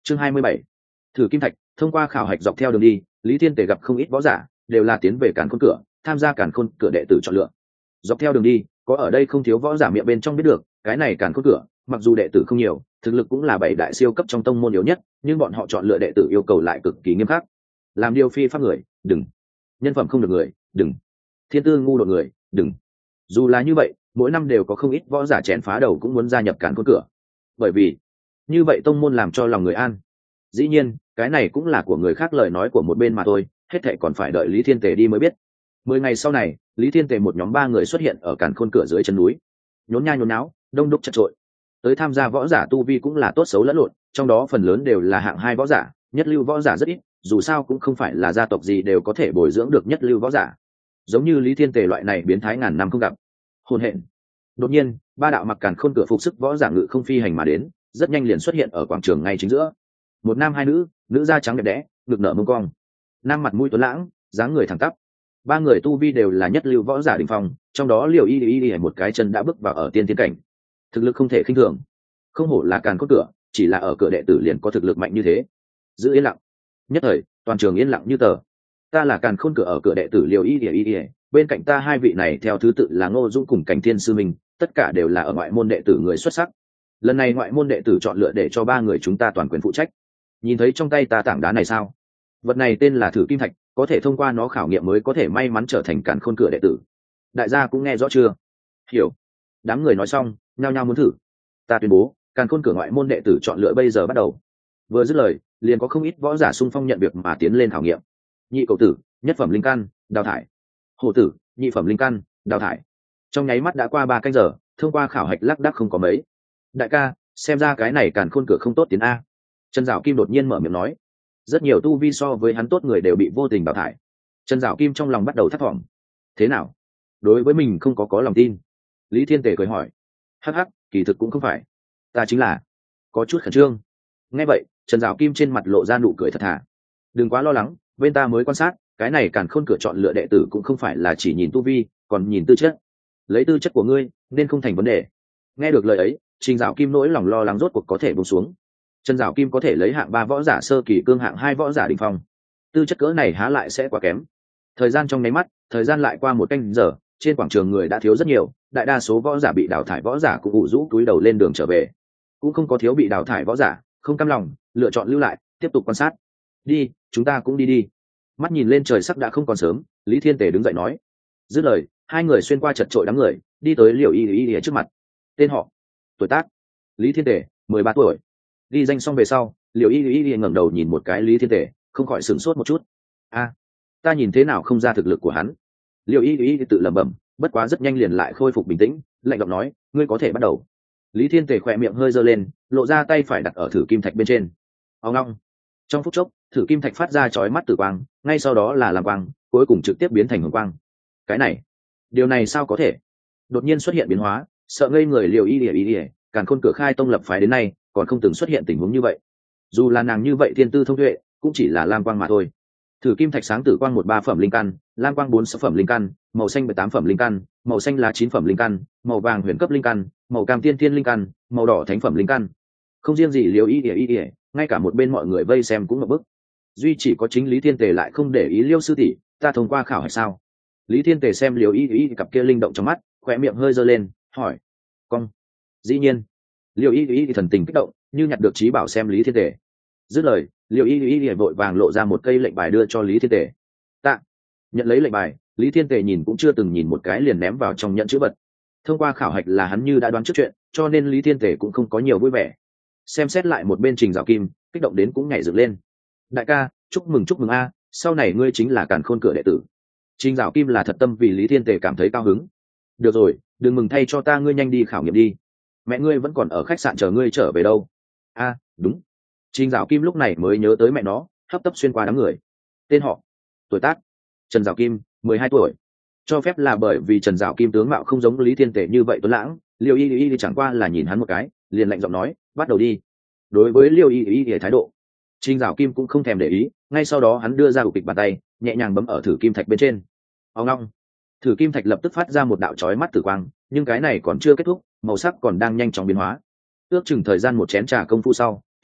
chương 27. Thử kim thạch. Thông qua khảo hạch dọc theo đường đi, Lý Thiên Tề gặp không ít võ giả đều là tiến về Càn Khôn cửa, tham gia Càn Khôn cửa đệ tử chọn lựa. Dọc theo đường đi, có ở đây không thiếu võ giả miệng bên trong biết được, cái này Càn Khôn cửa, mặc dù đệ tử không nhiều, thực lực cũng là 7 đại siêu cấp trong tông môn yếu nhất, nhưng bọn họ chọn lựa đệ tử yêu cầu lại cực kỳ nghiêm khắc. Làm điều phi pháp người, đừng. Nhân phẩm không được người, đừng. Thiên tư ngu đột người, đừng. Dù là như vậy, mỗi năm đều có không ít võ giả chén phá đầu cũng muốn gia nhập Càn Khôn cửa. Bởi vì, như vậy tông môn làm cho lòng người an. Dĩ nhiên, cái này cũng là của người khác lời nói của một bên mà thôi, hết thảy còn phải đợi Lý Thiên Tề đi mới biết. 10 ngày sau này, Lý Thiên Tề một nhóm 3 người xuất hiện ở Càn Khôn cửa dưới chân núi. Nhốn nha nhốn náo, đông đúc chật chội. Tới tham gia võ giả tu vi cũng là tốt xấu lẫn lộn, trong đó phần lớn đều là hạng 2 võ giả, nhất lưu võ giả rất ít, dù sao cũng không phải là gia tộc gì đều có thể bồi dưỡng được nhất lưu võ giả. Giống như Lý Thiên Tề loại này biến thái ngàn năm không gặp. Hồn hện. Đột nhiên, 3 đạo mặc Càn Khôn cửa phục sức võ giả ngự không phi hành mà đến, rất nhanh liền xuất hiện ở quảng trường ngay chính giữa. Một nam 2 nữ, nữ da trắng đẹp đẽ, ngực nở mông cong. Nam mặt mũi tuấn lãng, dáng người thẳng tắp. 3 người tu vi đều là nhất lưu võ giả đỉnh phong, trong đó Liều Y một cái chân đã bước vào ở tiên tiến cảnh. Thực lực không thể khinh thường. Không hổ là Càn Khôn cửa, chỉ là ở cửa đệ tử liền có thực lực mạnh như thế. Giữ yên lặng. Nhất thời, toàn trường yên lặng như tờ. Ta là Càn Khôn cửa ở cửa đệ tử Liều Y, bên cạnh ta 2 vị này theo thứ tự là Ngô Dũng cùng Cảnh Thiên sư mình, tất cả đều là ở ngoại môn đệ tử người xuất sắc. Lần này ngoại môn đệ tử chọn lựa để cho 3 người chúng ta toàn quyền phụ trách. Nhìn thấy trong tay ta tảng đá này sao? Vật này tên là Thử Kim Thạch, có thể thông qua nó khảo nghiệm mới có thể may mắn trở thành Càn Khôn cửa đệ tử. Đại gia cũng nghe rõ chưa? Hiểu. Đám người nói xong, nhao nhao muốn thử. Ta tuyên bố, Càn Khôn cửa ngoại môn đệ tử chọn lựa bây giờ bắt đầu. Vừa dứt lời, liền có không ít võ giả xung phong nhận việc mà tiến lên khảo nghiệm. Nhị cầu tử, nhất phẩm linh căn, đào thải. Hổ tử, nhị phẩm linh căn, đào thải. Trong nháy mắt đã qua 3 canh giờ, thông qua khảo hạch lác đác không có mấy. Đại ca, xem ra cái này Càn Khôn cửa không tốt tiến a. Trần Dạo Kim đột nhiên mở miệng nói. Rất nhiều tu vi so với hắn tốt người đều bị vô tình đào thải. Trần Dạo Kim trong lòng bắt đầu thất vọng. Thế nào? Đối với mình không có lòng tin. Lý Thiên Tề cười hỏi. Hắc hắc, kỳ thực cũng không phải. Ta chính là có chút khẩn trương. Nghe vậy, Trần Dạo Kim trên mặt lộ ra nụ cười thật thà. Đừng quá lo lắng, bên ta mới quan sát, cái này Càn Khôn cửa chọn lựa đệ tử cũng không phải là chỉ nhìn tu vi, còn nhìn tư chất. Lấy tư chất của ngươi, nên không thành vấn đề. Nghe được lời ấy, Trình Dạo Kim nỗi lòng lo lắng rốt cuộc có thể buông xuống. Trần Dạo Kim có thể lấy hạng 3 võ giả sơ kỳ cương hạng 2 võ giả đỉnh phong. Tư chất cỡ này há lại sẽ quá kém. Thời gian trong nháy mắt, thời gian lại qua 1 canh giờ, trên quảng trường người đã thiếu rất nhiều, đại đa số võ giả bị đào thải võ giả cũng ủ rũ túi đầu lên đường trở về. Cũng không có thiếu bị đào thải võ giả, không cam lòng, lựa chọn lưu lại, tiếp tục quan sát. Đi, chúng ta cũng đi. Mắt nhìn lên trời sắp đã không còn sớm, Lý Thiên Tề đứng dậy nói. Dứt lời, 2 người xuyên qua chật chội đám người, đi tới Liều Y trước mặt. Tên họ, tuổi tác, Lý Thiên Tề, 13 tuổi. Ghi danh xong về sau, Liều Y ngẩng đầu nhìn một cái Lý Thiên Tề, không khỏi sửng sốt một chút. A, ta nhìn thế nào không ra thực lực của hắn. Liều Y tự lẩm bẩm, bất quá rất nhanh liền lại khôi phục bình tĩnh, lạnh giọng nói, ngươi có thể bắt đầu. Lý Thiên Tề khỏe miệng hơi giơ lên, lộ ra tay phải đặt ở Thử Kim Thạch bên trên. Ông long. Trong phút chốc, Thử Kim Thạch phát ra chói mắt tử quang, ngay sau đó là làm quang, cuối cùng trực tiếp biến thành hồng quang. Cái này, điều này sao có thể? Đột nhiên xuất hiện biến hóa, sợ ngây người Liều Y, Càn Khôn cửa khai tông lập phái đến nay, còn không từng xuất hiện tình huống như vậy. Dù là nàng như vậy thiên tư thông tuệ, cũng chỉ là lam quang mà thôi. Thử Kim Thạch sáng tử quang 13 phẩm linh căn, lam quang 4 phẩm linh căn, màu xanh 18 phẩm linh căn, màu xanh là 9 phẩm linh căn, màu vàng huyền cấp linh căn, màu cam tiên thiên linh căn, màu đỏ thánh phẩm linh căn. Không riêng gì Liêu Y, ngay cả một bên mọi người vây xem cũng ngập bức. Duy chỉ có chính Lý Thiên Tề lại không để ý Liêu sư tỷ, ta thông qua khảo hay sao? Lý Thiên Tề xem Liêu Y cặp kia linh động trong mắt, khóe miệng hơi giơ lên, hỏi. Cong. Dĩ nhiên. Liêu Y thần tình kích động, như nhặt được trí bảo xem Lý Thiên Tề. Dứt lời, Liêu Y vội vàng lộ ra một cây lệnh bài đưa cho Lý Thiên Tề. Tạ. Nhận lấy lệnh bài, Lý Thiên Tề nhìn cũng chưa từng nhìn một cái liền ném vào trong nhẫn chữ vật. Thông qua khảo hạch là hắn như đã đoán trước chuyện, cho nên Lý Thiên Tề cũng không có nhiều vui vẻ. Xem xét lại một bên Trình Dạo Kim, kích động đến cũng nhảy dựng lên. Đại ca, chúc mừng a, sau này ngươi chính là Càn Khôn cửa đệ tử. Trình Dạo Kim là thật tâm vì Lý Thiên Tề cảm thấy cao hứng. Được rồi, đừng mừng thay cho ta, ngươi nhanh đi khảo nghiệm đi. Mẹ ngươi vẫn còn ở khách sạn chờ ngươi trở về đâu. A, đúng. Trình Dạo Kim lúc này mới nhớ tới mẹ nó, hấp tấp xuyên qua đám người. Tên họ, tuổi tác, Trần Dạo Kim, 12 tuổi. Cho phép là bởi vì Trần Dạo Kim tướng mạo không giống Lý Thiên Tề như vậy tuấn lãng, Liêu Y chẳng qua là nhìn hắn một cái, liền lạnh giọng nói, bắt đầu đi. Đối với Liêu Y thái độ, Trình Dạo Kim cũng không thèm để ý, ngay sau đó hắn đưa ra cục kịch bàn tay, nhẹ nhàng bấm ở Thử Kim Thạch bên trên. Ông long. Thử Kim Thạch lập tức phát ra một đạo chói mắt tử quang, nhưng cái này còn chưa kết thúc, màu sắc còn đang nhanh chóng biến hóa. Ước chừng thời gian một chén trà công phu sau,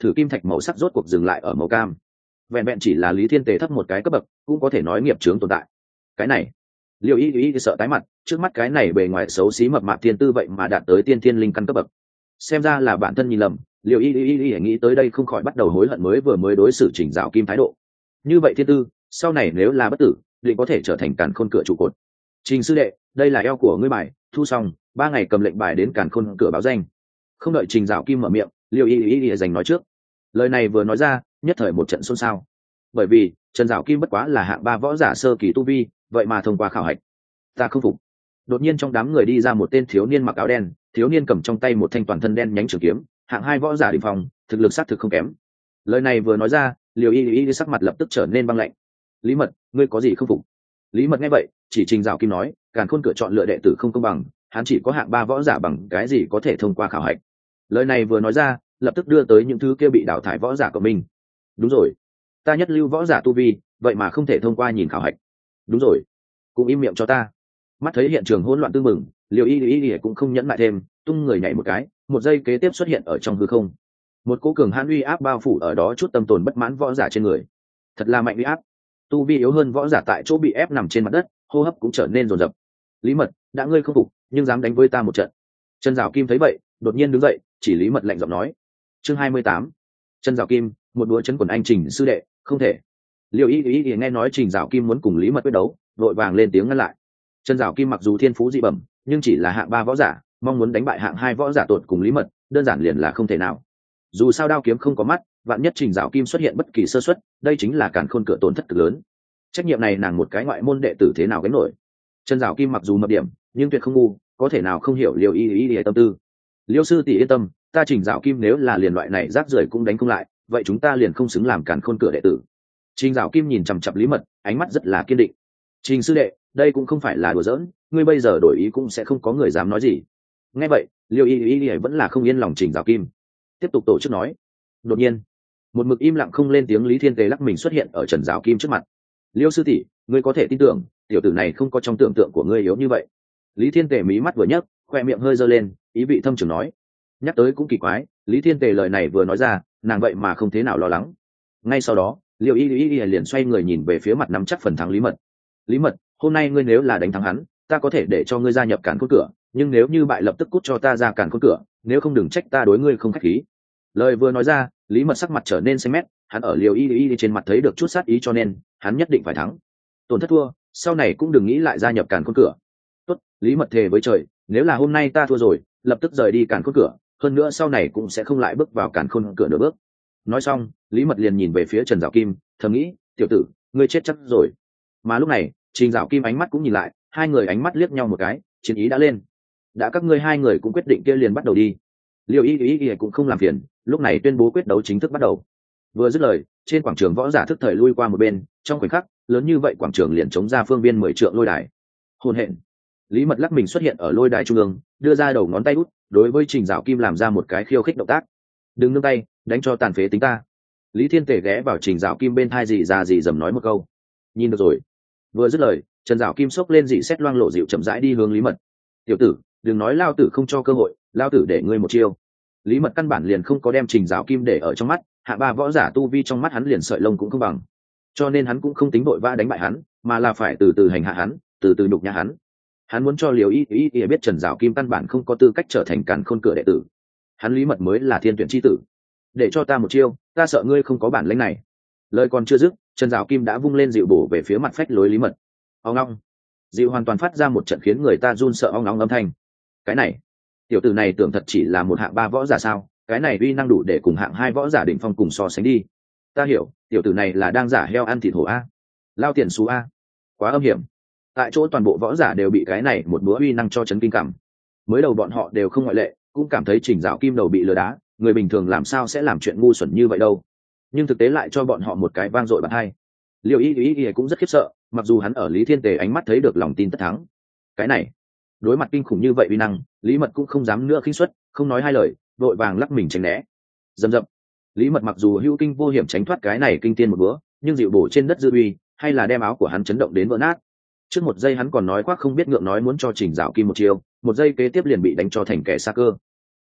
thử kim thạch màu sắc rốt cuộc dừng lại ở màu cam. Vẹn vẹn chỉ là Lý Thiên Tề thấp một cái cấp bậc cũng có thể nói nghiệp chướng tồn tại. Cái này Liêu Y sợ tái mặt, trước mắt cái này bề ngoài xấu xí mập mạp thiên tư vậy mà đạt tới tiên thiên linh căn cấp bậc. Xem ra là bản thân nhìn lầm. Liêu Y nghĩ tới đây không khỏi bắt đầu hối hận mới đối xử Trình Dạo Kim thái độ. Như vậy thiên tư, sau này nếu là bất tử, định có thể trở thành càn khôn cửa trụ cột. Trình sư đệ, đây là eo của ngươi bài, thu xong, 3 ngày cầm lệnh bài đến càn khôn cửa báo danh. Không đợi Trình Dạo Kim mở miệng, Liêu Y giành nói trước. Lời này vừa nói ra, nhất thời một trận xôn xao. Bởi vì Trần Dạo Kim bất quá là hạng 3 võ giả sơ kỳ tu vi, vậy mà thông qua khảo hạch. Ta không phục. Đột nhiên trong đám người đi ra một tên thiếu niên mặc áo đen, thiếu niên cầm trong tay một thanh toàn thân đen nhánh trường kiếm, hạng 2 võ giả đỉnh phong, thực lực xác thực không kém. Lời này vừa nói ra, Liêu Y sắc mặt lập tức trở nên băng lạnh. Lý Mật, ngươi có gì không phục? Lý Mật nghe vậy, chỉ Trình Dạo Kim nói, càn khôn cửa chọn lựa đệ tử không công bằng, hắn chỉ có hạng 3 võ giả bằng cái gì có thể thông qua khảo hạch. Lời này vừa nói ra, lập tức đưa tới những thứ kia bị đào thải võ giả của mình. Đúng rồi, ta nhất lưu võ giả tu vi, vậy mà không thể thông qua nhìn khảo hạch. Đúng rồi, cũng im miệng cho ta. Mắt thấy hiện trường hỗn loạn tương mừng, Liêu Y cũng không nhẫn lại thêm, tung người nhảy một cái, một giây kế tiếp xuất hiện ở trong hư không. Một cỗ cường hãn uy áp bao phủ ở đó chút tâm tồn bất mãn võ giả trên người. Thật là mạnh uy áp. Tu vi yếu hơn võ giả tại chỗ bị ép nằm trên mặt đất, hô hấp cũng trở nên rồn rập. Lý Mật, đã ngươi không phục, nhưng dám đánh với ta một trận. Trần Dạo Kim thấy vậy, đột nhiên đứng dậy, chỉ Lý Mật lạnh giọng nói. Chương 28. Trần Dạo Kim, một đũa chấn quần anh Trình sư đệ, không thể. Liêu Y nghe nói Trình Dạo Kim muốn cùng Lý Mật quyết đấu, vội vàng lên tiếng ngăn lại. Trần Dạo Kim mặc dù thiên phú dị bẩm, nhưng chỉ là hạng 3 võ giả, mong muốn đánh bại hạng 2 võ giả tột cùng Lý Mật, đơn giản liền là không thể nào. Dù sao đao kiếm không có mắt, vạn nhất Trình Dạo Kim xuất hiện bất kỳ sơ suất, đây chính là càn khôn cửa tổn thất cực lớn. Trách nhiệm này nàng một cái ngoại môn đệ tử thế nào gánh nổi. Trần Dạo Kim mặc dù mập điểm, nhưng tuyệt không ngu, có thể nào không hiểu Liêu Y tâm tư. Liêu sư tỷ yên tâm, ta Trình Dạo Kim nếu là liền loại này rác rưởi cũng đánh không lại, vậy chúng ta liền không xứng làm càn khôn cửa đệ tử. Trình Dạo Kim nhìn chằm chằm Lý Mật, ánh mắt rất là kiên định. Trình sư đệ, đây cũng không phải là đùa giỡn, ngươi bây giờ đổi ý cũng sẽ không có người dám nói gì. Nghe vậy, Liêu Y vẫn là không yên lòng Trình Dạo Kim, tiếp tục tổ chức nói. Đột nhiên, một mực im lặng không lên tiếng Lý Thiên Tề lắc mình xuất hiện ở Trần Dạo Kim trước mặt. Liêu sư tỷ, ngươi có thể tin tưởng, tiểu tử này không có trong tưởng tượng của ngươi yếu như vậy. Lý Thiên Tề mí mắt vừa nhấc, khoe miệng hơi giơ lên, ý vị thâm trường nói. Nhắc tới cũng kỳ quái, Lý Thiên Tề lời này vừa nói ra, nàng vậy mà không thế nào lo lắng. Ngay sau đó, Liêu Y liền xoay người nhìn về phía mặt nắm chắc phần thắng Lý Mật. Lý Mật, hôm nay ngươi nếu là đánh thắng hắn, ta có thể để cho ngươi gia nhập càn khôn cửa, nhưng nếu như bại lập tức cút cho ta ra càn khôn cửa, nếu không đừng trách ta đối ngươi không khách khí. Lời vừa nói ra, Lý Mật sắc mặt trở nên xanh mét, hắn ở Liêu Y trên mặt thấy được chút sát ý cho nên hắn nhất định phải thắng. Tổn thất thua, sau này cũng đừng nghĩ lại gia nhập càn khôn cửa. Tốt, Lý Mật thề với trời, nếu là hôm nay ta thua rồi, lập tức rời đi càn khôn cửa, hơn nữa sau này cũng sẽ không lại bước vào càn khôn cửa nửa bước. Nói xong, Lý Mật liền nhìn về phía Trần Dạo Kim, thầm nghĩ, tiểu tử, ngươi chết chắc rồi. Mà lúc này, Trình Dạo Kim ánh mắt cũng nhìn lại, hai người ánh mắt liếc nhau một cái, chiến ý đã lên. Đã các ngươi hai người cũng quyết định kia liền bắt đầu đi. Liêu Y cũng không làm phiền, lúc này tuyên bố quyết đấu chính thức bắt đầu. Vừa dứt lời, trên quảng trường võ giả thức thời lui qua một bên, trong khoảnh khắc, lớn như vậy quảng trường liền chống ra phương viên 10 trượng lôi đài. Hôn hẹn. Lý Mật lắc mình xuất hiện ở lôi đài trung ương, đưa ra đầu ngón tay út, đối với Trình Dạo Kim làm ra một cái khiêu khích động tác. Đừng nương tay, đánh cho tàn phế tính ta. Lý Thiên Tề ghé vào Trình Dạo Kim bên thai gì ra gì dầm nói một câu. Nhìn được rồi. Vừa dứt lời, Trần Dạo Kim xốc lên dị xét loang lộ dịu chậm rãi đi hướng Lý Mật. Tiểu tử, đừng nói lao tử không cho cơ hội, lao tử để ngươi một chiêu. Lý Mật căn bản liền không có đem Trình Dạo Kim để ở trong mắt, hạ 3 võ giả tu vi trong mắt hắn liền sợi lông cũng không bằng, cho nên hắn cũng không tính vội vã đánh bại hắn, mà là phải từ từ hành hạ hắn, từ từ nhục nhã hắn. Hắn muốn cho Liêu Y biết Trần Dạo Kim căn bản không có tư cách trở thành càn khôn cửa đệ tử, hắn Lý Mật mới là thiên tuyển chi tử. Để cho ta một chiêu, ta sợ ngươi không có bản lĩnh này. Lời còn chưa dứt, Trần Dạo Kim đã vung lên dịu bổ về phía mặt phách lối Lý Mật. Ong ong, dịu hoàn toàn phát ra một trận khiến người ta run sợ ong ong âm thanh. Cái này, tiểu tử này tưởng thật chỉ là một hạng 3 võ giả sao? Cái này uy năng đủ để cùng hạng 2 võ giả đỉnh phong cùng so sánh đi. Ta hiểu, tiểu tử này là đang giả heo ăn thịt hổ a, lao tiền xú a, quá âm hiểm. Tại chỗ toàn bộ võ giả đều bị cái này một búa uy năng cho chấn kinh cảm. Mới đầu bọn họ đều không ngoại lệ, cũng cảm thấy Trình Dạo Kim đầu bị lừa đá, người bình thường làm sao sẽ làm chuyện ngu xuẩn như vậy đâu. Nhưng thực tế lại cho bọn họ một cái vang dội bật hai. Liêu Y cũng rất khiếp sợ, mặc dù hắn ở Lý Thiên Tề ánh mắt thấy được lòng tin tất thắng. Cái này, đối mặt kinh khủng như vậy uy năng, Lý Mật cũng không dám nữa khinh suất, không nói hai lời, vội vàng lắc mình tránh né. Dầm dập, Lý Mật mặc dù hữu kinh vô hiểm tránh thoát cái này kinh tiên một bữa, nhưng dịu bổ trên đất dư uy, hay là đem áo của hắn chấn động đến vỡ nát. Trước một giây hắn còn nói khoác không biết ngượng nói muốn cho Trình Dạo Kim một chiêu, một giây kế tiếp liền bị đánh cho thành kẻ xa cơ.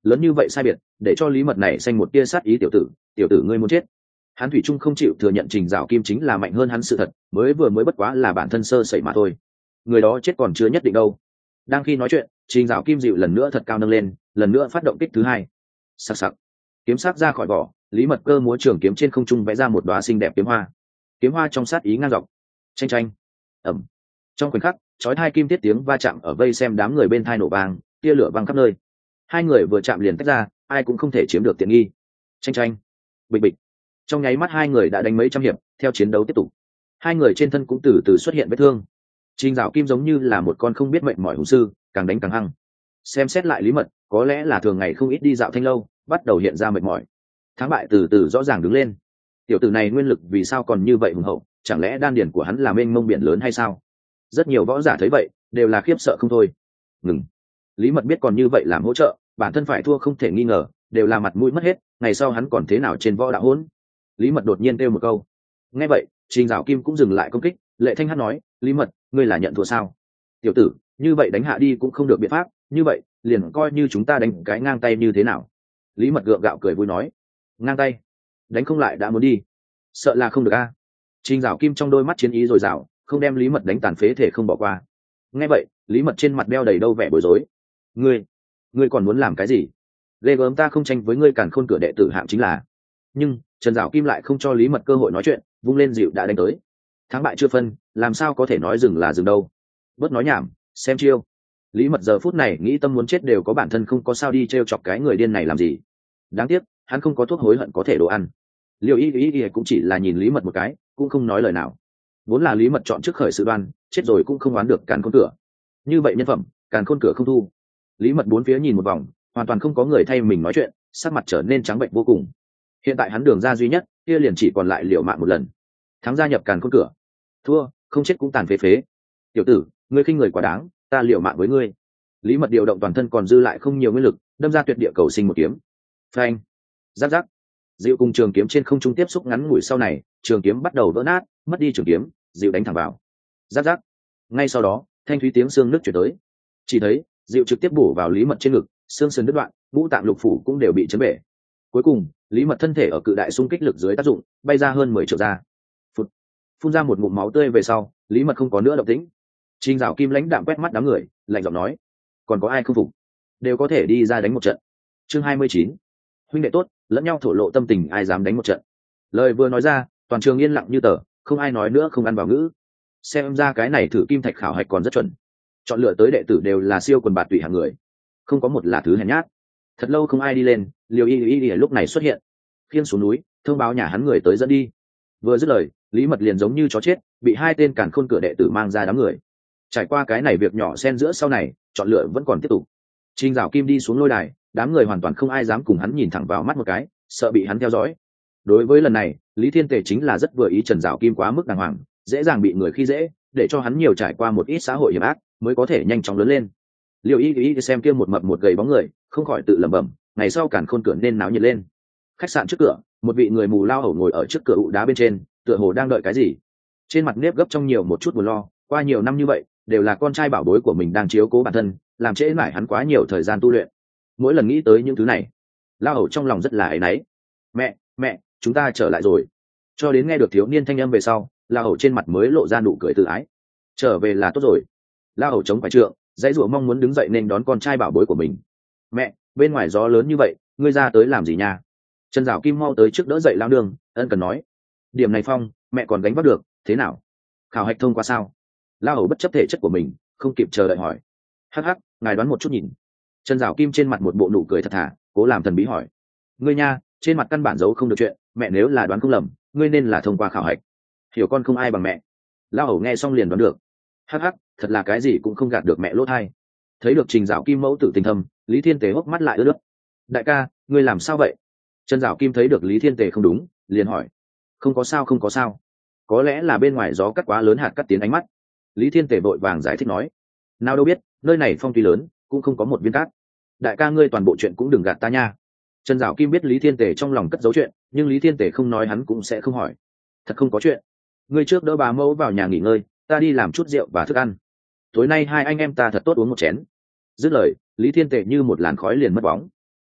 lớn như vậy sai biệt để cho lý mật này xanh một tia sát ý. Tiểu tử ngươi muốn chết. Hắn thủy trung không chịu thừa nhận Trình Dạo Kim chính là mạnh hơn hắn sự thật, mới bất quá là bản thân sơ sẩy mà thôi. Người đó chết còn chưa nhất định đâu. Đang khi nói chuyện, Trình Dạo Kim dịu lần nữa thật cao nâng lên, lần nữa phát động kích thứ hai. Sắc sắc, kiếm sắc ra khỏi vỏ, lý mật cơ múa trường kiếm trên không trung vẽ ra một đóa xinh đẹp kiếm hoa. Kiếm hoa trong sát ý ngang dọc. Chênh chênh. Ầm. Trong khoảnh khắc, chói tai kim tiết tiếng va chạm ở vây xem đám người bên tai nổ vang, tia lửa văng khắp nơi. Hai người vừa chạm liền tách ra, ai cũng không thể chiếm được tiện nghi. Chênh chênh. Bịch bịch. Trong nháy mắt hai người đã đánh mấy trăm hiệp, theo chiến đấu tiếp tục. Hai người trên thân cũng từ từ xuất hiện vết thương. Trình Dạo Kim giống như là một con không biết mệnh mỏi hùng sư, càng đánh càng hăng. Xem xét lại lý mật, có lẽ là thường ngày không ít đi dạo thanh lâu, bắt đầu hiện ra mệt mỏi. Thắng bại từ từ rõ ràng đứng lên. Tiểu tử này nguyên lực vì sao còn như vậy hùng hậu, chẳng lẽ đan điền của hắn là mênh mông biển lớn hay sao? Rất nhiều võ giả thấy vậy, đều là khiếp sợ không thôi. Ngừng. Lý mật biết còn như vậy làm hỗ trợ, bản thân phải thua không thể nghi ngờ, đều là mặt mũi mất hết, ngày sau hắn còn thế nào trên võ đạo hỗn. Lý mật đột nhiên kêu một câu. Nghe vậy, Trình Dạo Kim cũng dừng lại công kích, lệ thanh hát nói, lý mật, ngươi là nhận thua sao? Tiểu tử, như vậy đánh hạ đi cũng không được biện pháp, như vậy liền coi như chúng ta đánh cái ngang tay như thế nào? Lý mật gượng gạo cười vui nói, ngang tay, đánh không lại đã muốn đi, sợ là không được a. Trình Dạo Kim trong đôi mắt chiến ý dồi dào, không đem lý mật đánh tàn phế thể không bỏ qua. Nghe vậy, lý mật trên mặt đeo đầy đâu vẻ bối rối. Ngươi còn muốn làm cái gì? Ghê gớm, ta không tranh với ngươi càn khôn cửa đệ tử hạng chính là. Nhưng Trần Dạo Kim lại không cho lý mật cơ hội nói chuyện, vung lên dịu đã đánh tới. Thắng bại chưa phân, làm sao có thể nói dừng là dừng đâu. Bớt nói nhảm, xem chiêu. Lý mật giờ phút này nghĩ tâm muốn chết đều có, bản thân không có sao đi t chọc cái người điên này làm gì. Đáng tiếc hắn không có thuốc hối hận có thể đồ ăn. Liêu y cũng chỉ là nhìn lý mật một cái, cũng không nói lời nào. Vốn là lý mật chọn trước khởi sự đoan, chết rồi cũng không oán được càn khôn cửa. Như vậy nhân phẩm, càn khôn cửa không thu. Lý mật bốn phía nhìn một vòng, hoàn toàn không có người thay mình nói chuyện, sắc mặt trở nên trắng bệnh vô cùng. Hiện tại hắn đường ra duy nhất, kia liền chỉ còn lại liều mạng một lần. Thắng gia nhập càn khôn cửa, thua không chết cũng tàn phế phế. Tiểu tử, ngươi khinh người quá đáng, ta liều mạng với ngươi. Lý mật điều động toàn thân còn dư lại không nhiều nguyên lực, đâm ra tuyệt địa cầu sinh một kiếm. Phanh. Giáp giáp. Dịu cùng trường kiếm trên không trung tiếp xúc ngắn ngủi, sau này trường kiếm bắt đầu vỡ nát, mất đi trường kiếm, dịu đánh thẳng vào. Giáp giáp. Ngay sau đó, thanh thúy tiếng xương nứt chuyển tới. Chỉ thấy dịu trực tiếp bổ vào lý mật trên ngực, xương sườn đứt đoạn, ngũ tạng lục phủ cũng đều bị chấn bể. Cuối cùng, lý mật thân thể ở cự đại xung kích lực dưới tác dụng, bay ra hơn 10 trượng ra. Phun ra một ngụm máu tươi về sau, lý mật không có nữa động tĩnh. Trình Dạo Kim lãnh đạm quét mắt đám người, lạnh giọng nói, còn có ai không phục, đều có thể đi ra đánh một trận. Chương 29. Huynh đệ tốt, lẫn nhau thổ lộ tâm tình, ai dám đánh một trận. Lời vừa nói ra, toàn trường yên lặng như tờ, không ai nói nữa, không ăn vào ngữ. Xem ra cái này thử kim thạch khảo hạch còn rất chuẩn, chọn lựa tới đệ tử đều là siêu quần bạt tùy hàng người, không có một là thứ hèn nhát. Thật lâu không ai đi lên, Liêu y lúc này xuất hiện, khiêng xuống núi, thông báo nhà hắn người tới dẫn đi. Vừa dứt lời, lý mật liền giống như chó chết, bị hai tên càn khôn cửa đệ tử mang ra đám người. Trải qua cái này việc nhỏ xen giữa, sau này chọn lựa vẫn còn tiếp tục. Trình Dạo Kim đi xuống lôi đài, đám người hoàn toàn không ai dám cùng hắn nhìn thẳng vào mắt một cái, sợ bị hắn theo dõi. Đối với lần này, Lý Thiên Tề chính là rất vừa ý Trần Dạo Kim quá mức đàng hoàng, dễ dàng bị người khi dễ, để cho hắn nhiều trải qua một ít xã hội hiểm ác, mới có thể nhanh chóng lớn lên. Liêu y xem kia một mập một gầy bóng người, không khỏi tự lẩm bẩm, ngày sau càn khôn cửa nên náo nhiệt lên. Khách sạn trước cửa, một vị người mù lao hầu ngồi ở trước cửa ụ đá bên trên, tựa hồ đang đợi cái gì. Trên mặt nếp gấp trong nhiều một chút buồn lo, qua nhiều năm như vậy, đều là con trai bảo bối của mình đang chiếu cố bản thân, làm trễ mãi hắn quá nhiều thời gian tu luyện. Mỗi lần nghĩ tới những thứ này, lao hầu trong lòng rất là áy náy. Mẹ, chúng ta trở lại rồi. Cho đến nghe được thiếu niên thanh âm về sau, lao hầu trên mặt mới lộ ra nụ cười tự ái. Trở về là tốt rồi. Lao hầu chống phải trượng, dãy rủa mong muốn đứng dậy nên đón con trai bảo bối của mình. Mẹ, bên ngoài gió lớn như vậy, ngươi ra tới làm gì nha? Trần Dạo Kim mau tới trước đỡ dậy lao nương, ân cần nói, điểm này phong mẹ còn gánh vác được, thế nào, khảo hạch thông qua sao? Lao hầu bất chấp thể chất của mình, không kịp chờ đợi hỏi. Hắc, ngài đoán một chút nhìn. Trần Dạo Kim trên mặt một bộ nụ cười thật thà, cố làm thần bí hỏi, ngươi nha, trên mặt căn bản giấu không được chuyện, mẹ nếu là đoán không lầm, ngươi nên là thông qua khảo hạch. Hiểu con không ai bằng mẹ. Lao hầu nghe xong liền đoán được. Hắc, thật là cái gì cũng không gạt được mẹ lỗ thai. Thấy được Trình Dạo Kim mẫu tử tình thâm, Lý Thiên Tề hốc mắt lại ướt nước. Đại ca, ngươi làm sao vậy? Trần Dạo Kim thấy được Lý Thiên Tề không đúng, liền hỏi. Không có sao, có lẽ là bên ngoài gió cắt quá lớn, hạt cắt tiến ánh mắt. Lý Thiên Tề vội vàng giải thích nói, nào đâu biết, nơi này phong tuy lớn, cũng không có một viên cát. Đại ca ngươi toàn bộ chuyện cũng đừng gạt ta nha. Trần Dạo Kim biết Lý Thiên Tề trong lòng cất giấu chuyện, nhưng Lý Thiên Tề không nói hắn cũng sẽ không hỏi. Thật không có chuyện. Ngươi trước đỡ bà mẫu vào nhà nghỉ ngơi, ta đi làm chút rượu và thức ăn. Tối nay hai anh em ta thật tốt uống một chén. Dứt lời, Lý Thiên Tề như một làn khói liền mất bóng.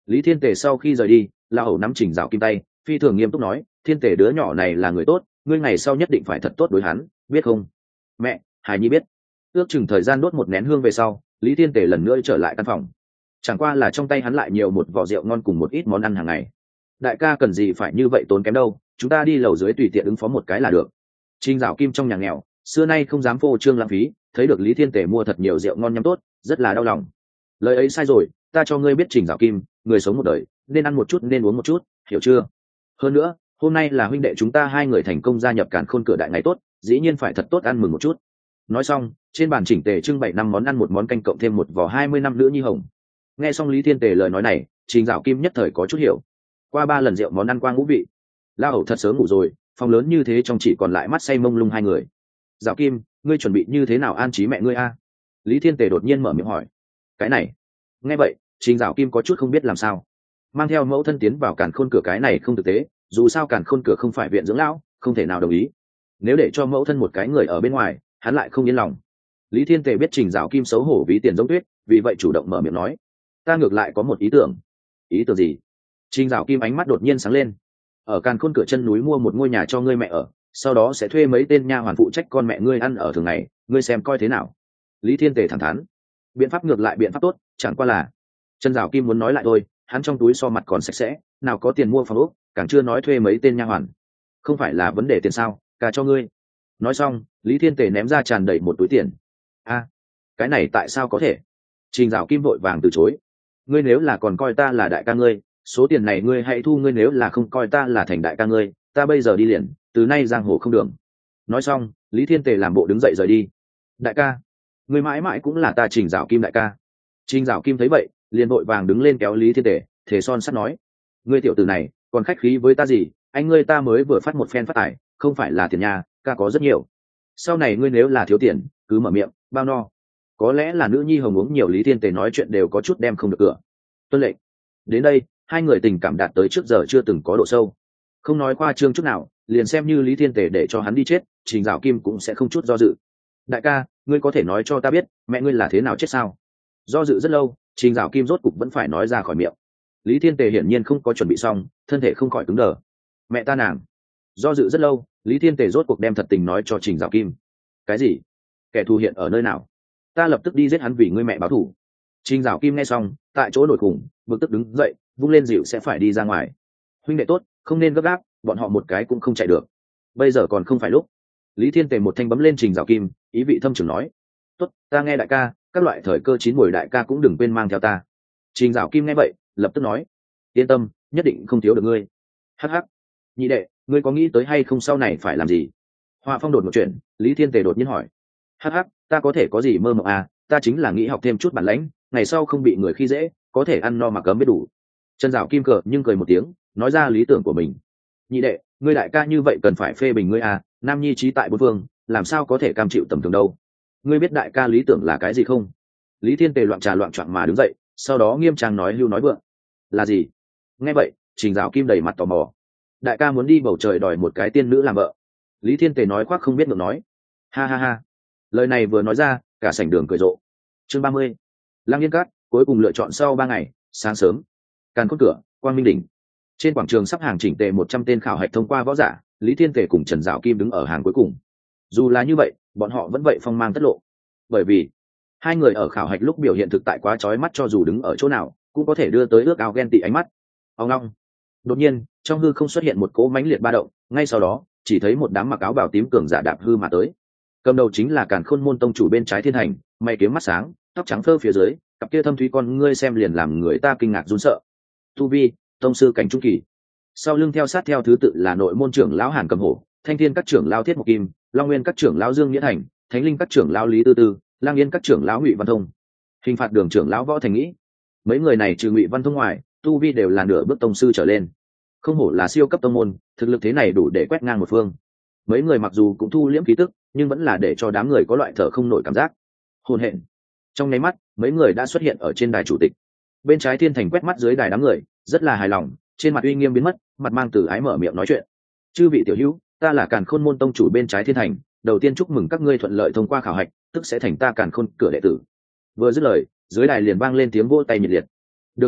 Lý Thiên Tề sau khi rời đi, La Hầu nắm Trình Dạo Kim tay, phi thường nghiêm túc nói, Thiên Tề đứa nhỏ này là người tốt, ngươi ngày sau nhất định phải thật tốt đối hắn, biết không? Mẹ, Hải Nhi biết. Ước chừng thời gian đốt một nén hương về sau, Lý Thiên Tề lần nữa trở lại căn phòng. Chẳng qua là trong tay hắn lại nhiều một vò rượu ngon cùng một ít món ăn hàng ngày. Đại ca cần gì phải như vậy tốn kém đâu, chúng ta đi lầu dưới tùy tiện ứng phó một cái là được. Trình Dạo Kim trong nhà nghèo, xưa nay không dám phô trương lãng phí, thấy được Lý Thiên Tề mua thật nhiều rượu ngon nhắm tốt, rất là đau lòng. Lời ấy sai rồi, ta cho ngươi biết Trình Dạo Kim, người sống một đời, nên ăn một chút nên uống một chút, hiểu chưa? Hơn nữa, hôm nay là huynh đệ chúng ta hai người thành công gia nhập Càn Khôn Cửa Đại ngày tốt, dĩ nhiên phải thật tốt ăn mừng một chút. Nói xong, trên bàn chỉnh tề trưng bày 5 món ăn, một món canh cộng thêm một vò 20 năm nữ nhi hồng. Nghe xong Lý Thiên Tề lời nói này, Trình Dạo Kim nhất thời có chút hiểu. Qua 3 lần rượu món ăn qua ngũ vị, La Hầu thật sớm ngủ rồi, phòng lớn như thế trong chỉ còn lại mắt say mông lung hai người. Dạo Kim, ngươi chuẩn bị như thế nào an trí mẹ ngươi a? Lý Thiên Tề đột nhiên mở miệng hỏi. Cái này, nghe vậy, Trình Dạo Kim có chút không biết làm sao. Mang theo mẫu thân tiến vào Càn Khôn Cửa cái này không thực tế, dù sao Càn Khôn Cửa không phải viện dưỡng lão, không thể nào đồng ý. Nếu để cho mẫu thân một cái người ở bên ngoài, hắn lại không yên lòng. Lý Thiên Tề biết Trình Dạo Kim xấu hổ ví tiền giống tuyết, vì vậy chủ động mở miệng nói, ta ngược lại có một ý tưởng. Ý tưởng gì? Trình Dạo Kim ánh mắt đột nhiên sáng lên. Ở Càn Khôn Cửa chân núi mua một ngôi nhà cho ngươi mẹ ở, sau đó sẽ thuê mấy tên nha hoàn phụ trách con mẹ ngươi ăn ở thường ngày, ngươi xem coi thế nào? Lý Thiên Tề thẳng thắn. Biện pháp ngược lại biện pháp tốt, chẳng qua là Trần Dạo Kim muốn nói lại thôi, hắn trong túi so mặt còn sạch sẽ, nào có tiền mua phòng ốc, càng chưa nói thuê mấy tên nha hoàn. Không phải là vấn đề tiền sao, cả cho ngươi. Nói xong, Lý Thiên Tề ném ra tràn đầy một túi tiền. A, cái này tại sao có thể? Trình Dạo Kim vội vàng từ chối. Ngươi nếu là còn coi ta là đại ca ngươi, số tiền này ngươi hãy thu, ngươi nếu là không coi ta là thành đại ca ngươi, ta bây giờ đi liền, từ nay giang hồ không đường. Nói xong, Lý Thiên Tề làm bộ đứng dậy rời đi. Đại ca, ngươi mãi mãi cũng là ta Trình Dạo Kim đại ca. Trình Dạo Kim thấy vậy, liền vội vàng đứng lên kéo Lý Thiên Tề, thề son sắt nói, ngươi tiểu tử này còn khách khí với ta gì, anh ngươi ta mới vừa phát một phen phát tài, không phải là tiền nhà, ca có rất nhiều. Sau này ngươi nếu là thiếu tiền, cứ mở miệng, bao no. Có lẽ là nữ nhi hồng uống nhiều, Lý Thiên Tề nói chuyện đều có chút đem không được cửa. Tuân lệnh. Đến đây, hai người tình cảm đạt tới trước giờ chưa từng có độ sâu. Không nói khoa trương chút nào, liền xem như Lý Thiên Tề để cho hắn đi chết, Trình Dạo Kim cũng sẽ không chút do dự. Đại ca, ngươi có thể nói cho ta biết mẹ ngươi là thế nào chết sao? Do dự rất lâu, Trình Dạo Kim rốt cục vẫn phải nói ra khỏi miệng. Lý Thiên Tề hiển nhiên không có chuẩn bị xong, thân thể không khỏi cứng đờ. Mẹ ta nàng. Do dự rất lâu, Lý Thiên Tề rốt cuộc đem thật tình nói cho Trình Dạo Kim. Cái gì? Kẻ thù hiện ở nơi nào? Ta lập tức đi giết hắn vì ngươi mẹ báo thù. Trình Dạo Kim nghe xong, tại chỗ nổi khủng, bực tức đứng dậy, vung lên dịu sẽ phải đi ra ngoài. Huynh đệ tốt, không nên gấp gáp, bọn họ một cái cũng không chạy được. Bây giờ còn không phải lúc. Lý Thiên Tề một thanh bấm lên Trình Dạo Kim, ý vị thâm trường nói. Tốt, ta nghe đại ca, các loại thời cơ chín muồi đại ca cũng đừng quên mang theo ta. Trình Dạo Kim nghe vậy, lập tức nói. Yên tâm, nhất định không thiếu được ngươi. Hắc hắc. Nhị đệ, ngươi có nghĩ tới hay không sau này phải làm gì? Họa phong đột một chuyện, Lý Thiên Tề đột nhiên hỏi. Hắc hắc, ta có thể có gì mơ mộng à, ta chính là nghĩ học thêm chút bản lãnh, ngày sau không bị người khi dễ, có thể ăn no mà cấm biết đủ. Trần Dạo Kim cờ nhưng cười một tiếng, nói ra lý tưởng của mình. Nhị đệ, ngươi đại ca như vậy cần phải phê bình ngươi à, nam nhi trí tại bốn phương, làm sao có thể cam chịu tầm thường đâu. Ngươi biết đại ca lý tưởng là cái gì không? Lý Thiên Tề loạn trà loạn choạng mà đứng dậy, sau đó nghiêm trang nói hưu nói vượng. Là gì? Nghe vậy, Trình Dạo Kim đầy mặt tò mò. Đại ca muốn đi bầu trời đòi một cái tiên nữ làm vợ. Lý Thiên Tề nói khoác không biết ngượng nói. Ha ha ha. Lời này vừa nói ra, cả sảnh đường cười rộ. Chương 30. Lăng Yên Cát cuối cùng lựa chọn sau 3 ngày, sáng sớm. Càn Khôn Cửa, Quang Minh Đỉnh. Trên quảng trường sắp hàng chỉnh tề 100 tên khảo hạch thông qua võ giả, Lý Thiên Tề cùng Trần Dạo Kim đứng ở hàng cuối cùng. Dù là như vậy, bọn họ vẫn vậy phong mang tất lộ. Bởi vì hai người ở khảo hạch lúc biểu hiện thực tại quá chói mắt, cho dù đứng ở chỗ nào cũng có thể đưa tới ước ao ghen tị ánh mắt. Ông long. Đột nhiên, trong hư không xuất hiện một cỗ mãnh liệt ba động, ngay sau đó, chỉ thấy một đám mặc áo bào tím cường giả đạp hư mà tới. Cầm đầu chính là Càn Khôn môn tông chủ bên trái Thiên Hành, mày kiếm mắt sáng, tóc trắng phơ phía dưới, cặp kia thâm thúy con ngươi xem liền làm người ta kinh ngạc run sợ. Tu vi, tông sư cảnh trung kỳ. Sau lưng theo sát theo thứ tự là nội môn trưởng lão Hàn Cầm Hổ, Thanh Thiên các trưởng lão Thiết Mộc Kim, Long Nguyên các trưởng lão Dương Nghĩa Thành, Thánh Linh các trưởng lão Lý Tư Tư, Lang Yên các trưởng lão Ngụy Văn Thông, Hình Phạt đường trưởng lão Võ Thành Nghĩ. Mấy người này trừ Ngụy Văn Thông ngoài, tu vi đều là nửa bước tông sư trở lên. Không hổ là siêu cấp tông môn, thực lực thế này đủ để quét ngang một phương. Mấy người mặc dù cũng thu liễm khí tức, nhưng vẫn là để cho đám người có loại thở không nổi cảm giác. Hồn hện. Trong nháy mắt, mấy người đã xuất hiện ở trên đài chủ tịch. Bên trái Thiên Thành quét mắt dưới đài đám người, rất là hài lòng, trên mặt uy nghiêm biến mất, mặt mang từ ái mở miệng nói chuyện. Chư vị tiểu hữu, ta là Càn Khôn môn tông chủ bên trái Thiên Thành, đầu tiên chúc mừng các ngươi thuận lợi thông qua khảo hạch, tức sẽ thành ta Càn Khôn cửa đệ tử. Vừa dứt lời, dưới đài liền vang lên tiếng vỗ tay nhiệt liệt. Được rồi,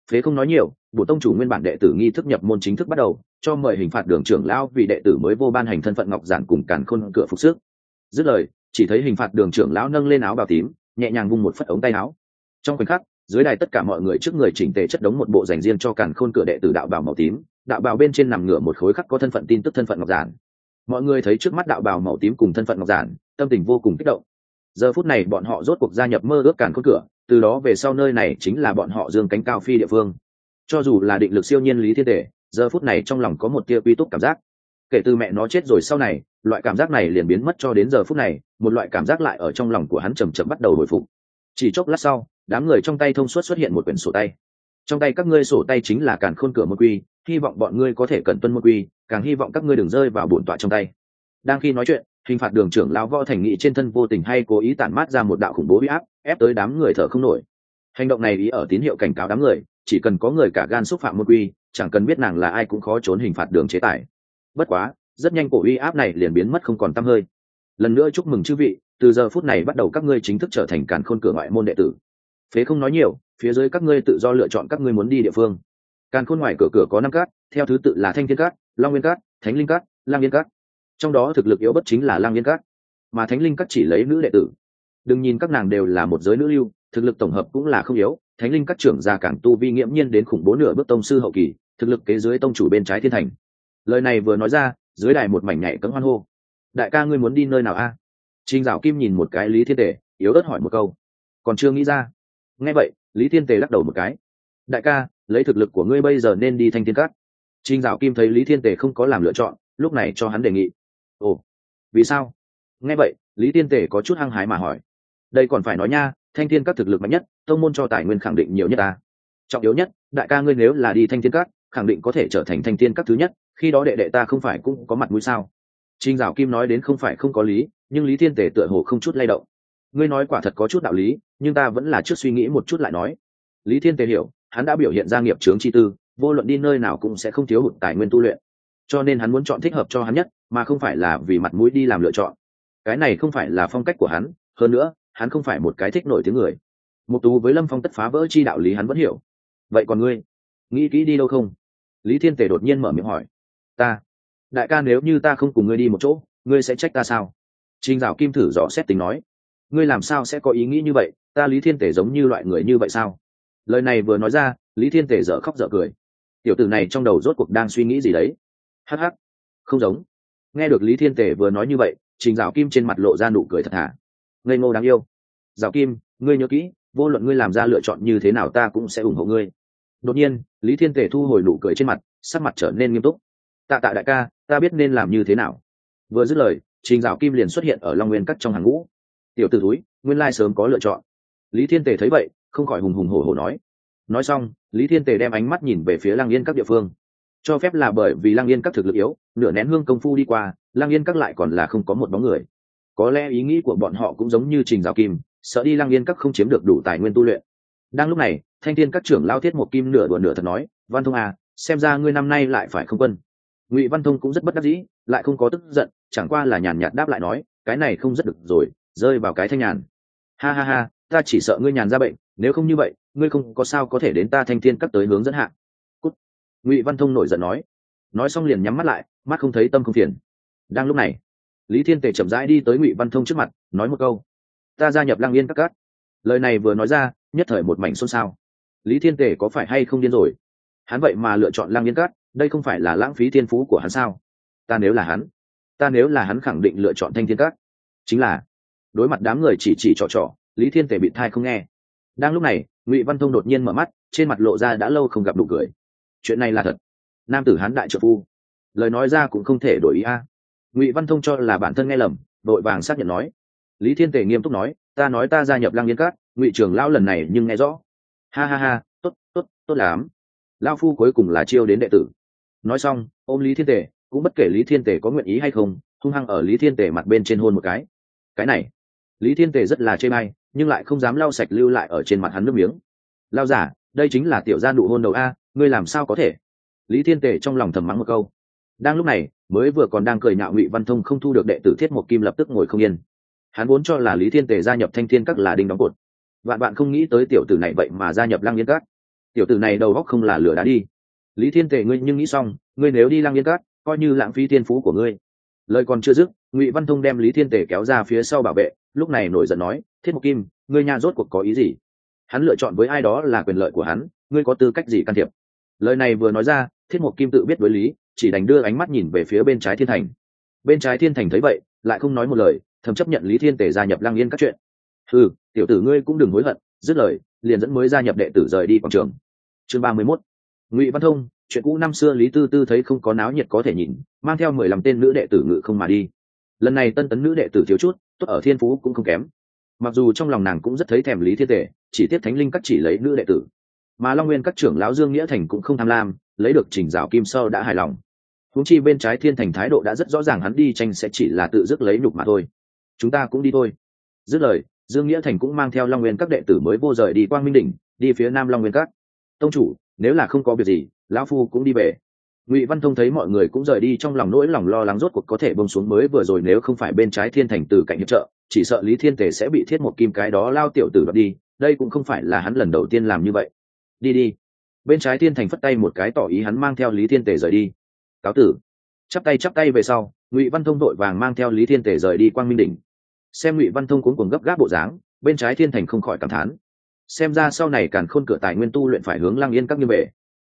Phế không nói nhiều, bổ tông chủ nguyên bản đệ tử nghi thức nhập môn chính thức bắt đầu, cho mời hình phạt đường trưởng lão vì đệ tử mới vô ban hành thân phận ngọc giản cùng càn khôn cửa phục sức. Dứt lời, chỉ thấy hình phạt đường trưởng lão nâng lên áo bào tím, nhẹ nhàng vung một phất ống tay áo. Trong khoảnh khắc, dưới đài tất cả mọi người trước người chỉnh tề chất đống một bộ dành riêng cho càn khôn cửa đệ tử đạo bào màu tím, đạo bào bên trên nằm ngửa một khối khắc có thân phận tin tức thân phận ngọc giản. Mọi người thấy trước mắt đạo bào màu tím cùng thân phận ngọc giản, tâm tình vô cùng kích động. Giờ phút này bọn họ rốt cuộc gia nhập mơ ước càn khôn cửa, từ đó về sau nơi này chính là bọn họ dương cánh cao phi địa phương. Cho dù là định lực siêu nhiên Lý Thiên Tề, giờ phút này trong lòng có một tia quy túc cảm giác. Kể từ mẹ nó chết rồi sau này, loại cảm giác này liền biến mất cho đến giờ phút này, một loại cảm giác lại ở trong lòng của hắn chậm chậm bắt đầu hồi phục. Chỉ chốc lát sau, đám người trong tay thông suốt xuất hiện một quyển sổ tay. Trong tay các ngươi sổ tay chính là càn khôn cửa môn quy, hy vọng bọn ngươi có thể cẩn tuân môn quy, càng hy vọng các ngươi đừng rơi vào bổn tọa trong tay. Đang khi nói chuyện, hình phạt đường trưởng lão Võ Thành Nghị trên thân vô tình hay cố ý tản mát ra một đạo khủng bố uy áp, ép tới đám người thở không nổi. Hành động này ý ở tín hiệu cảnh cáo đám người, chỉ cần có người cả gan xúc phạm môn quy, chẳng cần biết nàng là ai cũng khó trốn hình phạt đường chế tài. Bất quá, rất nhanh cổ uy áp này liền biến mất không còn tăm hơi. Lần nữa chúc mừng chư vị, từ giờ phút này bắt đầu các ngươi chính thức trở thành càn khôn cửa ngoại môn đệ tử. Phế không nói nhiều, phía dưới các ngươi tự do lựa chọn các ngươi muốn đi địa phương. Càn khôn ngoài cửa có 5 cát, theo thứ tự là Thanh Thiên Cát, Long Nguyên Cát, Thánh Linh Cát, Lang Yên Cát. Trong đó thực lực yếu bất chính là Lang Yên Cát, mà Thánh Linh Cát chỉ lấy nữ đệ tử. Đừng nhìn các nàng đều là một giới nữ lưu, thực lực tổng hợp cũng là không yếu. Thánh Linh Cát trưởng gia càng tu vi nghiễm nhiên đến khủng bố nửa bước tông sư hậu kỳ, thực lực kế dưới tông chủ bên trái thiên thành. Lời này vừa nói ra, dưới đài một mảnh nhảy cẫng hoan hô. Đại ca ngươi muốn đi nơi nào a? Trình Dạo Kim nhìn một cái Lý Thiên Tề, yếu ớt hỏi một câu. Còn chưa nghĩ ra. Nghe vậy, Lý Thiên Tề lắc đầu một cái. Đại ca, lấy thực lực của ngươi bây giờ nên đi Thanh Thiên Cát. Trình Dạo Kim thấy Lý Thiên Tề không có làm lựa chọn, lúc này cho hắn đề nghị. Ồ, vì sao? Nghe vậy, Lý Thiên Tề có chút hăng hái mà hỏi. Đây còn phải nói nha, Thanh Thiên Cát thực lực mạnh nhất, tông môn cho tài nguyên khẳng định nhiều nhất ta. Trọng yếu nhất, đại ca ngươi nếu là đi Thanh Thiên Cát, khẳng định có thể trở thành Thanh Thiên Cát thứ nhất, khi đó đệ đệ ta không phải cũng có mặt mũi sao? Trình Dạo Kim nói đến không phải không có lý, nhưng Lý Thiên Tề tựa hồ không chút lay động. Ngươi nói quả thật có chút đạo lý, nhưng ta vẫn là trước suy nghĩ một chút lại nói. Lý Thiên Tề hiểu, hắn đã biểu hiện ra nghiệp chướng chi tư, vô luận đi nơi nào cũng sẽ không thiếu hụt tài nguyên tu luyện, cho nên hắn muốn chọn thích hợp cho hắn nhất, mà không phải là vì mặt mũi đi làm lựa chọn. Cái này không phải là phong cách của hắn, hơn nữa, hắn không phải một cái thích nổi tiếng người. Mục Tú với Lâm Phong tất phá vỡ chi đạo lý hắn vẫn hiểu. Vậy còn ngươi, nghĩ kỹ đi đâu không? Lý Thiên Tề đột nhiên mở miệng hỏi. Ta, đại ca nếu như ta không cùng ngươi đi một chỗ, ngươi sẽ trách ta sao? Trình Dạo Kim thử dò xét tính nói. Ngươi làm sao sẽ có ý nghĩ như vậy, ta Lý Thiên Tề giống như loại người như vậy sao? Lời này vừa nói ra, Lý Thiên Tề dở khóc dở cười. Tiểu tử này trong đầu rốt cuộc đang suy nghĩ gì đấy? Hắc hắc, không giống. Nghe được Lý Thiên Tề vừa nói như vậy, Trình Dạo Kim trên mặt lộ ra nụ cười thật thà. Ngây ngô đáng yêu. Dạo Kim, ngươi nhớ kỹ, vô luận ngươi làm ra lựa chọn như thế nào ta cũng sẽ ủng hộ ngươi. Đột nhiên, Lý Thiên Tề thu hồi nụ cười trên mặt, sắc mặt trở nên nghiêm túc. Tạ đại ca, ta biết nên làm như thế nào. Vừa dứt lời, Trình Dạo Kim liền xuất hiện ở Long Nguyên Cát trong hàng ngũ. Tiểu tử thúi, nguyên lai sớm có lựa chọn. Lý Thiên Tề thấy vậy, không khỏi hùng hùng hổ hổ nói. Nói xong, Lý Thiên Tề đem ánh mắt nhìn về phía Lang Yên Các địa phương. Cho phép là bởi vì Lang Yên Các thực lực yếu, nửa nén hương công phu đi qua, Lang Yên Các lại còn là không có một bóng người. Có lẽ ý nghĩ của bọn họ cũng giống như Trình Dạo Kim, sợ đi Lang Yên Các không chiếm được đủ tài nguyên tu luyện. Đang lúc này, Thanh Thiên Các trưởng lao Thiết Một Kim nửa đùa nửa thật nói, Văn Thông à, xem ra ngươi năm nay lại phải không quân. Ngụy Văn Thông cũng rất bất đắc dĩ, lại không có tức giận, chẳng qua là nhàn nhạt đáp lại nói, cái này không rất được rồi, rơi vào cái thanh nhàn. Ha ha ha, ta chỉ sợ ngươi nhàn ra bệnh, nếu không như vậy, ngươi không có sao có thể đến ta Thanh Thiên Các tới hướng dẫn hạng. Cút. Ngụy Văn Thông nổi giận nói xong liền nhắm mắt lại, mắt không thấy tâm không phiền. Đang lúc này, Lý Thiên Tề chậm rãi đi tới Ngụy Văn Thông trước mặt, nói một câu, ta gia nhập Lang Yên Các. Lời này vừa nói ra, nhất thời một mảnh xôn xao. Lý Thiên Tề có phải hay không điên rồi? Hắn vậy mà lựa chọn Lang Yên Các, đây không phải là lãng phí thiên phú của hắn sao? Ta nếu là hắn khẳng định lựa chọn Thanh Thiên Các. Chính là, đối mặt đám người chỉ trỏ, Lý Thiên Tề bị thai không nghe. Đang lúc này, Ngụy Văn Thông đột nhiên mở mắt, trên mặt lộ ra đã lâu không gặp nụ cười. Chuyện này là thật. Nam tử hán đại trợ phu. Lời nói ra cũng không thể đổi ý a. Ngụy Văn Thông cho là bản thân nghe lầm, đội vàng xác nhận nói. Lý Thiên Tề nghiêm túc nói, ta nói ta gia nhập Lang Yên Các, Ngụy trưởng lão lần này nhưng nghe rõ. Ha ha ha, tốt lắm. Lão phu cuối cùng là chiêu đến đệ tử. Nói xong, ôm Lý Thiên Tề, cũng bất kể Lý Thiên Tề có nguyện ý hay không, hung hăng ở Lý Thiên Tề mặt bên trên hôn một cái. Cái này, Lý Thiên Tề rất là chê bai, nhưng lại không dám lau sạch lưu lại ở trên mặt hắn nước miếng. Lao giả, đây chính là tiểu gia nụ hôn đầu a, ngươi làm sao có thể? Lý Thiên Tề trong lòng thầm mắng một câu. Đang lúc này, mới vừa còn đang cười nhạo Ngụy Văn Thông không thu được đệ tử Thiết Một Kim lập tức ngồi không yên. Hắn vốn cho là Lý Thiên Tề gia nhập Thanh Thiên Các là đinh đóng cột, vạn bạn không nghĩ tới tiểu tử này vậy mà gia nhập Lang Yên Các. tiểu tử này đầu óc không là lửa đá đi. Lý Thiên Tề, ngươi nhưng nghĩ xong, ngươi nếu đi Lăng Yên Các coi như lãng phí thiên phú của ngươi. Lời còn chưa dứt, Ngụy Văn Thông đem Lý Thiên Tề kéo ra phía sau bảo vệ, lúc này nổi giận nói, Thiết Mộc Kim, ngươi nha rốt cuộc có ý gì? Hắn lựa chọn với ai đó là quyền lợi của hắn, ngươi có tư cách gì can thiệp? Lời này vừa nói ra, Thiết Mộc Kim tự biết đối lý, chỉ đành đưa ánh mắt nhìn về phía bên trái Thiên Thành. Bên trái Thiên Thành thấy vậy, lại không nói một lời, thầm chấp nhận Lý Thiên Tề gia nhập Lăng Yên Các chuyện. Ừ, tiểu tử ngươi cũng đừng hối hận. Dứt lời, liền dẫn mới gia nhập đệ tử rời đi quảng trường. Chương 31. Ngụy Văn Thông, chuyện cũ năm xưa. Lý Tư Tư thấy không có náo nhiệt có thể nhìn, mang theo 15 tên nữ đệ tử ngự không mà đi. Lần này tân tấn nữ đệ tử thiếu chút, tốt ở thiên phú cũng không kém. Mặc dù trong lòng nàng cũng rất thấy thèm Lý Thiên Tề, chỉ tiếc Thánh Linh Các chỉ lấy nữ đệ tử, mà Long Nguyên Các trưởng lão Dương Nghĩa Thành cũng không tham lam, lấy được Trình Dạo Kim Sơ đã hài lòng. Huống chi bên trái Thiên Thành thái độ đã rất rõ ràng, hắn đi tranh sẽ chỉ là tự dứt lấy nhục mà thôi. Chúng ta cũng đi thôi. Dứt lời, Dương Nghĩa Thành cũng mang theo Long Nguyên Các đệ tử mới vô rời đi Quang Minh đỉnh, đi phía Nam Long Nguyên Các. Tông chủ, nếu là không có việc gì, lão phu cũng đi về. Ngụy Văn Thông thấy mọi người cũng rời đi, trong lòng nỗi lòng lo lắng rốt cuộc có thể bông xuống. Mới vừa rồi nếu không phải bên trái Thiên Thành từ cạnh hiệp trợ, chỉ sợ Lý Thiên Tề sẽ bị Thiết Một Kim cái đó lao tiểu tử đoạt đi. Đây cũng không phải là hắn lần đầu tiên làm như vậy. Đi đi. Bên trái Thiên Thành phất tay một cái tỏ ý hắn mang theo Lý Thiên Tề rời đi. Cáo tử. Chắp tay về sau, Ngụy Văn Thông đội vàng mang theo Lý Thiên Tề rời đi Quang Minh đỉnh. Xem Ngụy Văn Thông cuống cuồng gấp gáp bộ dáng, bên trái Thiên Thành không khỏi cảm thán. Xem ra sau này Càn Khôn cửa tài nguyên tu luyện phải hướng Lăng Yên Các như về.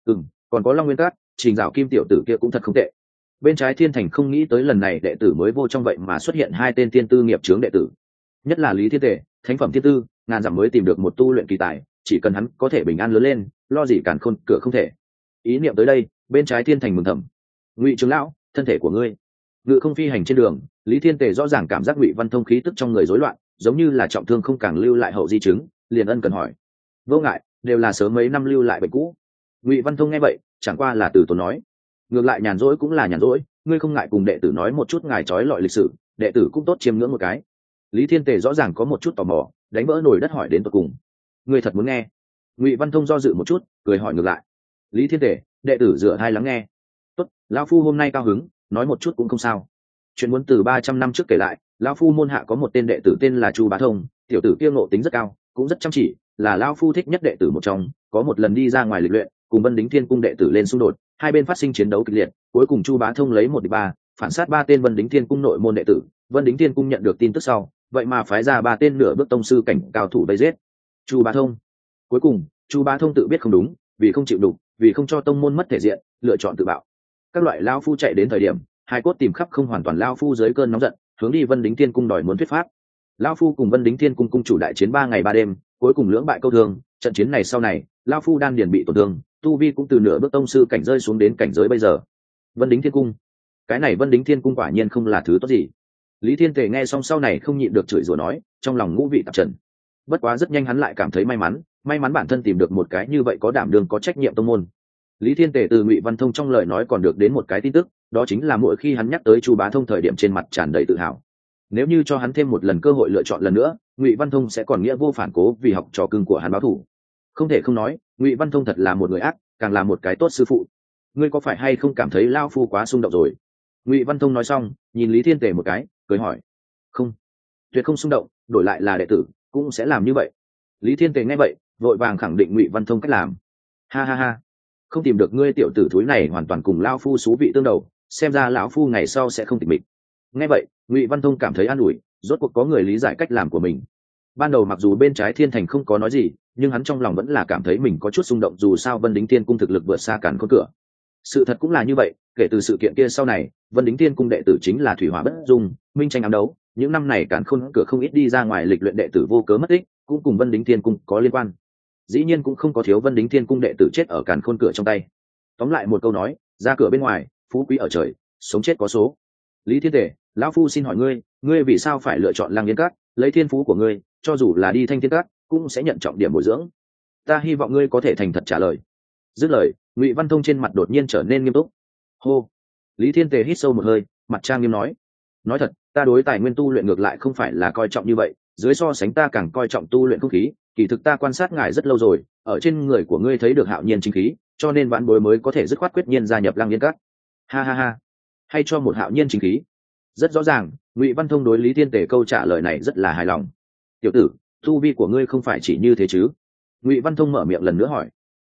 Còn có Long Nguyên Các, Trình Dạo Kim tiểu tử kia cũng thật không tệ. Bên trái Thiên Thành không nghĩ tới lần này đệ tử mới vô trong vậy mà xuất hiện hai tên tiên tư nghiệp chướng đệ tử, nhất là Lý Thiên Tề, thánh phẩm thiên tư, ngàn dặm mới tìm được một tu luyện kỳ tài, chỉ cần hắn có thể bình an lớn lên, lo gì Càn Khôn cửa không thể. Ý niệm tới đây, bên trái Thiên Thành mừng thầm. Ngụy trưởng lão, thân thể của ngươi. Ngự không phi hành trên đường, Lý Thiên Tề rõ ràng cảm giác Ngụy Văn Thông khí tức trong người rối loạn, giống như là trọng thương không càng lưu lại hậu di chứng, liền ân cần hỏi. Vô ngại, đều là sớm mấy năm lưu lại bệnh cũ. Ngụy Văn Thông nghe vậy, chẳng qua là từ tốn nói. Ngược lại nhàn rỗi cũng là nhàn rỗi, ngươi không ngại cùng đệ tử nói một chút ngài trói lọi lịch sử, đệ tử cũng tốt chiêm ngưỡng một cái. Lý Thiên Tề rõ ràng có một chút tò mò, đánh vỡ nồi đất hỏi đến tận cùng. Ngươi thật muốn nghe? Ngụy Văn Thông do dự một chút, cười hỏi ngược lại. Lý Thiên Tề, đệ tử dựa hai lắng nghe. Tốt, lão phu hôm nay cao hứng, nói một chút cũng không sao. Chuyện muốn từ 300 năm trước kể lại, lão phu môn hạ có một tên đệ tử tên là Chu Bá Thông, tiểu tử kia ngộ tính rất cao, cũng rất chăm chỉ, là lão phu thích nhất đệ tử một trong. Có một lần đi ra ngoài lịch luyện, cùng Vân Đính Thiên Cung đệ tử lên xung đột, hai bên phát sinh chiến đấu kịch liệt, cuối cùng Chu Bá Thông lấy 1-3, phản sát 3 tên Vân Đính Thiên Cung nội môn đệ tử. Vân Đính Thiên Cung nhận được tin tức sau, vậy mà phái ra 3 tên nửa bước tông sư cảnh cao thủ vây giết Chu Bá Thông. Cuối cùng, Chu Bá Thông tự biết không đúng, vì không chịu đủ, vì không cho tông môn mất thể diện, lựa chọn tự bạo. Các loại lão phu chạy đến thời điểm, hai cốt tìm khắp không hoàn toàn, lão phu dưới cơn nóng giận, hướng đi Vân Đính Thiên Cung đòi muốn thuyết pháp. Lão phu cùng Vân Đính Thiên Cung cung chủ đại chiến 3 ngày 3 đêm, cuối cùng lưỡng bại câu thương. Trận chiến này sau này, lão phu đan điền bị tổn thương, tu vi cũng từ nửa bước tông sư cảnh rơi xuống đến cảnh giới bây giờ. Vân Đính Thiên Cung, cái này Vân Đính Thiên Cung quả nhiên không là thứ tốt gì. Lý Thiên Tề nghe xong sau này không nhịn được chửi rủa nói, trong lòng ngũ vị tạp trần. Bất quá rất nhanh hắn lại cảm thấy may mắn bản thân tìm được một cái như vậy có đảm đương có trách nhiệm tông môn. Lý Thiên Tề từ Ngụy Văn Thông trong lời nói còn được đến một cái tin tức, đó chính là mỗi khi hắn nhắc tới Chu Bá Thông thời điểm trên mặt tràn đầy tự hào. Nếu như cho hắn thêm một lần cơ hội lựa chọn lần nữa, Ngụy Văn Thông sẽ còn nghĩa vô phản cố vì học trò cưng của hắn báo thù. Không thể không nói, Ngụy Văn Thông thật là một người ác, càng là một cái tốt sư phụ. Ngươi có phải hay không cảm thấy lao phu quá xung động rồi? Ngụy Văn Thông nói xong, nhìn Lý Thiên Tề một cái, cười hỏi. Không, tuyệt không xung động, đổi lại là đệ tử cũng sẽ làm như vậy. Lý Thiên Tề nghe vậy, vội vàng khẳng định Ngụy Văn Thông cách làm. Ha ha ha, không tìm được ngươi tiểu tử thúi này hoàn toàn cùng lao phu xú vị tương đầu, xem ra lão phu ngày sau sẽ không tịch mịch. Nghe vậy, Ngụy Văn Thông cảm thấy an ủi, rốt cuộc có người lý giải cách làm của mình. Ban đầu mặc dù bên trái Thiên Thành không có nói gì, nhưng hắn trong lòng vẫn là cảm thấy mình có chút xung động, dù sao Vân Đính Thiên Cung thực lực vượt xa Càn Khôn cửa. Sự thật cũng là như vậy, kể từ sự kiện kia sau này, Vân Đính Thiên Cung đệ tử chính là thủy hỏa bất dung, minh tranh ám đấu. Những năm này Càn Khôn cửa không ít đi ra ngoài lịch luyện đệ tử vô cớ mất tích, cũng cùng Vân Đính Thiên Cung có liên quan. Dĩ nhiên cũng không có thiếu Vân Đính Thiên Cung đệ tử chết ở Càn Khôn cửa trong tay. Tóm lại một câu nói, ra cửa bên ngoài, phú quý ở trời, sống chết có số. Lý Thiên Tề, lão phu xin hỏi ngươi vì sao phải lựa chọn Lăng Yên Các? Lấy thiên phú của ngươi, cho dù là đi Thanh Thiên Các, cũng sẽ nhận trọng điểm bồi dưỡng. Ta hy vọng ngươi có thể thành thật trả lời. Dứt lời, Ngụy Văn Thông trên mặt đột nhiên trở nên nghiêm túc. Hô. Lý Thiên Tề hít sâu một hơi, mặt trang nghiêm nói thật, ta đối tài nguyên tu luyện ngược lại không phải là coi trọng như vậy, dưới so sánh ta càng coi trọng tu luyện không khí. Kỳ thực ta quan sát ngài rất lâu rồi, ở trên người của ngươi thấy được hạo nhiên chính khí, cho nên vãn bối mới có thể dứt khoát quyết nhiên gia nhập Lăng Yên Các. Ha ha ha, hay cho một hạo nhiên chính khí. Rất rõ ràng, Ngụy Văn Thông đối Lý Thiên Tề câu trả lời này rất là hài lòng. Tiểu tử, tu vi của ngươi không phải chỉ như thế chứ? Ngụy Văn Thông mở miệng lần nữa hỏi.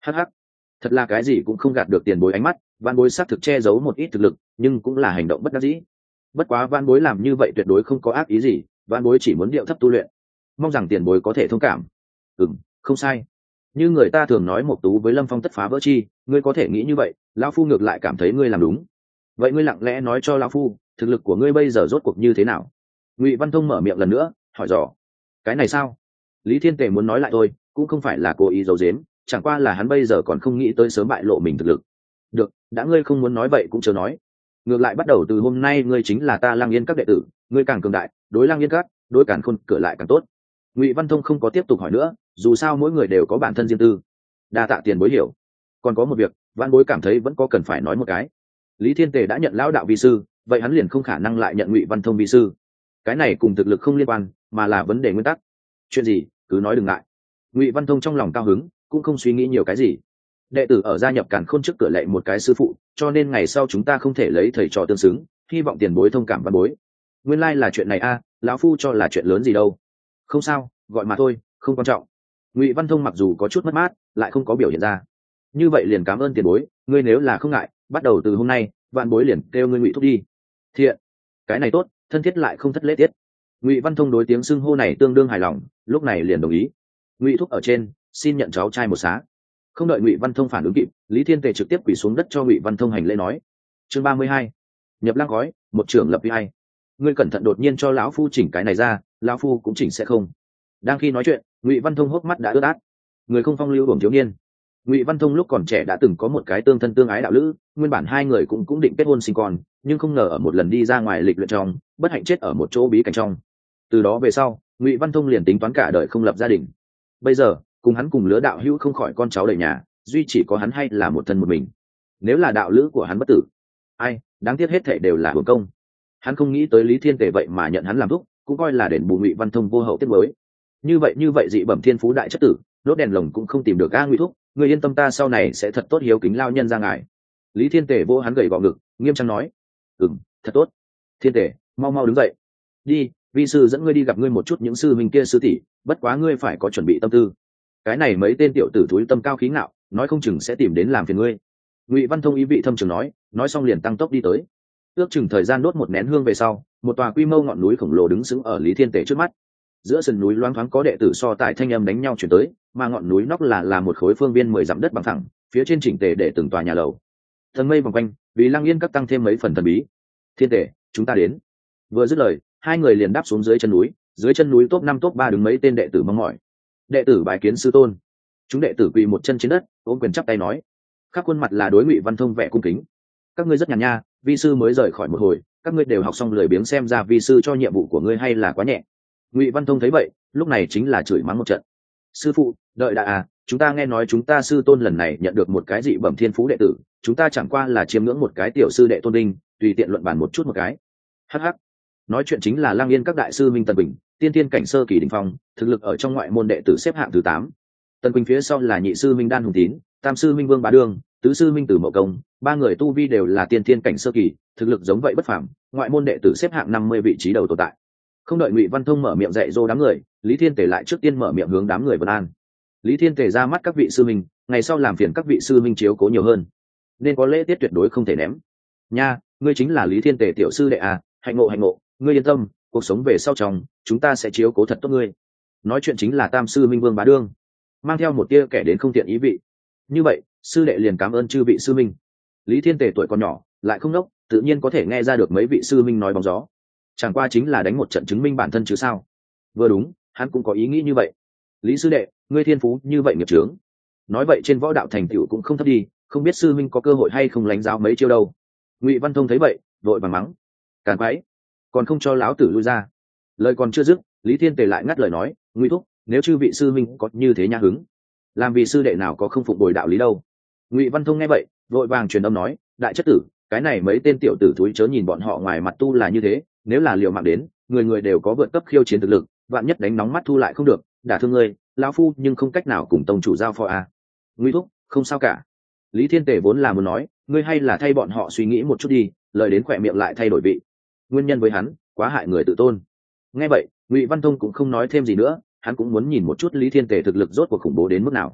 Hắc hắc, thật là cái gì cũng không gạt được tiền bối ánh mắt. Van bối xác thực che giấu một ít thực lực, nhưng cũng là hành động bất đắc dĩ. Bất quá van bối làm như vậy tuyệt đối không có ác ý gì, van bối chỉ muốn điệu thấp tu luyện, mong rằng tiền bối có thể thông cảm. Không sai. Như người ta thường nói một tú với Lâm Phong tất phá vỡ chi, ngươi có thể nghĩ như vậy, lão phu ngược lại cảm thấy ngươi làm đúng. Vậy ngươi lặng lẽ nói cho lão phu, thực lực của ngươi bây giờ rốt cuộc như thế nào? Ngụy Văn Thông mở miệng lần nữa, hỏi dò. Cái này sao? Lý Thiên Tề muốn nói lại thôi, cũng không phải là cố ý giấu giếm, chẳng qua là hắn bây giờ còn không nghĩ tới sớm bại lộ mình thực lực. Được, đã ngươi không muốn nói vậy cũng chớ nói. Ngược lại bắt đầu từ hôm nay ngươi chính là ta Lang Yên các đệ tử, ngươi càng cường đại, đối Lang Yên các, đối Càn Khôn cửa lại càng tốt. Ngụy Văn Thông không có tiếp tục hỏi nữa, dù sao mỗi người đều có bản thân riêng tư. Đa tạ tiền bối hiểu. Còn có một việc, Vãn bối cảm thấy vẫn có cần phải nói một cái. Lý Thiên Tề đã nhận lão đạo vi sư, vậy hắn liền không khả năng lại nhận Ngụy Văn Thông vi sư. Cái này cùng thực lực không liên quan, mà là vấn đề nguyên tắc. Chuyện gì, cứ nói đừng ngại. Ngụy Văn Thông trong lòng cao hứng, cũng không suy nghĩ nhiều cái gì. Đệ tử ở gia nhập Càn Khôn trước cửa lệ một cái sư phụ, cho nên ngày sau chúng ta không thể lấy thầy trò tương xứng, hy vọng tiền bối thông cảm văn bối. Nguyên lai là chuyện này a, lão phu cho là chuyện lớn gì đâu. Không sao, gọi mà thôi, không quan trọng. Ngụy Văn Thông mặc dù có chút mất mát, lại không có biểu hiện ra. Như vậy liền cảm ơn tiền bối, ngươi nếu là không ngại, bắt đầu từ hôm nay, vạn bối liền kêu ngươi Ngụy thúc đi. Thiện, cái này tốt, thân thiết lại không thất lễ tiết. Ngụy Văn Thông đối tiếng xưng hô này tương đương hài lòng, lúc này liền đồng ý. Ngụy thúc ở trên, xin nhận cháu trai một xá. Không đợi Ngụy Văn Thông phản ứng kịp, Lý Thiên Tề trực tiếp quỳ xuống đất cho Ngụy Văn Thông hành lễ nói. Chương 32. Nhập lăng gói, một trưởng lập vi hay. Ngươi cẩn thận đột nhiên cho lão phu chỉnh cái này ra, lão phu cũng chỉnh sẽ không. Đang khi nói chuyện, Ngụy Văn Thông hốc mắt đã ướt át. Người không phong lưu hưởng thiếu niên. Ngụy Văn Thông lúc còn trẻ đã từng có một cái tương thân tương ái đạo lữ, nguyên bản hai người cũng định kết hôn sinh con, nhưng không ngờ ở một lần đi ra ngoài lịch luyện trong, bất hạnh chết ở một chỗ bí cảnh trong. Từ đó về sau, Ngụy Văn Thông liền tính toán cả đời không lập gia đình. Bây giờ, cùng hắn cùng lứa đạo hữu không khỏi con cháu đầy nhà, duy chỉ có hắn hay là một thân một mình. Nếu là đạo lữ của hắn bất tử, ai, đáng tiếc hết thảy đều là hưởng công. Hắn không nghĩ tới Lý Thiên Tề vậy mà nhận hắn làm thúc, cũng coi là đền bù Ngụy Văn Thông vô hậu tiết mới. Như vậy dị bẩm thiên phú đại chất tử, đốt đèn lồng cũng không tìm được Ngụy thúc, người yên tâm, ta sau này sẽ thật tốt hiếu kính lao nhân ra ngài. Lý Thiên Tề vô hắn gầy gò ngực, nghiêm trang nói. Thật tốt. Thiên Tề, mau mau đứng dậy. Đi, vi sư dẫn ngươi đi gặp ngươi một chút những sư huynh kia sư tỷ, bất quá ngươi phải có chuẩn bị tâm tư. Cái này mấy tên tiểu tử thúi tâm cao khí ngạo, nói không chừng sẽ tìm đến làm phiền ngươi. Ngụy Văn Thông ý vị thâm trường nói xong liền tăng tốc đi tới. Ước chừng thời gian đốt một nén hương về sau, một tòa quy mô ngọn núi khổng lồ đứng sững ở Lý Thiên Tề trước mắt. Giữa sườn núi loáng thoáng có đệ tử so tài thanh âm đánh nhau chuyển tới, mà ngọn núi nóc là một khối phương viên 10 dặm đất bằng thẳng, phía trên chỉnh tề để từng tòa nhà lầu. Tầng mây vòng quanh, vì Lăng Yên các tăng thêm mấy phần thần bí. Thiên Tề, chúng ta đến. Vừa dứt lời, hai người liền đáp xuống dưới chân núi top 5 top 3 đứng mấy tên đệ tử mong mỏi. Đệ tử bái kiến sư tôn. Chúng đệ tử quỳ một chân trên đất, ôm quyền chắp tay nói. Khắp khuôn mặt là đối Ngụy Văn Thông vẻ cung kính. Các ngươi rất nhàn nha, vi sư mới rời khỏi một hồi, các ngươi đều học xong lười biếng, xem ra vi sư cho nhiệm vụ của ngươi hay là quá nhẹ. Ngụy Văn Thông thấy vậy, lúc này chính là chửi mắng một trận. Sư phụ, đợi đã à, chúng ta nghe nói chúng ta sư tôn lần này nhận được một cái dị bẩm thiên phú đệ tử, chúng ta chẳng qua là chiêm ngưỡng một cái tiểu sư đệ tôn đinh, tùy tiện luận bàn một chút một cái. Hắc hắc. Nói chuyện chính là Lang Yên các đại sư Minh Tần Bình, tiên tiên cảnh sơ kỳ đỉnh phong, thực lực ở trong ngoại môn đệ tử xếp hạng thứ 8. Tần Bình phía sau là nhị sư Minh Đan Hùng Tín, tam sư Minh Vương Bá Đương, tứ sư Minh Tử Mậu Công, ba người tu vi đều là tiên tiên cảnh sơ kỳ, thực lực giống vậy bất phàm, ngoại môn đệ tử xếp hạng 50 vị trí đầu tồn tại. Không đợi Ngụy Văn Thông mở miệng dạy dỗ đám người, Lý Thiên Tề lại trước tiên mở miệng hướng đám người vân an. Lý Thiên Tề ra mắt các vị sư minh, ngày sau làm phiền các vị sư minh chiếu cố nhiều hơn, nên có lễ tiết tuyệt đối không thể ném. Nha, ngươi chính là Lý Thiên Tề tiểu sư đệ à, hạnh ngộ, ngươi yên tâm, cuộc sống về sau trong, chúng ta sẽ chiếu cố thật tốt ngươi. Nói chuyện chính là tam sư Minh Vương Bá Đương, mang theo một tia kẻ đến không tiện ý vị. Như vậy, sư đệ liền cảm ơn chư vị sư minh. Lý Thiên Tề tuổi còn nhỏ, lại không nốc, tự nhiên có thể nghe ra được mấy vị sư minh nói bóng gió. Chẳng qua chính là đánh một trận chứng minh bản thân chứ sao. Vừa đúng, hắn cũng có ý nghĩ như vậy. Lý sư đệ, ngươi thiên phú như vậy nghiệp chướng, nói vậy trên võ đạo thành tựu cũng không thấp đi, không biết sư minh có cơ hội hay không lãnh giáo mấy chiêu đâu. Ngụy Văn Thông thấy vậy, vội vàng mắng. Càn quái, còn không cho lão tử lui ra. Lời còn chưa dứt, Lý Thiên Tề lại ngắt lời nói. Ngụy thúc, nếu chư vị sư minh có như thế nhã hứng, làm vì sư đệ nào có không phụng bồi đạo lý đâu. Ngụy Văn Thông nghe vậy, vội vàng truyền âm nói. Đại chất tử, cái này mấy tên tiểu tử thúi chớ nhìn bọn họ ngoài mặt tu là như thế, nếu là liều mạng đến, người người đều có vượt cấp khiêu chiến thực lực, vạn nhất đánh nóng mắt thu lại không được, đả thương ngươi, lão phu nhưng không cách nào cùng tông chủ giao phó à. Ngụy thúc, không sao cả. Lý Thiên Tề vốn là muốn nói, ngươi hay là thay bọn họ suy nghĩ một chút đi, lời đến khỏe miệng lại thay đổi vị. Nguyên nhân với hắn, quá hại người tự tôn. Nghe vậy, Ngụy Văn Thông cũng không nói thêm gì nữa, hắn cũng muốn nhìn một chút Lý Thiên Tề thực lực rốt cuộc khủng bố đến mức nào.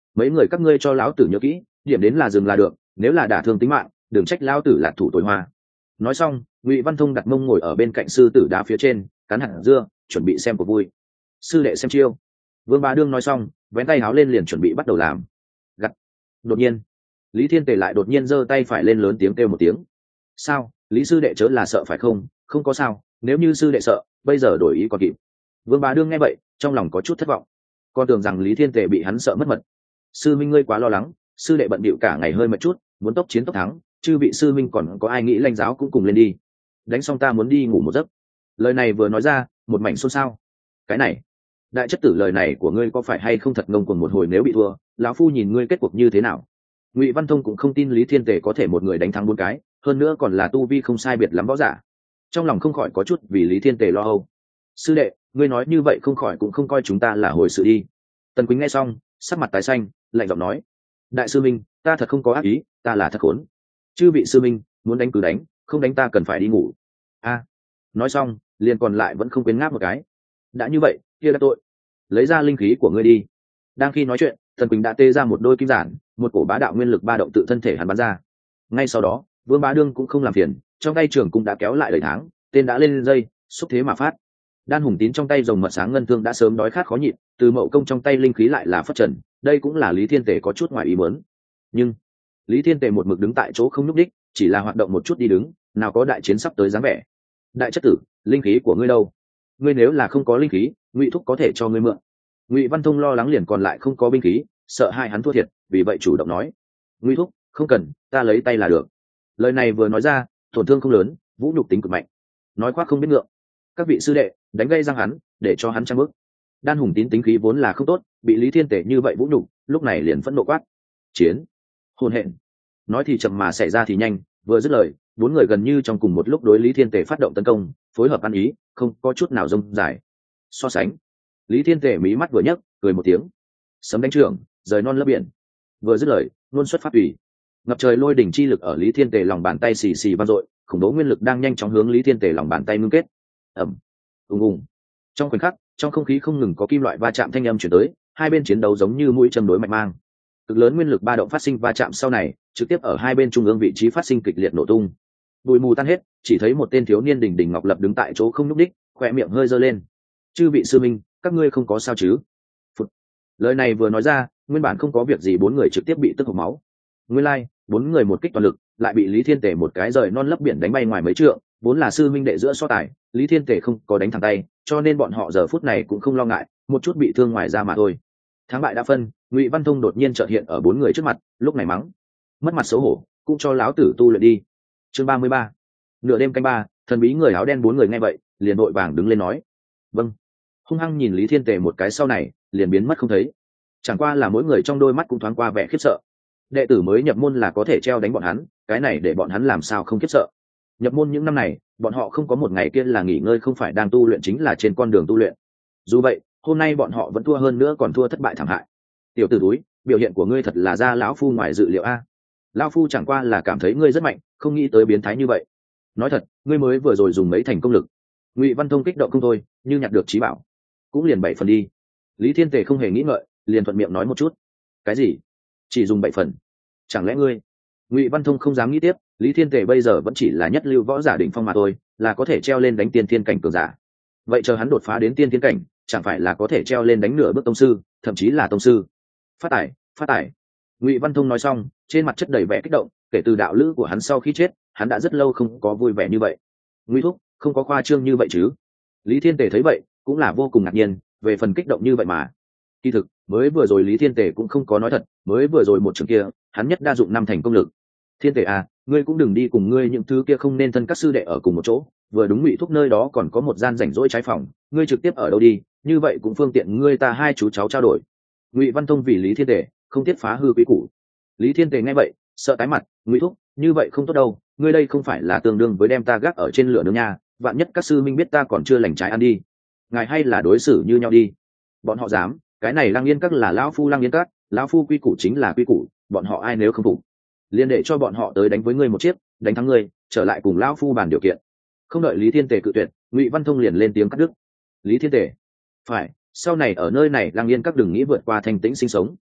mấy người các ngươi cho lão tử nhớ kỹ, điểm đến là dừng là được, nếu là đả thương tính mạng đừng trách lão tử là thủ tối hoa. Nói xong Ngụy Văn Thông đặt mông ngồi ở bên cạnh sư tử đá phía trên, cắn hạt dưa chuẩn bị xem cuộc vui. Sư đệ xem chiêu. Vương Bá Đương nói xong vén tay háo lên liền chuẩn bị bắt đầu làm. Gặt. Đột nhiên Lý Thiên Tề lại đột nhiên giơ tay phải lên lớn tiếng kêu một tiếng. Sao, Lý sư đệ chớ là sợ phải không? Không có sao, nếu như sư đệ sợ bây giờ đổi ý còn kịp. Vương Bá Đương nghe vậy trong lòng có chút thất vọng, con tưởng rằng Lý Thiên Tề bị hắn sợ mất mật. Sư minh ngươi quá lo lắng, sư đệ bận bịu cả ngày hơi mệt chút, muốn tốc chiến tốc thắng, chư vị sư minh còn có ai nghĩ lãnh giáo cũng cùng lên đi. Đánh xong ta muốn đi ngủ một giấc. Lời này vừa nói ra một mảnh xôn xao. Cái này, đại chất tử lời này của ngươi có phải hay không thật ngông cuồng một hồi, nếu bị thua lão phu nhìn ngươi kết cuộc như thế nào. Ngụy Văn Thông cũng không tin Lý Thiên Tề có thể một người đánh thắng 4 cái, hơn nữa còn là tu vi không sai biệt lắm võ giả, trong lòng không khỏi có chút vì Lý Thiên Tề lo âu. Sư đệ, ngươi nói như vậy không khỏi cũng không coi chúng ta là hồi sự đi. Tần Quýnh nghe xong sắc mặt tái xanh, lạnh giọng nói: đại sư minh, ta thật không có ác ý, ta là thật khốn. Chư vị sư minh muốn đánh cứ đánh, không đánh ta cần phải đi ngủ. A. Nói xong liền còn lại vẫn không quên ngáp một cái. Đã như vậy kia đã tội, lấy ra linh khí của ngươi đi. Đang khi nói chuyện Tần Quýnh đã tê ra một đôi kim giản, một cổ bá đạo nguyên lực ba động tự thân thể hắn bắn ra. Ngay sau đó Vương Bá Đương cũng không làm phiền, trong tay trường cũng đã kéo lại lời tháng, tên đã lên dây xúc thế mà phát. Đan Hùng Tín trong tay rồng mật sáng ngân thương đã sớm đói khát khó nhịn, từ Mậu Công trong tay linh khí lại là phất trần, đây cũng là Lý Thiên Tề có chút ngoài ý muốn. Nhưng Lý Thiên Tề một mực đứng tại chỗ không nhúc đích, chỉ là hoạt động một chút đi đứng, nào có đại chiến sắp tới dáng vẻ. Đại chất tử, linh khí của ngươi đâu? Ngươi nếu là không có linh khí, Ngụy thúc có thể cho ngươi mượn. Ngụy Văn Thông lo lắng liền còn lại không có binh khí, sợ hai hắn thua thiệt, vì vậy chủ động nói: Ngụy thúc, không cần, ta lấy tay là được. Lời này vừa nói ra tổn thương không lớn, vũ nhục tính cực mạnh, nói khoác không biết ngượng. Các vị sư đệ đánh gây răng hắn, để cho hắn trang bước. Đan Hùng Tín tính khí vốn là không tốt, bị Lý Thiên Tề như vậy vũ nhục, lúc này liền phẫn nộ quát: chiến! Hôn hẹn! Nói thì chậm mà xảy ra thì nhanh, vừa dứt lời 4 người gần như trong cùng một lúc đối Lý Thiên Tề phát động tấn công, phối hợp ăn ý, không có chút nào rông dài. So sánh, Lý Thiên Tề mí mắt vừa nhấc cười một tiếng: sấm đánh trưởng, rời non lấp biển. Vừa dứt lời luôn xuất phát ủy, ngập trời lôi đỉnh chi lực ở Lý Thiên Tề lòng bàn tay xì xì vang dội, khủng bố nguyên lực đang nhanh chóng hướng Lý Thiên Tề lòng bàn tay ngưng kết. Ầm, ùng ùng. Trong khoảnh khắc trong không khí không ngừng có kim loại va chạm thanh âm chuyển tới, hai bên chiến đấu giống như mũi châm đối mạnh mang. Cực lớn nguyên lực ba động phát sinh va chạm sau này trực tiếp ở hai bên trung ương vị trí phát sinh kịch liệt nổ tung. Bụi mù tan hết, chỉ thấy một tên thiếu niên đỉnh đỉnh ngọc lập đứng tại chỗ không nhúc đích, khỏe miệng hơi giơ lên: chư vị sư minh, các ngươi không có sao chứ? Phụt. Lời này vừa nói ra nguyên bản không có việc gì 4 người trực tiếp bị tức hộc máu. Nguyên lai 4 người một kích toàn lực lại bị Lý Thiên Tề một cái rời non lấp biển đánh bay ngoài mấy trượng, vốn là sư minh đệ giữa so tài, Lý Thiên Tề không có đánh thẳng tay, cho nên bọn họ giờ phút này cũng không lo ngại một chút bị thương ngoài ra mà thôi. Thắng bại đã phân, Ngụy Văn Thông đột nhiên chợt hiện ở 4 người trước mặt, lúc này mắng: mất mặt xấu hổ, cũng cho láo tử tu luyện đi. Chương 33. Nửa đêm canh 3, thần bí người áo đen 4 người nghe vậy liền vội vàng đứng lên nói: vâng. Hung hăng nhìn Lý Thiên Tề một cái sau này liền biến mất không thấy, chẳng qua là mỗi người trong đôi mắt cũng thoáng qua vẻ khiếp sợ. Đệ tử mới nhập môn là có thể treo đánh bọn hắn, cái này để bọn hắn làm sao không khiếp sợ. Nhập môn những năm này bọn họ không có một ngày kia là nghỉ ngơi, không phải đang tu luyện chính là trên con đường tu luyện. Dù vậy hôm nay bọn họ vẫn thua, hơn nữa còn thua thất bại thảm hại. Tiểu tử túi, biểu hiện của ngươi thật là ra lão phu ngoài dự liệu a. Lão phu chẳng qua là cảm thấy ngươi rất mạnh, không nghĩ tới biến thái như vậy. Nói thật, ngươi mới vừa rồi dùng mấy thành công lực. Ngụy Văn Thông kích động không thôi, như nhặt được trí bảo, cũng liền 7 phần đi. Lý Thiên Tề không hề nghĩ ngợi liền thuận miệng nói một chút: cái gì? Chỉ dùng 7 phần? Chẳng lẽ ngươi? Ngụy Văn Thông không dám nghĩ tiếp, Lý Thiên Tề bây giờ vẫn chỉ là nhất lưu võ giả đỉnh phong mà thôi, là có thể treo lên đánh tiên thiên cảnh cường giả. Vậy chờ hắn đột phá đến tiên thiên cảnh, chẳng phải là có thể treo lên đánh nửa bước tông sư, thậm chí là tông sư. Phát tải, phát tải. Ngụy Văn Thông nói xong trên mặt chất đầy vẻ kích động, kể từ đạo lữ của hắn sau khi chết hắn đã rất lâu không có vui vẻ như vậy. Ngụy thúc, không có khoa trương như vậy chứ? Lý Thiên Tề thấy vậy cũng là vô cùng ngạc nhiên, về phần kích động như vậy mà kỳ thực mới vừa rồi Lý Thiên Tề cũng không có nói thật, mới vừa rồi một trường kia hắn nhất đa dụng 5 thành công lực. Thiên Tề à, ngươi cũng đừng đi cùng ngươi những thứ kia không nên thân các sư đệ ở cùng một chỗ, vừa đúng Ngụy thúc nơi đó còn có một gian rảnh rỗi trái phòng, ngươi trực tiếp ở đâu đi, như vậy cũng phương tiện ngươi ta hai chú cháu trao đổi. Ngụy Văn Thông vì Lý Thiên Tề không tiếc phá hư quý củ. Lý Thiên Tề nghe vậy sợ tái mặt: Ngụy thúc, như vậy không tốt đâu, ngươi đây không phải là tương đương với đem ta gác ở trên lửa nướng nha, vạn nhất các sư minh biết ta còn chưa lành trái ăn đi. Ngài hay là đối xử như nhau đi. Bọn họ dám, cái này Lăng Yên các là lão phu Lăng Yên các, lão phu quy củ chính là quy củ, bọn họ ai nếu không phục, liền để cho bọn họ tới đánh với ngươi một chiếc, đánh thắng ngươi trở lại cùng lão phu bàn điều kiện. Không đợi Lý Thiên Tề cự tuyệt, Ngụy Văn Thông liền lên tiếng cắt đứt: Lý Thiên Tề, phải, sau này ở nơi này Lăng Yên các đừng nghĩ vượt qua thanh tĩnh sinh sống.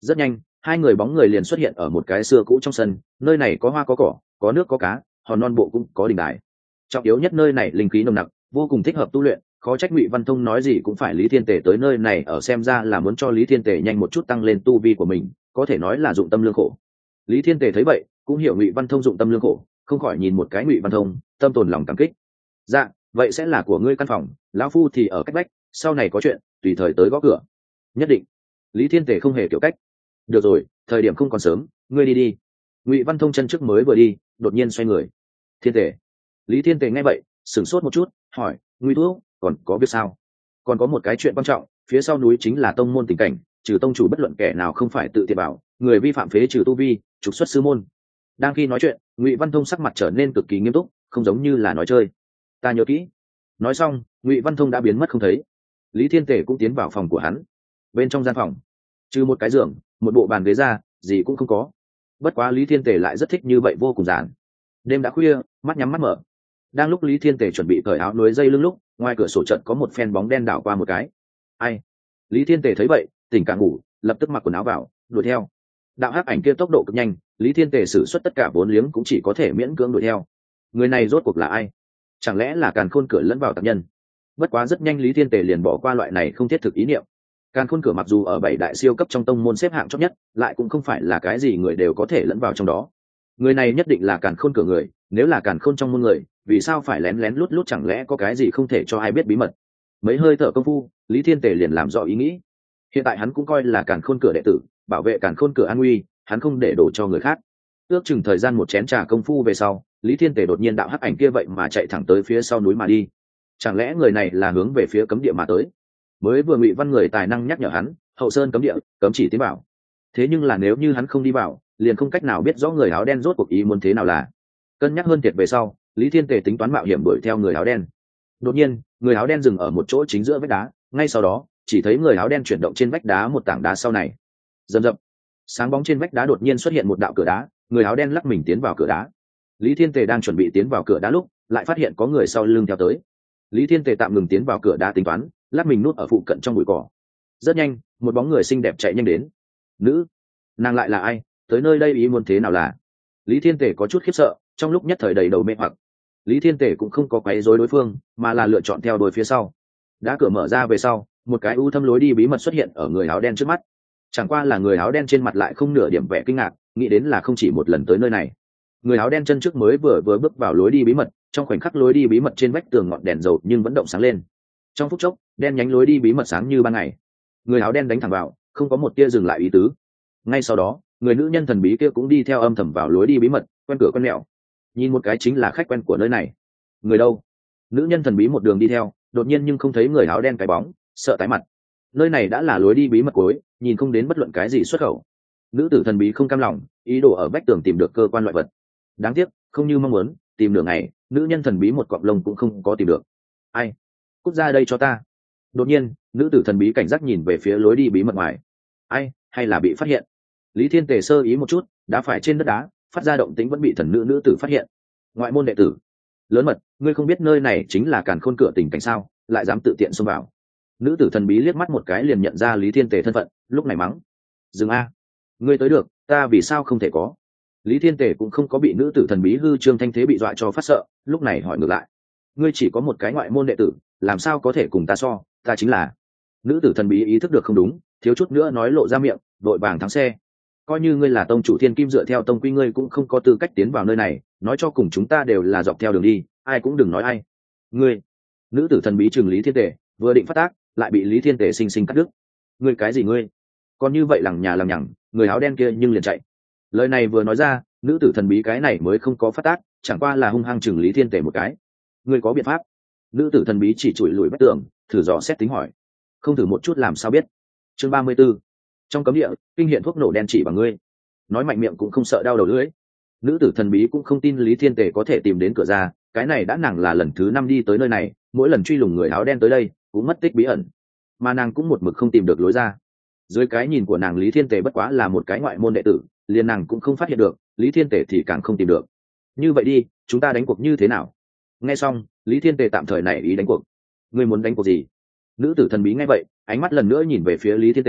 Rất nhanh, hai người bóng người liền xuất hiện ở một cái xưa cũ trong sân, nơi này có hoa có cỏ, có nước có cá, hòn non bộ cũng có đình đài. Trọng yếu nhất nơi này linh khí nồng nặc, vô cùng thích hợp tu luyện, khó trách Ngụy Văn Thông nói gì cũng phải Lý Thiên Tề tới nơi này ở, xem ra là muốn cho Lý Thiên Tề nhanh một chút tăng lên tu vi của mình, có thể nói là dụng tâm lương khổ. Lý Thiên Tề thấy vậy, cũng hiểu Ngụy Văn Thông dụng tâm lương khổ, không khỏi nhìn một cái Ngụy Văn Thông, tâm tồn lòng cảm kích. Dạ, vậy sẽ là của ngươi căn phòng, lão phu thì ở cách vách, sau này có chuyện tùy thời tới gõ cửa. Nhất định. Lý Thiên Tề không hề kiểu cách. Được rồi, thời điểm không còn sớm, ngươi đi đi. Ngụy Văn Thông chân trước mới vừa đi, đột nhiên xoay người. Thiên Tề. Lý Thiên Tề nghe vậy, sửng sốt một chút, hỏi, Ngụy thuốc, còn có việc sao? Còn có một cái chuyện quan trọng, phía sau núi chính là tông môn tình cảnh, trừ tông chủ bất luận kẻ nào không phải tự tiện bảo, người vi phạm phế trừ tu vi, trục xuất sư môn. Đang khi nói chuyện, Ngụy Văn Thông sắc mặt trở nên cực kỳ nghiêm túc, không giống như là nói chơi. Ta nhớ kỹ. Nói xong, Ngụy Văn Thông đã biến mất không thấy. Lý Thiên Tề cũng tiến vào phòng của hắn. Bên trong gian phòng, trừ một cái giường, một bộ bàn ghế ra, gì cũng không có. Bất quá Lý Thiên Tề lại rất thích như vậy, vô cùng giản. Đêm đã khuya, mắt nhắm mắt mở. Đang lúc Lý Thiên Tề chuẩn bị cởi áo núi dây lưng lúc, ngoài cửa sổ trận có một phen bóng đen đảo qua một cái. Ai? Lý Thiên Tề thấy vậy, tỉnh cả ngủ, lập tức mặc quần áo vào, đuổi theo. Đạo hắc ảnh kia tốc độ cực nhanh, Lý Thiên Tề sử xuất tất cả vốn liếng cũng chỉ có thể miễn cưỡng đuổi theo. Người này rốt cuộc là ai? Chẳng lẽ là Càn Khôn Cửa lẫn vào tạp nhân? Bất quá rất nhanh Lý Thiên Tề liền bỏ qua loại này không thiết thực ý niệm. Càn Khôn Cửa mặc dù ở 7 đại siêu cấp trong tông môn xếp hạng chót nhất, lại cũng không phải là cái gì người đều có thể lẫn vào trong đó. Người này nhất định là Càn Khôn Cửa người, nếu là Càn Khôn trong môn người, vì sao phải lén lén lút lút, chẳng lẽ có cái gì không thể cho ai biết bí mật? Mấy hơi thở công phu, Lý Thiên Tề liền làm rõ ý nghĩ. Hiện tại hắn cũng coi là Càn Khôn Cửa đệ tử, bảo vệ Càn Khôn Cửa an nguy, hắn không để đổ cho người khác. Ước chừng thời gian một chén trà công phu về sau, Lý Thiên Tề đột nhiên đạo hắc ảnh kia vậy mà chạy thẳng tới phía sau núi mà đi. Chẳng lẽ người này là hướng về phía cấm địa mà tới? Mới vừa Ngụy Văn người tài năng nhắc nhở hắn, hậu sơn cấm địa, cấm chỉ tiến vào. Thế nhưng là nếu như hắn không đi vào, liền không cách nào biết rõ người áo đen rốt cuộc ý muốn thế nào là. Cân nhắc hơn thiệt về sau, Lý Thiên Tề tính toán mạo hiểm đuổi theo người áo đen. Đột nhiên, người áo đen dừng ở một chỗ chính giữa vách đá, ngay sau đó, chỉ thấy người áo đen chuyển động trên vách đá một tảng đá sau này. Rầm rập, sáng bóng trên vách đá đột nhiên xuất hiện một đạo cửa đá, người áo đen lắc mình tiến vào cửa đá. Lý Thiên Tề đang chuẩn bị tiến vào cửa đá lúc, lại phát hiện có người sau lưng theo tới. Lý Thiên Tề tạm ngừng tiến vào cửa đá tính toán, lắc mình nút ở phụ cận trong bụi cỏ. Rất nhanh, một bóng người xinh đẹp chạy nhanh đến. Nữ, nàng lại là ai? Tới nơi đây ý muốn thế nào là? Lý Thiên Tề có chút khiếp sợ, trong lúc nhất thời đầy đầu mê hoặc. Lý Thiên Tề cũng không có quấy rối đối phương, mà là lựa chọn theo đuôi phía sau. Đá cửa mở ra về sau, một cái u thâm lối đi bí mật xuất hiện ở người áo đen trước mắt. Chẳng qua là người áo đen trên mặt lại không nửa điểm vẻ kinh ngạc, nghĩ đến là không chỉ một lần tới nơi này. Người áo đen chân trước mới vừa bước vào lối đi bí mật, trong khoảnh khắc lối đi bí mật trên vách tường ngọn đèn dầu nhưng vẫn động sáng lên. Trong phút chốc, đen nhánh lối đi bí mật sáng như ban ngày. Người áo đen đánh thẳng vào, không có một tia dừng lại ý tứ. Ngay sau đó, người nữ nhân thần bí kia cũng đi theo âm thầm vào lối đi bí mật, quen cửa quen mẹo. Nhìn một cái chính là khách quen của nơi này. Người đâu? Nữ nhân thần bí một đường đi theo, đột nhiên nhưng không thấy người áo đen cái bóng, sợ tái mặt. Nơi này đã là lối đi bí mật cuối, nhìn không đến bất luận cái gì xuất khẩu. Nữ tử thần bí không cam lòng, ý đồ ở vách tường tìm được cơ quan loại vật. Đáng tiếc, không như mong muốn, tìm nửa ngày, nữ nhân thần bí một cọng lông cũng không có tìm được. Ai? Cút ra đây cho ta! Đột nhiên, nữ tử thần bí cảnh giác nhìn về phía lối đi bí mật ngoài. Ai? Hay là bị phát hiện? Lý Thiên Tề sơ ý một chút, đá phải trên đất đá, phát ra động tĩnh vẫn bị thần nữ tử phát hiện. Ngoại môn đệ tử, lớn mật, ngươi không biết nơi này chính là Càn Khôn Cửa tình cảnh sao, lại dám tự tiện xông vào. Nữ tử thần bí liếc mắt một cái liền nhận ra Lý Thiên Tề thân phận, lúc này mắng. Dừng a, ngươi tới được, ta vì sao không thể có? Lý Thiên Tề cũng không có bị nữ tử thần bí hư trương thanh thế bị dọa cho phát sợ, lúc này hỏi ngược lại. Ngươi chỉ có một cái ngoại môn đệ tử, làm sao có thể cùng ta so, ta chính là. Nữ tử thần bí ý thức được không đúng, thiếu chút nữa nói lộ ra miệng, vội vàng thắng xe. Coi như ngươi là tông chủ Thiên Kim, dựa theo tông quy ngươi cũng không có tư cách tiến vào nơi này, nói cho cùng chúng ta đều là dọc theo đường đi, ai cũng đừng nói ai. Ngươi. Nữ tử thần bí trừng Lý Thiên Tề, vừa định phát tác, lại bị Lý Thiên Tề sinh sinh cắt đứt. Ngươi cái gì ngươi? Còn như vậy lằng nhà lằng nhằng, người áo đen kia nhưng liền chạy. Lời này vừa nói ra, nữ tử thần bí cái này mới không có phát tác, chẳng qua là hung hăng trừng Lý Thiên Tề một cái. Ngươi có biện pháp? Nữ tử thần bí chỉ chùi lùi vách tường, thử dò xét tính hỏi. Không thử một chút làm sao biết? Chương 34. Trong cấm địa, kinh hiện thuốc nổ đen chỉ bằng ngươi. Nói mạnh miệng cũng không sợ đau đầu lưỡi. Nữ tử thần bí cũng không tin Lý Thiên Tề có thể tìm đến cửa ra, cái này đã nàng là lần thứ 5 đi tới nơi này, mỗi lần truy lùng người áo đen tới đây cũng mất tích bí ẩn, mà nàng cũng một mực không tìm được lối ra. Dưới cái nhìn của nàng, Lý Thiên Tề bất quá là một cái ngoại môn đệ tử, liền nàng cũng không phát hiện được, Lý Thiên Tề thì càng không tìm được. Như vậy đi, chúng ta đánh cuộc như thế nào? Nghe xong, Lý Thiên Tề tạm thời nảy ý đánh cuộc. Ngươi muốn đánh cuộc gì? Nữ tử thần bí nghe vậy, ánh mắt lần nữa nhìn về phía Lý Thiên Tề,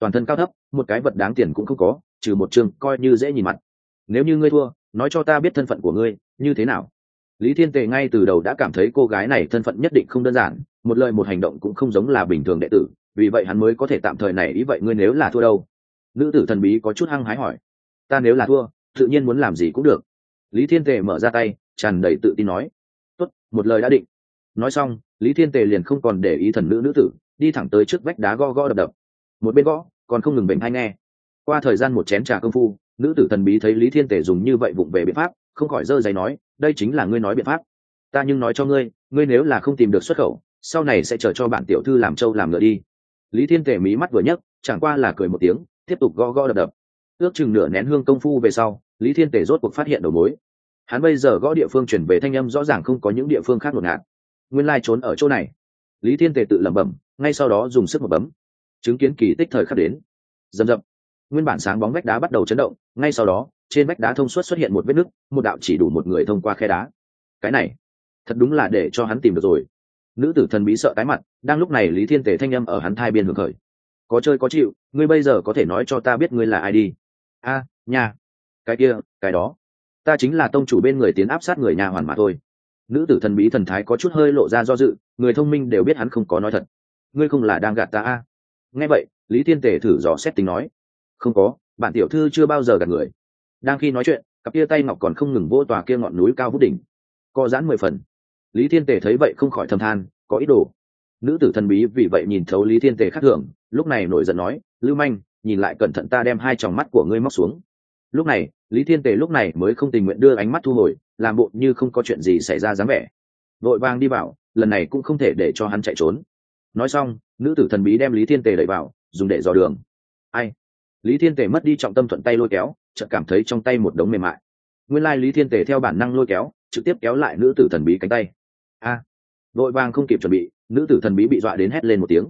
toàn thân cao thấp, một cái vật đáng tiền cũng không có, trừ một chương coi như dễ nhìn mặt. Nếu như ngươi thua, nói cho ta biết thân phận của ngươi như thế nào. Lý Thiên Tề ngay từ đầu đã cảm thấy cô gái này thân phận nhất định không đơn giản, một lời một hành động cũng không giống là bình thường đệ tử, vì vậy hắn mới có thể tạm thời này ý. Vậy ngươi nếu là thua đâu? Nữ tử thần bí có chút hăng hái hỏi. Ta nếu là thua, tự nhiên muốn làm gì cũng được. Lý Thiên Tề mở ra tay, tràn đầy tự tin nói. Tốt, một lời đã định. Nói xong, Lý Thiên Tề liền không còn để ý thần nữ tử, đi thẳng tới trước vách đá gõ gõ đập đập. Một bên gõ, còn không ngừng bệnh hay nghe. Qua thời gian một chén trà công phu, nữ tử thần bí thấy Lý Thiên Tề dùng như vậy vụng về biện pháp, không khỏi giơ giấy nói, đây chính là ngươi nói biện pháp. Ta nhưng nói cho ngươi, ngươi nếu là không tìm được xuất khẩu, sau này sẽ chờ cho bạn tiểu thư làm trâu làm ngựa đi. Lý Thiên Tề mí mắt vừa nhấc, chẳng qua là cười một tiếng, tiếp tục gõ gõ đập đập. Ước chừng nửa nén hương công phu về sau, Lý Thiên Tề rốt cuộc phát hiện đầu mối. Hắn bây giờ gõ địa phương chuyển về thanh âm rõ ràng không có những địa phương khác ngột ngạt. Nguyên lai trốn ở chỗ này. Lý Thiên Tề tự lẩm bẩm, ngay sau đó dùng sức một bấm, chứng kiến kỳ tích thời khắc đến. Rầm rầm, nguyên bản sáng bóng vách đá bắt đầu chấn động, ngay sau đó trên vách đá thông suốt xuất hiện một vết nứt, một đạo chỉ đủ một người thông qua khe đá. Cái này thật đúng là để cho hắn tìm được rồi. Nữ tử thần bí sợ tái mặt, đang lúc này Lý Thiên Tề thanh âm ở hắn thai biên hưởng khởi. Có chơi có chịu, ngươi bây giờ có thể nói cho ta biết ngươi là ai đi. A, nha, cái kia, cái đó, ta chính là tông chủ bên người tiến áp sát người nhà hoàn mà thôi. Nữ tử thần bí thần thái có chút hơi lộ ra do dự, người thông minh đều biết hắn không có nói thật. Ngươi không là đang gạt ta a? Nghe vậy, Lý Thiên Tề thử dò xét tính nói, không có, bản tiểu thư chưa bao giờ gạt người. Đang khi nói chuyện, cặp kia tay ngọc còn không ngừng vỗ tòa kia ngọn núi cao vút đỉnh, co giãn 10 phần. Lý Thiên Tề thấy vậy không khỏi thầm than, có ý đồ. Nữ tử thần bí vì vậy nhìn thấu Lý Thiên Tề khác thường, lúc này nổi giận nói, Lưu Manh, nhìn lại cẩn thận, ta đem hai tròng mắt của ngươi móc xuống. Lúc này, Lý Thiên Tề lúc này mới không tình nguyện đưa ánh mắt thu hồi, làm bộ như không có chuyện gì xảy ra dáng vẻ. Vội vàng đi vào, lần này cũng không thể để cho hắn chạy trốn. Nói xong, nữ tử thần bí đem Lý Thiên Tề đẩy vào, dùng để dò đường. Ai? Lý Thiên Tề mất đi trọng tâm, thuận tay lôi kéo, chợt cảm thấy trong tay một đống mềm mại. Nguyên lai Lý Thiên Tề theo bản năng lôi kéo, trực tiếp kéo lại nữ tử thần bí cánh tay. A! Vội vàng không kịp chuẩn bị, nữ tử thần bí bị dọa đến hét lên một tiếng.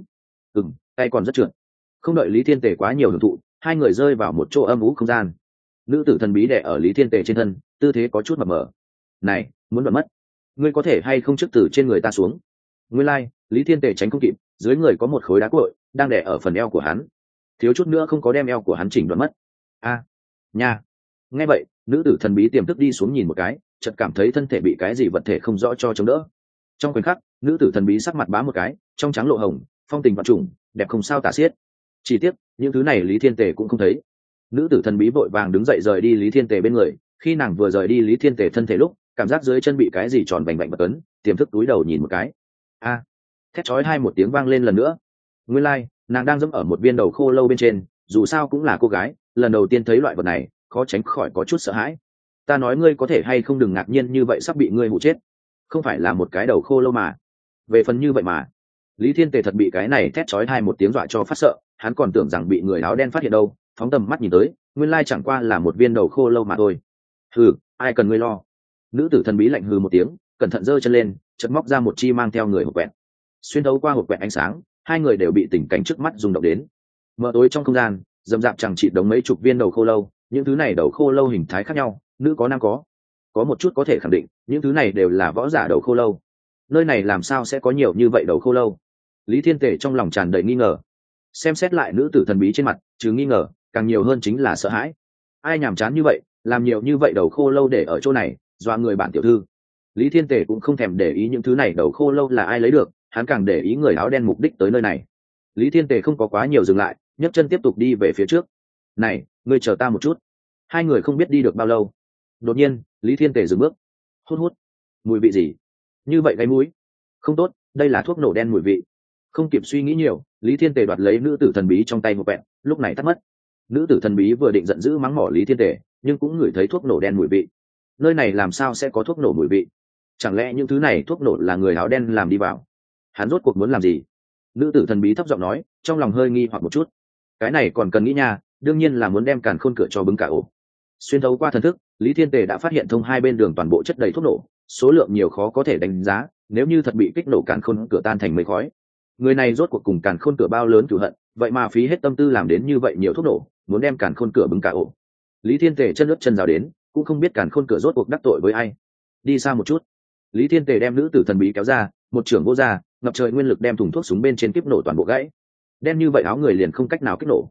Tay còn rất trượt. Không đợi Lý Thiên Tề quá nhiều hưởng thụ, hai người rơi vào một chỗ âm u không gian. Nữ tử thần bí đè ở Lý Thiên Tề trên thân, tư thế có chút mập mờ. Này, muốn đoạn mất, ngươi có thể hay không trước từ trên người ta xuống? Nguyên lai, Lý Thiên Tề tránh không kịp, dưới người có một khối đá cội đang đè ở phần eo của hắn, thiếu chút nữa không có đem eo của hắn chỉnh đoạn mất. A, nha. Nghe vậy, nữ tử thần bí tiềm thức đi xuống nhìn một cái, chợt cảm thấy thân thể bị cái gì vật thể không rõ cho chống đỡ. Trong khoảnh khắc, nữ tử thần bí sắc mặt bá một cái, trong trắng lộ hồng, phong tình vạn trùng, đẹp không sao tả xiết. Chỉ tiếc, những thứ này Lý Thiên Tề cũng không thấy. Nữ tử thần bí vội vàng đứng dậy rời đi Lý Thiên Tề bên người, khi nàng vừa rời đi Lý Thiên Tề thân thể lúc, cảm giác dưới chân bị cái gì tròn bành bành bật ấn, tiềm thức túi đầu nhìn một cái. A! Thét chói hai một tiếng vang lên lần nữa. Nguyên lai, nàng đang giẫm ở một viên đầu khô lâu bên trên, dù sao cũng là cô gái, lần đầu tiên thấy loại vật này, khó tránh khỏi có chút sợ hãi. Ta nói ngươi có thể hay không đừng ngạc nhiên như vậy, sắp bị ngươi hụ chết. Không phải là một cái đầu khô lâu mà. Về phần như vậy mà. Lý Thiên Tề thật bị cái này thét chói hai một tiếng dọa cho phát sợ, hắn còn tưởng rằng bị người áo đen phát hiện đâu, phóng tầm mắt nhìn tới, nguyên lai chẳng qua là một viên đầu khô lâu mà thôi. Hừ, ai cần ngươi lo. Nữ tử thần bí lạnh hừ một tiếng, cẩn thận giơ chân lên, chợt móc ra một chi mang theo người hộp quẹt. Xuyên thấu qua hộp quẹt ánh sáng, hai người đều bị tình cảnh trước mắt rung động đến. Mờ tối trong không gian, rậm rạp chẳng chỉ đống mấy chục viên đầu khô lâu, những thứ này đầu khô lâu hình thái khác nhau, nữ có nam có một chút có thể khẳng định, những thứ này đều là võ giả đầu khô lâu. Nơi này làm sao sẽ có nhiều như vậy đầu khô lâu? Lý Thiên Tề trong lòng tràn đầy nghi ngờ. Xem xét lại nữ tử thần bí trên mặt, chứ nghi ngờ, càng nhiều hơn chính là sợ hãi. Ai nhàm chán như vậy, làm nhiều như vậy đầu khô lâu để ở chỗ này, dọa người bản tiểu thư. Lý Thiên Tề cũng không thèm để ý những thứ này đầu khô lâu là ai lấy được, hắn càng để ý người áo đen mục đích tới nơi này. Lý Thiên Tề không có quá nhiều dừng lại, nhấc chân tiếp tục đi về phía trước. Này, ngươi chờ ta một chút. Hai người không biết đi được bao lâu, đột nhiên Lý Thiên Tề dừng bước. Hút hút, mùi vị gì như vậy gáy mũi? Không tốt, đây là thuốc nổ đen mùi vị. Không kịp suy nghĩ nhiều, Lý Thiên Tề đoạt lấy nữ tử thần bí trong tay một vẹn, lúc này tắt mất. Nữ tử thần bí vừa định giận dữ mắng mỏ Lý Thiên Tề, nhưng cũng ngửi thấy thuốc nổ đen mùi vị. Nơi này làm sao sẽ có thuốc nổ mùi vị? Chẳng lẽ những thứ này thuốc nổ là người áo đen làm đi vào? Hắn rốt cuộc muốn làm gì? Nữ tử thần bí thấp giọng nói, trong lòng hơi nghi hoặc một chút. Cái này còn cần nghĩ nha, đương nhiên là muốn đem càn khôn cửa cho bứng cả ổ. Xuyên thấu qua thần thức, Lý Thiên Tề đã phát hiện thông hai bên đường toàn bộ chất đầy thuốc nổ, số lượng nhiều khó có thể đánh giá, nếu như thật bị kích nổ càn khôn cửa tan thành mây khói. Người này rốt cuộc cùng càn khôn cửa bao lớn cửu hận, vậy mà phí hết tâm tư làm đến như vậy nhiều thuốc nổ, muốn đem càn khôn cửa bứng cả ổ. Lý Thiên Tề chân lướt chân rào đến, cũng không biết càn khôn cửa rốt cuộc đắc tội với ai. Đi xa một chút. Lý Thiên Tề đem nữ tử thần bí kéo ra, một trưởng vô ra, ngập trời nguyên lực đem thùng thuốc súng bên trên kiếp nổ toàn bộ gãy. Đen như vậy áo người liền không cách nào kích nổ.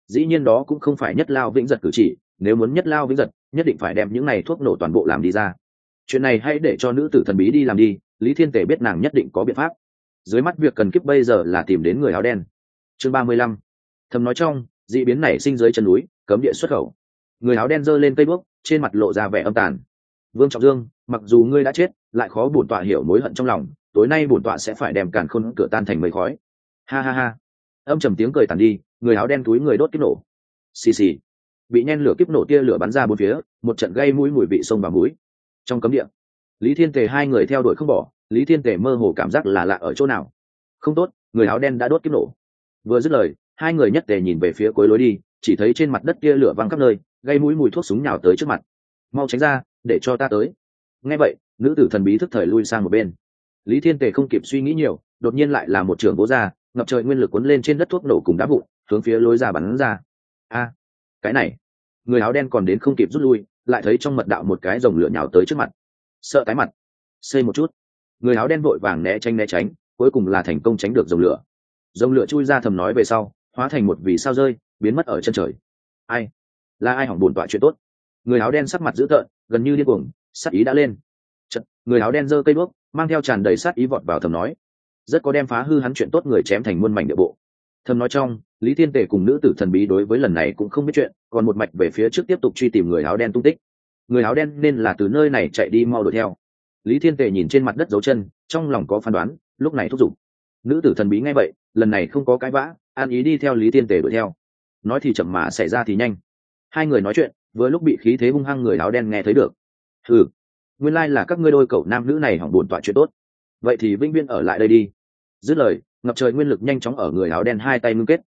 dĩ nhiên đó cũng không phải nhất lao vĩnh giật cử chỉ, nếu muốn nhất lao vĩnh giật nhất định phải đem những này thuốc nổ toàn bộ làm đi ra. Chuyện này hãy để cho nữ tử thần bí đi làm đi, Lý Thiên Tề biết nàng nhất định có biện pháp. Dưới mắt việc cần kiếp bây giờ là tìm đến người áo đen. Chương 35. Thầm nói trong, dị biến nảy sinh dưới chân núi, cấm địa xuất khẩu. Người áo đen giơ lên cây đuốc, trên mặt lộ ra vẻ âm tàn. Vương Trọng Dương, mặc dù ngươi đã chết, lại khó bổn tọa hiểu mối hận trong lòng, tối nay bổn tọa sẽ phải đem càn khôn cửa tan thành mây khói. Ha ha ha. Âm trầm tiếng cười tàn đi, người áo đen túi người đốt kiếp nổ. Xì xì. Bị nhen lửa kiếp nổ tia lửa bắn ra bốn phía, một trận gây mũi mùi vị sông vào mũi. Trong cấm địa, Lý Thiên Tề hai người theo đuổi không bỏ, Lý Thiên Tề mơ hồ cảm giác là lạ ở chỗ nào. Không tốt, người áo đen đã đốt kiếp nổ. Vừa dứt lời, hai người nhất tề nhìn về phía cuối lối đi, chỉ thấy trên mặt đất kia lửa văng khắp nơi, gây mũi mùi thuốc súng nhào tới trước mặt. Mau tránh ra, để cho ta tới. Nghe vậy, nữ tử thần bí thức thời lui sang một bên. Lý Thiên Tề không kịp suy nghĩ nhiều, đột nhiên lại là một trường vỗ ra, ngập trời nguyên lực cuốn lên trên đất thuốc nổ cùng đá vụn, hướng phía lối ra bắn ra. A, cái này! Người áo đen còn đến không kịp rút lui, lại thấy trong mật đạo một cái rồng lửa nhào tới trước mặt. Sợ tái mặt, xây một chút. Người áo đen vội vàng né tránh, cuối cùng là thành công tránh được rồng lửa. Rồng lửa chui ra thầm nói về sau, hóa thành một vì sao rơi, biến mất ở chân trời. Ai? Là ai hỏng bổn tọa chuyện tốt? Người áo đen sắc mặt dữ tợn, gần như điên cuồng, sát ý đã lên. Chật, người áo đen giơ cây đuốc, mang theo tràn đầy sát ý vọt vào thầm nói, rất có đem phá hư hắn chuyện tốt người chém thành muôn mảnh địa bộ. Thầm nói trong, Lý Thiên Tề cùng nữ tử thần bí đối với lần này cũng không biết chuyện, còn một mạch về phía trước tiếp tục truy tìm người áo đen tung tích. Người áo đen nên là từ nơi này chạy đi mau đuổi theo. Lý Thiên Tề nhìn trên mặt đất dấu chân, trong lòng có phán đoán, lúc này thúc giục. Nữ tử thần bí nghe vậy, lần này không có cãi vã, an ý đi theo Lý Thiên Tề đuổi theo. Nói thì chậm mà xảy ra thì nhanh. Hai người nói chuyện, vừa lúc bị khí thế hung hăng người áo đen nghe thấy được. Ừ, nguyên lai là các ngươi đôi cậu nam nữ này hỏng buồn tọa chuyện tốt. Vậy thì vĩnh viễn ở lại đây đi. Dứt lời, ngập trời nguyên lực nhanh chóng ở người áo đen hai tay ngưng kết.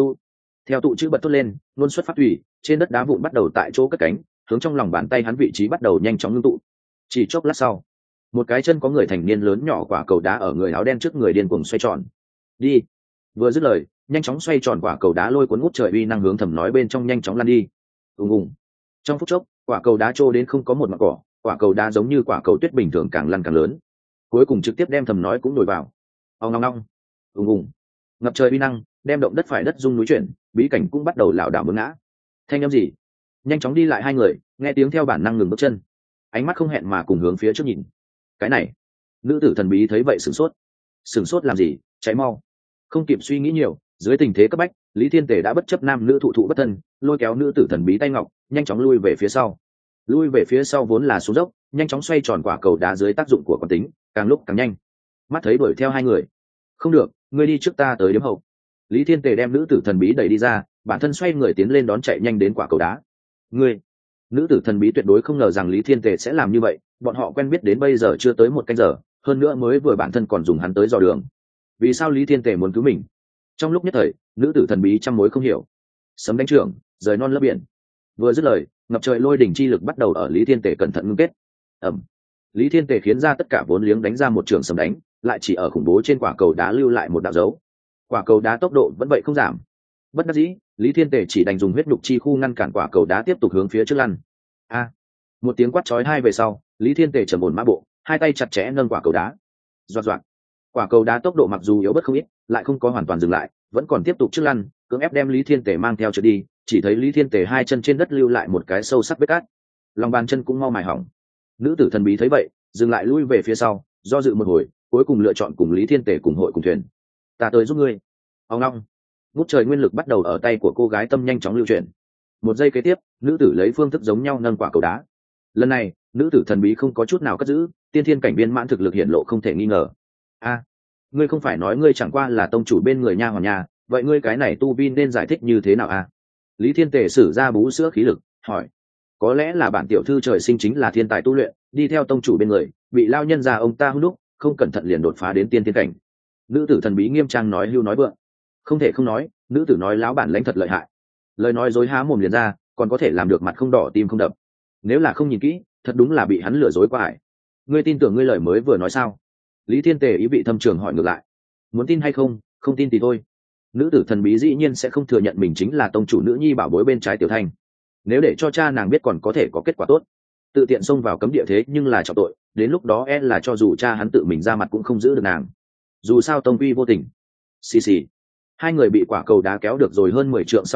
Theo tụ chữ bật thốt lên, luôn xuất phát thủy, trên đất đá vụn bắt đầu tại chỗ cất cánh, hướng trong lòng bàn tay hắn vị trí bắt đầu nhanh chóng ngưng tụ. Chỉ chốc lát sau, một cái chân có người thành niên lớn nhỏ quả cầu đá ở người áo đen trước người điên cuồng xoay tròn. Đi. Vừa dứt lời, nhanh chóng xoay tròn quả cầu đá lôi cuốn ngút trời uy năng hướng thầm nói bên trong nhanh chóng lăn đi. Ùng ùng. Trong phút chốc, quả cầu đá trô đến không có một mặt cỏ, quả cầu đá giống như quả cầu tuyết bình thường càng lăn càng lớn. Cuối cùng trực tiếp đem thầm nói cũng nổi vào. Ong ong ong. Ùng ùng. Ngập trời uy năng, đem động đất phải đất rung núi chuyển, bí cảnh cũng bắt đầu lảo đảo mướn ngã. Thanh âm gì? Nhanh chóng đi lại hai người, nghe tiếng theo bản năng ngừng bước chân, ánh mắt không hẹn mà cùng hướng phía trước nhìn. Cái này, nữ tử thần bí thấy vậy sửng sốt làm gì? Cháy mau! Không kịp suy nghĩ nhiều, dưới tình thế cấp bách, Lý Thiên Tề đã bất chấp nam nữ thụ bất thân, lôi kéo nữ tử thần bí tay ngọc, nhanh chóng lui về phía sau. Lui về phía sau vốn là xuống dốc, nhanh chóng xoay tròn quả cầu đá dưới tác dụng của quán tính, càng lúc càng nhanh. Mắt thấy đuổi theo hai người, không được, ngươi đi trước ta tới điểm hậu. Lý Thiên Tề đem nữ tử thần bí đẩy đi ra, bản thân xoay người tiến lên đón chạy nhanh đến quả cầu đá. Ngươi! Nữ tử thần bí tuyệt đối không ngờ rằng Lý Thiên Tề sẽ làm như vậy, bọn họ quen biết đến bây giờ chưa tới một canh giờ, hơn nữa mới vừa bản thân còn dùng hắn tới dò đường. Vì sao Lý Thiên Tề muốn cứu mình? Trong lúc nhất thời, nữ tử thần bí trăm mối không hiểu. Sấm đánh trưởng, rời non lấp biển. Vừa dứt lời, ngập trời lôi đỉnh chi lực bắt đầu ở Lý Thiên Tề cẩn thận ngưng kết. Ầm. Lý Thiên Tề khiến ra tất cả vốn liếng đánh ra một trường sấm đánh, lại chỉ ở khủng bố trên quả cầu đá lưu lại một đạo dấu. Quả cầu đá tốc độ vẫn vậy không giảm. Bất đắc dĩ, Lý Thiên Tề chỉ đành dùng huyết nhục chi khu ngăn cản quả cầu đá tiếp tục hướng phía trước lăn. A! Một tiếng quát chói tai về sau, Lý Thiên Tề trầm ổn mã bộ, hai tay chặt chẽ nâng quả cầu đá. Doạt doạt. Quả cầu đá tốc độ mặc dù yếu bất không ít, lại không có hoàn toàn dừng lại, vẫn còn tiếp tục trước lăn, cưỡng ép đem Lý Thiên Tề mang theo trở đi. Chỉ thấy Lý Thiên Tề hai chân trên đất lưu lại một cái sâu sắc vết cát, lòng bàn chân cũng mau mài hỏng. Nữ tử thần bí thấy vậy, dừng lại lui về phía sau, do dự một hồi, cuối cùng lựa chọn cùng Lý Thiên Tề cùng hội cùng thuyền. Ta tới giúp ngươi. Ông long. Ngút trời nguyên lực bắt đầu ở tay của cô gái tâm nhanh chóng lưu chuyển. Một giây kế tiếp, nữ tử lấy phương thức giống nhau nâng quả cầu đá. Lần này, nữ tử thần bí không có chút nào cất giữ, tiên thiên cảnh viên mãn thực lực hiện lộ không thể nghi ngờ. A, ngươi không phải nói ngươi chẳng qua là tông chủ bên người nha hoàn nhà, vậy ngươi cái này tu vi nên giải thích như thế nào a? Lý Thiên Tề sử ra bú sữa khí lực, hỏi. Có lẽ là bản tiểu thư trời sinh chính là thiên tài tu luyện, đi theo tông chủ bên người, bị lao nhân già ông ta hung đúc, không cẩn thận liền đột phá đến tiên thiên cảnh. Nữ tử thần bí nghiêm trang nói hưu nói vượng. Không thể không nói, nữ tử nói láo bản lãnh thật lợi hại. Lời nói dối há mồm liền ra, còn có thể làm được mặt không đỏ tim không đập. Nếu là không nhìn kỹ, thật đúng là bị hắn lừa dối qua ải. Ngươi tin tưởng ngươi lời mới vừa nói sao? Lý Thiên Tề ý vị thâm trường hỏi ngược lại. Muốn tin hay không, không tin thì thôi. Nữ tử thần bí dĩ nhiên sẽ không thừa nhận mình chính là tông chủ nữ nhi bảo bối bên trái Tiểu Thanh. Nếu để cho cha nàng biết còn có thể có kết quả tốt. Tự tiện xông vào cấm địa thế nhưng là trọng tội, đến lúc đó e là cho dù cha hắn tự mình ra mặt cũng không giữ được nàng. Dù sao tông quy vô tình. Xì xì. Hai người bị quả cầu đá kéo được rồi hơn 10 trượng sau này,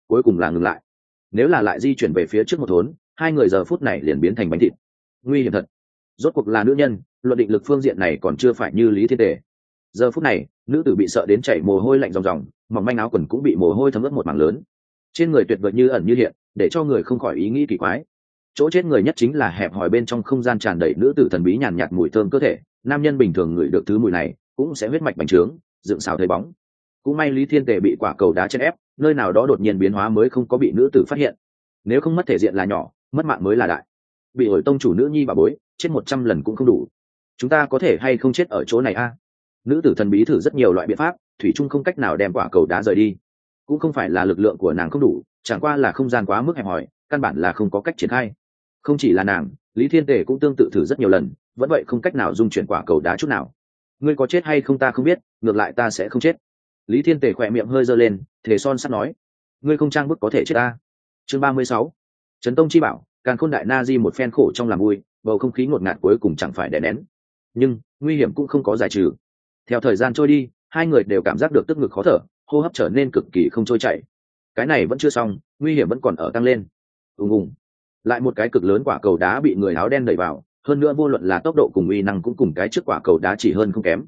cuối cùng là ngừng lại. Nếu là lại di chuyển về phía trước một thốn, hai người giờ phút này liền biến thành bánh thịt. Nguy hiểm thật. Rốt cuộc là nữ nhân, luận định lực phương diện này còn chưa phải như Lý Thiên Tề. Giờ phút này, nữ tử bị sợ đến chảy mồ hôi lạnh ròng ròng, mỏng manh áo quần cũng bị mồ hôi thấm ướt một mảng lớn. Trên người tuyệt vời như ẩn như hiện, để cho người không khỏi ý nghĩ kỳ quái. Chỗ chết người nhất chính là hẹp hòi bên trong không gian tràn đầy nữ tử thần bí nhàn nhạt mùi thơm cơ thể. Nam nhân bình thường ngửi được thứ mùi này cũng sẽ huyết mạch bành trướng, dựng xào thấy bóng. Cũng may Lý Thiên Tề bị quả cầu đá chen ép, nơi nào đó đột nhiên biến hóa mới không có bị nữ tử phát hiện. Nếu không mất thể diện là nhỏ, mất mạng mới là đại. Bị hồi tông chủ nữ nhi bà bối, chết 100 lần cũng không đủ. Chúng ta có thể hay không chết ở chỗ này a? Nữ tử thần bí thử rất nhiều loại biện pháp, thủy chung không cách nào đem quả cầu đá rời đi. Cũng không phải là lực lượng của nàng không đủ, chẳng qua là không gian quá mức hẹp hòi, căn bản là không có cách triển khai. Không chỉ là nàng, Lý Thiên Tề cũng tương tự thử rất nhiều lần, vẫn vậy không cách nào dung chuyển quả cầu đá chút nào. Ngươi có chết hay không ta không biết, ngược lại ta sẽ không chết. Lý Thiên Tề khỏe miệng hơi giơ lên, thề son sắt nói: ngươi không trang bức có thể chết ta. Chương 36. Trấn Tông chi bảo, Càn Khôn Đại Na Di một phen khổ trong làm vui, bầu không khí ngột ngạt cuối cùng chẳng phải đè nén. Nhưng nguy hiểm cũng không có giải trừ. Theo thời gian trôi đi, hai người đều cảm giác được tức ngực khó thở, hô hấp trở nên cực kỳ không trôi chảy. Cái này vẫn chưa xong, nguy hiểm vẫn còn ở tăng lên. Ùng ùng. Lại một cái cực lớn quả cầu đá bị người áo đen đẩy vào, hơn nữa vô luận là tốc độ cùng uy năng cũng cùng cái trước quả cầu đá chỉ hơn không kém.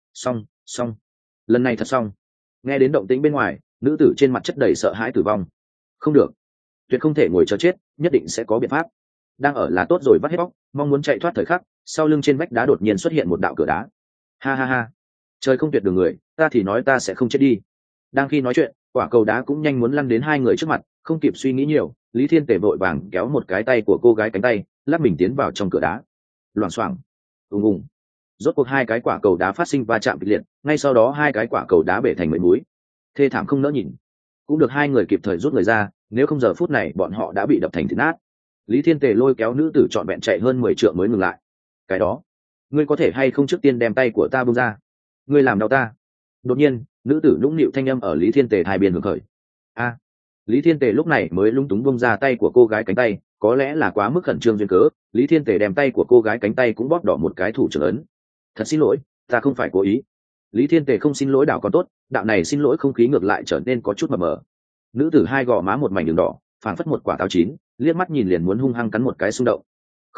Xong, lần này thật xong. Nghe đến động tĩnh bên ngoài, nữ tử trên mặt chất đầy sợ hãi tử vong. Không được, tuyệt không thể ngồi chờ chết, nhất định sẽ có biện pháp. Đang ở là tốt rồi vắt hết bóc, mong muốn chạy thoát thời khắc, sau lưng trên vách đá đột nhiên xuất hiện một đạo cửa đá. Ha ha ha, trời không tuyệt đường người, ta thì nói ta sẽ không chết đi. Đang khi nói chuyện, quả cầu đá cũng nhanh muốn lăn đến hai người trước mặt, không kịp suy nghĩ nhiều, Lý Thiên Tề vội vàng kéo một cái tay của cô gái cánh tay, lắp mình tiến vào trong cửa đá. Loảng xoảng, ùng ùng. Rốt cuộc hai cái quả cầu đá phát sinh va chạm kịch liệt, ngay sau đó hai cái quả cầu đá bể thành mấy múi. Thê thảm không nỡ nhìn. Cũng được hai người kịp thời rút người ra, nếu không giờ phút này bọn họ đã bị đập thành thịt nát. Lý Thiên Tề lôi kéo nữ tử trọn vẹn chạy hơn 10 trượng mới ngừng lại. Cái đó, ngươi có thể hay không trước tiên đem tay của ta buông ra? Ngươi làm đau ta. Đột nhiên, nữ tử nũng nịu thanh âm ở Lý Thiên Tề hai bên hưởng khởi. A. Lý Thiên Tề lúc này mới lung túng buông ra tay của cô gái cánh tay, có lẽ là quá mức khẩn trương duyên cớ, Lý Thiên Tề đem tay của cô gái cánh tay cũng bóp đỏ một cái thủ trưởng ấn. Thật xin lỗi, ta không phải cố ý. Lý Thiên Tề không xin lỗi đạo còn tốt, đạo này xin lỗi không khí ngược lại trở nên có chút mờ mờ. Nữ tử hai gò má một mảnh đường đỏ, phảng phất một quả táo chín, liếc mắt nhìn liền muốn hung hăng cắn một cái xung động.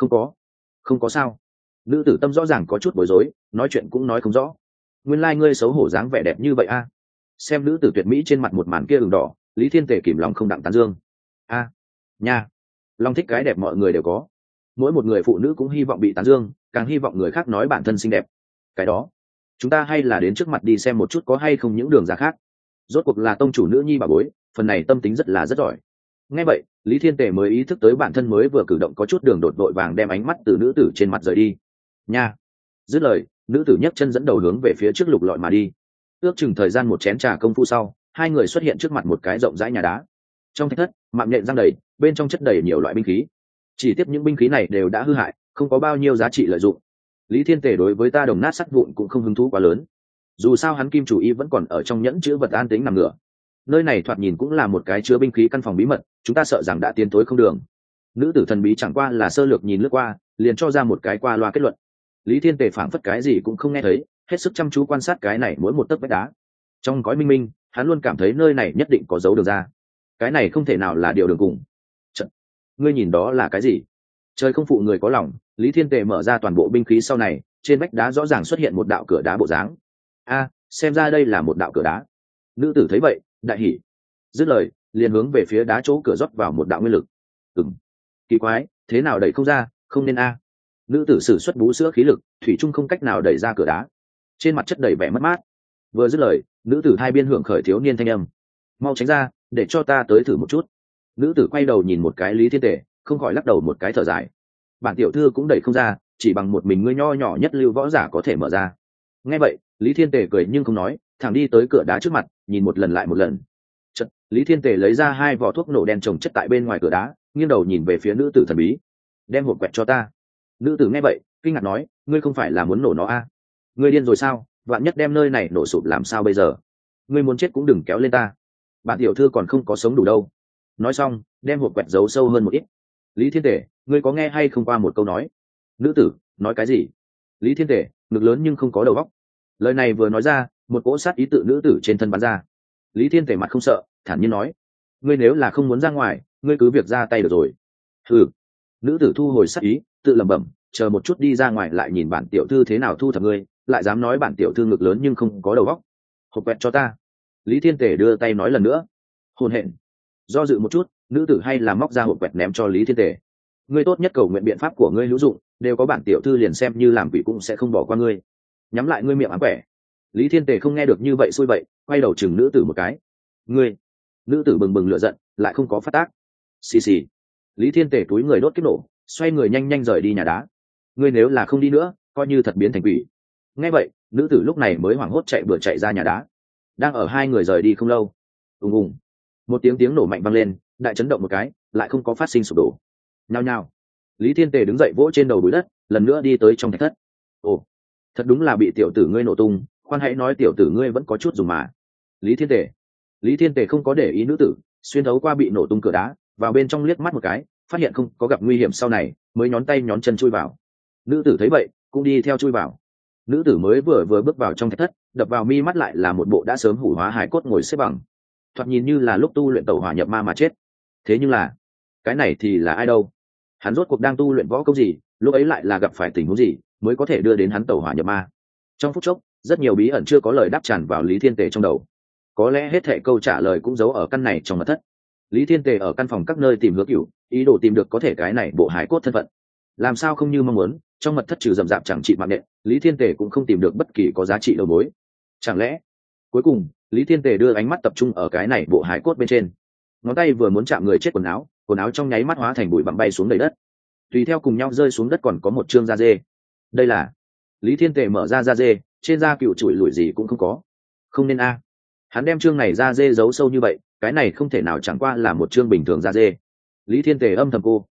Không có sao. Nữ tử tâm rõ ràng có chút bối rối, nói chuyện cũng nói không rõ. Nguyên lai ngươi xấu hổ dáng vẻ đẹp như vậy a. Xem nữ tử tuyệt mỹ trên mặt một màn kia ửng đỏ, Lý Thiên Tề kìm lòng không đặng tán dương. A, nha, lòng thích cái đẹp mọi người đều có. Mỗi một người phụ nữ cũng hy vọng bị tán dương, càng hy vọng người khác nói bản thân xinh đẹp. Cái đó, chúng ta hay là đến trước mặt đi xem một chút có hay không những đường ra khác. Rốt cuộc là tông chủ nữ nhi bà bối, phần này tâm tính rất giỏi. Nghe vậy, Lý Thiên Tề mới ý thức tới bản thân mới vừa cử động có chút đường đột vội vàng đem ánh mắt từ nữ tử trên mặt rời đi. Nha. Dứt lời, nữ tử nhấc chân dẫn đầu hướng về phía trước lục lọi mà đi. Ước chừng thời gian một chén trà công phu sau, hai người xuất hiện trước mặt một cái rộng rãi nhà đá. Trong thạch thất, mạng nhện răng đầy, bên trong chất đầy nhiều loại binh khí. Chỉ tiếp những binh khí này đều đã hư hại, không có bao nhiêu giá trị lợi dụng. Lý Thiên Tề đối với ta đồng nát sắt vụn cũng không hứng thú quá lớn. Dù sao hắn kim chủ y vẫn còn ở trong nhẫn chữ vật an tĩnh nằm ngửa. Nơi này thoạt nhìn cũng là một cái chứa binh khí căn phòng bí mật, chúng ta sợ rằng đã tiến tối không đường. Nữ tử thần bí chẳng qua là sơ lược nhìn lướt qua, liền cho ra một cái qua loa kết luận. Lý Thiên Tề phảng phất cái gì cũng không nghe thấy, hết sức chăm chú quan sát cái này mỗi một tấc vách đá. Trong cõi minh minh, hắn luôn cảm thấy nơi này nhất định có dấu đường ra. Cái này không thể nào là điều đường cùng. Chật, ngươi nhìn đó là cái gì? Trời không phụ người có lòng, Lý Thiên Tề mở ra toàn bộ binh khí sau này, trên vách đá rõ ràng xuất hiện một đạo cửa đá bộ dáng. A, xem ra đây là một đạo cửa đá. Nữ tử thấy vậy, đại hỉ. Dứt lời, liền hướng về phía đá chỗ cửa rót vào một đạo nguyên lực. Kỳ quái, thế nào đẩy không ra, không nên a. Nữ tử sử xuất bú sữa khí lực, thủy chung không cách nào đẩy ra cửa đá. Trên mặt chất đầy vẻ mất mát. Vừa dứt lời, nữ tử hai biên hưởng khởi thiếu niên thanh âm. Mau tránh ra, để cho ta tới thử một chút. Nữ tử quay đầu nhìn một cái Lý Thiên Tề, không khỏi lắc đầu một cái thở dài. Bản tiểu thư cũng đẩy không ra, chỉ bằng một mình ngươi nho nhỏ nhất lưu võ giả có thể mở ra. Nghe vậy, Lý Thiên Tề cười nhưng không nói, thẳng đi tới cửa đá trước mặt, nhìn một lần lại một lần. Chợt, Lý Thiên Tề lấy ra hai vỏ thuốc nổ đen chồng chất tại bên ngoài cửa đá, nghiêng đầu nhìn về phía nữ tử thần bí. Đem hộp quẹt cho ta. Nữ tử nghe vậy, kinh ngạc nói, ngươi không phải là muốn nổ nó a? Ngươi điên rồi sao? Vạn nhất đem nơi này nổ sụp làm sao bây giờ? Ngươi muốn chết cũng đừng kéo lên ta. Bản tiểu thư còn không có sống đủ đâu. Nói xong, đem hộp quẹt giấu sâu hơn một ít. Lý Thiên Tề, ngươi có nghe hay không qua một câu nói? Nữ tử, nói cái gì? Lý Thiên Tề, ngực lớn nhưng không có đầu óc. Lời này vừa nói ra, một cỗ sát ý tự nữ tử trên thân bắn ra. Lý Thiên Tề mặt không sợ, thản nhiên nói, ngươi nếu là không muốn ra ngoài, ngươi cứ việc ra tay được rồi. Ừ. Nữ tử thu hồi sắc ý, tự lẩm bẩm, chờ một chút đi ra ngoài lại nhìn bản tiểu thư thế nào thu thập ngươi, lại dám nói bản tiểu thư ngực lớn nhưng không có đầu óc. Hộp quẹt cho ta. Lý Thiên Tề đưa tay nói lần nữa. Hồn hện. Do dự một chút, nữ tử hay là móc ra hộp quẹt ném cho Lý Thiên Tề. Ngươi tốt nhất cầu nguyện biện pháp của ngươi hữu dụng, đều có bản tiểu thư liền xem như làm quỷ cũng sẽ không bỏ qua ngươi. Nhắm lại ngươi miệng ám quẻ. Lý Thiên Tề không nghe được như vậy xui vậy, quay đầu chừng nữ tử một cái. Ngươi. Nữ tử bừng bừng lửa giận, lại không có phát tác. Xì xì. Lý Thiên Tề túi người đốt kiếp nổ, xoay người nhanh nhanh rời đi nhà đá. Ngươi nếu là không đi nữa, coi như thật biến thành quỷ. Nghe vậy, nữ tử lúc này mới hoảng hốt chạy bừa chạy ra nhà đá. Đang ở hai người rời đi không lâu, ùng ùng, một tiếng nổ mạnh vang lên, đại chấn động một cái, lại không có phát sinh sụp đổ. Nhao nhao, Lý Thiên Tề đứng dậy vỗ trên đầu bụi đất, lần nữa đi tới trong thạch thất. Ồ, thật đúng là bị tiểu tử ngươi nổ tung, khoan hãy nói tiểu tử ngươi vẫn có chút dùng mà. Lý Thiên Tề không có để ý nữ tử, xuyên thấu qua bị nổ tung cửa đá, vào bên trong liếc mắt một cái, phát hiện không có gặp nguy hiểm sau này, mới nhón tay nhón chân chui vào. Nữ tử thấy vậy, cũng đi theo chui vào. Nữ tử mới vừa bước vào trong thạch thất, đập vào mi mắt lại là một bộ đã sớm hủ hóa hài cốt ngồi xếp bằng, thoạt nhìn như là lúc tu luyện tẩu hỏa nhập ma mà chết. Thế nhưng là, cái này thì là ai đâu? Hắn rốt cuộc đang tu luyện võ công gì, lúc ấy lại là gặp phải tình huống gì mới có thể đưa đến hắn tẩu hỏa nhập ma? Trong phút chốc, rất nhiều bí ẩn chưa có lời đáp tràn vào Lý Thiên Tề trong đầu. Có lẽ hết thảy câu trả lời cũng giấu ở căn này trong mật thất. Lý Thiên Tề ở căn phòng các nơi tìm Hứa Cửu, ý đồ tìm được có thể cái này bộ hài cốt thân phận. Làm sao không như mong muốn, trong mật thất trừ rậm rạp chẳng trị mạng nện, Lý Thiên Tề cũng không tìm được bất kỳ có giá trị đầu mối. Chẳng lẽ cuối cùng Lý Thiên Tề đưa ánh mắt tập trung ở cái này bộ hài cốt bên trên, ngón tay vừa muốn chạm người chết quần áo trong nháy mắt hóa thành bụi bặm bay xuống đầy đất, tùy theo cùng nhau rơi xuống đất còn có một trương da dê. Đây là Lý Thiên Tề mở ra da dê, trên da Cựu chùi lủi gì cũng không có. Không nên a, hắn đem trương này da dê giấu sâu như vậy, cái này không thể nào chẳng qua là một trương bình thường da dê. Lý Thiên Tề âm thầm cô.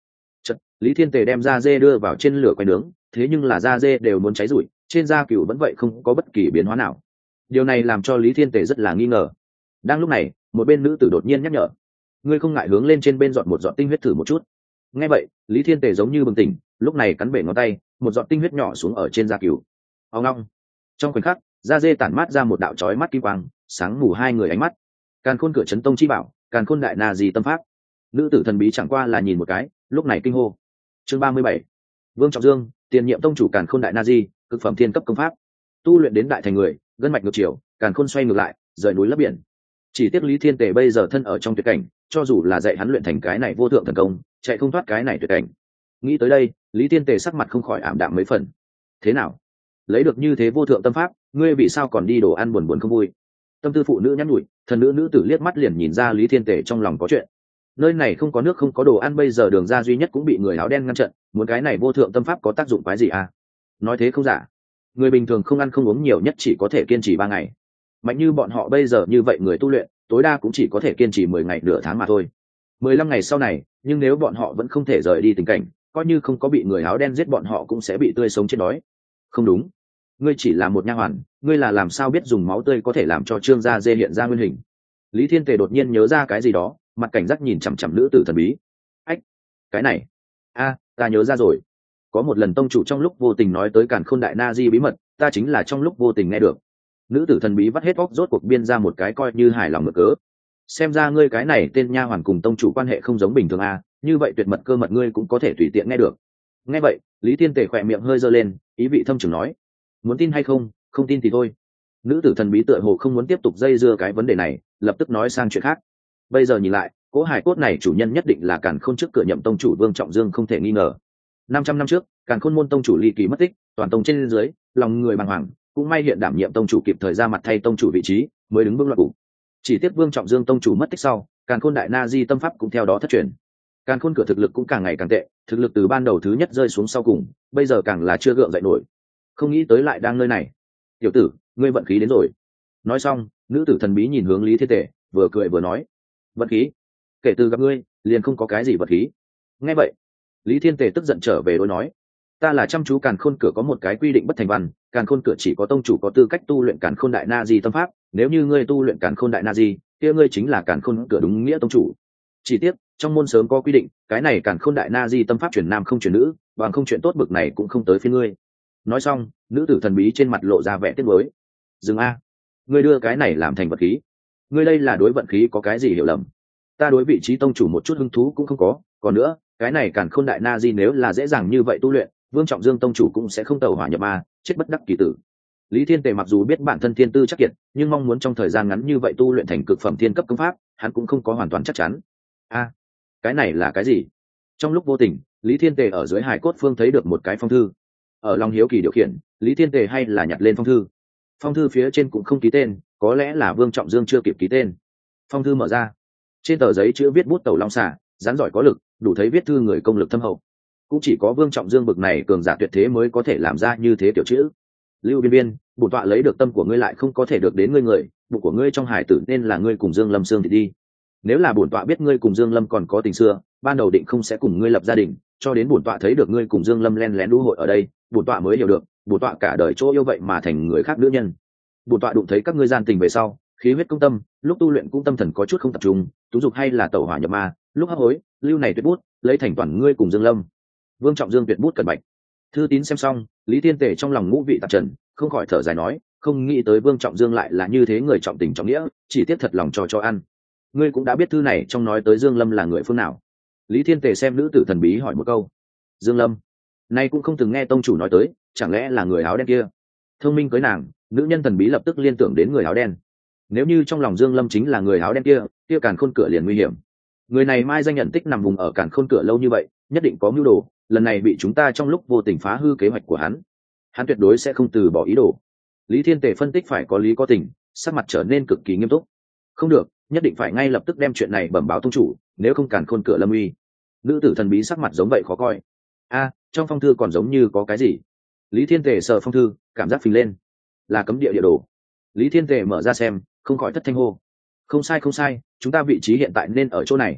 Lý Thiên Tề đem da dê đưa vào trên lửa quay nướng, thế nhưng là da dê đều muốn cháy rụi, trên da Cựu vẫn vậy không có bất kỳ biến hóa nào. Điều này làm cho Lý Thiên Tề rất là nghi ngờ. Đang lúc này, một bên nữ tử đột nhiên nhắc nhở: ngươi không ngại hướng lên trên bên dọn một giọt tinh huyết thử một chút? Nghe vậy, Lý Thiên Tề giống như bừng tỉnh, lúc này cắn bể ngón tay, một giọt tinh huyết nhỏ xuống ở trên da Cựu. Ông long, trong khoảnh khắc, da dê tản mát ra một đạo chói mắt kim quang, sáng mù hai người ánh mắt. Càn Khôn cửa chấn tông chi bảo, Càn Khôn đại na di tâm pháp. Nữ tử thần bí chẳng qua là nhìn một cái, lúc này kinh hô. Chương 37. Vương Trọng Dương, tiền nhiệm tông chủ Càn Khôn đại na di, cực phẩm thiên cấp công pháp. Tu luyện đến đại thành người, gân mạch ngược chiều, Càn Khôn xoay ngược lại, rời núi lấp biển. Chỉ tiếc Lý Thiên Tề bây giờ thân ở trong tuyệt cảnh, cho dù là dạy hắn luyện thành cái này vô thượng thần công, chạy không thoát cái này tuyệt cảnh. Nghĩ tới đây, Lý Thiên Tề sắc mặt không khỏi ảm đạm mấy phần. Thế nào? Lấy được như thế vô thượng tâm pháp, ngươi vì sao còn đi đồ ăn buồn buồn không vui? Tâm tư phụ nữ nhắn nhủi, thần nữ tử liếc mắt liền nhìn ra Lý Thiên Tề trong lòng có chuyện. Nơi này không có nước không có đồ ăn, bây giờ đường ra duy nhất cũng bị người áo đen ngăn chặn, muốn cái này vô thượng tâm pháp có tác dụng quái gì à? Nói thế không giả, người bình thường không ăn không uống nhiều nhất chỉ có thể kiên trì 3 ngày. Mạnh như bọn họ bây giờ như vậy người tu luyện, tối đa cũng chỉ có thể kiên trì 10 ngày nửa tháng mà thôi. 15 ngày sau này, nhưng nếu bọn họ vẫn không thể rời đi tình cảnh, coi như không có bị người áo đen giết bọn họ cũng sẽ bị tươi sống chết đói. Không đúng, ngươi chỉ là một nha hoàn, ngươi là làm sao biết dùng máu tươi có thể làm cho trương gia dê hiện ra nguyên hình? Lý Thiên Tề đột nhiên nhớ ra cái gì đó, mặt cảnh giác nhìn chằm chằm nữ tử thần bí. Ách, cái này, ta nhớ ra rồi. Có một lần tông chủ trong lúc vô tình nói tới Càn Khôn đại na di bí mật, ta chính là trong lúc vô tình nghe được. Nữ tử thần bí vắt hết óc rốt cuộc biên ra một cái coi như hài lòng mực cớ. Xem ra ngươi cái này tên nha hoàn cùng tông chủ quan hệ không giống bình thường à, như vậy tuyệt mật cơ mật ngươi cũng có thể tùy tiện nghe được. Nghe vậy, Lý Thiên Tề khỏe miệng hơi giơ lên, ý vị thâm trường nói: muốn tin hay không, không tin thì thôi. Nữ tử thần bí tựa hồ không muốn tiếp tục dây dưa cái vấn đề này, lập tức nói sang chuyện khác. Bây giờ nhìn lại, cỗ hài cốt này chủ nhân nhất định là Càn Khôn trước cửa nhậm tông chủ Vương Trọng Dương không thể nghi ngờ. 500 năm trước, Càn Khôn môn tông chủ ly kỳ mất tích, toàn tông trên dưới, lòng người bàng hoàng, cũng may hiện đảm nhiệm tông chủ kịp thời ra mặt thay tông chủ vị trí, mới đứng vững loạt cục. Chỉ tiếc Vương Trọng Dương tông chủ mất tích sau, Càn Khôn đại na di tâm pháp cũng theo đó thất truyền. Càn Khôn cửa thực lực cũng càng ngày càng tệ, thực lực từ ban đầu thứ nhất rơi xuống sau cùng, bây giờ càng là chưa gượng dậy nổi. Không nghĩ tới lại đang nơi này. Tiểu tử, ngươi vận khí đến rồi. Nói xong, nữ tử thần bí nhìn hướng Lý Thiên Tề, vừa cười vừa nói: vận khí? Kể từ gặp ngươi, liền không có cái gì vận khí. Nghe vậy, Lý Thiên Tề tức giận trở về đối nói: ta là chăm chú Càn Khôn cửa có một cái quy định bất thành văn, Càn Khôn cửa chỉ có tông chủ có tư cách tu luyện Càn Khôn đại na di tâm pháp, nếu như ngươi tu luyện Càn Khôn đại na di, kia ngươi chính là Càn Khôn cửa đúng nghĩa tông chủ. Chỉ tiếc, trong môn sớm có quy định, cái này Càn Khôn đại na di tâm pháp truyền nam không truyền nữ, bằng không chuyện tốt bực này cũng không tới phiên ngươi. Nói xong, nữ tử thần bí trên mặt lộ ra vẻ tiếc nuối. Dừng a, ngươi đưa cái này làm thành vật khí, ngươi đây là đối vận khí có cái gì hiểu lầm? ta đối vị trí tông chủ một chút hứng thú cũng không có. Còn nữa, cái này Càn Khôn Đại Na Di nếu là dễ dàng như vậy tu luyện, Vương Trọng Dương tông chủ cũng sẽ không tẩu hỏa nhập ma, chết bất đắc kỳ tử. Lý Thiên Tề mặc dù biết bản thân thiên tư chắc kiệt, nhưng mong muốn trong thời gian ngắn như vậy tu luyện thành cực phẩm thiên cấp công pháp, hắn cũng không có hoàn toàn chắc chắn. Cái này là cái gì? Trong lúc vô tình, Lý Thiên Tề ở dưới hải cốt phương thấy được một cái phong thư. Ở lòng hiếu kỳ điều khiển, Lý Thiên Tề hay là nhặt lên phong thư. Phong thư phía trên cũng không ký tên, có lẽ là Vương Trọng Dương chưa kịp ký tên. Phong thư mở ra, trên tờ giấy chữ viết bút tẩu long xả, dán giỏi có lực, đủ thấy viết thư người công lực thâm hậu. Cũng chỉ có Vương Trọng Dương bực này cường giả tuyệt thế mới có thể làm ra như thế tiểu chữ. Lưu Biên Biên, bổn tọa lấy được tâm của ngươi lại không có thể được đến ngươi người, bụng của ngươi trong hải tử nên là ngươi cùng Dương Lâm xương thì đi. Nếu là bổn tọa biết ngươi cùng Dương Lâm còn có tình xưa, ban đầu định không sẽ cùng ngươi lập gia đình, cho đến bổn tọa thấy được ngươi cùng Dương Lâm len lén đu hội ở đây, bổn tọa mới hiểu được, bổn tọa cả đời chỗ yêu vậy mà thành người khác nữ nhân. Bổn tọa đụng thấy các ngươi gian tình về sau, khí huyết công tâm, lúc tu luyện cũng tâm thần có chút không tập trung, tú dục hay là tẩu hỏa nhập ma, lúc hấp hối, lưu này tuyệt bút, lấy thành toàn ngươi cùng Dương Lâm. Vương Trọng Dương tuyệt bút cẩn bạch. Thư tín xem xong, Lý Thiên Tề trong lòng ngũ vị tạp trần, không khỏi thở dài nói, không nghĩ tới Vương Trọng Dương lại là như thế người trọng tình trọng nghĩa, chỉ tiếc thật lòng cho ăn. Ngươi cũng đã biết thư này trong nói tới Dương Lâm là người phương nào? Lý Thiên Tề xem nữ tử thần bí hỏi một câu. Dương Lâm, nay cũng không từng nghe tông chủ nói tới, chẳng lẽ là người áo đen kia? Thông minh cưới nàng, nữ nhân thần bí lập tức liên tưởng đến người áo đen. Nếu như trong lòng Dương Lâm chính là người áo đen kia, kia Càn Khôn cửa liền nguy hiểm. Người này mai danh nhận tích nằm vùng ở Càn Khôn cửa lâu như vậy, nhất định có mưu đồ, lần này bị chúng ta trong lúc vô tình phá hư kế hoạch của hắn tuyệt đối sẽ không từ bỏ ý đồ. Lý Thiên Tề phân tích phải có lý có tình, sắc mặt trở nên cực kỳ nghiêm túc. Không được, nhất định phải ngay lập tức đem chuyện này bẩm báo tông chủ, nếu không Càn Khôn cửa lâm uy. Nữ tử thần bí sắc mặt giống vậy khó coi. Trong phong thư còn giống như có cái gì? Lý Thiên Tề sờ phong thư, cảm giác phình lên, là cấm địa địa đồ. Lý Thiên Tề mở ra xem, không khỏi thất thanh hô. Không sai, chúng ta vị trí hiện tại nên ở chỗ này.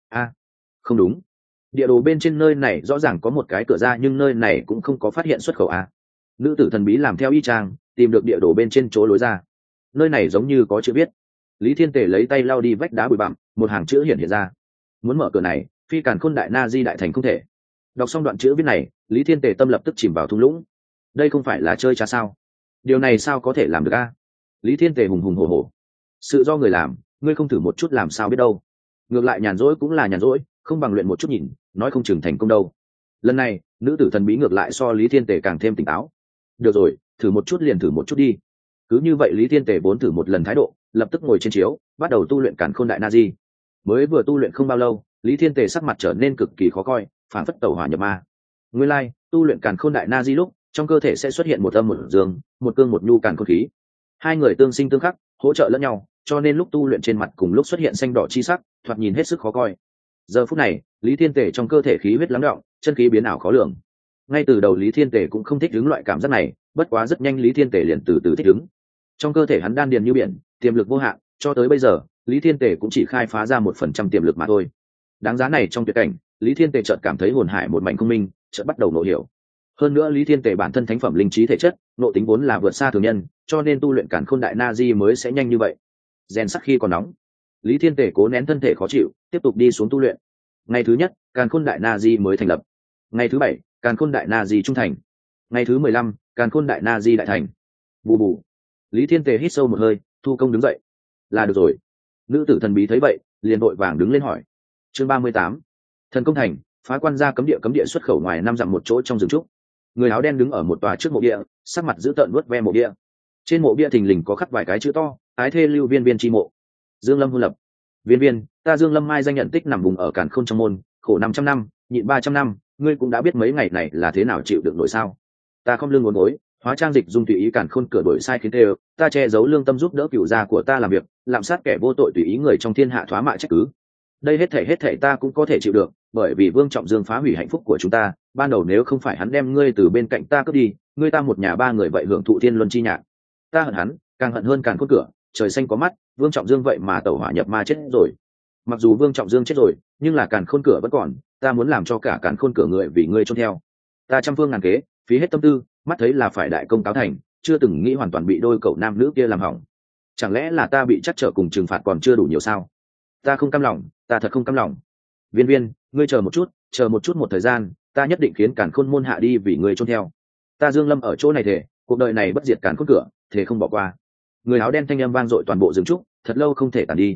Không đúng, địa đồ bên trên nơi này rõ ràng có một cái cửa ra, nhưng nơi này cũng không có phát hiện xuất khẩu. Nữ tử thần bí làm theo y chang, tìm được địa đồ bên trên chỗ lối ra. Nơi này giống như có chữ viết. Lý Thiên Tề lấy tay lau đi vách đá bụi bặm, một hàng chữ hiện ra. Muốn mở cửa này, phi Càn Khôn Đại Na Di đại thành không thể. Đọc xong đoạn chữ viết này, Lý Thiên Tề tâm lập tức chìm vào thung lũng. Đây không phải là chơi trá sao? Điều này sao có thể làm được Lý Thiên Tề hùng hùng hổ hổ. Sự do người làm, ngươi không thử một chút làm sao biết đâu. Ngược lại nhàn rỗi cũng là nhàn rỗi, không bằng luyện một chút nhìn, nói không chừng thành công đâu. Lần này, nữ tử thần bí ngược lại so Lý Thiên Tề càng thêm tỉnh táo. Được rồi, thử một chút liền thử một chút đi. Cứ như vậy Lý Thiên Tề vốn thử một lần thái độ, lập tức ngồi trên chiếu, bắt đầu tu luyện Càn Khôn Đại Na Di. Mới vừa tu luyện không bao lâu, Lý Thiên Tề sắc mặt trở nên cực kỳ khó coi, phản phất tẩu hỏa nhập ma. Nguyên lai, tu luyện Càn Khôn Đại Na Di lúc, trong cơ thể sẽ xuất hiện một âm một dương, một cương một nhu càn khôn khí. Hai người tương sinh tương khắc, hỗ trợ lẫn nhau, cho nên lúc tu luyện trên mặt cùng lúc xuất hiện xanh đỏ chi sắc, thoạt nhìn hết sức khó coi. Giờ phút này, Lý Thiên Tề trong cơ thể khí huyết lắng đọng, chân khí biến ảo khó lường. Ngay từ đầu Lý Thiên Tề cũng không thích ứng loại cảm giác này, bất quá rất nhanh Lý Thiên Tề liền từ từ thích ứng. Trong cơ thể hắn đan điền như biển, tiềm lực vô hạn, cho tới bây giờ, Lý Thiên Tề cũng chỉ khai phá ra 1% tiềm lực mà thôi. Đáng giá này trong tuyệt cảnh, Lý Thiên Tề chợt cảm thấy hồn hải một mảnh không minh, chợt bắt đầu nộ hiểu. Hơn nữa Lý Thiên Tề bản thân thánh phẩm linh trí thể chất, nội tính vốn là vượt xa thường nhân, cho nên tu luyện Càn Khôn Đại Na Di mới sẽ nhanh như vậy. Rèn sắc khi còn nóng, Lý Thiên Tề cố nén thân thể khó chịu, tiếp tục đi xuống tu luyện. Ngày thứ nhất, Càn Khôn Đại Na Di mới thành lập. Ngày thứ 7, Càn Khôn Đại Na Di trung thành. Ngày thứ 15, Càn Khôn Đại Na Di đại thành. Bù bù. Lý Thiên Tề hít sâu một hơi, thu công đứng dậy. Là được rồi. Nữ tử thần bí thấy vậy, liền vội vàng đứng lên hỏi. Chương 38. Thần công thành, phá quan ra cấm địa xuất khẩu ngoài 5 dặm một chỗ trong rừng trúc. Người áo đen đứng ở một tòa trước mộ bia, sắc mặt dữ tợn nuốt ve mộ bia. Trên mộ bia thình lình có khắc vài cái chữ to: Ái thê Lưu Viên Viên chi mộ. Dương Lâm hôn lập. Viên Viên, ta Dương Lâm mai danh nhận tích nằm vùng ở Càn Khôn trong môn, khổ 500 năm, nhịn 300 năm, ngươi cũng đã biết mấy ngày này là thế nào chịu đựng nổi sao? Ta không lương ngốn gối, hóa trang dịch dung tùy ý Càn Khôn cửa đổi sai khiến đều, ta che giấu lương tâm giúp đỡ cửu gia của ta làm việc, lạm sát kẻ vô tội tùy ý người trong thiên hạ thoá mạ trách cứ. Đây hết thảy ta cũng có thể chịu được, bởi vì Vương Trọng Dương phá hủy hạnh phúc của chúng ta, ban đầu nếu không phải hắn đem ngươi từ bên cạnh ta cướp đi, ngươi ta một nhà ba người vậy hưởng thụ thiên luân chi nhạc. Ta hận hắn, càng hận hơn Càn Khôn cửa, trời xanh có mắt, Vương Trọng Dương vậy mà tẩu hỏa nhập ma chết rồi. Mặc dù Vương Trọng Dương chết rồi, nhưng là Càn Khôn cửa vẫn còn, ta muốn làm cho cả Càn Khôn cửa người vì ngươi chôn theo. Ta trăm phương ngàn kế, phí hết tâm tư, mắt thấy là phải đại công cáo thành, chưa từng nghĩ hoàn toàn bị đôi cậu nam nữ kia làm hỏng. Chẳng lẽ là ta bị trắc trở cùng trừng phạt còn chưa đủ nhiều sao? Ta không cam lòng, ta thật không cam lòng. Viên Viên, ngươi chờ một chút một thời gian, ta nhất định khiến Càn Khôn môn hạ đi vì ngươi chôn theo. Ta Dương Lâm ở chỗ này thề, cuộc đời này bất diệt Càn Khôn cửa, thề không bỏ qua. Người áo đen thanh âm vang dội toàn bộ rừng trúc, thật lâu không thể tàn đi.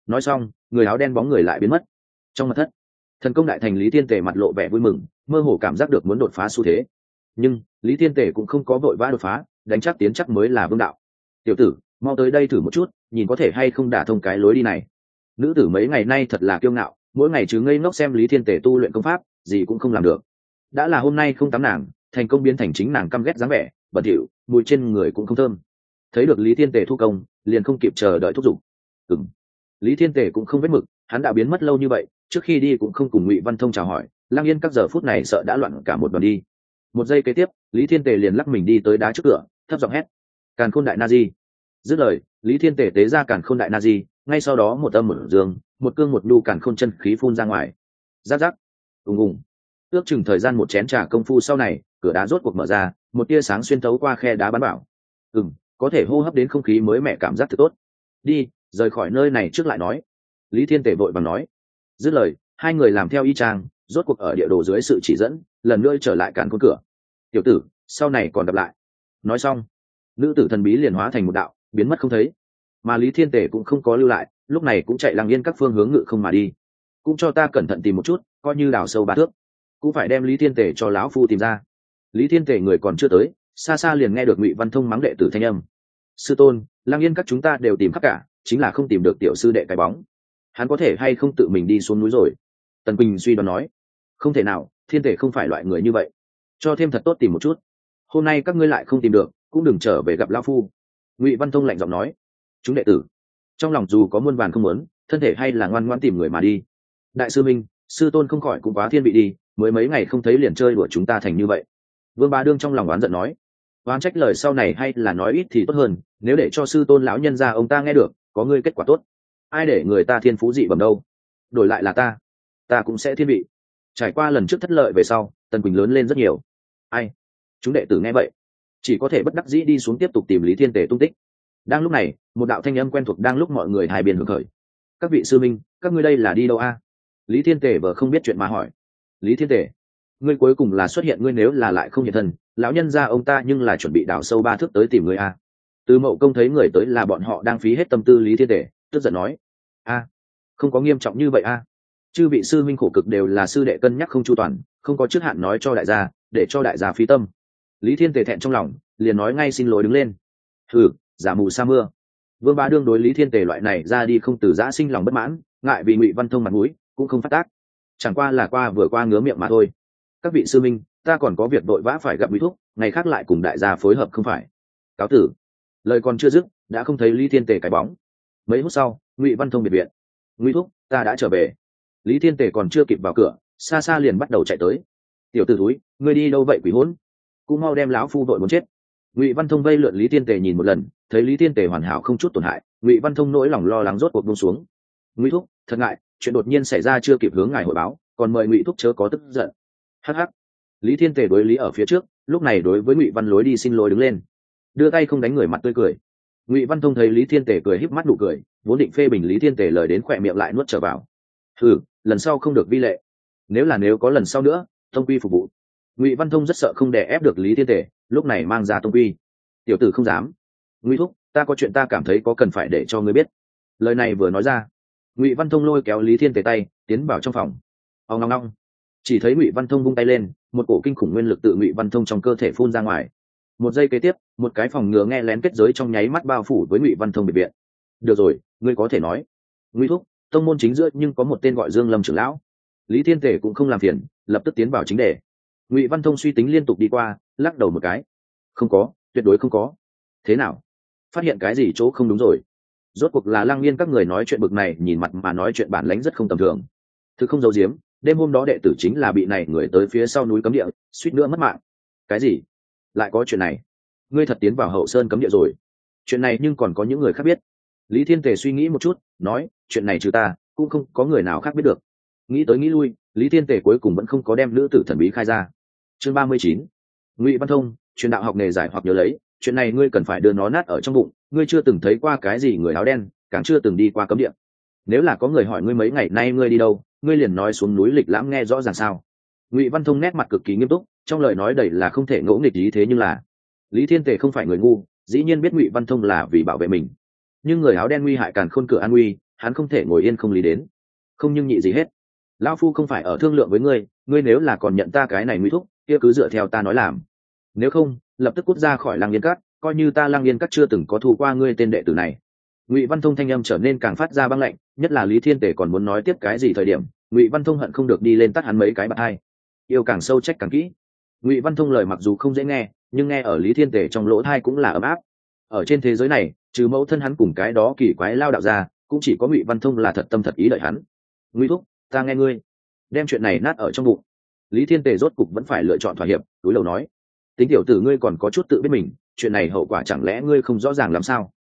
nói xong người áo đen bóng người lại biến mất. Trong mật thất, thần công đại thành Lý Thiên Tề mặt lộ vẻ vui mừng, mơ hồ cảm giác được muốn đột phá xu thế. Nhưng Lý Thiên Tề cũng không có vội vã đột phá, đánh chắc tiến chắc mới là vương đạo. Tiểu tử, mau tới đây thử một chút, nhìn có thể hay không đả thông cái lối đi này. Nữ tử mấy ngày nay thật là kiêu ngạo, mỗi ngày chứ ngây ngốc xem Lý Thiên Tề tu luyện công pháp, gì cũng không làm được. Đã là hôm nay không tắm nàng, thành công biến thành chính nàng căm ghét dáng vẻ, bẩn thỉu, mùi trên người cũng không thơm. Thấy được Lý Thiên Tề thu công, liền không kịp chờ đợi thúc giục. Lý Thiên Tề cũng không vết mực, hắn đã biến mất lâu như vậy, trước khi đi cũng không cùng Ngụy Văn Thông chào hỏi, Lăng Yên các giờ phút này sợ đã loạn cả một đoàn đi. Một giây kế tiếp, Lý Thiên Tề liền lắc mình đi tới đá trước cửa, thấp giọng hét: "Càn Khôn Đại Na Di!" Dứt lời, Lý Thiên Tề tế ra Càn Khôn Đại Na Di, ngay sau đó một âm một dương, một cương một nhu Càn Khôn chân khí phun ra ngoài. Rắc rắc, ùng ùng. Ước chừng thời gian một chén trà công phu sau này, cửa đá rốt cuộc mở ra, một tia sáng xuyên thấu qua khe đá bắn vào. Có thể hô hấp đến không khí mới mẻ, cảm giác thật tốt. Đi, rời khỏi nơi này trước lại nói. Lý Thiên Tề vội vàng nói. Dứt lời, hai người làm theo y chang, rốt cuộc ở địa đồ dưới sự chỉ dẫn, lần nữa trở lại Càn Khôn cửa. Tiểu tử, sau này còn gặp lại. Nói xong, nữ tử thần bí liền hóa thành một đạo, biến mất không thấy. Mà Lý Thiên Tề cũng không có lưu lại, lúc này cũng chạy Lăng Yên các phương hướng ngự không mà đi. Cũng cho ta cẩn thận tìm một chút, coi như đào sâu 3 thước, cũng phải đem Lý Thiên Tề cho lão phu tìm ra. Lý Thiên Tề người còn chưa tới, xa xa liền nghe được Ngụy Văn Thông mắng đệ tử thanh âm. Sư tôn, Lăng Yên các chúng ta đều tìm khắp cả, chính là không tìm được tiểu sư đệ cái bóng. Hắn có thể hay không tự mình đi xuống núi rồi? Tần Quỳnh suy đoán nói. Không thể nào, Thiên Tề không phải loại người như vậy. Cho thêm thật tốt tìm một chút. Hôm nay các ngươi lại không tìm được, cũng đừng trở về gặp lão phu. Ngụy Văn Thông lạnh giọng nói. Chúng đệ tử trong lòng dù có muôn vàn không muốn, thân thể hay là ngoan ngoãn tìm người mà đi. Đại sư minh, sư tôn không khỏi cũng quá thiên vị đi, mới mấy ngày không thấy liền chơi đùa chúng ta thành như vậy. Vương Bá Đương trong lòng oán giận nói. Oán trách lời sau này hay là nói ít thì tốt hơn, nếu để cho sư tôn lão nhân gia ông ta nghe được, có ngươi kết quả tốt. Ai để người ta thiên phú dị bẩm đâu, đổi lại là ta cũng sẽ thiên vị. Trải qua lần trước thất lợi về sau, Tần Quỳnh lớn lên rất nhiều. Ai? Chúng đệ tử nghe vậy, chỉ có thể bất đắc dĩ đi xuống tiếp tục tìm Lý Thiên Tề tung tích. Đang lúc này, một đạo thanh âm quen thuộc đang lúc mọi người hai bên hưởng khởi. Các vị sư minh, các ngươi đây là đi đâu a? Lý Thiên Tề vờ không biết chuyện mà hỏi. Lý Thiên Tề, ngươi cuối cùng là xuất hiện, ngươi nếu là lại không hiện thân, lão nhân gia ông ta nhưng là chuẩn bị đào sâu 3 thước tới tìm ngươi a. Từ Mậu Công thấy người tới là bọn họ đang phí hết tâm tư. Lý Thiên Tề tức giận nói. A, không có nghiêm trọng như vậy a. Chư vị sư minh khổ cực đều là sư đệ cân nhắc không chu toàn, không có trước hạn nói cho đại gia, để cho đại gia phí tâm. Lý Thiên Tề thẹn trong lòng, liền nói ngay xin lỗi đứng lên. Giả mù sa mưa. Vương Bá Đương đối Lý Thiên Tề loại này ra đi không từ giã sinh lòng bất mãn, ngại vì Ngụy Văn Thông mặt mũi, cũng không phát tác. Chẳng qua là vừa qua ngứa miệng mà thôi. Các vị sư minh, ta còn có việc vội vã phải gặp Ngụy thúc, ngày khác lại cùng đại gia phối hợp không phải. Cáo tử. Lời còn chưa dứt, đã không thấy Lý Thiên Tề cái bóng. Mấy phút sau, Ngụy Văn Thông biệt viện. Ngụy thúc, ta đã trở về. Lý Thiên Tề còn chưa kịp vào cửa, xa xa liền bắt đầu chạy tới. Tiểu tử túi, ngươi đi đâu vậy quỷ hỗn? Cũng mau đem lão phu vội muốn chết. Ngụy Văn Thông vây lượn Lý Thiên Tề nhìn một lần, thấy Lý Thiên Tề hoàn hảo không chút tổn hại, Ngụy Văn Thông nỗi lòng lo lắng rốt cuộc buông xuống. Ngụy thúc, thật ngại, chuyện đột nhiên xảy ra chưa kịp hướng ngài hội báo, còn mời Ngụy thúc chớ có tức giận. Hắc hắc. Lý Thiên Tề đối lý ở phía trước, lúc này đối với Ngụy Văn lối đi xin lỗi đứng lên, đưa tay không đánh người mặt tươi cười. Ngụy Văn Thông thấy Lý Thiên Tề cười híp mắt nụ cười, vốn định phê bình Lý Thiên Tề lời đến khỏe miệng lại nuốt trở vào. Lần sau không được vi lệ. Nếu có lần sau nữa, tông quy phục vụ. Ngụy Văn Thông rất sợ không đè ép được Lý Thiên Tề, lúc này mang ra tông quy. Tiểu tử không dám. Ngụy thúc, ta có chuyện ta cảm thấy có cần phải để cho ngươi biết. Lời này vừa nói ra, Ngụy Văn Thông lôi kéo Lý Thiên Tề tay tiến vào trong phòng. Ong ong ong. Chỉ thấy Ngụy Văn Thông vung tay lên, một cổ kinh khủng nguyên lực tự Ngụy Văn Thông trong cơ thể phun ra ngoài. Một giây kế tiếp, một cái phòng ngừa nghe lén kết giới trong nháy mắt bao phủ với Ngụy Văn Thông biệt viện. Được rồi, ngươi có thể nói. Ngụy thúc, tông môn chính giữa nhưng có một tên gọi Dương Lâm trưởng lão. Lý Thiên Tề cũng không làm phiền, lập tức tiến vào chính đề. Ngụy Văn Thông suy tính liên tục đi qua, lắc đầu một cái. Không có, tuyệt đối không có. Thế nào? Phát hiện cái gì chỗ không đúng rồi? Rốt cuộc là Lăng Yên các người nói chuyện bực này, nhìn mặt mà nói chuyện bản lãnh rất không tầm thường. Thực không giấu giếm, đêm hôm đó đệ tử chính là bị này người tới phía sau núi cấm địa, suýt nữa mất mạng. Cái gì? Lại có chuyện này? Ngươi thật tiến vào Hậu Sơn cấm địa rồi? Chuyện này nhưng còn có những người khác biết. Lý Thiên Tề suy nghĩ một chút, nói, chuyện này trừ ta, cũng không có người nào khác biết được. Nghĩ tới nghĩ lui, Lý Thiên Tề cuối cùng vẫn không có đem nữ tử thần bí khai ra. Chương 39. Ngụy Văn Thông, truyền đạo học nghề giải hoặc nhớ lấy, chuyện này ngươi cần phải đưa nó nát ở trong bụng, ngươi chưa từng thấy qua cái gì người áo đen, càng chưa từng đi qua cấm địa. Nếu là có người hỏi ngươi mấy ngày nay ngươi đi đâu, ngươi liền nói xuống núi lịch lãm nghe rõ ràng sao. Ngụy Văn Thông nét mặt cực kỳ nghiêm túc, trong lời nói đầy là không thể ngỗ nghịch ý, thế nhưng là Lý Thiên Tề không phải người ngu, dĩ nhiên biết Ngụy Văn Thông là vì bảo vệ mình. Nhưng người áo đen nguy hại càn khôn cửa an nguy, hắn không thể ngồi yên không lý đến. Không nhưng nhị gì hết, lão phu không phải ở thương lượng với ngươi, ngươi nếu là còn nhận ta cái này nguy thúc kia cứ dựa theo ta nói làm, nếu không lập tức cút ra khỏi Lăng Yên Các, coi như ta Lăng Yên Các chưa từng có thu qua ngươi tên đệ tử này. Ngụy Văn Thông thanh âm trở nên càng phát ra băng lạnh, nhất là Lý Thiên Tề còn muốn nói tiếp cái gì thời điểm, Ngụy Văn Thông hận không được đi lên tắt hắn mấy cái bạt hai. Yêu càng sâu trách càng kỹ. Ngụy Văn Thông lời mặc dù không dễ nghe, nhưng nghe ở Lý Thiên Tề trong lỗ tai cũng là ấm áp. Ở trên thế giới này, trừ mẫu thân hắn cùng cái đó kỳ quái lao đạo ra, cũng chỉ có Ngụy Văn Thông là thật tâm thật ý đợi hắn. Ngụy thúc, ta nghe ngươi, đem chuyện này nát ở trong bụng. Lý Thiên Tề rốt cục vẫn phải lựa chọn thỏa hiệp, đối đầu nói: tính tiểu tử ngươi còn có chút tự biết mình, chuyện này hậu quả chẳng lẽ ngươi không rõ ràng làm sao?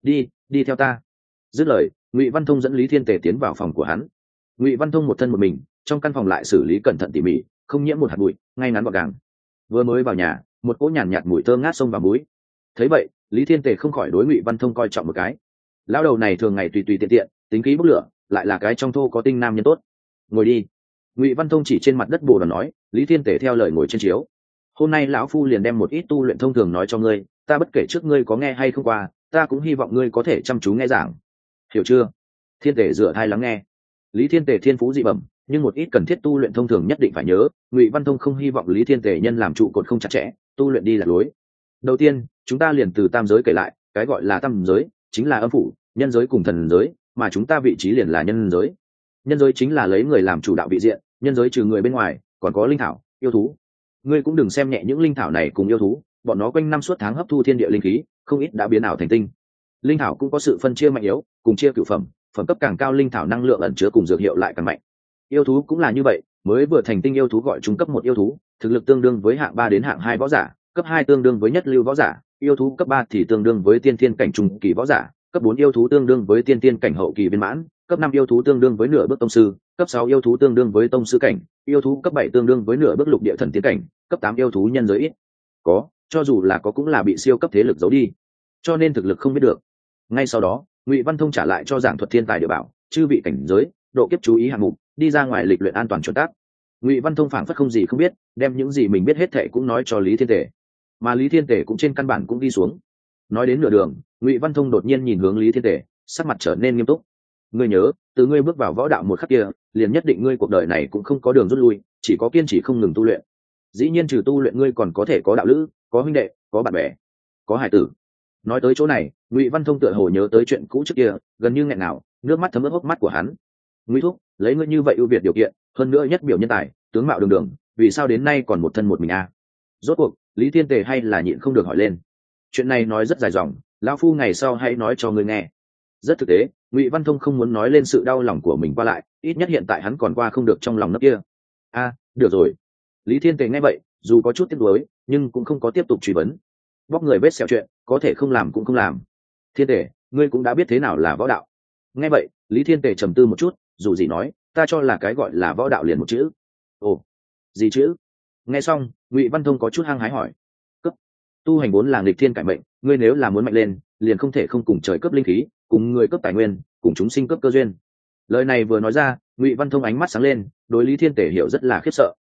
Đi theo ta. Dứt lời, Ngụy Văn Thông dẫn Lý Thiên Tề tiến vào phòng của hắn. Ngụy Văn Thông một thân một mình, trong căn phòng lại xử lý cẩn thận tỉ mỉ, không nhiễm một hạt bụi, ngay ngắn gọn gàng. Vừa mới vào nhà, một cỗ nhàn nhạt mùi thơm ngát xông vào mũi. Thấy vậy, Lý Thiên Tề không khỏi đối Ngụy Văn Thông coi trọng một cái. Lão đầu này thường ngày tùy tùy tiện tiện, tính khí bốc lửa, lại là cái trong thô có tinh nam nhân tốt. Ngồi đi. Ngụy Văn Thông chỉ trên mặt đất bồ đòn nói. Lý Thiên Tề theo lời ngồi trên chiếu. Hôm nay lão phu liền đem một ít tu luyện thông thường nói cho ngươi, ta bất kể trước ngươi có nghe hay không qua, ta cũng hy vọng ngươi có thể chăm chú nghe giảng, hiểu chưa? Thiên Tề dựa thai lắng nghe. Lý Thiên Tề thiên phú dị bẩm, nhưng một ít cần thiết tu luyện thông thường nhất định phải nhớ. Ngụy Văn Thông không hy vọng Lý Thiên Tề nhân làm trụ cột không chặt chẽ, tu luyện đi là lối. Đầu tiên, chúng ta liền từ tam giới kể lại, cái gọi là tam giới chính là âm phủ, nhân giới cùng thần giới, mà chúng ta vị trí liền là nhân giới. Nhân giới chính là lấy người làm chủ đạo vị diện, nhân giới trừ người bên ngoài, còn có linh thảo, yêu thú. Ngươi cũng đừng xem nhẹ những linh thảo này cùng yêu thú, bọn nó quanh năm suốt tháng hấp thu thiên địa linh khí, không ít đã biến ảo thành tinh. Linh thảo cũng có sự phân chia mạnh yếu, cùng chia cửu phẩm, phẩm cấp càng cao linh thảo năng lượng ẩn chứa cùng dược hiệu lại càng mạnh. Yêu thú cũng là như vậy, mới vừa thành tinh yêu thú gọi trung cấp một yêu thú, thực lực tương đương với hạng 3 đến hạng 2 võ giả, cấp 2 tương đương với nhất lưu võ giả, yêu thú cấp 3 thì tương đương với tiên thiên cảnh trung kỳ võ giả, cấp 4 yêu thú tương đương với tiên thiên cảnh hậu kỳ viên mãn, cấp 5 yêu thú tương đương với nửa bước tông sư, cấp 6 yêu thú tương đương với tông sư cảnh, yêu thú cấp 7 tương đương với nửa bước lục địa thần tiến cảnh, cấp 8 yêu thú nhân giới ít có, cho dù là có cũng là bị siêu cấp thế lực giấu đi, cho nên thực lực không biết được. Ngay sau đó, Ngụy Văn Thông trả lại cho giảng thuật thiên tài địa bảo, chư vị cảnh giới, độ kiếp chú ý hạng mục, đi ra ngoài lịch luyện an toàn chuẩn tắc. Ngụy Văn Thông phảng phất không gì không biết, đem những gì mình biết hết thảy cũng nói cho Lý Thiên Tề, mà Lý Thiên Tề cũng trên căn bản cũng đi xuống. Nói đến nửa đường, Ngụy Văn Thông đột nhiên nhìn hướng Lý Thiên Tề, sắc mặt trở nên nghiêm túc. Ngươi nhớ, từ ngươi bước vào võ đạo một khắc kia, liền nhất định ngươi cuộc đời này cũng không có đường rút lui, chỉ có kiên trì không ngừng tu luyện. Dĩ nhiên trừ tu luyện ngươi còn có thể có đạo lữ, có huynh đệ, có bạn bè, có hải tử. Nói tới chỗ này, Ngụy Văn Thông tựa hồ nhớ tới chuyện cũ trước kia, gần như nghẹn ngào, nước mắt thấm ướt hốc mắt của hắn. Ngụy thúc, lấy ngươi như vậy ưu việt điều kiện, hơn nữa nhất biểu nhân tài, tướng mạo đường đường, vì sao đến nay còn một thân một mình a? Rốt cuộc, Lý Thiên Tề hay là nhịn không được hỏi lên. Chuyện này nói rất dài dòng, lão phu ngày sau hãy nói cho ngươi nghe. Rất thực tế, Ngụy Văn Thông không muốn nói lên sự đau lòng của mình qua lại, ít nhất hiện tại hắn còn qua không được trong lòng nấc kia. Được rồi. Lý Thiên Tề nghe vậy, dù có chút tiếc nuối, nhưng cũng không có tiếp tục truy vấn. Bóc người vết sẹo chuyện, có thể không làm cũng không làm. Thiên Tề, ngươi cũng đã biết thế nào là võ đạo. Nghe vậy, Lý Thiên Tề trầm tư một chút, dù gì nói, ta cho là cái gọi là võ đạo liền một chữ. Ồ, gì chữ? Nghe xong, Ngụy Văn Thông có chút hăng hái hỏi. Cấp. Tu hành vốn là nghịch thiên cải mệnh, ngươi nếu là muốn mạnh lên, liền không thể không cùng trời cấp linh khí, cùng người cấp tài nguyên, cùng chúng sinh cấp cơ duyên. Lời này vừa nói ra, Ngụy Văn Thông ánh mắt sáng lên, đối Lý Thiên Tề hiểu rất là khiếp sợ.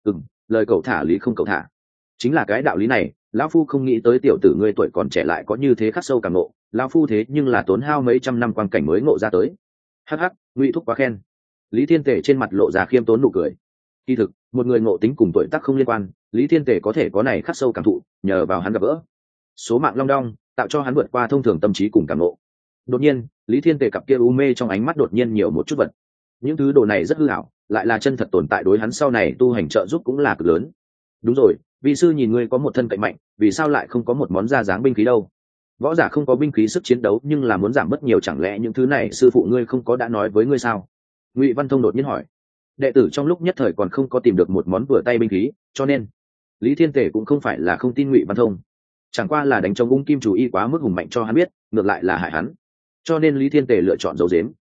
Lời cậu thả lý không cậu thả, chính là cái đạo lý này. Lão phu không nghĩ tới tiểu tử ngươi tuổi còn trẻ lại có như thế khắc sâu cảm ngộ, lão phu thế nhưng là tốn hao mấy trăm năm quan cảnh mới ngộ ra tới. Hắc hắc, Ngụy thúc quá khen. Lý Thiên Tề trên mặt lộ ra khiêm tốn nụ cười. Kỳ thực, một người ngộ tính cùng tuổi tác không liên quan, Lý Thiên Tề có thể có này khắc sâu cảm thụ, nhờ vào hắn gặp gỡ số mạng long đong, tạo cho hắn vượt qua thông thường tâm trí cùng cảm ngộ. Đột nhiên, Lý Thiên Tề cặp kia u mê trong ánh mắt đột nhiên nhiều một chút vật. Những thứ đồ này rất hư ảo, lại là chân thật tồn tại, đối hắn sau này tu hành trợ giúp cũng là cực lớn. Đúng rồi, vị sư nhìn ngươi có một thân cạnh mạnh, vì sao lại không có một món ra dáng binh khí đâu? Võ giả không có binh khí sức chiến đấu nhưng là muốn giảm bớt nhiều, chẳng lẽ những thứ này sư phụ ngươi không có đã nói với ngươi sao? Ngụy Văn Thông đột nhiên hỏi. Đệ tử trong lúc nhất thời còn không có tìm được một món vừa tay binh khí, cho nên Lý Thiên Tề cũng không phải là không tin Ngụy Văn Thông, chẳng qua là đánh trong ung kim chủ y quá mức hùng mạnh cho hắn biết, ngược lại là hại hắn, cho nên Lý Thiên Tề lựa chọn giấu giếm.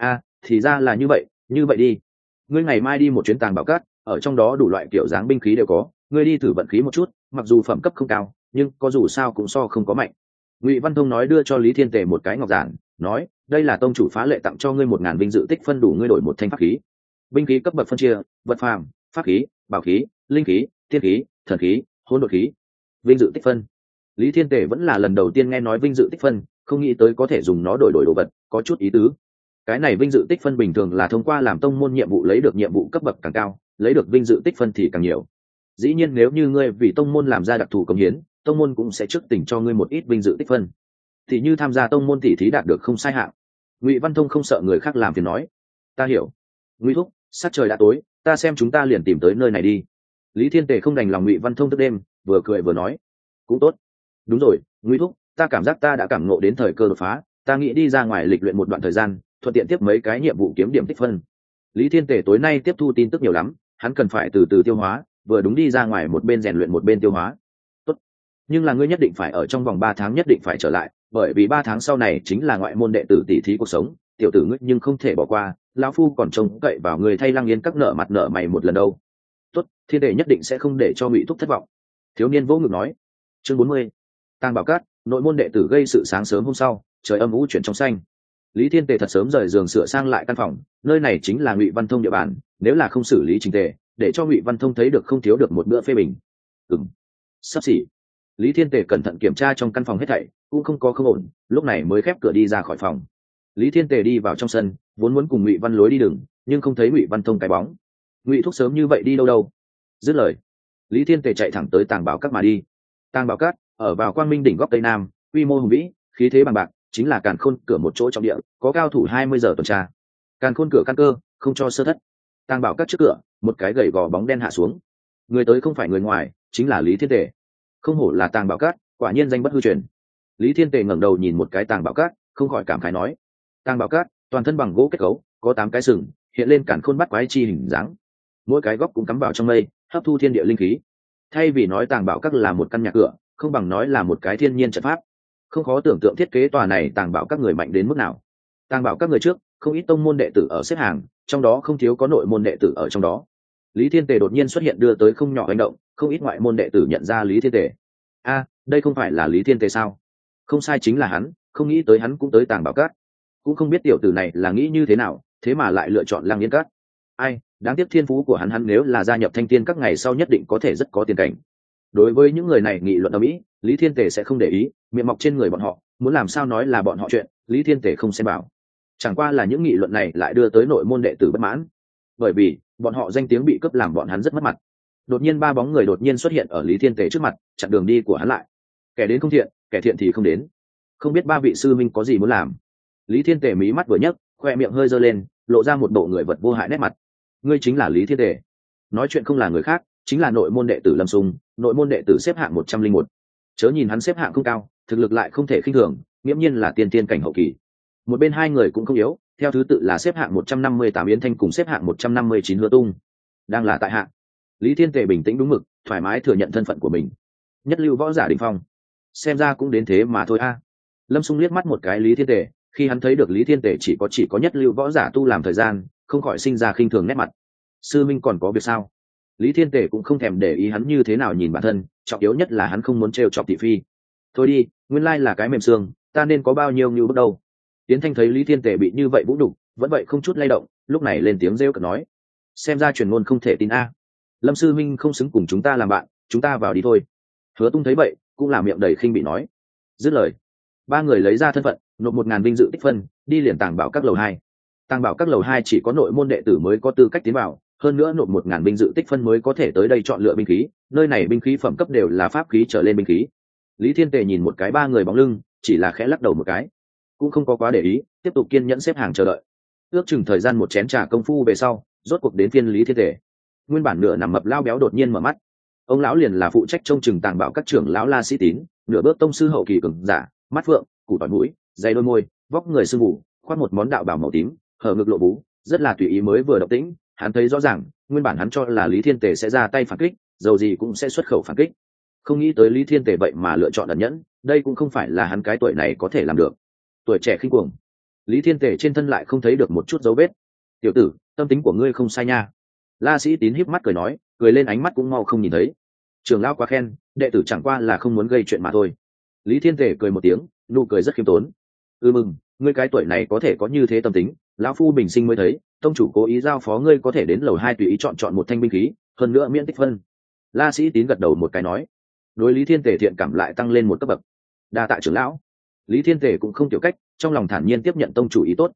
Thì ra là như vậy đi. Ngươi ngày mai đi một chuyến tàng bảo cát, ở trong đó đủ loại kiểu dáng binh khí đều có, ngươi đi thử vận khí một chút, mặc dù phẩm cấp không cao, nhưng có dù sao cũng so không có mạnh. Ngụy Văn Thông nói, đưa cho Lý Thiên Tề một cái ngọc giản, nói, đây là tông chủ phá lệ tặng cho ngươi 1000 vinh dự tích phân, đủ ngươi đổi một thanh pháp khí. Binh khí cấp bậc phân chia, vật phàm, pháp khí, bảo khí, linh khí, thiên khí, thần khí, hỗn độn khí. Vinh dự tích phân. Lý Thiên Tề vẫn là lần đầu tiên nghe nói vinh dự tích phân, không nghĩ tới có thể dùng nó đổi đồ vật, có chút ý tứ. Cái này vinh dự tích phân bình thường là thông qua làm tông môn nhiệm vụ lấy được nhiệm vụ cấp bậc càng cao, lấy được vinh dự tích phân thì càng nhiều. Dĩ nhiên nếu như ngươi vì tông môn làm ra đặc thù công hiến, tông môn cũng sẽ trước tỉnh cho ngươi một ít vinh dự tích phân. Thì như tham gia tông môn tỷ thí đạt được không sai hạng. Ngụy Văn Thông không sợ người khác làm phiền nói, ta hiểu. Ngụy thúc, sát trời đã tối, ta xem chúng ta liền tìm tới nơi này đi. Lý Thiên Tề không đành lòng Ngụy Văn Thông thức đêm, vừa cười vừa nói, cũng tốt. Đúng rồi, Ngụy thúc, ta cảm giác ta đã cảm ngộ đến thời cơ đột phá, ta nghĩ đi ra ngoài lịch luyện một đoạn thời gian, thuận tiện tiếp mấy cái nhiệm vụ kiếm điểm tích phân. Lý Thiên Tề tối nay tiếp thu tin tức nhiều lắm, hắn cần phải từ từ tiêu hóa, vừa đúng đi ra ngoài một bên rèn luyện một bên tiêu hóa. Tốt. Nhưng là ngươi nhất định phải ở trong vòng 3 tháng nhất định phải trở lại, bởi vì 3 tháng sau này chính là ngoại môn đệ tử tỷ thí cuộc sống, tiểu tử ngươi nhưng không thể bỏ qua, lão phu còn trông cậy vào người thay Lăng Yên các nợ mặt nợ mày một lần đâu. Tốt, Thiên Đệ nhất định sẽ không để cho Ngụy thúc thất vọng. Thiếu niên vỗ ngực nói. Chương 40. Tàng Bảo Cát, nội môn đệ tử gây sự sáng sớm hôm sau, trời âm u chuyển trong xanh. Lý Thiên Tề thật sớm rời giường sửa sang lại căn phòng, nơi này chính là Ngụy Văn Thông địa bàn, nếu là không xử lý trình tề, để cho Ngụy Văn Thông thấy được không thiếu được một bữa phê bình. Sắp xỉ. Lý Thiên Tề cẩn thận kiểm tra trong căn phòng hết thảy, cũng không có không ổn, lúc này mới khép cửa đi ra khỏi phòng. Lý Thiên Tề đi vào trong sân, vốn muốn cùng Ngụy Văn lối đi đường, nhưng không thấy Ngụy Văn Thông cái bóng. Ngụy thúc sớm như vậy đi đâu đâu? Dứt lời, Lý Thiên Tề chạy thẳng tới Tàng Bảo Các mà đi. Tàng Bảo Các ở vào Quang Minh đỉnh góc tây nam, quy mô hùng vĩ, khí thế bằng bạc, chính là càn khôn cửa một chỗ trong địa, có cao thủ 20 giờ tuần tra. Càn khôn cửa căn cơ, không cho sơ thất. Tàng Bảo Các trước cửa, một cái gầy gò bóng đen hạ xuống. Người tới không phải người ngoài, chính là Lý Thiên Tề. Không hổ là Tàng Bảo Các, quả nhiên danh bất hư truyền. Lý Thiên Tề ngẩng đầu nhìn một cái Tàng Bảo Các, không khỏi cảm khái nói: Tàng Bảo Các, toàn thân bằng gỗ kết cấu, có 8 cái sừng, hiện lên càn khôn bắt quái chi hình dáng. Mỗi cái góc cũng cắm vào trong mây, hấp thu thiên địa linh khí. Thay vì nói Tàng Bảo Các là một căn nhà cửa, không bằng nói là một cái thiên nhiên trận pháp. Không khó tưởng tượng thiết kế tòa này Tàng Bảo Các người mạnh đến mức nào. Tàng Bảo Các người trước, không ít tông môn đệ tử ở xếp hàng, trong đó không thiếu có nội môn đệ tử ở trong đó. Lý Thiên Tề đột nhiên xuất hiện đưa tới không nhỏ hành động, không ít ngoại môn đệ tử nhận ra Lý Thiên Tề. Đây không phải là Lý Thiên Tề sao? Không sai, chính là hắn, không nghĩ tới hắn cũng tới Tàng Bảo Các. Cũng không biết tiểu tử này là nghĩ như thế nào, thế mà lại lựa chọn Lăng Yên Các. Đáng tiếc thiên phú của hắn nếu là gia nhập Thanh Tiên Các ngày sau nhất định có thể rất có tiền cảnh. Đối với những người này nghị luận ở Mỹ, Lý Thiên Tề sẽ không để ý, miệng mọc trên người bọn họ, muốn làm sao nói là bọn họ chuyện, Lý Thiên Tề không xem bảo. Chẳng qua là những nghị luận này lại đưa tới nội môn đệ tử bất mãn, bởi vì bọn họ danh tiếng bị cướp làm bọn hắn rất mất mặt. Đột nhiên 3 bóng người đột nhiên xuất hiện ở Lý Thiên Tề trước mặt, chặn đường đi của hắn lại. Kẻ đến không thiện, kẻ thiện thì không đến. Không biết 3 vị sư minh có gì muốn làm? Lý Thiên Tề mí mắt vừa nhấc, khoe miệng hơi giơ lên, lộ ra một bộ người vật vô hại nét mặt. Ngươi chính là Lý Thiên Tề? Nói chuyện không là người khác, chính là nội môn đệ tử Lâm Sung, nội môn đệ tử xếp hạng 101. Chớ nhìn hắn xếp hạng không cao, thực lực lại không thể khinh thường, nghiễm nhiên là tiên tiên cảnh hậu kỳ. Một bên 2 người cũng không yếu, theo thứ tự là xếp hạng 158 Yến Thanh cùng xếp hạng 159 Hứa Tung. Đang là tại hạng. Lý Thiên Tề bình tĩnh đúng mực, thoải mái thừa nhận thân phận của mình. Nhất lưu võ giả đỉnh phong. Xem ra cũng đến thế mà thôi a. Lâm Sung liếc mắt một cái Lý Thiên Tề, khi hắn thấy được Lý Thiên Tề chỉ có nhất lưu võ giả tu làm thời gian, không khỏi sinh ra khinh thường nét mặt. Sư minh còn có việc sao? Lý Thiên Tề cũng không thèm để ý hắn như thế nào nhìn bản thân, trọng yếu nhất là hắn không muốn trêu chọc thị phi. Thôi đi, nguyên lai là cái mềm xương, ta nên có bao nhiêu như bước đầu. Tiến Thanh thấy Lý Thiên Tề bị như vậy vũ đục, vẫn vậy không chút lay động, lúc này lên tiếng rêu cợt nói: xem ra truyền ngôn không thể tin a. Lâm sư minh không xứng cùng chúng ta làm bạn, chúng ta vào đi thôi. Hứa Tung thấy vậy, cũng là miệng đầy khinh bị nói. Dứt lời, 3 người lấy ra thân phận, nộp 1000 vinh dự tích phân, đi liền Tàng Bảo Các lầu 2. Tàng Bảo Các lầu 2 chỉ có nội môn đệ tử mới có tư cách tiến vào, hơn nữa nộp 1000 vinh dự tích phân mới có thể tới đây chọn lựa binh khí, nơi này binh khí phẩm cấp đều là pháp khí trở lên binh khí. Lý Thiên Tề nhìn một cái 3 người bóng lưng, chỉ là khẽ lắc đầu một cái, cũng không có quá để ý, tiếp tục kiên nhẫn xếp hàng chờ đợi. Ước chừng thời gian một chén trà công phu về sau, rốt cuộc đến phiên Lý Thiên Tề. Nguyên bản nửa nằm mập lao béo đột nhiên mở mắt. Ông lão liền là phụ trách trông chừng Tàng Bảo Các trưởng lão La Sĩ Tín, nửa bước tông sư hậu kỳ cường giả, mắt phượng, củ tỏi mũi, dày đôi môi, vóc người sưng mù, khoác một món đạo bào màu tím, hở ngực lộ bú, rất là tùy ý mới vừa động tĩnh. Hắn thấy rõ ràng, nguyên bản hắn cho là Lý Thiên Tề sẽ ra tay phản kích, dầu gì cũng sẽ xuất khẩu phản kích. Không nghĩ tới Lý Thiên Tề vậy mà lựa chọn ẩn nhẫn, đây cũng không phải là hắn cái tuổi này có thể làm được. Tuổi trẻ khinh cuồng. Lý Thiên Tề trên thân lại không thấy được một chút dấu vết. Tiểu tử, tâm tính của ngươi không sai nha. La Sĩ Tín híp mắt cười nói, cười lên ánh mắt cũng mau không nhìn thấy. Trưởng lão quá khen, đệ tử chẳng qua là không muốn gây chuyện mà thôi. Lý Thiên Tề cười một tiếng, nụ cười rất khiêm tốn. Mừng, ngươi cái tuổi này có thể có như thế tâm tính, lão phu bình sinh mới thấy, tông chủ cố ý giao phó ngươi có thể đến lầu 2 tùy ý chọn một thanh binh khí, hơn nữa miễn tích phân. La Sĩ Tín gật đầu một cái nói. Đối Lý Thiên Tề thiện cảm lại tăng lên một cấp bậc. Đa tạ trưởng lão. Lý Thiên Tề cũng không tiểu cách, trong lòng thản nhiên tiếp nhận tông chủ ý tốt.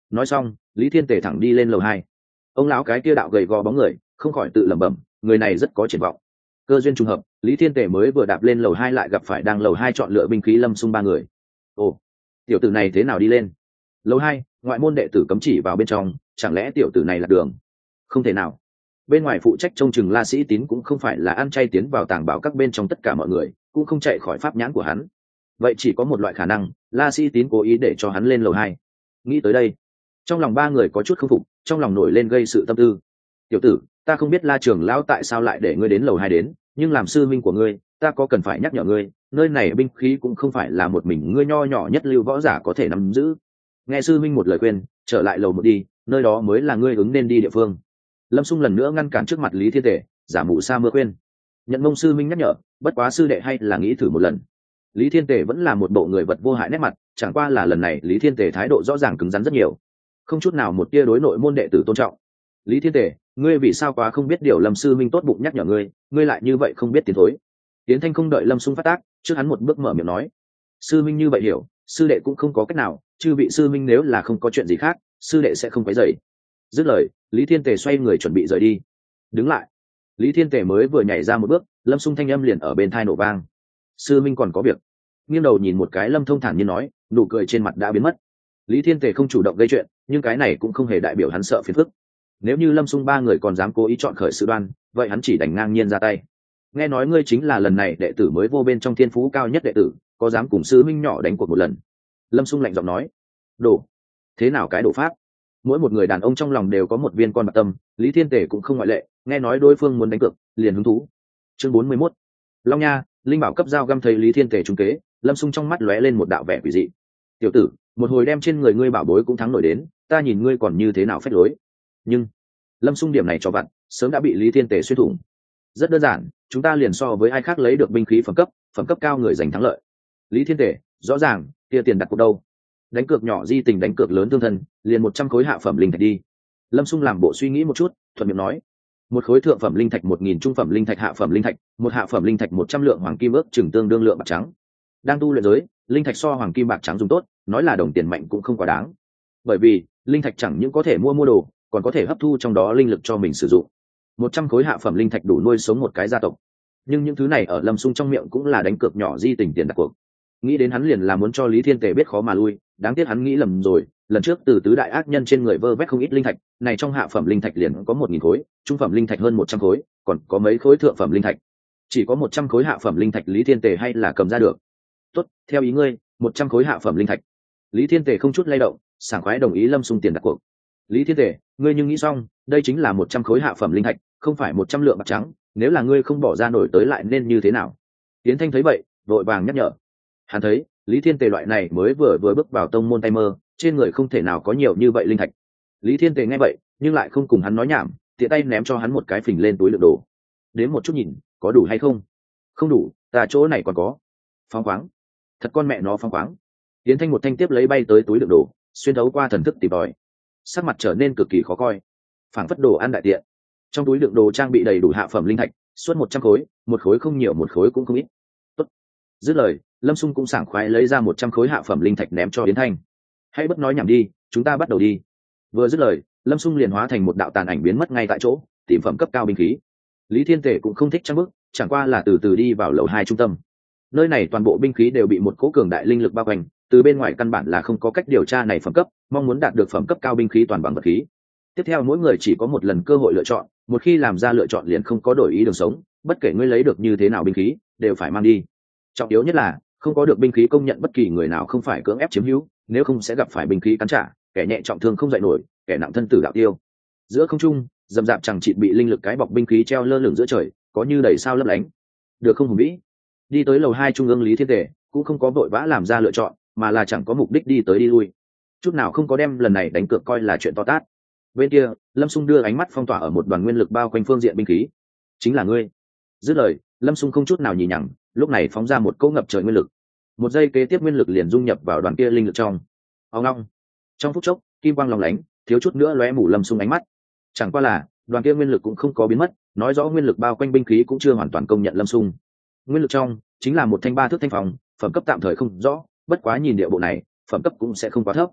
nói xong lý thiên tề thẳng đi lên lầu 2. Ông lão cái kia đạo gầy gò bóng người không khỏi tự lẩm bẩm, người này rất có triển vọng. Cơ duyên trùng hợp, lý thiên tề mới vừa đạp lên lầu 2 lại gặp phải đang lầu 2 chọn lựa binh khí Lâm Xung ba người. Ồ, tiểu tử này thế nào đi lên lầu 2? Ngoại môn đệ tử cấm chỉ vào bên trong, chẳng lẽ tiểu tử này là đường? Không thể nào. Bên ngoài phụ trách trông chừng La Sĩ Tín cũng không phải là ăn chay tiến vào tàng bảo các bên trong, tất cả mọi người cũng không chạy khỏi pháp nhãn của hắn. Vậy chỉ có một loại khả năng, La Sĩ Tín cố ý để cho hắn lên lầu 2. Nghĩ tới đây, trong lòng ba người có chút không phục, trong lòng nổi lên gây sự tâm tư. Tiểu tử, ta không biết La trưởng lão tại sao lại để ngươi đến lầu 2 đến, nhưng làm sư minh của ngươi, ta có cần phải nhắc nhở ngươi, nơi này binh khí cũng không phải là một mình ngươi nho nhỏ nhất lưu võ giả có thể nắm giữ. Nghe sư minh một lời khuyên, trở lại lầu 1 đi, nơi đó mới là ngươi ứng nên đi địa phương. Lâm Xung lần nữa ngăn cản trước mặt Lý Thiên Tề, giả mù sa mưa khuyên. Nhận mông sư minh nhắc nhở, bất quá sư đệ hay là nghĩ thử một lần. Lý Thiên Tề vẫn là một bộ người vật vô hại nét mặt, chẳng qua là lần này Lý Thiên Tề thái độ rõ ràng cứng rắn rất nhiều, không chút nào một tia đối nội môn đệ tử tôn trọng. Lý Thiên Tề, ngươi vì sao quá không biết điều? Lâm sư minh tốt bụng nhắc nhở ngươi, ngươi lại như vậy không biết tiến thối. Tiến Thanh không đợi Lâm Xung phát tác, trước hắn một bước mở miệng nói, sư minh như vậy hiểu, sư đệ cũng không có cách nào, chư vị sư minh nếu là không có chuyện gì khác, sư đệ sẽ không quấy rầy. Dứt lời, Lý Thiên Tề xoay người chuẩn bị rời đi. Đứng lại. Lý Thiên Tề mới vừa nhảy ra một bước, Lâm Xung thanh âm liền ở bên tai nổ vang, sư minh còn có việc. Nghiêng đầu nhìn một cái, Lâm Thông thản nhiên nói, nụ cười trên mặt đã biến mất. Lý Thiên Tề không chủ động gây chuyện, nhưng cái này cũng không hề đại biểu hắn sợ phiền phức. Nếu như Lâm Xung ba người còn dám cố ý chọn khởi sự đoan, vậy hắn chỉ đành ngang nhiên ra tay. Nghe nói ngươi chính là lần này đệ tử mới vô bên trong thiên phú cao nhất đệ tử, có dám cùng sư minh nhỏ đánh cuộc một lần? Lâm Xung lạnh giọng nói. Đổ. Thế nào cái đổ pháp? Mỗi một người đàn ông trong lòng đều có một viên con bạc tâm, Lý Thiên Tề cũng không ngoại lệ, nghe nói đối phương muốn đánh cược, liền hứng thú. Chương 41. Long Nha, linh bảo cấp dao găm. Thấy Lý Thiên Tề trúng kế, Lâm Xung trong mắt lóe lên một đạo vẻ quỷ dị. Tiểu tử, một hồi đem trên người ngươi bảo bối cũng thắng nổi đến, ta nhìn ngươi còn như thế nào phách lối. Nhưng Lâm Xung điểm này cho vặt, sớm đã bị Lý Thiên Tề xuyên thủng. Rất đơn giản, chúng ta liền so với ai khác lấy được binh khí phẩm cấp cao người giành thắng lợi. Lý Thiên Tề, rõ ràng, kia tiền đặt cuộc đâu? Đánh cược nhỏ di tình, đánh cược lớn thương thân, liền 100 khối hạ phẩm linh thạch đi. Lâm Xung làm bộ suy nghĩ một chút, thuận miệng nói, một khối thượng phẩm linh thạch 1000, trung phẩm linh thạch, hạ phẩm linh thạch, một hạ phẩm linh thạch 100 lượng hoàng kim, ước chừng tương đương lượng bạc trắng. Đang tu luyện giới, linh thạch so hoàng kim bạc trắng dùng tốt, nói là đồng tiền mạnh cũng không quá đáng. Bởi vì linh thạch chẳng những có thể mua đồ, còn có thể hấp thu trong đó linh lực cho mình sử dụng. 100 khối hạ phẩm linh thạch đủ nuôi sống một cái gia tộc. Nhưng những thứ này ở Lâm Xung trong miệng cũng là đánh cược nhỏ di tình tiền đặt cuộc. Nghĩ đến hắn liền là muốn cho Lý Thiên Tề biết khó mà lui, đáng tiếc hắn nghĩ lầm rồi, lần trước từ tứ đại ác nhân trên người vơ vét không ít linh thạch, này trong hạ phẩm linh thạch liền có 1000 khối, trung phẩm linh thạch hơn 100 khối, còn có mấy khối thượng phẩm linh thạch. Chỉ có 100 khối hạ phẩm linh thạch Lý Thiên Tề hay là cầm ra được. Tốt, theo ý ngươi, 100 khối hạ phẩm linh thạch. Lý Thiên Tề không chút lay động, sảng khoái đồng ý Lâm Xung tiền đặt cuộc. Lý Thiên Tề, ngươi nhưng nghĩ xong, đây chính là 100 khối hạ phẩm linh thạch, không phải 100 lượng bạc trắng, nếu là ngươi không bỏ ra nổi tới lại nên như thế nào? Tiến Thanh thấy vậy, vội vàng nhắc nhở. Hắn thấy, Lý Thiên Tề loại này mới vừa bước vào tông môn tay mơ, trên người không thể nào có nhiều như vậy linh thạch. Lý Thiên Tề nghe vậy, nhưng lại không cùng hắn nói nhảm, tiện tay ném cho hắn một cái phình lên túi đựng đồ. Đến một chút nhìn, có đủ hay không? Không đủ, ta chỗ này còn có. Phóng khoáng. Thật con mẹ nó phóng khoáng. Tiến Thanh một thanh tiếp lấy bay tới túi đựng đồ, xuyên thấu qua thần thức tìm tòi. Sắc mặt trở nên cực kỳ khó coi. Phảng phất đồ ăn đại tiện. Trong túi đựng đồ trang bị đầy đủ hạ phẩm linh thạch, suốt 100 khối, một khối không nhiều một khối cũng không ít. Tốt. Dứt lời, Lâm Xung cũng sảng khoái lấy ra 100 khối hạ phẩm linh thạch ném cho Yến Thanh. Hãy bất nói nhảm đi, chúng ta bắt đầu đi. Vừa dứt lời, Lâm Xung liền hóa thành một đạo tàn ảnh biến mất ngay tại chỗ, tìm phẩm cấp cao binh khí. Lý Thiên Tề cũng không thích trang bức, chẳng qua là từ từ đi vào lầu 2 trung tâm. Nơi này toàn bộ binh khí đều bị một cỗ cường đại linh lực bao quanh, từ bên ngoài căn bản là không có cách điều tra này phẩm cấp, mong muốn đạt được phẩm cấp cao binh khí toàn bằng vật khí. Tiếp theo mỗi người chỉ có một lần cơ hội lựa chọn, một khi làm ra lựa chọn liền không có đổi ý đường sống, bất kể ngươi lấy được như thế nào binh khí, đều phải mang đi. Trọng yếu nhất là không có được binh khí công nhận bất kỳ người nào không phải cưỡng ép chiếm hữu, nếu không sẽ gặp phải binh khí cắn trả, kẻ nhẹ trọng thương không dậy nổi, kẻ nặng thân tử đạo tiêu. Giữa không trung, dầm dạp chẳng chịt bị linh lực cái bọc binh khí treo lơ lửng giữa trời, có như đầy sao lấp lánh. Được không hùng vĩ? Đi tới lầu 2 trung ương, Lý Thiên Tề cũng không có vội vã làm ra lựa chọn, mà là chẳng có mục đích đi tới đi lui, chút nào không có đem lần này đánh cược coi là chuyện to tát. Bên kia, Lâm Xung đưa ánh mắt phong tỏa ở một đoàn nguyên lực bao quanh phương diện binh khí. Chính là ngươi. Dứt lời, Lâm Xung không chút nào nhì nhằng, lúc này phóng ra một cỗ ngập trời nguyên lực. Một giây kế tiếp nguyên lực liền dung nhập vào đoàn kia linh lực trong. Ong ong. Trong phút chốc, kim quang lóng lánh, thiếu chút nữa lóe mù Lâm Xung ánh mắt. Chẳng qua là, đoàn kia nguyên lực cũng không có biến mất, nói rõ nguyên lực bao quanh binh khí cũng chưa hoàn toàn công nhận Lâm Xung. Nguyên lực trong chính là một thanh 3 thước thanh phòng, phẩm cấp tạm thời không rõ, bất quá nhìn địa bộ này, phẩm cấp cũng sẽ không quá thấp.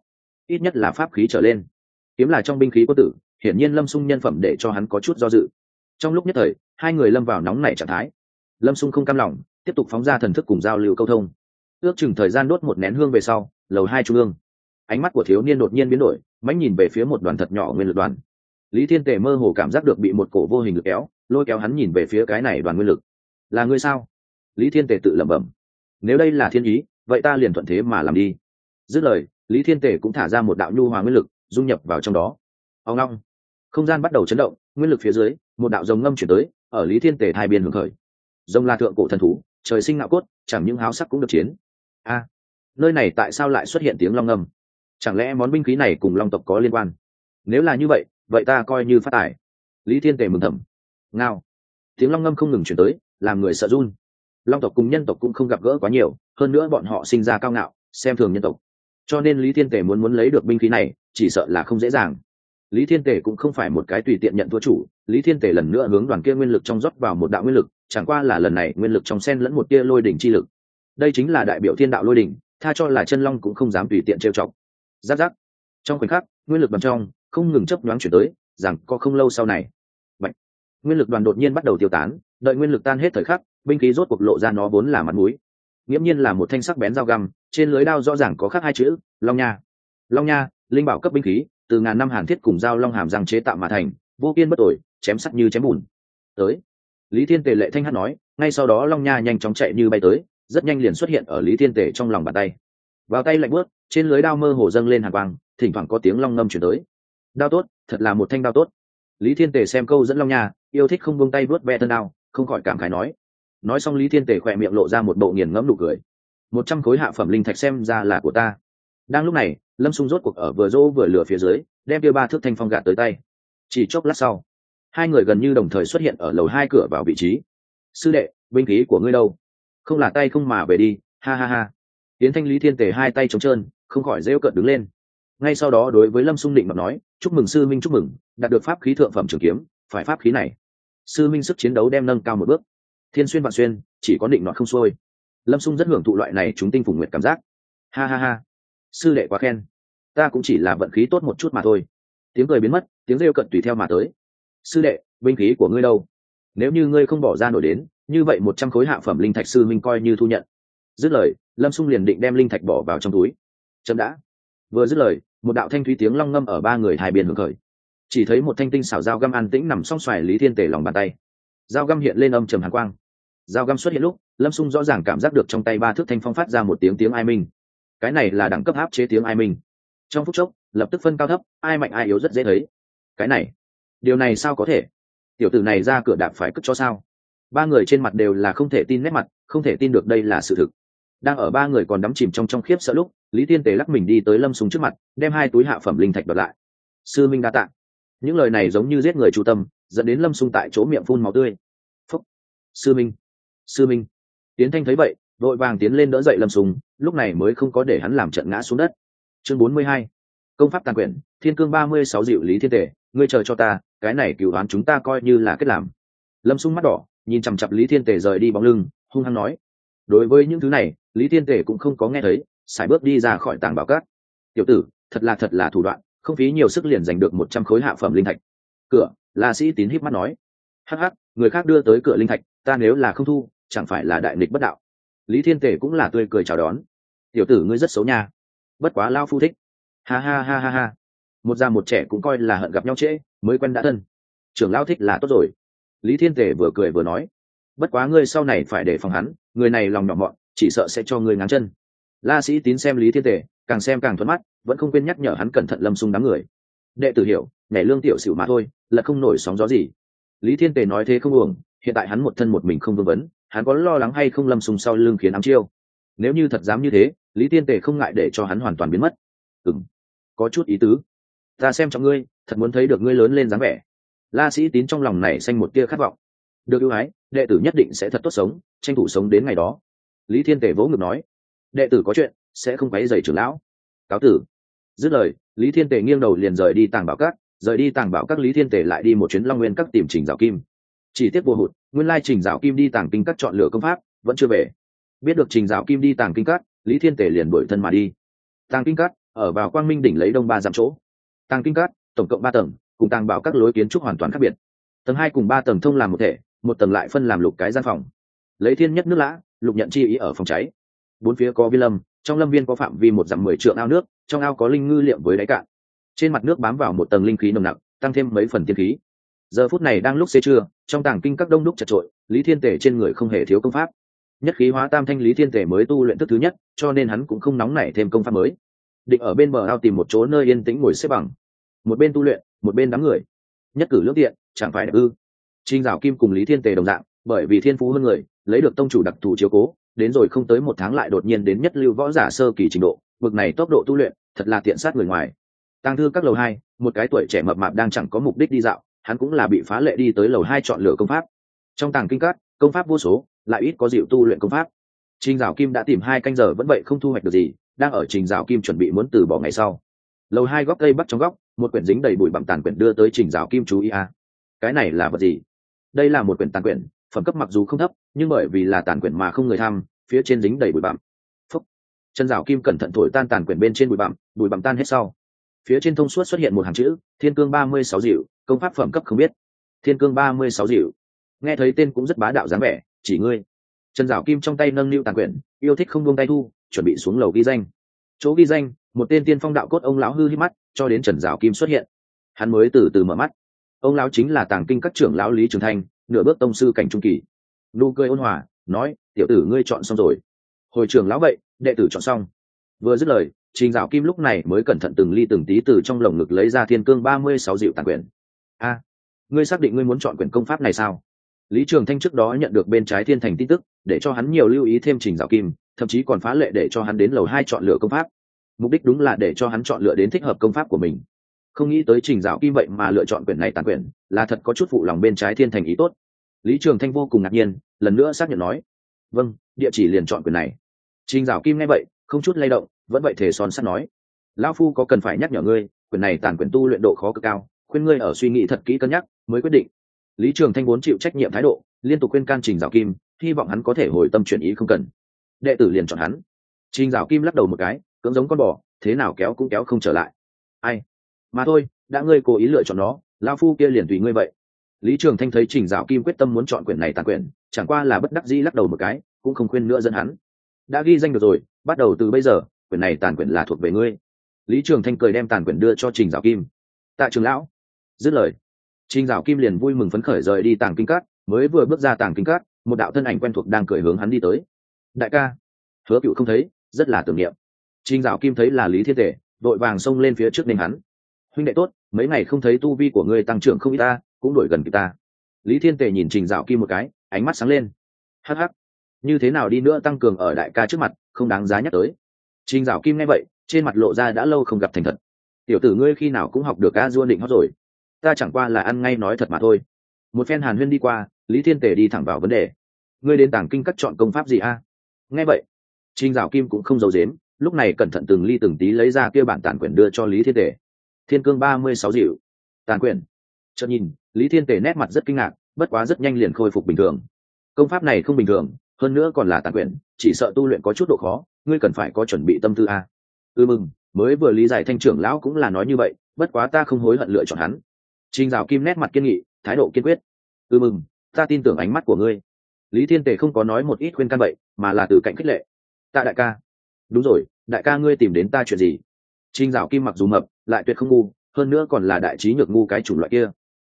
ít nhất là pháp khí trở lên. Kiếm là trong binh khí quân tử, hiển nhiên Lâm Xung nhân phẩm để cho hắn có chút do dự. Trong lúc nhất thời, hai người lâm vào nóng nảy trạng thái. Lâm Xung không cam lòng, tiếp tục phóng ra thần thức cùng giao lưu câu thông. Ước chừng thời gian đốt một nén hương về sau, lầu 2 trung ương, ánh mắt của thiếu niên đột nhiên biến đổi, mãnh nhìn về phía một đoàn thật nhỏ nguyên lực đoàn. Lý Thiên Tề mơ hồ cảm giác được bị một cổ vô hình lực kéo, lôi kéo hắn nhìn về phía cái này đoàn nguyên lực. Là ngươi sao? Lý Thiên Tề tự lẩm bẩm. Nếu đây là thiên ý, vậy ta liền thuận thế mà làm đi. Dứt lời, Lý Thiên Tề cũng thả ra một đạo nhu hòa nguyên lực, dung nhập vào trong đó. Ông long, không gian bắt đầu chấn động, nguyên lực phía dưới, một đạo rồng ngâm chuyển tới, ở Lý Thiên Tề hai biên hưởng khởi. Rồng là thượng cổ thần thú, trời sinh ngạo cốt, chẳng những háo sắc cũng được chiến. A, nơi này tại sao lại xuất hiện tiếng long ngâm? Chẳng lẽ món binh khí này cùng long tộc có liên quan? Nếu là như vậy, vậy ta coi như phát tài. Lý Thiên Tề mừng thầm. Ngao, tiếng long ngâm không ngừng chuyển tới, làm người sợ run. Long tộc cùng nhân tộc cũng không gặp gỡ quá nhiều, hơn nữa bọn họ sinh ra cao ngạo, xem thường nhân tộc, cho nên Lý Thiên Tề muốn lấy được binh khí này, chỉ sợ là không dễ dàng. Lý Thiên Tề cũng không phải một cái tùy tiện nhận thua chủ. Lý Thiên Tề lần nữa hướng đoàn kia nguyên lực trong rót vào một đạo nguyên lực, chẳng qua là lần này nguyên lực trong xen lẫn một tia lôi đỉnh chi lực. Đây chính là đại biểu thiên đạo lôi đỉnh, tha cho là chân long cũng không dám tùy tiện trêu chọc. Giáp giáp, trong khoảnh khắc, nguyên lực đoàn trong không ngừng chớp nhoáng chuyển tới, rằng có không lâu sau này, vậy nguyên lực đoàn đột nhiên bắt đầu tiêu tán. Đợi nguyên lực tan hết thời khắc, binh khí rốt cuộc lộ ra nó vốn là mặt mũi, nghiễm nhiên là một thanh sắc bén dao găm, trên lưới đao rõ ràng có khắc hai chữ long nha. Long nha, linh bảo cấp binh khí, từ ngàn năm hàn thiết cùng dao long hàm răng chế tạo mà thành, vô kiên bất tội, chém sắc như chém bùn. Tới, Lý Thiên Tề lệ thanh hát nói, ngay sau đó long nha nhanh chóng chạy như bay tới, rất nhanh liền xuất hiện ở Lý Thiên Tề trong lòng bàn tay. Vào tay lạnh bước, trên lưới đao mơ hồ dâng lên hàn quang, thỉnh thoảng có tiếng long ngâm chuyển tới. Đao tốt, thật là một thanh đao tốt. Lý Thiên Tề xem câu dẫn long nha, yêu thích không buông tay vuốt ve thân đao, không khỏi cảm khái nói. Nói xong Lý Thiên Tề khỏe miệng lộ ra một bộ nghiền ngẫm nụ cười. 100 khối hạ phẩm linh thạch xem ra là của ta. Đang lúc này, Lâm Xung rốt cuộc ở vừa dỗ vừa lửa phía dưới, đem kia 3 thước thanh phong gạt tới tay. Chỉ chốc lát sau, hai người gần như đồng thời xuất hiện ở lầu 2 cửa vào vị trí. Sư đệ, binh khí của ngươi đâu? Không là tay không mà về đi, ha ha ha. Tiến Thanh Lý Thiên Tề hai tay trống trơn, không khỏi rêu cợt đứng lên. Ngay sau đó đối với Lâm Xung định mà nói, chúc mừng sư minh, chúc mừng, đạt được pháp khí thượng phẩm trường kiếm, phải pháp khí này, sư minh sức chiến đấu đem nâng cao một bước. Thiên xuyên vạn xuyên, chỉ có định nọt không xuôi. Lâm Xung rất hưởng thụ loại này chúng tinh phùng nguyệt cảm giác. Ha ha ha, sư đệ quá khen, ta cũng chỉ là vận khí tốt một chút mà thôi. Tiếng cười biến mất, tiếng rêu cận tùy theo mà tới. Sư đệ, binh khí của ngươi đâu? Nếu như ngươi không bỏ ra nổi đến, như vậy 100 khối hạ phẩm linh thạch sư minh coi như thu nhận. Dứt lời, Lâm Xung liền định đem linh thạch bỏ vào trong túi. Chấm đã. Vừa dứt lời, một đạo thanh thúy tiếng long ngâm ở ba người hai biên hưởng khởi. Chỉ thấy một thanh tinh xảo dao găm an tĩnh nằm song xoài Lý Thiên Tề lòng bàn tay. Dao găm hiện lên âm trầm hàn quang. Dao găm xuất hiện lúc, Lâm Xung rõ ràng cảm giác được trong tay 3 thước thanh phong phát ra một tiếng ai minh. Cái này là đẳng cấp áp chế tiếng ai minh. Trong phút chốc, lập tức phân cao thấp, ai mạnh ai yếu rất dễ thấy. Cái này, điều này sao có thể? Tiểu tử này ra cửa đạp phải cất cho sao? Ba người trên mặt đều là không thể tin nét mặt, không thể tin được đây là sự thực. Đang ở ba người còn đắm chìm trong khiếp sợ lúc, Lý Thiên Tề lắc mình đi tới Lâm Xung trước mặt, đem 2 túi hạ phẩm linh thạch đoạt lại. Sư minh đa tạ. Những lời này giống như giết người chu tâm, dẫn đến Lâm Xung tại chỗ miệng phun máu tươi. Phúc. Sư minh, sư minh. Tiến Thanh thấy vậy, vội vàng tiến lên đỡ dậy Lâm Xung, lúc này mới không có để hắn làm trận ngã xuống đất. Chương 42. Công pháp tàn quyển, Thiên Cương 36 dịu Lý Thiên Tề, ngươi chờ cho ta, cái này cửu đoán chúng ta coi như là kết làm. Lâm Xung mắt đỏ, nhìn chằm chằm Lý Thiên Tề rời đi bóng lưng, hung hăng nói. Đối với những thứ này, Lý Thiên Tề cũng không có nghe thấy, sải bước đi ra khỏi tàng bảo cát. Tiểu tử, thật là thủ đoạn, không phí nhiều sức liền giành được 100 khối hạ phẩm linh thạch. Cửa, La Sĩ Tín híp mắt nói. Hắc hắc, người khác đưa tới cửa linh thạch, ta nếu là không thu, chẳng phải là đại nghịch bất đạo. Lý Thiên Tề cũng là tươi cười chào đón. Tiểu tử ngươi rất xấu nha, bất quá lao phu thích. Ha ha ha ha ha. Một già một trẻ cũng coi là hận gặp nhau trễ, mới quen đã thân. Trưởng lão thích là tốt rồi. Lý Thiên Tề vừa cười vừa nói. Bất quá ngươi sau này phải đề phòng hắn, người này lòng nhỏ mọn, chỉ sợ sẽ cho ngươi ngáng chân. La Sĩ Tín xem Lý Thiên Tề, càng xem càng thuận mắt, vẫn không quên nhắc nhở hắn cẩn thận Lâm Xung đám người. Đệ tử hiểu, nhảy lương tiểu xỉu mà thôi, là không nổi sóng gió gì. Lý Thiên Tề nói thế không uổng, hiện tại hắn một thân một mình không vương vấn, hắn có lo lắng hay không Lâm Xung sau lưng khiến ám chiêu. Nếu như thật dám như thế, Lý Thiên Tề không ngại để cho hắn hoàn toàn biến mất. Có chút ý tứ. Ta xem trọng ngươi, thật muốn thấy được ngươi lớn lên dáng vẻ. La Sĩ Tín trong lòng này xanh một tia khát vọng. Được ưu ái, đệ tử nhất định sẽ thật tốt sống, tranh thủ sống đến ngày đó. Lý Thiên Tề vỗ ngực nói. Đệ tử có chuyện, sẽ không quấy rầy trưởng lão. Cáo tử. Dứt lời, Lý Thiên Tề nghiêng đầu liền rời đi Tàng Bảo Các. Rời đi Tàng Bảo Các, Lý Thiên Tề lại đi một chuyến Long Nguyên Các tìm Trình Dạo Kim. Chỉ tiếc vô hụt, nguyên lai Trình Dạo Kim đi Tàng Kinh Các chọn lựa công pháp, vẫn chưa về. Biết được Trình Dạo Kim đi Tàng Kinh Các, Lý Thiên Tề liền đuổi thân mà đi. Tàng Kinh Các, ở vào quang minh đỉnh lấy đông 3 dặm chỗ. Tàng kinh các tổng cộng 3 tầng, cùng tàng bảo các lối kiến trúc hoàn toàn khác biệt. Tầng 2 cùng 3 tầng thông làm một thể, một tầng lại phân làm lục cái gian phòng. Lấy thiên nhất nước lã, lục nhận chi ý ở phòng cháy. Bốn phía có viên lâm, trong lâm viên có phạm vi 1 dặm 10 trượng ao nước, trong ao có linh ngư liệm với đáy cạn. Trên mặt nước bám vào một tầng linh khí nồng nặc, tăng thêm mấy phần tiên khí. Giờ phút này đang lúc xế trưa, trong tàng kinh các đông đúc chật trội, Lý Thiên Tề trên người không hề thiếu công pháp. Nhất khí hóa tam thanh Lý Thiên Tề mới tu luyện thức thứ nhất, cho nên hắn cũng không nóng nảy thêm công pháp mới. Định ở bên bờ ao tìm một chỗ nơi yên tĩnh ngồi xếp bằng, một bên tu luyện, một bên đám người. Nhất cử lưỡng tiện, chẳng phải đẹp ư? Trình Dạo Kim cùng Lý Thiên Tề đồng dạng, bởi vì thiên phú hơn người, lấy được tông chủ đặc thù chiếu cố, đến rồi không tới 1 tháng lại đột nhiên đến nhất lưu võ giả sơ kỳ trình độ, bực này tốc độ tu luyện, thật là tiện sát người ngoài. Tàng thư các lầu 2, một cái tuổi trẻ mập mạp đang chẳng có mục đích đi dạo, hắn cũng là bị phá lệ đi tới lầu 2 chọn lựa công pháp. Trong tàng kinh các, công pháp vô số, lại ít có dịu tu luyện công pháp. Trình Dạo Kim đã tìm 2 canh giờ vẫn vậy không thu hoạch được gì, đang ở Trình Dạo Kim chuẩn bị muốn từ bỏ ngày sau. Lầu 2 góc tây bắc trong góc, một quyển dính đầy bụi bặm tàn quyển đưa tới Trình Dạo Kim chú ý a. Cái này là vật gì? Đây là một quyển tàn quyển, phẩm cấp mặc dù không thấp, nhưng bởi vì là tàn quyển mà không người tham, phía trên dính đầy bụi bặm. Phúc. Trần Dạo Kim cẩn thận thổi tan tàn quyển bên trên bụi bặm tan hết sau. Phía trên thông suốt xuất hiện một hàng chữ, Thiên Cương 36 dịu, công pháp phẩm cấp không biết. Thiên Cương 36 dịu. Nghe thấy tên cũng rất bá đạo dáng vẻ, chỉ ngươi. Trần Dạo Kim trong tay nâng niu tàn quyển, yêu thích không buông tay thu, chuẩn bị xuống lầu ghi danh. Chỗ ghi danh, một tên tiên phong đạo cốt ông lão hư hí mắt, cho đến Trần Dạo Kim xuất hiện. Hắn mới từ từ mở mắt. Ông lão chính là tàng kinh các trưởng lão Lý Trường Thanh, nửa bước tông sư cảnh trung kỳ. Nụ cười ôn hòa, nói: "Tiểu tử ngươi chọn xong rồi." Hồi trưởng lão vậy, đệ tử chọn xong. Vừa dứt lời, Trình Dạo Kim lúc này mới cẩn thận từng ly từng tí từ trong lồng ngực lấy ra Thiên Cương 36 dịu tàn quyển. "A, ngươi xác định ngươi muốn chọn quyển công pháp này sao?" Lý Trường Thanh trước đó nhận được bên trái Thiên Thành tin tức, để cho hắn nhiều lưu ý thêm Trình Dạo Kim, thậm chí còn phá lệ để cho hắn đến lầu 2 chọn lựa công pháp. Mục đích đúng là để cho hắn chọn lựa đến thích hợp công pháp của mình. Không nghĩ tới Trình Dạo Kim vậy mà lựa chọn quyển này tàn quyển, là thật có chút phụ lòng bên trái Thiên Thành ý tốt. Lý Trường Thanh vô cùng ngạc nhiên, lần nữa xác nhận nói: "Vâng, địa chỉ liền chọn quyển này." Trình Dạo Kim nghe vậy, không chút lay động, vẫn vậy thể son sắt nói: "Lão phu có cần phải nhắc nhở ngươi, quyển này tàn quyển tu luyện độ khó cực cao, khuyên ngươi ở suy nghĩ thật kỹ cân nhắc mới quyết định." Lý Trường Thanh vốn chịu trách nhiệm thái độ, liên tục khuyên can Trình Dạo Kim, hy vọng hắn có thể hồi tâm chuyển ý không cần. Đệ tử liền chọn hắn. Trình Dạo Kim lắc đầu một cái, cưỡng giống con bò, thế nào kéo cũng kéo không trở lại. Ai? Mà thôi, đã ngươi cố ý lựa chọn nó, lão phu kia liền tùy ngươi vậy. Lý Trường Thanh thấy Trình Dạo Kim quyết tâm muốn chọn quyển này tàn quyển, chẳng qua là bất đắc dĩ lắc đầu một cái, cũng không khuyên nữa dẫn hắn. Đã ghi danh được rồi, bắt đầu từ bây giờ, quyển này tàn quyển là thuộc về ngươi. Lý Trường Thanh cười đem tàn quyển đưa cho Trình Dạo Kim. Tạ trưởng lão. Dứt lời, Trình Dạo Kim liền vui mừng phấn khởi rời đi tàng kinh các, mới vừa bước ra tàng kinh các, một đạo thân ảnh quen thuộc đang cười hướng hắn đi tới. "Đại ca." Hứa Cựu không thấy, rất là tưởng niệm. Trình Dạo Kim thấy là Lý Thiên Tề, đội vàng xông lên phía trước nên hắn. "Huynh đệ tốt, mấy ngày không thấy tu vi của ngươi tăng trưởng không ít ta, cũng đổi gần kịp ta." Lý Thiên Tề nhìn Trình Dạo Kim một cái, ánh mắt sáng lên. "Hắc hắc, như thế nào đi nữa tăng cường ở đại ca trước mặt, không đáng giá nhắc tới." Trình Dạo Kim nghe vậy, trên mặt lộ ra đã lâu không gặp thành thật. "Tiểu tử ngươi khi nào cũng học được a dua định hót rồi, ta chẳng qua là ăn ngay nói thật mà thôi." Một phen hàn huyên đi qua, Lý Thiên Tề đi thẳng vào vấn đề: "Ngươi đến tàng kinh các chọn công pháp gì a?" Nghe vậy, Trình Dạo Kim cũng không giấu giếm, lúc này cẩn thận từng ly từng tí lấy ra kia bản tàn quyển đưa cho Lý Thiên Tề. Thiên Cương 36 dịu, tàn quyển. Chợt nhìn, Lý Thiên Tề nét mặt rất kinh ngạc, bất quá rất nhanh liền khôi phục bình thường. Công pháp này không bình thường, hơn nữa còn là tàn quyển, chỉ sợ tu luyện có chút độ khó, ngươi cần phải có chuẩn bị tâm tư a. Mừng, mới vừa Lý Giải Thanh trưởng lão cũng là nói như vậy, bất quá ta không hối hận lựa chọn hắn. Trình Dạo Kim nét mặt kiên nghị, thái độ kiên quyết. Mừng, ta tin tưởng ánh mắt của ngươi. Lý Thiên Tề không có nói một ít khuyên can bậy, mà là từ cạnh khích lệ. Tạ đại ca. Đúng rồi, đại ca ngươi tìm đến ta chuyện gì? Trình Dạo Kim mặc dù mập, lại tuyệt không ngu, hơn nữa còn là đại trí nhược ngu cái chủng loại kia.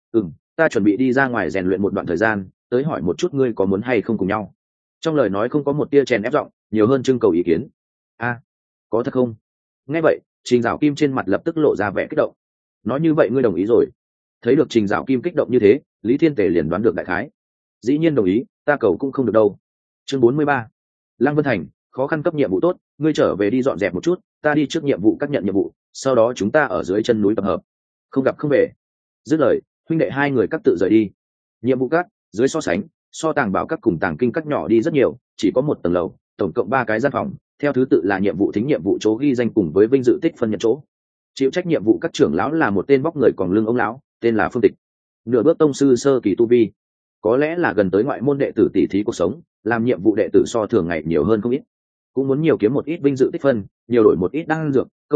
Ta chuẩn bị đi ra ngoài rèn luyện một đoạn thời gian, tới hỏi một chút ngươi có muốn hay không cùng nhau. Trong lời nói không có một tia chèn ép giọng, nhiều hơn trưng cầu ý kiến. A, có thật không? Nghe vậy, Trình Dạo Kim trên mặt lập tức lộ ra vẻ kích động. Nói như vậy ngươi đồng ý rồi? Thấy được Trình Dạo Kim kích động như thế, Lý Thiên Tề liền đoán được đại khái. Dĩ nhiên đồng ý, ta cầu cũng không được đâu. Chương 43. Lăng Vân Thành, khó khăn cấp nhiệm vụ tốt, ngươi trở về đi dọn dẹp một chút, ta đi trước nhiệm vụ các nhận nhiệm vụ, sau đó chúng ta ở dưới chân núi tập hợp. Không gặp không về. Dứt lời, huynh đệ hai người các tự rời đi. Nhiệm vụ các dưới so sánh, so tàng bảo các cùng tàng kinh các nhỏ đi rất nhiều, chỉ có một tầng lầu, tổng cộng 3 cái gian phòng, theo thứ tự là nhiệm vụ thính, nhiệm vụ chỗ ghi danh cùng với vinh dự tích phân nhận chỗ. Chịu trách nhiệm vụ các trưởng lão là một tên bóc người còn lưng ông lão, tên là Phương Tịch, nửa bước tông sư sơ kỳ tu vi, có lẽ là gần tới ngoại môn đệ tử tỷ thí cuộc sống, làm nhiệm vụ đệ tử so thường ngày nhiều hơn không ít, cũng muốn nhiều kiếm một ít vinh dự tích phân, nhiều đổi một ít đan dược, công pháp,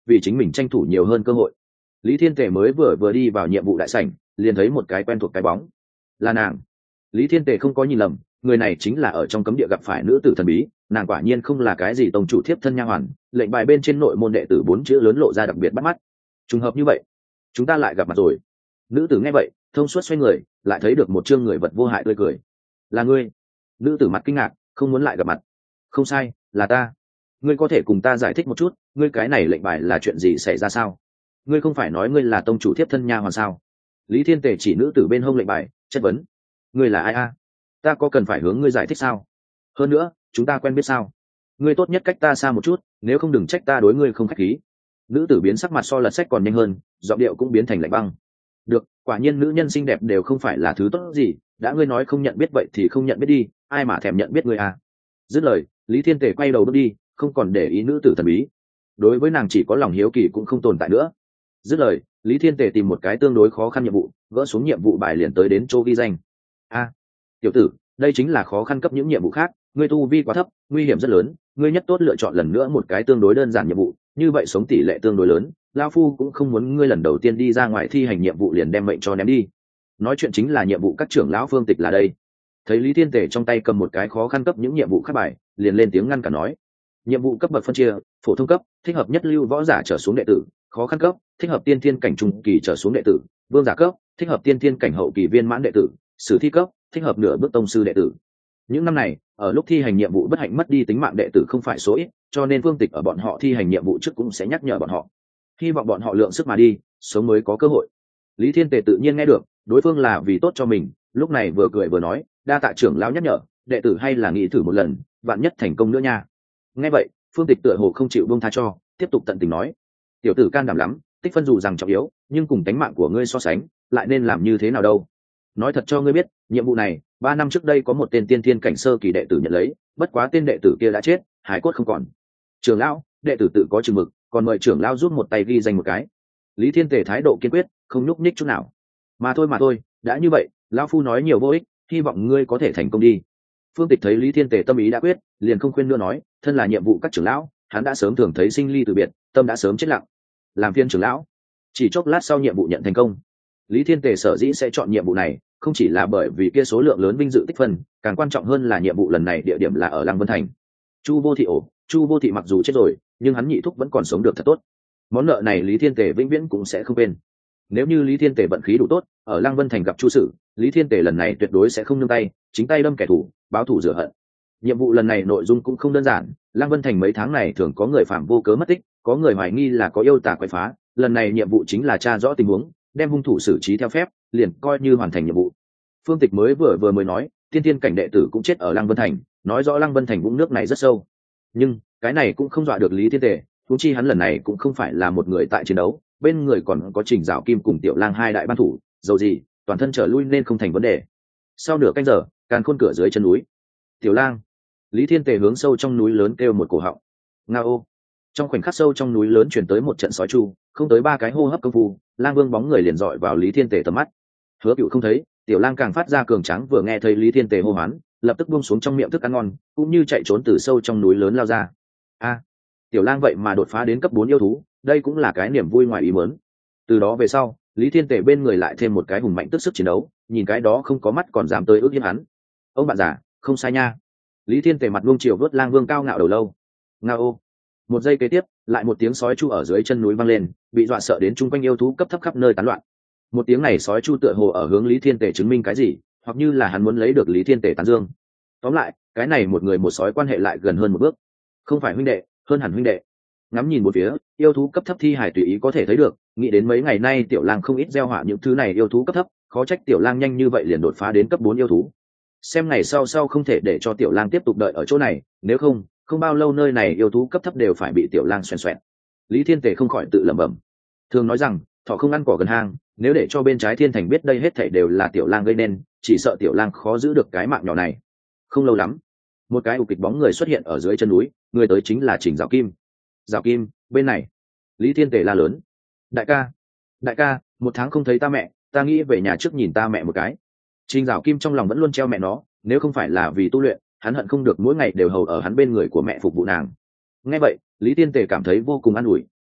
vì chính mình tranh thủ nhiều hơn cơ hội. Lý Thiên Tề mới vừa đi vào nhiệm vụ đại sảnh, liền thấy một cái quen thuộc cái bóng. Là nàng. Lý Thiên Tề không có nhìn lầm, người này chính là ở trong cấm địa gặp phải nữ tử thần bí, nàng quả nhiên không là cái gì tông chủ thiếp thân nha hoàn, lệnh bài bên trên nội môn đệ tử 4 chữ lớn lộ ra đặc biệt bắt mắt. Trùng hợp như vậy, chúng ta lại gặp mặt rồi. Nữ tử nghe vậy, thông suốt xoay người, lại thấy được một trương người vật vô hại tươi cười. Là ngươi? Nữ tử mặt kinh ngạc, không muốn lại gặp mặt. Không sai, là ta. Ngươi có thể cùng ta giải thích một chút, ngươi cái này lệnh bài là chuyện gì xảy ra sao? Ngươi không phải nói ngươi là tông chủ thiếp thân nha hoàn sao? Lý Thiên Tề chỉ nữ tử bên hông lệnh bài, chất vấn. Ngươi là ai a? Ta có cần phải hướng ngươi giải thích sao? Hơn nữa, chúng ta quen biết sao? Ngươi tốt nhất cách ta xa một chút, nếu không đừng trách ta đối ngươi không khách khí. Nữ tử biến sắc mặt so lật sách còn nhanh hơn, giọng điệu cũng biến thành lạnh băng. Được, quả nhiên nữ nhân xinh đẹp đều không phải là thứ tốt gì, đã ngươi nói không nhận biết vậy thì không nhận biết đi, ai mà thèm nhận biết ngươi à? Dứt lời, Lý Thiên Tề quay đầu bước đi, không còn để ý nữ tử thần bí. Đối với nàng chỉ có lòng hiếu kỳ cũng không tồn tại nữa. Dứt lời, Lý Thiên Tề tìm một cái tương đối khó khăn nhiệm vụ, gỡ xuống nhiệm vụ bài liền tới đến chỗ ghi danh. A, tiểu tử, đây chính là khó khăn cấp những nhiệm vụ khác, ngươi tu vi quá thấp, nguy hiểm rất lớn, ngươi nhất tốt lựa chọn lần nữa một cái tương đối đơn giản nhiệm vụ, như vậy sống tỷ lệ tương đối lớn, lão phu cũng không muốn ngươi lần đầu tiên đi ra ngoài thi hành nhiệm vụ liền đem mệnh cho ném đi. Nói chuyện chính là nhiệm vụ các trưởng lão Phương Tịch là đây. Thấy Lý Thiên Tề trong tay cầm một cái khó khăn cấp những nhiệm vụ khác bài, liền lên tiếng ngăn cả nói: nhiệm vụ cấp bậc phân chia, phổ thông cấp thích hợp nhất lưu võ giả trở xuống đệ tử, khó khăn cấp thích hợp tiên thiên cảnh trung kỳ trở xuống đệ tử, vương giả cấp thích hợp tiên thiên cảnh hậu kỳ viên mãn đệ tử, sử thi cấp thích hợp nửa bước tông sư đệ tử. Những năm này, ở lúc thi hành nhiệm vụ bất hạnh mất đi tính mạng đệ tử không phải số ít, cho nên Phương Tịch ở bọn họ thi hành nhiệm vụ trước cũng sẽ nhắc nhở bọn họ, hy vọng bọn họ lượng sức mà đi, sống mới có cơ hội. Lý Thiên Tề tự nhiên nghe được, đối phương là vì tốt cho mình, lúc này vừa cười vừa nói: đa tạ trưởng lão nhắc nhở, đệ tử hay là nghĩ thử một lần, vạn nhất thành công nữa nha. Nghe vậy, Phương Tịch tựa hồ không chịu buông tha cho, tiếp tục tận tình nói: tiểu tử can đảm lắm, tích phân dù rằng trọng yếu, nhưng cùng tánh mạng của ngươi so sánh, lại nên làm như thế nào đâu? Nói thật cho ngươi biết, nhiệm vụ này 3 năm trước đây có một tên tiên thiên cảnh sơ kỳ đệ tử nhận lấy, bất quá tên đệ tử kia đã chết, hải cốt không còn. Trưởng lão, đệ tử tự có chừng mực, còn mời trưởng lão giúp một tay ghi danh một cái. Lý Thiên Tề thái độ kiên quyết, không nhúc nhích chút nào. Mà thôi, đã như vậy, lão phu nói nhiều vô ích, hy vọng ngươi có thể thành công đi. Phương Tịch thấy Lý Thiên Tề tâm ý đã quyết, liền không khuyên nữa nói: thân là nhiệm vụ các trưởng lão, hắn đã sớm thường thấy sinh ly từ biệt, tâm đã sớm chết lặng. Làm phiên trưởng lão. Chỉ chốc lát sau nhiệm vụ nhận thành công. Lý Thiên Tề sở dĩ sẽ chọn nhiệm vụ này, không chỉ là bởi vì kia số lượng lớn vinh dự tích phân, càng quan trọng hơn là nhiệm vụ lần này địa điểm là ở Lăng Vân Thành. Chu Vô Thị mặc dù chết rồi, nhưng hắn nhị thúc vẫn còn sống được thật tốt. Món nợ này Lý Thiên Tề vĩnh viễn cũng sẽ không quên. Nếu như Lý Thiên Tề vận khí đủ tốt, ở Lăng Vân Thành gặp Chu Sử, Lý Thiên Tề lần này tuyệt đối sẽ không nương tay, chính tay đâm kẻ thù, báo thù rửa hận. Nhiệm vụ lần này nội dung cũng không đơn giản, Lăng Vân Thành mấy tháng này thường có người phạm vô cớ mất tích, có người hoài nghi là có yêu tà quậy phá, lần này nhiệm vụ chính là tra rõ tình huống, đem hung thủ xử trí theo phép, liền coi như hoàn thành nhiệm vụ. Phương Tịch vừa mới nói, tiên thiên cảnh đệ tử cũng chết ở Lăng Vân Thành, nói rõ Lăng Vân Thành vũng nước này rất sâu. Nhưng cái này cũng không dọa được Lý Thiên Tề, huống chi hắn lần này cũng không phải là một người tại chiến đấu, bên người còn có Trình Dạo Kim cùng Tiểu Lang hai đại ban thủ, dầu gì toàn thân trở lui nên không thành vấn đề. Sau nửa canh giờ, Càn Khôn cửa dưới chân núi. Tiểu Lang. Lý Thiên Tề hướng sâu trong núi lớn kêu một cổ họng. Ngao. Trong khoảnh khắc sâu trong núi lớn truyền tới một trận sói chu, không tới 3 cái hô hấp công phu, Lang Vương bóng người liền dọi vào Lý Thiên Tề tầm mắt. Hứa Cựu không thấy, Tiểu Lang càng phát ra cường tráng, vừa nghe thấy Lý Thiên Tề hô hoán, lập tức buông xuống trong miệng thức ăn ngon, cũng như chạy trốn từ sâu trong núi lớn lao ra. A, Tiểu Lang vậy mà đột phá đến cấp 4 yêu thú, đây cũng là cái niềm vui ngoài ý muốn. Từ đó về sau, Lý Thiên Tề bên người lại thêm một cái hùng mạnh tức sức chiến đấu, nhìn cái đó không có mắt còn dám tới ước hiếp hắn. Ông bạn già, không sai nha. Lý Thiên Tề mặt luông chiều vớt Lang Vương cao ngạo đầu lâu. Ngao. Một giây kế tiếp, lại một tiếng sói chu ở dưới chân núi vang lên, bị dọa sợ đến chung quanh yêu thú cấp thấp khắp nơi tán loạn. Một tiếng này sói chu tựa hồ ở hướng Lý Thiên Tề chứng minh cái gì, hoặc như là hắn muốn lấy được Lý Thiên Tề tán dương. Tóm lại, cái này một người một sói quan hệ lại gần hơn một bước, không phải huynh đệ, hơn hẳn huynh đệ. Ngắm nhìn một phía, yêu thú cấp thấp thi hải tùy ý có thể thấy được, nghĩ đến mấy ngày nay Tiểu Lang không ít gieo họa những thứ này yêu thú cấp thấp, khó trách Tiểu Lang nhanh như vậy liền đột phá đến cấp 4 yêu thú. Xem ngày sau không thể để cho Tiểu Lang tiếp tục đợi ở chỗ này, nếu không bao lâu nơi này yêu thú cấp thấp đều phải bị Tiểu Lang xoèn xoẹt. Lý Thiên Tề không khỏi tự lẩm bẩm. Thường nói rằng, thỏ không ăn cỏ gần hang, nếu để cho bên trái thiên thành biết đây hết thảy đều là Tiểu Lang gây nên, chỉ sợ Tiểu Lang khó giữ được cái mạng nhỏ này. Không lâu lắm, một cái ục kịch bóng người xuất hiện ở dưới chân núi, người tới chính là Trình Dạo Kim. Dạo Kim, bên này. Lý Thiên Tề la lớn. Đại ca, 1 tháng không thấy ta mẹ, ta nghĩ về nhà trước nhìn ta mẹ một cái. Trình Dạo Kim trong lòng vẫn luôn treo mẹ nó, nếu không phải là vì tu luyện, hắn hận không được mỗi ngày đều hầu ở hắn bên người của mẹ phục vụ nàng. Nghe vậy, Lý Thiên Tề cảm thấy vô cùng an ủi,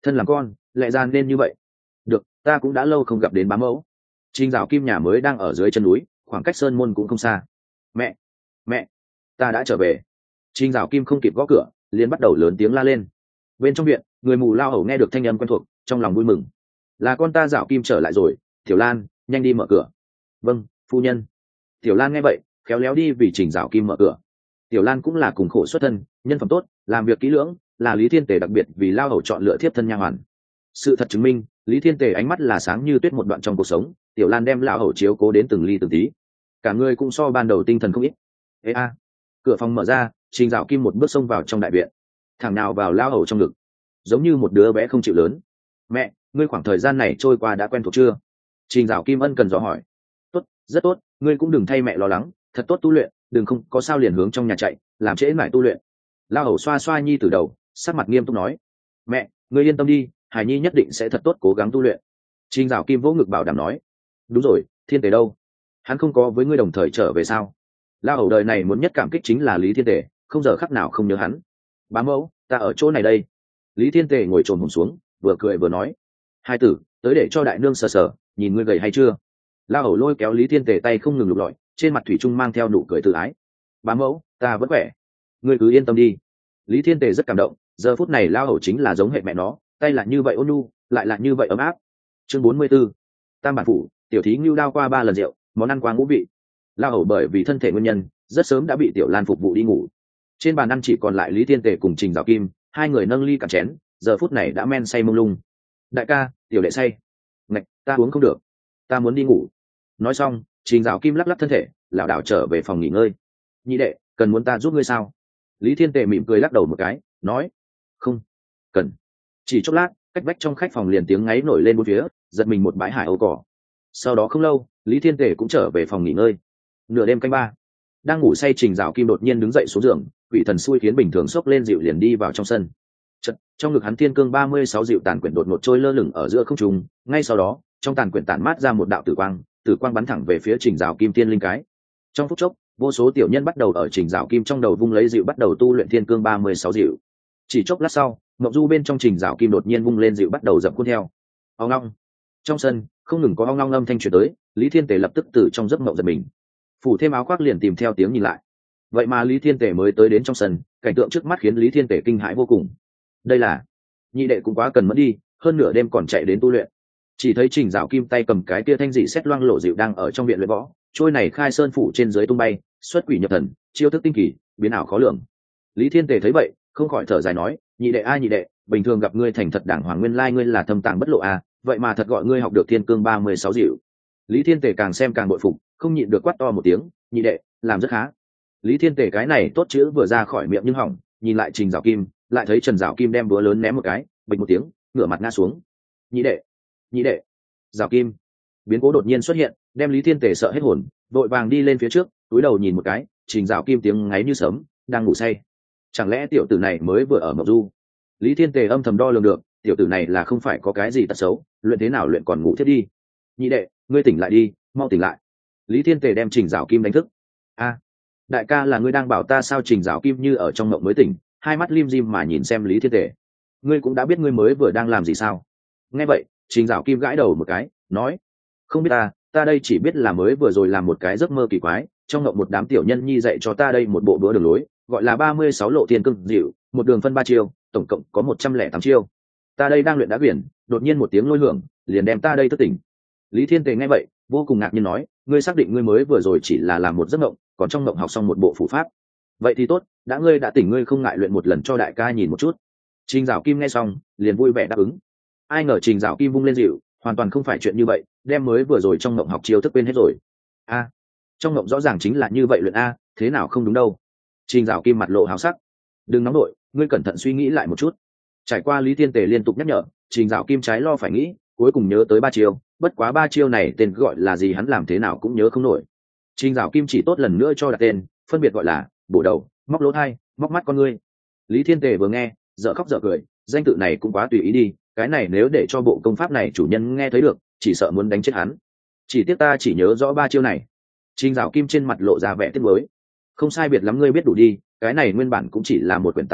thân làm con lẽ ra nên như vậy. Được, ta cũng đã lâu không gặp đến bá mẫu. Trình Dạo Kim nhà mới đang ở dưới chân núi, khoảng cách sơn môn cũng không xa. Mẹ, mẹ, ta đã trở về. Trình Dạo Kim không kịp gõ cửa, liền bắt đầu lớn tiếng la lên. Bên trong viện, người mù lao hầu nghe được thanh âm quen thuộc, trong lòng vui mừng. Là con ta Dạo Kim trở lại rồi. Tiểu Lan, nhanh đi mở cửa. Vâng, phu nhân. Tiểu Lan nghe vậy, khéo léo đi vì Trình Dạo Kim mở cửa. Tiểu Lan cũng là cùng khổ xuất thân, nhân phẩm tốt, làm việc kỹ lưỡng, là Lý Thiên Tề đặc biệt vì lao hầu chọn lựa thiếp thân nha hoàn. Sự thật chứng minh, Lý Thiên Tề ánh mắt là sáng như tuyết một đoạn trong cuộc sống. Tiểu Lan đem lão hầu chiếu cố đến từng ly từng tí, cả người cũng so ban đầu tinh thần không ít. Ê a, cửa phòng mở ra, Trình Dạo Kim một bước xông vào trong đại viện, thẳng nào vào lao hầu trong ngực, giống như một đứa bé không chịu lớn. Mẹ, ngươi khoảng thời gian này trôi qua đã quen thuộc chưa? Trình Dạo Kim ân cần dò hỏi. Tốt, rất tốt, ngươi cũng đừng thay mẹ lo lắng, thật tốt tu luyện, đừng không có sao liền hướng trong nhà chạy, làm trễ mãi tu luyện. Lao hầu xoa xoa nhi từ đầu, sắc mặt nghiêm túc nói. Mẹ, ngươi yên tâm đi, hải nhi nhất định sẽ thật tốt cố gắng tu luyện. Trình Dạo Kim vỗ ngực bảo đảm nói. Đúng rồi, Thiên Tề đâu? Hắn không có với ngươi đồng thời trở về sao? Lao hầu đời này muốn nhất cảm kích chính là Lý Thiên Tề, không giờ khắc nào không nhớ hắn. Bá mẫu, ta ở chỗ này đây. Lý Thiên Tề ngồi trồm hổm xuống, vừa cười vừa nói. Hai tử, tới để cho đại nương sờ sờ, nhìn ngươi gầy hay chưa? Lao hầu lôi kéo Lý Thiên Tề tay không ngừng lục lọi, trên mặt thủy trung mang theo nụ cười tự ái. Bá mẫu, ta vẫn khỏe, ngươi cứ yên tâm đi. Lý Thiên Tề rất cảm động, giờ phút này Lao hầu chính là giống hệ mẹ nó, tay là như vậy ôn nhu, lại là như vậy ấm áp. Chương 44. Tam bản phủ, tiểu thí ngưu đao qua 3 lần rượu, món ăn quá ngũ vị. Lao hầu bởi vì thân thể nguyên nhân, rất sớm đã bị Tiểu Lan phục vụ đi ngủ. Trên bàn ăn chỉ còn lại Lý Thiên Tề cùng Trình Dạo Kim, hai người nâng ly cạn chén, giờ phút này đã men say mông lung. Đại ca, tiểu đệ say. Ngạch, ta uống không được, ta muốn đi ngủ. Nói xong, Trình Dạo Kim lắc lắc thân thể, lảo đảo trở về phòng nghỉ ngơi. Nhị đệ, cần muốn ta giúp ngươi sao? Lý Thiên Tề mỉm cười lắc đầu một cái, nói. Không cần. Chỉ chốc lát, cách vách trong khách phòng liền tiếng ngáy nổi lên bốn phía, giật mình một bãi hải âu cỏ. Sau đó không lâu, Lý Thiên Tề cũng trở về phòng nghỉ ngơi. Nửa đêm canh ba, đang ngủ say Trình Dạo Kim đột nhiên đứng dậy xuống giường, quỷ thần xui khiến bình thường xốc lên dịu liền đi vào trong sân. Chật, trong ngực hắn thiên cương 36 dịu tàn quyển đột ngột trôi lơ lửng ở giữa không trung, ngay sau đó, trong tàn quyển tản mát ra một đạo tử quang bắn thẳng về phía Trình Dạo Kim tiên linh cái. Trong phút chốc, vô số tiểu nhân bắt đầu ở Trình Dạo Kim trong đầu vung lấy dịu bắt đầu tu luyện thiên cương 36 dịu. Chỉ chốc lát sau, Ngọc Du bên trong Trình Dạo Kim đột nhiên vung lên dịu bắt đầu dập khuôn theo. Ong ong. Trong sân, không ngừng có ong ong âm thanh truyền tới, Lý Thiên Tề lập tức từ trong giấc mộng giật mình. Phủ thêm áo khoác liền tìm theo tiếng nhìn lại. Vậy mà Lý Thiên Tề mới tới đến trong sân, cảnh tượng trước mắt khiến Lý Thiên Tề kinh hãi vô cùng. Đây là, nhị đệ cũng quá cần mất đi, hơn nửa đêm còn chạy đến tu luyện. Chỉ thấy Trình Dạo Kim tay cầm cái tia thanh dị xét loang lộ dịu đang ở trong viện luyện võ, trôi này khai sơn phủ trên dưới tung bay, xuất quỷ nhập thần, chiêu thức tinh kỳ, biến ảo khó lường. Lý Thiên Tề thấy vậy, không khỏi thở dài nói, nhị đệ a nhị đệ, bình thường gặp ngươi thành thật đảng hoàng, nguyên lai ngươi là thâm tàng bất lộ a, vậy mà thật gọi ngươi học được thiên cương 36 dịu. Lý Thiên Tề càng xem càng bội phục, không nhịn được quát to một tiếng, nhị đệ, làm rất khá. Lý Thiên Tề cái này tốt chữ vừa ra khỏi miệng nhưng hỏng, nhìn lại Trình Dạo Kim, lại thấy Trần Dạo Kim đem búa lớn ném một cái, bịch một tiếng, ngửa mặt ngã xuống. Nhị đệ, nhị đệ. Dạo Kim. Biến cố đột nhiên xuất hiện, đem Lý Thiên Tề sợ hết hồn, vội vàng đi lên phía trước, túi đầu nhìn một cái, Trình Dạo Kim tiếng ngáy như sớm, đang ngủ say. Chẳng lẽ tiểu tử này mới vừa ở Mộc Du? Lý Thiên Tề âm thầm đo lường được, tiểu tử này là không phải có cái gì tật xấu, luyện thế nào luyện còn ngủ thiết đi. Nhị đệ, ngươi tỉnh lại đi, mau tỉnh lại. Lý Thiên Tề đem Trình Dạo Kim đánh thức. A, đại ca là ngươi đang bảo ta sao? Trình Dạo Kim như ở trong mộng mới tỉnh, hai mắt lim dim mà nhìn xem Lý Thiên Tề. Ngươi cũng đã biết ngươi mới vừa đang làm gì sao? Nghe vậy, Trình Dạo Kim gãi đầu một cái, nói. Không biết ta đây chỉ biết là mới vừa rồi làm một cái giấc mơ kỳ quái, trong mộng một đám tiểu nhân nhi dạy cho ta đây một bộ bữa đường lối, gọi là 36 lộ thiên cương dịu, một đường phân 3 chiêu, tổng cộng có 108 chiêu. Ta đây đang luyện đá biển, đột nhiên một tiếng lôi hưởng, liền đem ta đây thức tỉnh. Lý Thiên Tề nghe vậy, vô cùng ngạc nhiên nói, ngươi xác định ngươi mới vừa rồi chỉ là làm một giấc mộng, còn trong mộng học xong một bộ phủ pháp. Vậy thì tốt, đã ngươi đã tỉnh, ngươi không ngại luyện một lần cho đại ca nhìn một chút. Trình Dạo Kim nghe xong, liền vui vẻ đáp ứng. Ai ngờ Trình Dạo Kim vung lên dịu, hoàn toàn không phải chuyện như vậy, đem mới vừa rồi trong mộng học chiêu thức quên hết rồi. A, trong mộng rõ ràng chính là như vậy luyện a, thế nào không đúng đâu. Trình Dạo Kim mặt lộ háo sắc. Đừng nóng nổi, ngươi cẩn thận suy nghĩ lại một chút. Trải qua Lý Thiên Tề liên tục nhắc nhở, Trình Dạo Kim trái lo phải nghĩ, cuối cùng nhớ tới 3 chiêu, bất quá 3 chiêu này tên gọi là gì hắn làm thế nào cũng nhớ không nổi. Trình Dạo Kim chỉ tốt lần nữa cho đặt tên, phân biệt gọi là bổ đầu, móc lỗ tai, móc mắt con ngươi. Lý Thiên Tề vừa nghe, dở khóc dở cười, danh tự này cũng quá tùy ý đi, cái này nếu để cho bộ công pháp này chủ nhân nghe thấy được, chỉ sợ muốn đánh chết hắn. Chỉ tiếc ta chỉ nhớ rõ 3 chiêu này. Trình Dạo Kim trên mặt lộ ra vẻ tiếc nuối. Không sai biệt lắm, ngươi biết đủ đi, cái này nguyên bản cũng chỉ là một quyển tàn quyển,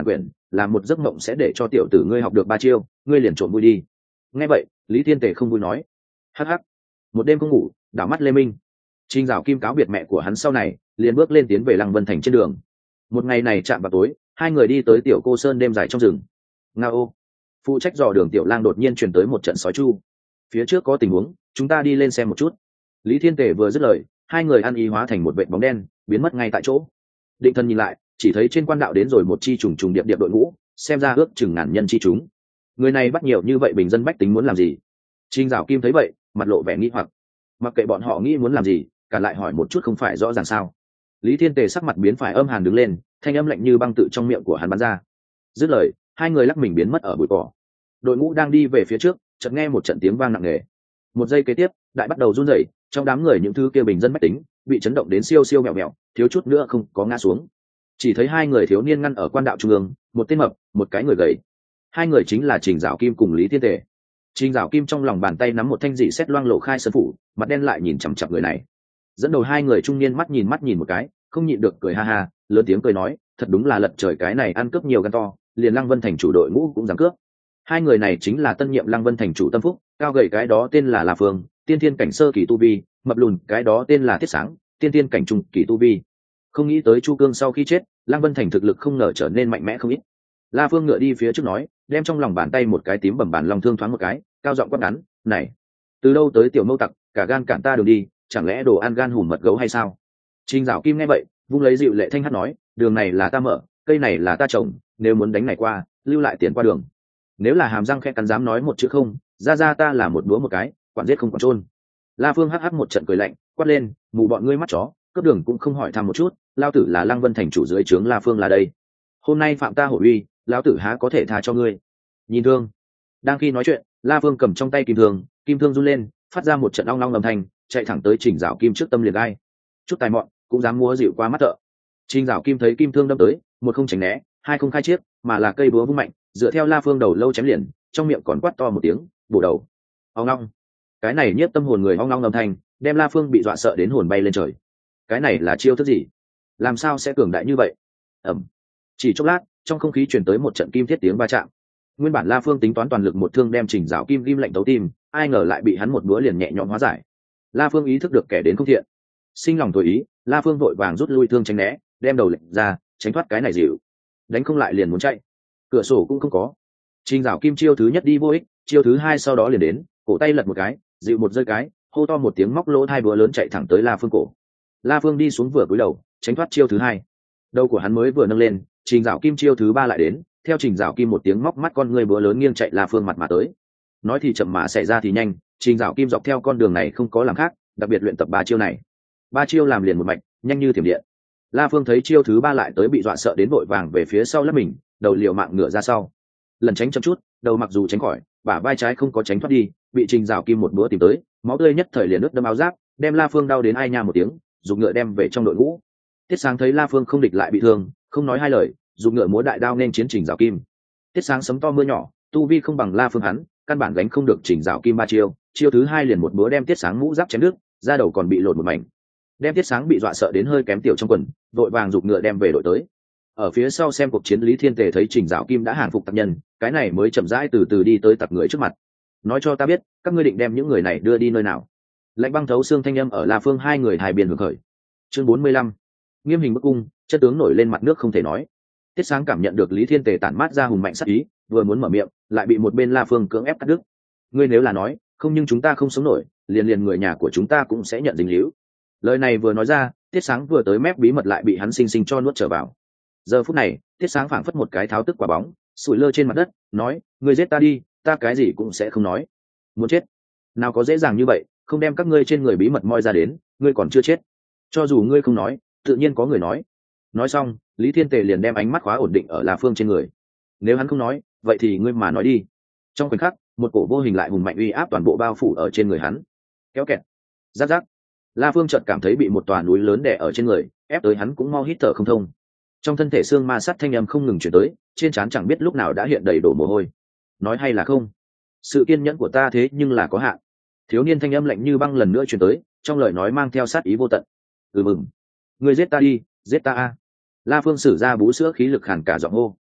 là một giấc mộng sẽ để cho tiểu tử ngươi học được 3 chiêu, ngươi liền trộm vui đi. Nghe vậy Lý Thiên Tề không vui nói, hắc hắc, một đêm không ngủ, đảo mắt lê minh. Trình Dạo Kim cáo biệt mẹ của hắn sau này liền bước lên tiến về Lăng Vân Thành trên đường. Một ngày này chạm vào tối, hai người đi tới Tiểu Cô Sơn đêm dài trong rừng. Ngao, phụ trách dò đường Tiểu Lang đột nhiên truyền tới một trận sói chu. Phía trước có tình huống, chúng ta đi lên xem một chút. Lý Thiên Tề vừa dứt lời, hai người ăn ý hóa thành một vệt bóng đen biến mất ngay tại chỗ. Định Thần nhìn lại, chỉ thấy trên quan đạo đến rồi một chi trùng trùng điệp điệp đội ngũ, xem ra ước chừng ngàn nhân chi chúng. Người này bắt nhiều như vậy bình dân bách tính muốn làm gì? Trình Dạo Kim thấy vậy, mặt lộ vẻ nghi hoặc. Mặc kệ bọn họ nghĩ muốn làm gì, cả lại hỏi một chút không phải rõ ràng sao? Lý Thiên Tề sắc mặt biến phải âm hàn đứng lên, thanh âm lạnh như băng tự trong miệng của hắn bắn ra. Dứt lời, hai người lắc mình biến mất ở bụi cỏ. Đội ngũ đang đi về phía trước, chợt nghe một trận tiếng vang nặng nề. Một giây kế tiếp, đại bắt đầu run rẩy, trong đám người những thứ kia bình dân bách tính bị chấn động đến siêu siêu mẹo mẹo, thiếu chút nữa không có ngã xuống. Chỉ thấy hai người thiếu niên ngăn ở quan đạo trung ương, một tên mập, một cái người gầy. Hai người chính là Trình Dạo Kim cùng Lý Thiên Tề. Trình Dạo Kim trong lòng bàn tay nắm một thanh dị xét loang lộ khai sơn phủ, mặt đen lại nhìn chằm chằm người này. Dẫn đầu hai người trung niên mắt nhìn một cái, không nhịn được cười ha ha, lớn tiếng cười nói, thật đúng là lật trời, cái này ăn cướp nhiều gan to, liền Lăng Vân Thành chủ đội ngũ cũng dám cướp. Hai người này chính là tân nhiệm Lăng Vân Thành chủ Tâm Phúc, cao gầy cái đó tên là La Phương, tiên thiên cảnh sơ kỳ tu vi, mập lùn cái đó tên là Thiết Sáng, tiên thiên cảnh trung kỳ tu vi. Không nghĩ tới Chu Cương sau khi chết, Lăng Vân Thành thực lực không ngờ trở nên mạnh mẽ không ít. La Phương ngựa đi phía trước nói, đem trong lòng bàn tay một cái tím bầm bàn long thương thoáng một cái, cao giọng quát ngắn, này, từ đâu tới tiểu mâu tặc, cả gan cản ta đường đi, chẳng lẽ đồ ăn gan hùm mật gấu hay sao? Trình Dạo Kim nghe vậy, vung lấy dịu lệ thanh hát nói, đường này là ta mở, cây này là ta trồng, nếu muốn đánh này qua, lưu lại tiền qua đường. Nếu là hàm răng khẽ cắn dám nói một chữ không, ra ta là một búa một cái, quản giết không quản trôn. La Phương hắc hắc một trận cười lạnh, quát lên, mù bọn ngươi mắt chó, cướp đường cũng không hỏi thăm một chút, lao tử là Lăng Vân Thành chủ dưới trướng La Phương là đây. Hôm nay phạm ta hổ uy, lão tử há có thể tha cho ngươi. Nhìn thương. Đang khi nói chuyện, La Phương cầm trong tay kim thương run lên, phát ra một trận long long âm thanh, chạy thẳng tới Trình Dạo Kim trước tâm liền gai. Chút tài mọn cũng dám múa dịu qua mắt thợ. Trình Dạo Kim thấy kim thương đâm tới, một không tránh né, hai không khai chiếc, mà là cây búa vung mạnh, dựa theo La Phương đầu lâu chém liền, trong miệng còn quát to một tiếng, bổ đầu. Ong long. Cái này nhiếp tâm hồn người ong long âm thanh, đem La Phương bị dọa sợ đến hồn bay lên trời. Cái này là chiêu thức gì? Làm sao sẽ cường đại như vậy? Ầm. Chỉ chốc lát, trong không khí truyền tới một trận kim thiết tiếng va chạm. Nguyên bản La Phương tính toán toàn lực một thương đem Trình Dạo Kim ghim lạnh tấu tim, ai ngờ lại bị hắn một búa liền nhẹ nhõm hóa giải. La Phương ý thức được kẻ đến không thiện, sinh lòng tối ý, La Phương vội vàng rút lui thương tránh né, đem đầu lệnh ra, tránh thoát cái này dịu. Đánh không lại liền muốn chạy, cửa sổ cũng không có. Trình Dạo Kim chiêu thứ nhất đi vô ích, chiêu thứ hai sau đó liền đến, cổ tay lật một cái, dịu một rơi cái, hô to một tiếng móc lỗ hai búa lớn chạy thẳng tới La Phương cổ. La Phương đi xuống vừa cúi đầu, tránh thoát chiêu thứ hai. Đầu của hắn mới vừa nâng lên, Trình Dạo Kim chiêu thứ ba lại đến, theo Trình Dạo Kim một tiếng móc mắt con người búa lớn nghiêng chạy La Phương mặt mà tới. Nói thì chậm mà xảy ra thì nhanh, Trình Dạo Kim dọc theo con đường này không có làm khác, đặc biệt luyện tập 3 chiêu này. 3 chiêu làm liền một mạch, nhanh như thiểm điện. La Phương thấy chiêu thứ ba lại tới bị dọa sợ đến vội vàng về phía sau lấp mình, đầu liều mạng ngửa ra sau. Lần tránh chậm chút, đầu mặc dù tránh khỏi, bả vai trái không có tránh thoát đi, bị Trình Dạo Kim một búa tìm tới, máu tươi nhất thời liền ướt đẫm áo giáp, đem La Phương đau đến ai nha một tiếng, dùng ngựa đem về trong đội ngũ. Tiết Sáng thấy La Phương không địch lại bị thương, không nói hai lời, dùng ngựa múa đại đao nên chiến Trình Dạo Kim. Tiết Sáng sấm to mưa nhỏ, tu vi không bằng La Phương hắn, căn bản gánh không được Trình Dạo Kim 3 chiêu, chiêu thứ hai liền một búa đem Tiết Sáng mũ giáp chém đứt, da đầu còn bị lột một mảnh. Đem Tiết Sáng bị dọa sợ đến hơi kém tiểu trong quần, vội vàng giục ngựa đem về đội tới. Ở phía sau xem cuộc chiến, Lý Thiên Tề thấy Trình Dạo Kim đã hàng phục tặc nhân, cái này mới chậm rãi từ từ đi tới tặc người trước mặt. Nói cho ta biết, các ngươi định đem những người này đưa đi nơi nào? Lạnh băng thấu xương thanh âm ở La Phương hai người hài biên hưởng khởi. Chương 45. Nghiêm hình bức cung, chân tướng nổi lên mặt nước không thể nói. Tiết Sáng cảm nhận được Lý Thiên Tề tản mát ra hùng mạnh sát ý, vừa muốn mở miệng, lại bị một bên La Phương cưỡng ép cắt đứt. Ngươi nếu là nói, không nhưng chúng ta không sống nổi, liền người nhà của chúng ta cũng sẽ nhận dính líu. Lời này vừa nói ra, Tiết Sáng vừa tới mép bí mật lại bị hắn sinh sinh cho nuốt trở vào. Giờ phút này, Tiết Sáng phảng phất một cái tháo tức quả bóng, sủi lơ trên mặt đất, nói, ngươi giết ta đi, ta cái gì cũng sẽ không nói. Muốn chết? Nào có dễ dàng như vậy, không đem các ngươi trên người bí mật moi ra đến, ngươi còn chưa chết. Cho dù ngươi không nói, tự nhiên có người nói. Nói xong, Lý Thiên Tề liền đem ánh mắt khóa ổn định ở La Phương trên người. Nếu hắn không nói, vậy thì ngươi mà nói đi. Trong khoảnh khắc, một cổ vô hình lại hùng mạnh uy áp toàn bộ bao phủ ở trên người hắn. Kéo kẹt, rắc rắc. La Phương chợt cảm thấy bị một tòa núi lớn đè ở trên người, ép tới hắn cũng mau hít thở không thông. Trong thân thể xương ma sắt thanh âm không ngừng chuyển tới, trên trán chẳng biết lúc nào đã hiện đầy đổ mồ hôi. Nói hay là không? Sự kiên nhẫn của ta thế nhưng là có hạn. Thiếu niên thanh âm lạnh như băng lần nữa chuyển tới, trong lời nói mang theo sát ý vô tận. Mừng, ngươi giết ta đi, giết ta a. La Phương sử ra bú sữa khí lực khàn cả giọng hô.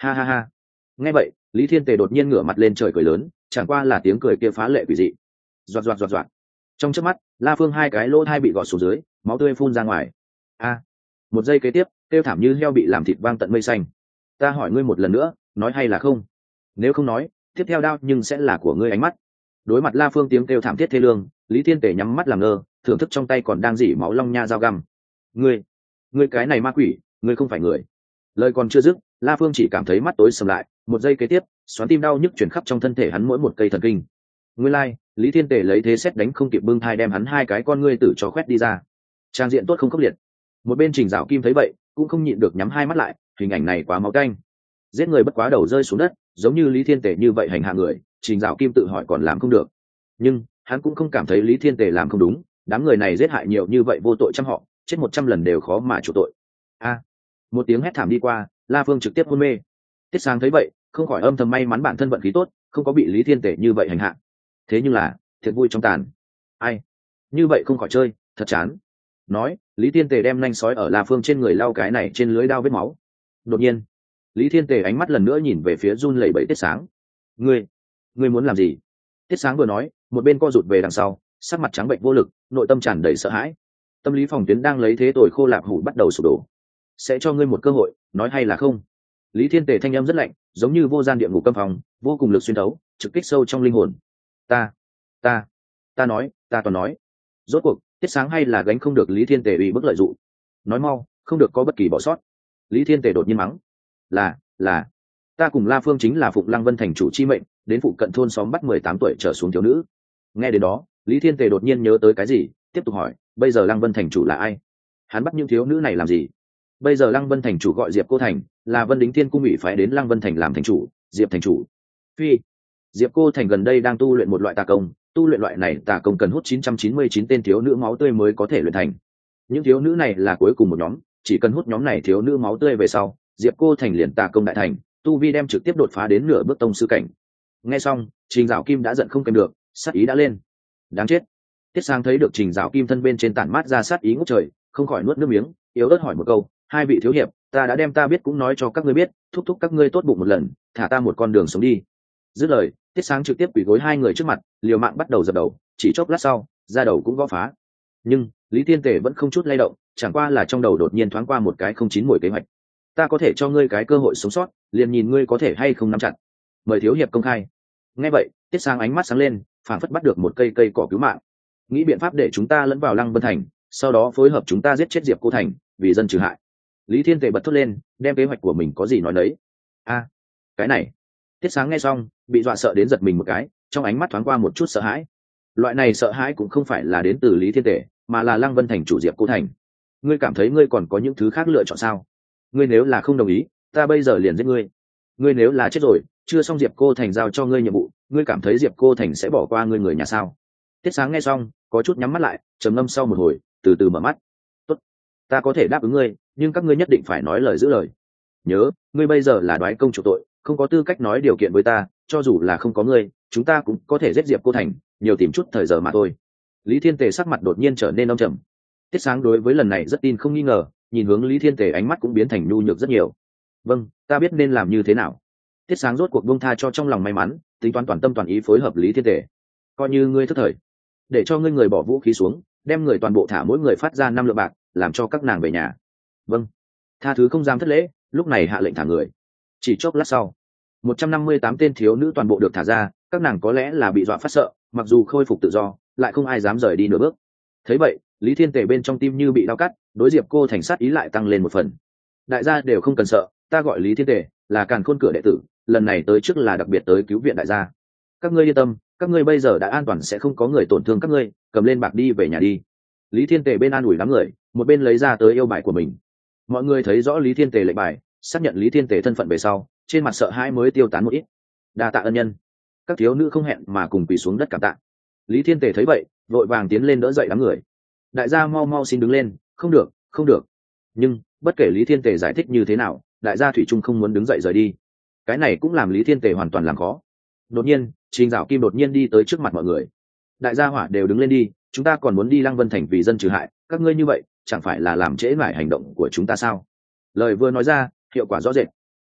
Ha ha ha. Nghe vậy, Lý Thiên Tề đột nhiên ngửa mặt lên trời cười lớn, chẳng qua là tiếng cười kia phá lệ quỷ dị. Giọt giọt giọt giọt. Trong chớp mắt, La Phương hai cái lỗ thai bị gọt xuống dưới, máu tươi phun ra ngoài. A. Một giây kế tiếp, kêu thảm như heo bị làm thịt vang tận mây xanh. Ta hỏi ngươi một lần nữa, nói hay là không? Nếu không nói, tiếp theo đao nhưng sẽ là của ngươi ánh mắt. Đối mặt La Phương tiếng kêu thảm thiết thê lương, Lý Thiên Tề nhắm mắt làm ngơ, thưởng thức trong tay còn đang rỉ máu long nha dao găm. Ngươi cái này ma quỷ, ngươi không phải người. Lời còn chưa dứt, La Phương chỉ cảm thấy mắt tối sầm lại, một giây kế tiếp, xoắn tim đau nhức chuyển khắp trong thân thể hắn mỗi một cây thần kinh. Nguyên lai, Lý Thiên Tề lấy thế xét đánh không kịp bưng thai đem hắn hai cái con ngươi tử cho khoét đi ra. Trang diện tốt không khốc liệt. Một bên Trình Dạo Kim thấy vậy, cũng không nhịn được nhắm hai mắt lại, hình ảnh này quá máu tanh. Giết người bất quá đầu rơi xuống đất, giống như Lý Thiên Tề như vậy hành hạ người, Trình Dạo Kim tự hỏi còn làm không được. Nhưng, hắn cũng không cảm thấy Lý Thiên Tề làm không đúng, đám người này giết hại nhiều như vậy vô tội trăm họ, chết 100 lần đều khó mà chủ tội. A. Một tiếng hét thảm đi qua, La Phương trực tiếp hôn mê. Tiết Sáng thấy vậy, không khỏi âm thầm may mắn bản thân vận khí tốt, không có bị Lý Thiên Tề như vậy hành hạ. Thế nhưng là, thiệt vui trong tàn. Ai? Như vậy không khỏi chơi, thật chán. Nói, Lý Thiên Tề đem nanh sói ở La Phương trên người lau cái này trên lưới đao vết máu. Đột nhiên, Lý Thiên Tề ánh mắt lần nữa nhìn về phía run lẩy bẩy Tiết Sáng. Ngươi muốn làm gì? Tiết Sáng vừa nói, một bên co rụt về đằng sau, sắc mặt trắng bệnh vô lực, nội tâm tràn đầy sợ hãi. Tâm lý phòng tuyến đang lấy thế tội khô lạp hủ bắt đầu sụp đổ. Sẽ cho ngươi một cơ hội, nói hay là không? Lý Thiên Tề thanh âm rất lạnh, giống như vô gian địa ngục cấm phòng, vô cùng lực xuyên thấu, trực kích sâu trong linh hồn. Ta nói, ta toàn nói. Rốt cuộc, Tiết Sáng hay là gánh không được Lý Thiên Tề bị bức lợi dụng. Nói mau, không được có bất kỳ bỏ sót. Lý Thiên Tề đột nhiên mắng. Là, ta cùng La Phương chính là Phụng Lăng Vân thành chủ chi mệnh, đến phụ cận thôn xóm bắt 18 tuổi trở xuống thiếu nữ. Nghe đến đó, Lý Thiên Tề đột nhiên nhớ tới cái gì, tiếp tục hỏi, bây giờ Lăng Vân thành chủ là ai? Hắn bắt những thiếu nữ này làm gì? Bây giờ Lăng Vân thành chủ gọi Diệp Cô Thành, là Vân Đính Thiên cung ủy phái đến Lăng Vân thành làm thành chủ. Diệp thành chủ. Phi. Diệp Cô Thành gần đây đang tu luyện một loại tà công, tu luyện loại này tà công cần hút 999 tên thiếu nữ máu tươi mới có thể luyện thành. Những thiếu nữ này là cuối cùng một nhóm, chỉ cần hút nhóm này thiếu nữ máu tươi về sau, Diệp Cô Thành liền tà công đại thành, tu vi đem trực tiếp đột phá đến nửa bước tông sư cảnh. Nghe xong, Trình Dạo Kim đã giận không kèm được, sát ý đã lên. Đáng chết. Tiết Sang thấy được Trình Dạo Kim thân bên trên tản mát ra sát ý ngút trời, không khỏi nuốt nước miếng, yếu ớt hỏi một câu, hai vị thiếu hiệp, ta đã đem ta biết cũng nói cho các ngươi biết, thúc thúc các ngươi tốt bụng một lần, thả ta một con đường sống đi. Dứt lời, Tiết Sáng trực tiếp quỳ gối hai người trước mặt, liều mạng bắt đầu dập đầu, chỉ chốc lát sau, da đầu cũng gõ phá. Nhưng Lý Thiên Tề vẫn không chút lay động, chẳng qua là trong đầu đột nhiên thoáng qua một cái không chín mùi kế hoạch. Ta có thể cho ngươi cái cơ hội sống sót, liền nhìn ngươi có thể hay không nắm chặt. Mời thiếu hiệp công khai. Nghe vậy, Tiết Sáng ánh mắt sáng lên, phảng phất bắt được một cây cỏ cứu mạng. Nghĩ biện pháp để chúng ta lẫn vào Lăng Vân thành, sau đó phối hợp chúng ta giết chết Diệp Cô Thành, vì dân trừ hại. Lý Thiên Tề bật thốt lên, đem kế hoạch của mình có gì nói đấy. Cái này. Tiết Sáng nghe xong, bị dọa sợ đến giật mình một cái, trong ánh mắt thoáng qua một chút sợ hãi. Loại này sợ hãi cũng không phải là đến từ Lý Thiên Tề, mà là Lăng Vân thành chủ Diệp Cô Thành. Ngươi cảm thấy ngươi còn có những thứ khác lựa chọn sao? Ngươi nếu là không đồng ý, ta bây giờ liền giết ngươi. Ngươi nếu là chết rồi, chưa xong Diệp Cô Thành giao cho ngươi nhiệm vụ, ngươi cảm thấy Diệp Cô Thành sẽ bỏ qua ngươi người nhà sao? Tiết Sáng nghe xong, có chút nhắm mắt lại, trầm ngâm sau một hồi, từ từ mở mắt. Tốt, ta có thể đáp ứng ngươi, nhưng các ngươi nhất định phải nói lời giữ lời. Nhớ, ngươi bây giờ là đoái công chủ tội, không có tư cách nói điều kiện với ta, cho dù là không có ngươi, chúng ta cũng có thể giết Diệp Cô Thành, nhiều tìm chút thời giờ mà thôi. Lý Thiên Tề sắc mặt đột nhiên trở nên âm trầm. Tiết Sáng đối với lần này rất tin không nghi ngờ, nhìn hướng Lý Thiên Tề ánh mắt cũng biến thành nhu nhược rất nhiều. Vâng, ta biết nên làm như thế nào. Tiết Sáng rốt cuộc buông tha cho trong lòng may mắn, tính toán toàn tâm toàn ý phối hợp Lý Thiên Tề. Coi như ngươi thất thời, để cho ngươi người bỏ vũ khí xuống, đem người toàn bộ thả mỗi người phát ra 5 lượng bạc, làm cho các nàng về nhà. Vâng. Tha thứ không dám thất lễ, lúc này hạ lệnh thả người. Chỉ chốc lát sau, 158 tên thiếu nữ toàn bộ được thả ra, các nàng có lẽ là bị dọa phát sợ, mặc dù khôi phục tự do, lại không ai dám rời đi nửa bước. Thấy vậy, Lý Thiên Tề bên trong tim như bị đau cắt, đối Diệp Cô Thành sát ý lại tăng lên một phần. Đại gia đều không cần sợ, ta gọi Lý Thiên Tề, là Càn Khôn cửa đệ tử, lần này tới trước là đặc biệt tới cứu viện đại gia. Các ngươi yên tâm, các ngươi bây giờ đã an toàn, sẽ không có người tổn thương các ngươi, cầm lên bạc đi về nhà đi. Lý Thiên Tề bên an ủi đám người, một bên lấy ra tới yêu bài của mình. Mọi người thấy rõ Lý Thiên Tề lệnh bài, xác nhận Lý Thiên Tề thân phận về sau, trên mặt sợ hãi mới tiêu tán một ít. Đa tạ ân nhân. Các thiếu nữ không hẹn mà cùng quỳ xuống đất cảm tạ. Lý Thiên Tề thấy vậy, vội vàng tiến lên đỡ dậy đám người. Đại gia mau mau xin đứng lên. Không được, không được. Nhưng bất kể Lý Thiên Tề giải thích như thế nào, đại gia thủy chung không muốn đứng dậy rời đi. Cái này cũng làm Lý Thiên Tề hoàn toàn làm khó. Đột nhiên, Trình Dạo Kim đột nhiên đi tới trước mặt mọi người. Đại gia hỏa đều đứng lên đi, chúng ta còn muốn đi Lăng Vân thành vì dân trừ hại, các ngươi như vậy chẳng phải là làm trễ mãi hành động của chúng ta sao? Lời vừa nói ra, hiệu quả rõ rệt.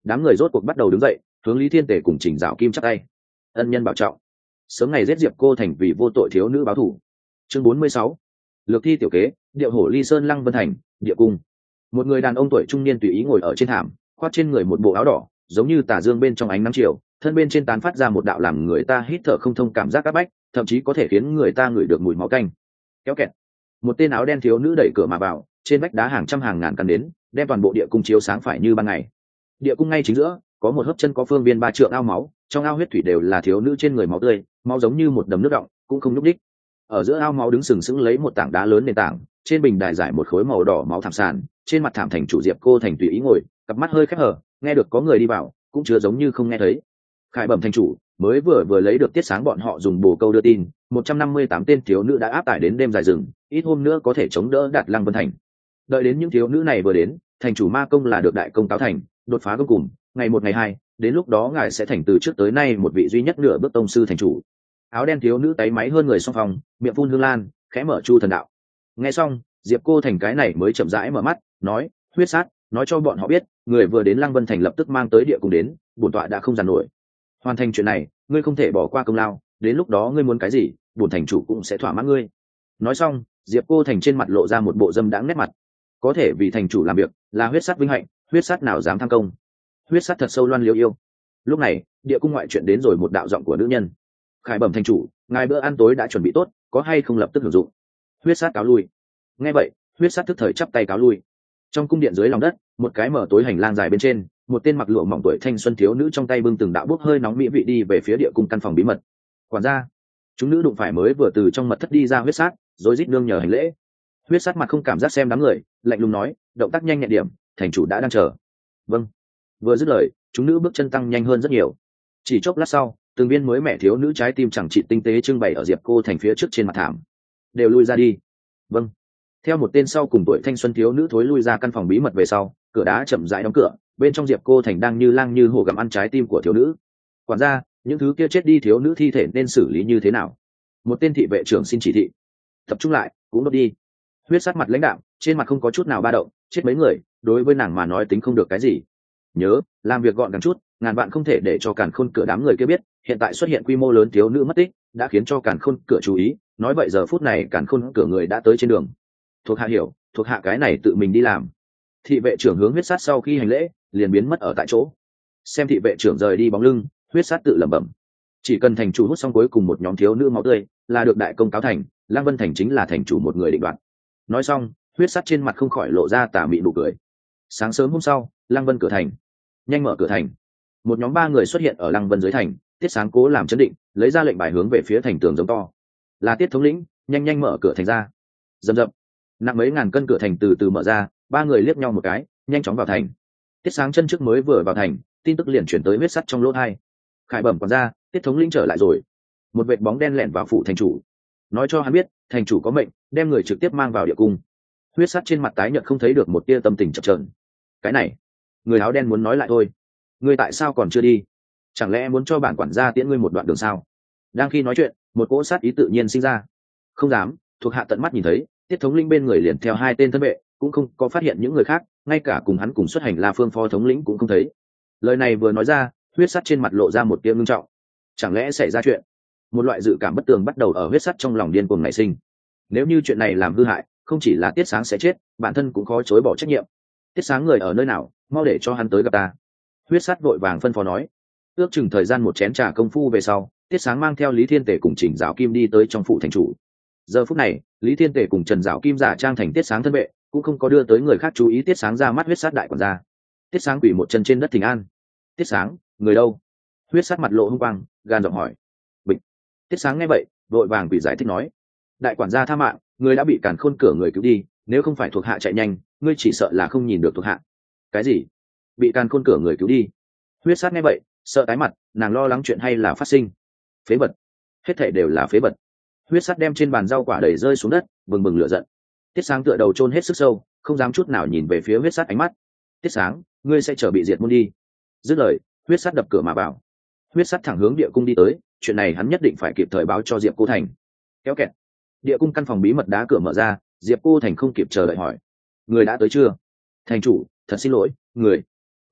Đám người rốt cuộc bắt đầu đứng dậy, hướng Lý Thiên Tề cùng Trình Dạo Kim chắp tay. Ân nhân bảo trọng. Sớm ngày giết Diệp Cô Thành vì vô tội thiếu nữ báo thù. Chương 46. Lược thi tiểu kế, điệu hổ ly sơn Lăng Vân Thành, địa cung. Một người đàn ông tuổi trung niên tùy ý ngồi ở trên thảm, khoác trên người một bộ áo đỏ, giống như tà dương bên trong ánh nắng chiều, thân bên trên tán phát ra một đạo làm người ta hít thở không thông cảm giác áp bách, thậm chí có thể khiến người ta ngửi được mùi máu tanh. Kéo kẹt. Một tên áo đen thiếu nữ đẩy cửa mà vào, trên vách đá hàng trăm hàng ngàn căn đến, đem toàn bộ địa cung chiếu sáng phải như ban ngày. Địa cung ngay chính giữa, có một hốc chân có phương viên 3 trượng ao máu, trong ao huyết thủy đều là thiếu nữ trên người máu tươi, máu giống như một đầm nước đọng, cũng không nhúc nhích. Ở giữa ao máu đứng sừng sững lấy một tảng đá lớn nền tảng, trên bình đài giải một khối màu đỏ máu thảm sàn, trên mặt thảm thành chủ Diệp Cô Thành tùy ý ngồi, cặp mắt hơi khép hờ, nghe được có người đi vào, cũng chưa giống như không nghe thấy. Khải Bẩm thành chủ, mới vừa lấy được tiết sáng bọn họ dùng bồ câu đưa tin, 158 tên thiếu nữ đã áp tải đến đêm dài rừng, ít hôm nữa có thể chống đỡ đạt Lăng Vân Thành. Đợi đến những thiếu nữ này vừa đến, thành chủ ma công là được đại công cáo thành, đột phá cuối cùng, ngày 1 ngày 2, đến lúc đó ngài sẽ thành từ trước tới nay một vị duy nhất nửa bước tông sư thành chủ. Áo đen thiếu nữ táy máy hơn người song phòng, miệng phun hương lan, khẽ mở chu thần đạo. Nghe xong, Diệp Cô Thành cái này mới chậm rãi mở mắt, nói: huyết sát, nói cho bọn họ biết, người vừa đến Lăng Vân Thành lập tức mang tới địa cung đến, bổn tọa đã không giàn nổi. Hoàn thành chuyện này, ngươi không thể bỏ qua công lao, đến lúc đó ngươi muốn cái gì, bổn thành chủ cũng sẽ thỏa mãn ngươi. Nói xong, Diệp Cô Thành trên mặt lộ ra một bộ dâm đãng nét mặt. Có thể vì thành chủ làm việc, là huyết sát vinh hạnh, huyết sát nào dám tham công. Huyết sát thật sâu loan liêu yêu. Lúc này, địa cung ngoại chuyện đến rồi một đạo giọng của nữ nhân. Khải Bẩm thành chủ, ngài bữa ăn tối đã chuẩn bị tốt, có hay không lập tức hưởng dụng. Huyết sát cáo lui. Nghe vậy, huyết sát tức thời chắp tay cáo lui. Trong cung điện dưới lòng đất, một cái mở tối hành lang dài bên trên, một tên mặc lụa mỏng tuổi thanh xuân thiếu nữ trong tay bưng từng đạo bốc hơi nóng mỹ vị đi về phía địa cung căn phòng bí mật. Quản gia, chúng nữ đụng phải mới vừa từ trong mật thất đi ra huyết sát, rồi rít nương nhờ hành lễ. Huyết sát mặt không cảm giác xem đám người, lạnh lùng nói: động tác nhanh nhẹn điểm, thành chủ đã đang chờ. Vâng. Vừa dứt lời, chúng nữ bước chân tăng nhanh hơn rất nhiều. Chỉ chốc lát sau, từng viên mới mẹ thiếu nữ trái tim chẳng trị tinh tế trưng bày ở Diệp Cô Thành phía trước trên mặt thảm. Đều lui ra đi. Vâng. Theo một tên sau cùng tuổi thanh xuân thiếu nữ thối lui ra căn phòng bí mật về sau, cửa đá chậm rãi đóng cửa, bên trong Diệp Cô Thành đang như lang như hổ gặm ăn trái tim của thiếu nữ. Quản gia, những thứ kia chết đi thiếu nữ thi thể nên xử lý như thế nào? Một tên thị vệ trưởng xin chỉ thị. Tập trung lại, cũng đốt đi. Huyết sát mặt lãnh đạm, trên mặt không có chút nào ba động, chết mấy người, đối với nàng mà nói tính không được cái gì. Nhớ, làm việc gọn gàng chút, ngàn vạn không thể để cho Càn Khôn cửa đám người kia biết, hiện tại xuất hiện quy mô lớn thiếu nữ mất tích, đã khiến cho Càn Khôn cửa chú ý, nói vậy giờ phút này Càn Khôn cửa người đã tới trên đường. Thuộc hạ hiểu, thuộc hạ cái này tự mình đi làm. Thị vệ trưởng hướng huyết sát sau khi hành lễ, liền biến mất ở tại chỗ. Xem thị vệ trưởng rời đi bóng lưng, huyết sát tự lẩm bẩm: chỉ cần thành chủ hút xong cuối cùng một nhóm thiếu nữ máu tươi, là được đại công cáo thành, Lăng Vân Thành chính là thành chủ một người định đoạt. Nói xong, huyết sát trên mặt không khỏi lộ ra tà mị nụ cười. Sáng sớm hôm sau, Lăng Vân cửa thành. Nhanh mở cửa thành. Một nhóm 3 người xuất hiện ở Lăng Vân dưới thành, Tiết Sáng cố làm chấn định, lấy ra lệnh bài hướng về phía thành tường giống to: là Tiết thống lĩnh, nhanh mở cửa thành ra. Dầm dập, nặng mấy ngàn cân cửa thành từ từ mở ra, 3 người liếc nhau một cái, nhanh chóng vào thành. Tiết Sáng chân trước mới vừa vào thành, tin tức liền chuyển tới huyết sắt trong lỗ tai. Khải Bẩm quản gia, Tiết thống lĩnh trở lại rồi. Một vệt bóng đen lẻn vào phủ thành chủ, nói cho hắn biết thành chủ có mệnh, đem người trực tiếp mang vào địa cung. Huyết sắt trên mặt tái nhợt không thấy được một tia tâm tình chập chờn. Cái này, người áo đen muốn nói lại thôi. Ngươi tại sao còn chưa đi? Chẳng lẽ muốn cho bản quản gia tiễn ngươi một đoạn đường sao? Đang khi nói chuyện, một cỗ sát ý tự nhiên sinh ra. Không dám, thuộc hạ tận mắt nhìn thấy, Tiết thống lĩnh bên người liền theo 2 tên thân vệ, cũng không có phát hiện những người khác, ngay cả cùng hắn cùng xuất hành La Phương phó thống lĩnh cũng không thấy. Lời này vừa nói ra, huyết sắt trên mặt lộ ra một tia ngưng trọng. Chẳng lẽ xảy ra chuyện? Một loại dự cảm bất tường bắt đầu ở huyết sắt trong lòng điên cuồng nảy sinh. Nếu như chuyện này làm hư hại, không chỉ là Tiết Sáng sẽ chết, bản thân cũng khó chối bỏ trách nhiệm. Tiết Sáng người ở nơi nào, mau để cho hắn tới gặp ta. Huyết sắt vội vàng phân phó nói. Ước chừng thời gian một chén trà công phu về sau, Tiết Sáng mang theo Lý Thiên Tề cùng Trình Dạo Kim đi tới trong phủ thành chủ. Giờ phút này, Lý Thiên Tề cùng Trần Dạo Kim giả trang thành Tiết Sáng thân vệ, cũng không có đưa tới người khác chú ý Tiết Sáng ra mắt huyết sát đại quản gia. Tiết Sáng quỳ một chân trên đất thỉnh an. Tiết Sáng, người đâu? Huyết sát mặt lộ hung quang, gan giọng hỏi. Bịch. Tiết Sáng nghe vậy, vội vàng quỳ giải thích nói: đại quản gia tha mạng, người đã bị Càn Khôn cửa người cứu đi, nếu không phải thuộc hạ chạy nhanh, ngươi chỉ sợ là không nhìn được thuộc hạ. Cái gì? Bị Càn Khôn cửa người cứu đi? Huyết sát nghe vậy, sợ tái mặt, nàng lo lắng chuyện hay là phát sinh. Phế vật, hết thảy đều là phế vật. Huyết sắt đem trên bàn rau quả đẩy rơi xuống đất, bừng bừng lửa giận. Tiết Sáng tựa đầu chôn hết sức sâu, không dám chút nào nhìn về phía huyết sắt ánh mắt. Tiết Sáng, ngươi sẽ trở bị diệt môn đi. Dứt lời, huyết sắt đập cửa mà vào. Huyết sắt thẳng hướng địa cung đi tới, chuyện này hắn nhất định phải kịp thời báo cho Diệp Cô Thành. Kéo kẹt, địa cung căn phòng bí mật đá cửa mở ra, Diệp Cô Thành không kịp chờ đợi hỏi: người đã tới chưa? Thành chủ, thật xin lỗi, người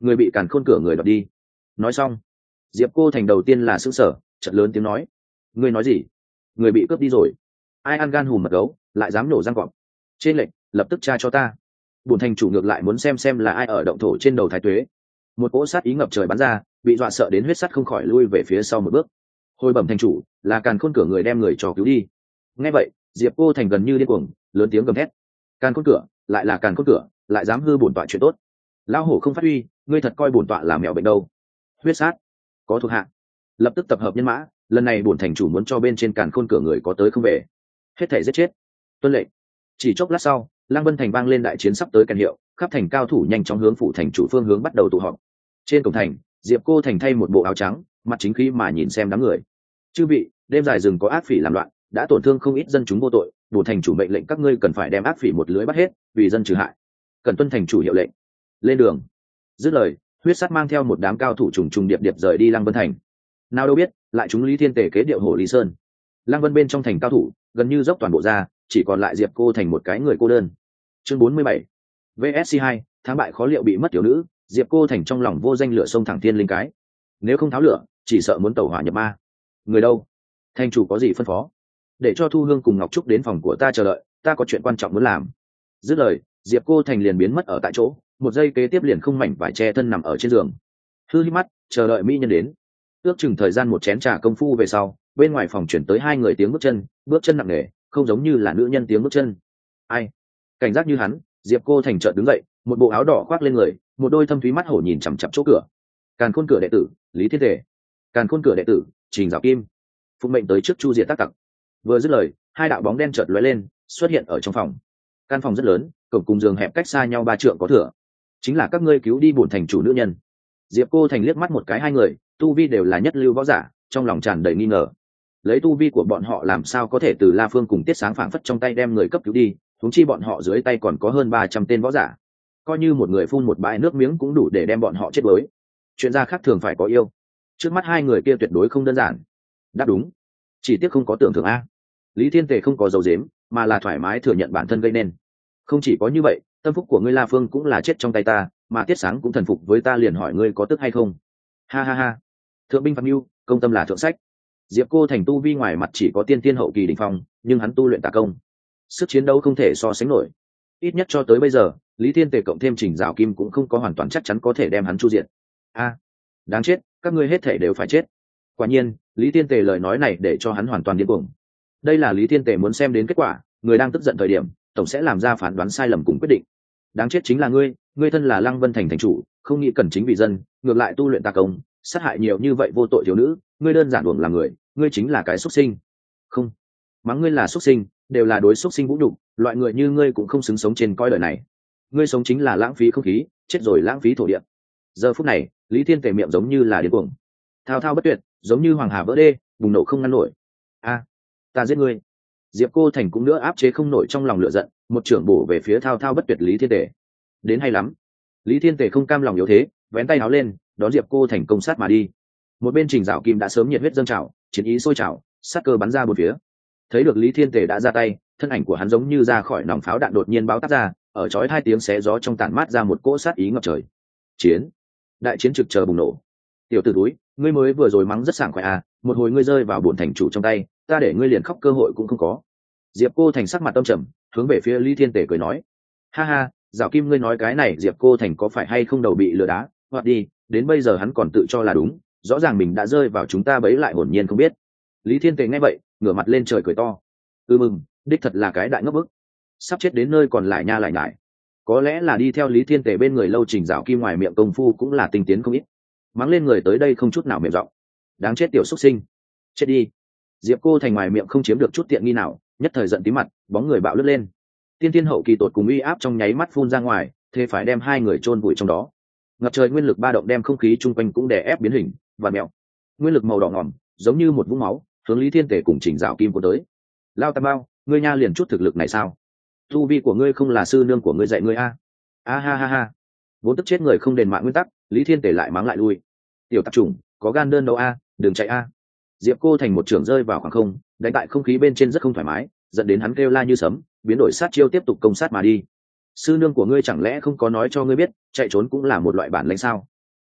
người bị càn khôn cửa người đoạt đi. Nói xong, Diệp Cô Thành đầu tiên là sững sờ, chợt lớn tiếng nói: ngươi nói gì? Người bị cướp đi rồi? Ai ăn gan hùm mật gấu lại dám nổ răng cọp? Trên lệnh, lập tức tra cho ta. Bổn thành chủ ngược lại muốn xem là ai ở động thổ trên đầu Thái Tuế. Một cỗ sát ý ngập trời bắn ra, bị dọa sợ đến huyết sắt không khỏi lui về phía sau một bước. Hồi bẩm thành chủ, là càn khôn cửa người đem người cho cứu đi. Nghe vậy, Diệp Cô Thành gần như điên cuồng, lớn tiếng gầm thét: càn khôn cửa, lại là càn khôn cửa, lại dám hư bổn tọa chuyện tốt. Lão hổ không phát huy, ngươi thật coi bổn tọa là mèo bệnh đâu? Huyết sát, có thuộc hạ, lập tức tập hợp nhân mã, lần này bổn thành chủ muốn cho bên trên càn khôn cửa người có tới không về, hết thảy giết chết. Tuân lệnh. Chỉ chốc lát sau, Lăng Vân Thành vang lên đại chiến sắp tới kèn hiệu, khắp thành cao thủ nhanh chóng hướng phủ thành chủ phương hướng bắt đầu tụ họp. Trên cổng thành, Diệp Cô Thành thay một bộ áo trắng, mặt chính khí mà nhìn xem đám người. Chư vị, đêm dài rừng có ác phỉ làm loạn, đã tổn thương không ít dân chúng vô tội, bổn thành chủ mệnh lệnh các ngươi cần phải đem ác phỉ một lưới bắt hết, vì dân trừ hại. Cần tuân thành chủ hiệu lệnh. Lên đường. Dứt lời, huyết sắt mang theo một đám cao thủ trùng trùng điệp điệp rời đi Lăng Vân Thành. Nào đâu biết, lại chúng Lý Thiên Tề kế điệu hổ Lý Sơn. Lăng Vân bên trong thành cao thủ gần như dốc toàn bộ ra, chỉ còn lại Diệp Cô Thành một cái người cô đơn. Chương 47. VSC 2, thắng bại khó liệu bị mất tiểu nữ, Diệp Cô Thành trong lòng vô danh lửa sông thẳng thiên linh cái. Nếu không tháo lửa, chỉ sợ muốn tẩu hỏa nhập ma. Người đâu? Thành chủ có gì phân phó? Để cho Thu Hương cùng Ngọc Trúc đến phòng của ta chờ đợi, ta có chuyện quan trọng muốn làm. Dứt lời, Diệp Cô Thành liền biến mất ở tại chỗ, một giây kế tiếp liền không mảnh vải che thân nằm ở trên giường. Hư hít mắt, chờ đợi mỹ nhân đến. Ước chừng thời gian một chén trà công phu về sau, bên ngoài phòng chuyển tới hai người tiếng bước chân nặng nề, không giống như là nữ nhân tiếng bước chân. Ai? Cảnh giác như hắn, Diệp Cô Thành chợt đứng dậy, một bộ áo đỏ khoác lên người, một đôi thâm thúy mắt hổ nhìn chằm chằm chỗ cửa. Càn khôn cửa đệ tử, Lý Thiên Tề. Càn khôn cửa đệ tử, Trình Dạo Kim. Phụng mệnh tới trước chu diệt tác tặc. Vừa dứt lời, hai đạo bóng đen chợt lóe lên, xuất hiện ở trong phòng. Căn phòng rất lớn, cổng cùng giường hẹp cách xa nhau 3 trượng có thừa. Chính là các ngươi cứu đi bổn thành chủ nữ nhân. Diệp Cô Thành liếc mắt một cái hai người, tu vi đều là nhất lưu võ giả, trong lòng tràn đầy nghi ngờ. Lấy tu vi của bọn họ làm sao có thể từ La Phương cùng Tiết Sáng phảng phất trong tay đem người cấp cứu đi, huống chi bọn họ dưới tay còn có hơn 300 tên võ giả. Coi như một người phun một bãi nước miếng cũng đủ để đem bọn họ chết đuối. Chuyện ra khác thường phải có yêu. Trước mắt hai người kia tuyệt đối không đơn giản. Đáp đúng. Chỉ tiếc không có tưởng thưởng a. Lý Thiên Tề không có dấu dếm, mà là thoải mái thừa nhận bản thân gây nên. Không chỉ có như vậy, tâm phúc của ngươi La Phương cũng là chết trong tay ta, mà Tiết Sáng cũng thần phục với ta, liền hỏi ngươi có tức hay không. Ha ha ha. Thượng binh phạt mưu, công tâm là thượng sách. Diệp Cô Thành tu vi ngoài mặt chỉ có tiên tiên hậu kỳ đỉnh phong, nhưng hắn tu luyện tà công, sức chiến đấu không thể so sánh nổi. Ít nhất cho tới bây giờ, Lý Thiên Tề cộng thêm Trình Dạo Kim cũng không có hoàn toàn chắc chắn có thể đem hắn chu diệt. A, đáng chết, các ngươi hết thể đều phải chết. Quả nhiên, Lý Thiên Tề lời nói này để cho hắn hoàn toàn điên cuồng. Đây là Lý Thiên Tề muốn xem đến kết quả, người đang tức giận thời điểm, tổng sẽ làm ra phán đoán sai lầm cùng quyết định. Đáng chết chính là ngươi thân là Lăng Vân Thành thành chủ, không nghĩ cần chính vì dân, ngược lại tu luyện tà công, sát hại nhiều như vậy vô tội thiếu nữ, ngươi đơn giản uổng là người, ngươi chính là cái xuất sinh. Không, mắng ngươi là xuất sinh, đều là đối xuất sinh vũ nhục, loại người như ngươi cũng không xứng sống trên cõi đời này. Ngươi sống chính là lãng phí không khí, chết rồi lãng phí thổ địa. Giờ phút này, Lý Thiên Tề miệng giống như là điên cuồng, thao thao bất tuyệt, giống như hoàng hà vỡ đê, bùng nổ không ngăn nổi. A, ta giết ngươi. Diệp Cô Thành cũng nữa áp chế không nổi trong lòng lửa giận, một trưởng bổ về phía thao thao bất tuyệt Lý Thiên Tề. Đến hay lắm. Lý Thiên Tề không cam lòng yếu thế, vén tay áo lên, đón Diệp Cô Thành công sát mà đi. Một bên Trình Dạo Kim đã sớm nhiệt huyết dâng trào, chiến ý sôi trào, sát cơ bắn ra bốn phía. Thấy được Lý Thiên Tề đã ra tay, thân ảnh của hắn giống như ra khỏi nòng pháo đạn đột nhiên báo tắt ra, ở chói hai tiếng xé gió trong tản mát ra một cỗ sát ý ngập trời. Chiến, đại chiến trực chờ bùng nổ. Tiểu tử túi, ngươi mới vừa rồi mắng rất sảng khoái à, một hồi ngươi rơi vào bổn thành chủ trong tay, ta để ngươi liền khóc cơ hội cũng không có. Diệp Cô Thành sắc mặt âm trầm, hướng về phía Lý Thiên Tề cười nói: ha ha, Dạo Kim ngươi nói cái này Diệp Cô Thành có phải hay không đầu bị lừa đá, hoặc đi, đến bây giờ hắn còn tự cho là đúng, rõ ràng mình đã rơi vào chúng ta bấy lại hồn nhiên không biết. Lý Thiên Tề nghe vậy, ngửa mặt lên trời cười to: mừng, đích thật là cái đại ngốc bức, sắp chết đến nơi còn lại nha lại nhải. Có lẽ là đi theo Lý Thiên Tề bên người lâu, Trình Dạo Kim ngoài miệng công phu cũng là tinh tiến không ít, mắng lên người tới đây không chút nào mềm giọng: đáng chết tiểu xuất sinh, chết đi. Diệp Cô Thành ngoài miệng không chiếm được chút tiện nghi nào, nhất thời giận tí mặt, bóng người bạo lướt lên, tiên tiên hậu kỳ tột cùng uy áp trong nháy mắt phun ra ngoài, thế phải đem hai người chôn vùi trong đó. Ngập trời nguyên lực ba động đem không khí chung quanh cũng đè ép biến hình và mèo, nguyên lực màu đỏ ngòm giống như một vũng máu hướng Lý Thiên Tề cùng Trình Dạo Kim của tới. Lao Tam Bao, ngươi nha liền chút thực lực này sao? Tu vi của ngươi không là sư nương của ngươi dạy ngươi a? A ha ha ha. Vốn tức chết người không đền mạng nguyên tắc, Lý Thiên Tề lại mắng lại lui: tiểu tạp chủng, có gan đơn đâu a, đừng chạy a. Diệp Cô Thành một trường rơi vào khoảng không, đánh tại không khí bên trên rất không thoải mái, dẫn đến hắn kêu la như sấm, biến đổi sát chiêu tiếp tục công sát mà đi. Sư nương của ngươi chẳng lẽ không có nói cho ngươi biết, chạy trốn cũng là một loại bản lĩnh sao?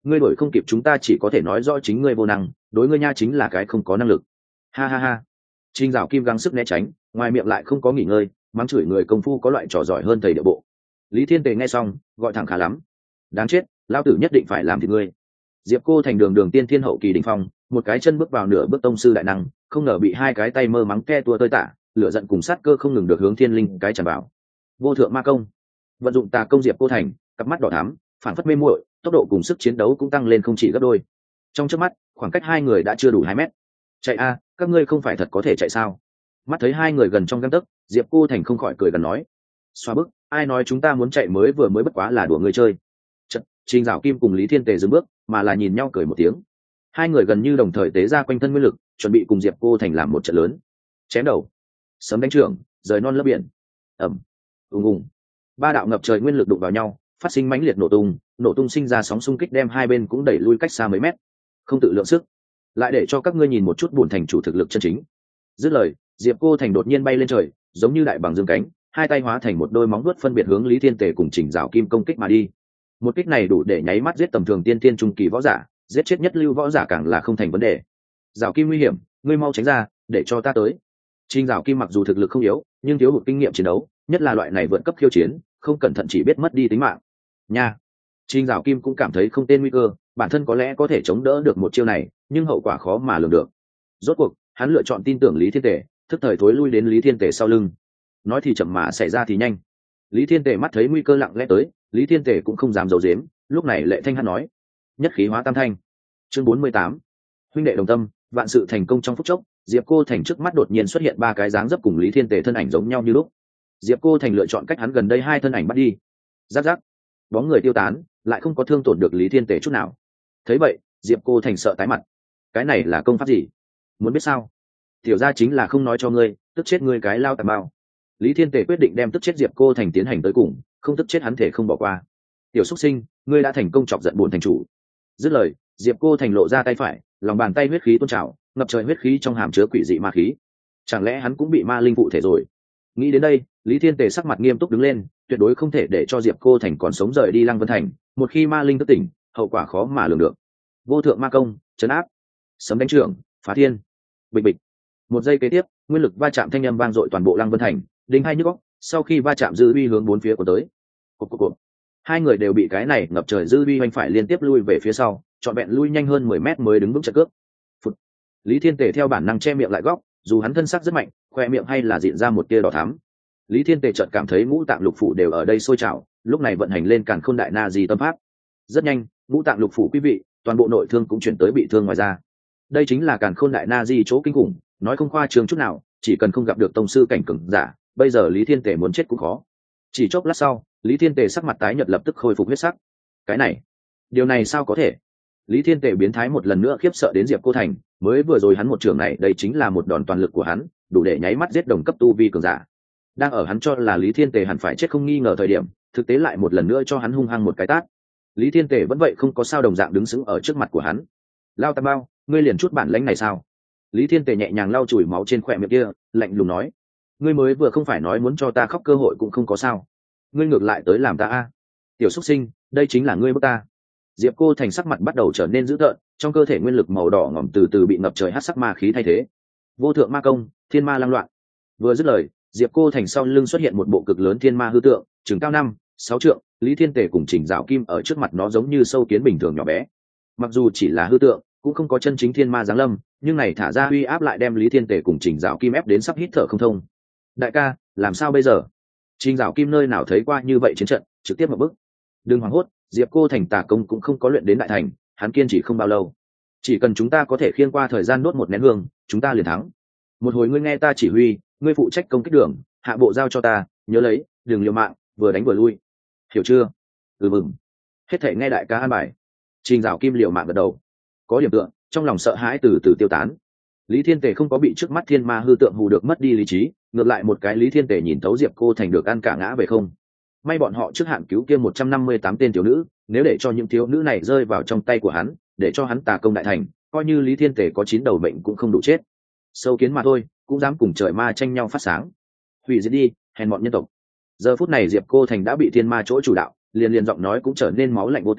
ngươi đổi không kịp chúng ta chỉ có thể nói rõ chính ngươi vô năng, đối ngươi nha chính là cái không có năng lực. Ha ha ha. Trình Dạo Kim gắng sức né tránh, ngoài miệng lại không có nghỉ ngơi, mắng chửi người công phu có loại trò giỏi hơn thầy địa bộ. Lý Thiên Tề nghe xong, gọi thẳng khá lắm. Đáng chết, lão tử nhất định phải làm thịt ngươi. Diệp Cô Thành đường tiên thiên hậu kỳ đỉnh phong, một cái chân bước vào nửa bước tông sư đại năng, không ngờ bị hai cái tay mơ mắng ke tua tơi tả, lửa giận cùng sát cơ không ngừng được hướng thiên linh cái tràn vào. Vô thượng ma công, vận dụng tà công Diệp Cô Thành, cặp mắt đỏ thắm, phản phất mê muội, tốc độ cùng sức chiến đấu cũng tăng lên không chỉ gấp đôi. Trong chớp mắt, khoảng cách hai người đã chưa đủ 2 mét. Chạy a, các ngươi không phải thật có thể chạy sao? Mắt thấy hai người gần trong gang tấc, Diệp Cô Thành không khỏi cười gần nói: xoa bức, ai nói chúng ta muốn chạy mới bất quá là đùa người chơi. Trình Dạo Kim cùng Lý Thiên Tề dừng bước, mà là nhìn nhau cười một tiếng. Hai người gần như đồng thời tế ra quanh thân nguyên lực, chuẩn bị cùng Diệp Cô Thành làm một trận lớn. Chém đầu, sấm đánh trưởng, rời non lấp biển. Ầm, ùng ùng. Ba đạo ngập trời nguyên lực đụng vào nhau, phát sinh mãnh liệt nổ tung sinh ra sóng xung kích đem hai bên cũng đẩy lui cách xa mấy mét. Không tự lượng sức, lại để cho các ngươi nhìn một chút bổn thành chủ thực lực chân chính. Dứt lời, Diệp Cô Thành đột nhiên bay lên trời, giống như đại bàng dương cánh, hai tay hóa thành một đôi móng vuốt phân biệt hướng Lý Thiên Tề cùng Trình Dạo Kim công kích mà đi. Một kích này đủ để nháy mắt giết tầm thường tiên tiên trung kỳ võ giả, giết chết nhất lưu võ giả càng là không thành vấn đề. Dạo Kim nguy hiểm, ngươi mau tránh ra, để cho ta tới. Trình Dạo Kim mặc dù thực lực không yếu, nhưng thiếu hụt kinh nghiệm chiến đấu, nhất là loại này vượt cấp khiêu chiến, không cẩn thận chỉ biết mất đi tính mạng. Nha. Trình Dạo Kim cũng cảm thấy không tên nguy cơ, bản thân có lẽ có thể chống đỡ được một chiêu này, nhưng hậu quả khó mà lường được. Rốt cuộc, hắn lựa chọn tin tưởng Lý Thiên Tề, thức thời thối lui đến Lý Thiên Tề sau lưng. Nói thì chậm mà xảy ra thì nhanh. Lý Thiên Tề mắt thấy nguy cơ lặng lẽ tới, Lý Thiên Tề cũng không dám giấu giếm, lúc này lệ thanh hát nói: nhất khí hóa tam thanh. Chương 48. Huynh đệ đồng tâm, vạn sự thành công trong phút chốc. Diệp Cô Thành trước mắt đột nhiên xuất hiện ba cái dáng dấp cùng Lý Thiên Tề thân ảnh giống nhau như lúc. Diệp Cô Thành lựa chọn cách hắn gần đây hai thân ảnh bắt đi. Giáp giáp, bóng người tiêu tán, lại không có thương tổn được Lý Thiên Tề chút nào. Thấy vậy, Diệp Cô Thành sợ tái mặt. Cái này là công pháp gì? Muốn biết sao? Tiểu gia chính là không nói cho ngươi, tức chết ngươi cái lao tà bao. Lý Thiên Tề quyết định đem tức chết Diệp Cô Thành tiến hành tới cùng, không tức chết hắn thể không bỏ qua. Tiểu xuất sinh, ngươi đã thành công chọc giận bổn thành chủ. Dứt lời, Diệp Cô Thành lộ ra tay phải, lòng bàn tay huyết khí tôn trào, ngập trời huyết khí trong hàm chứa quỷ dị ma khí. Chẳng lẽ hắn cũng bị ma linh phụ thể rồi? Nghĩ đến đây, Lý Thiên Tề sắc mặt nghiêm túc đứng lên, tuyệt đối không thể để cho Diệp Cô Thành còn sống rời đi Lăng Vân Thành, một khi ma linh thức tỉnh, hậu quả khó mà lường được. Vô thượng ma công, trấn áp, sấm đánh trưởng, phá thiên. Bịch bịch. Một giây kế tiếp, nguyên lực va chạm thanh âm vang dội toàn bộ Lăng Vân Thành, đinh hai nhức óc, sau khi va chạm dư uy hướng bốn phía của tới. Cộp. Hai người đều bị cái này ngập trời dư uy hoành phải liên tiếp lui về phía sau, trọn vẹn lui nhanh hơn 10 mét mới đứng vững trận cước. Phụt. Lý Thiên Tề theo bản năng che miệng lại góc, dù hắn thân sắc rất mạnh, khoe miệng hay là diện ra một tia đỏ thắm. Lý Thiên Tề chợt cảm thấy ngũ tạng lục phủ đều ở đây sôi trào, lúc này vận hành lên Càn Khôn Đại Na Di tâm pháp. Rất nhanh, ngũ tạng lục phủ quý vị, toàn bộ nội thương cũng chuyển tới bị thương ngoài ra. Đây chính là Càn Khôn Đại Na Di chỗ kinh khủng, nói không khoa trương chút nào, chỉ cần không gặp được tông sư cảnh cường giả, bây giờ Lý Thiên Tề muốn chết cũng khó. Chỉ chốc lát sau, Lý Thiên Tề sắc mặt tái nhợt lập tức khôi phục huyết sắc. Cái này, điều này sao có thể? Lý Thiên Tề biến thái một lần nữa khiếp sợ đến Diệp Cô Thành, mới vừa rồi hắn một trường này, đây chính là một đòn toàn lực của hắn, đủ để nháy mắt giết đồng cấp tu vi cường giả. Đang ở hắn cho là Lý Thiên Tề hẳn phải chết không nghi ngờ thời điểm, thực tế lại một lần nữa cho hắn hung hăng một cái tát. Lý Thiên Tề vẫn vậy không có sao đồng dạng đứng sững ở trước mặt của hắn. Lao Tam Bao, ngươi liền chút bản lãnh này sao? Lý Thiên Tề nhẹ nhàng lau chùi máu trên khóe miệng kia, lạnh lùng nói: ngươi mới vừa không phải nói muốn cho ta khóc cơ hội cũng không có sao? Ngươi ngược lại tới làm ta a? Tiểu xuất sinh, đây chính là ngươi bức ta. Diệp Cô Thành sắc mặt bắt đầu trở nên dữ tợn, trong cơ thể nguyên lực màu đỏ ngỏm từ từ bị ngập trời hắc sắc ma khí thay thế. Vô thượng ma công, thiên ma lăng loạn. Vừa dứt lời, Diệp Cô Thành sau lưng xuất hiện một bộ cực lớn thiên ma hư tượng, chừng cao 5-6 trượng. Lý Thiên Tề cùng Trình Dạo Kim ở trước mặt nó giống như sâu kiến bình thường nhỏ bé. Mặc dù chỉ là hư tượng, cũng không có chân chính thiên ma giáng lâm, nhưng này thả ra uy áp lại đem Lý Thiên Tề cùng Trình Dạo Kim ép đến sắp hít thở không thông. Đại ca, làm sao bây giờ? Trình Dạo Kim nơi nào thấy qua như vậy chiến trận, trực tiếp một bước. Đừng hoảng hốt, Diệp Cô Thành tà công cũng không có luyện đến đại thành, hắn kiên trì không bao lâu. Chỉ cần chúng ta có thể khiêng qua thời gian đốt một nén hương, chúng ta liền thắng. Một hồi ngươi nghe ta chỉ huy, ngươi phụ trách công kích đường, hạ bộ giao cho ta, nhớ lấy, đừng liều mạng, vừa đánh vừa lui. Hiểu chưa? Mừng. Hết thảy nghe đại ca an bài. Trình Dạo Kim liều mạng gật đầu. Có điểm tựa, trong lòng sợ hãi từ từ tiêu tán. Lý Thiên Tề không có bị trước mắt thiên ma hư tượng hù được mất đi lý trí, ngược lại một cái Lý Thiên Tề nhìn thấu Diệp Cô Thành được ăn cả ngã về không. May bọn họ trước hạn cứu kia 158 tên thiếu nữ, nếu để cho những thiếu nữ này rơi vào trong tay của hắn, để cho hắn tà công đại thành, coi như Lý Thiên Tề có 9 đầu mệnh cũng không đủ chết. Sâu kiến mà thôi, cũng dám cùng trời ma tranh nhau phát sáng. Hủy diệt đi, hèn mọn nhân tộc. Giờ phút này Diệp Cô Thành đã bị thiên ma chỗ chủ đạo, liền giọng nói cũng trở nên máu lạnh vô tình,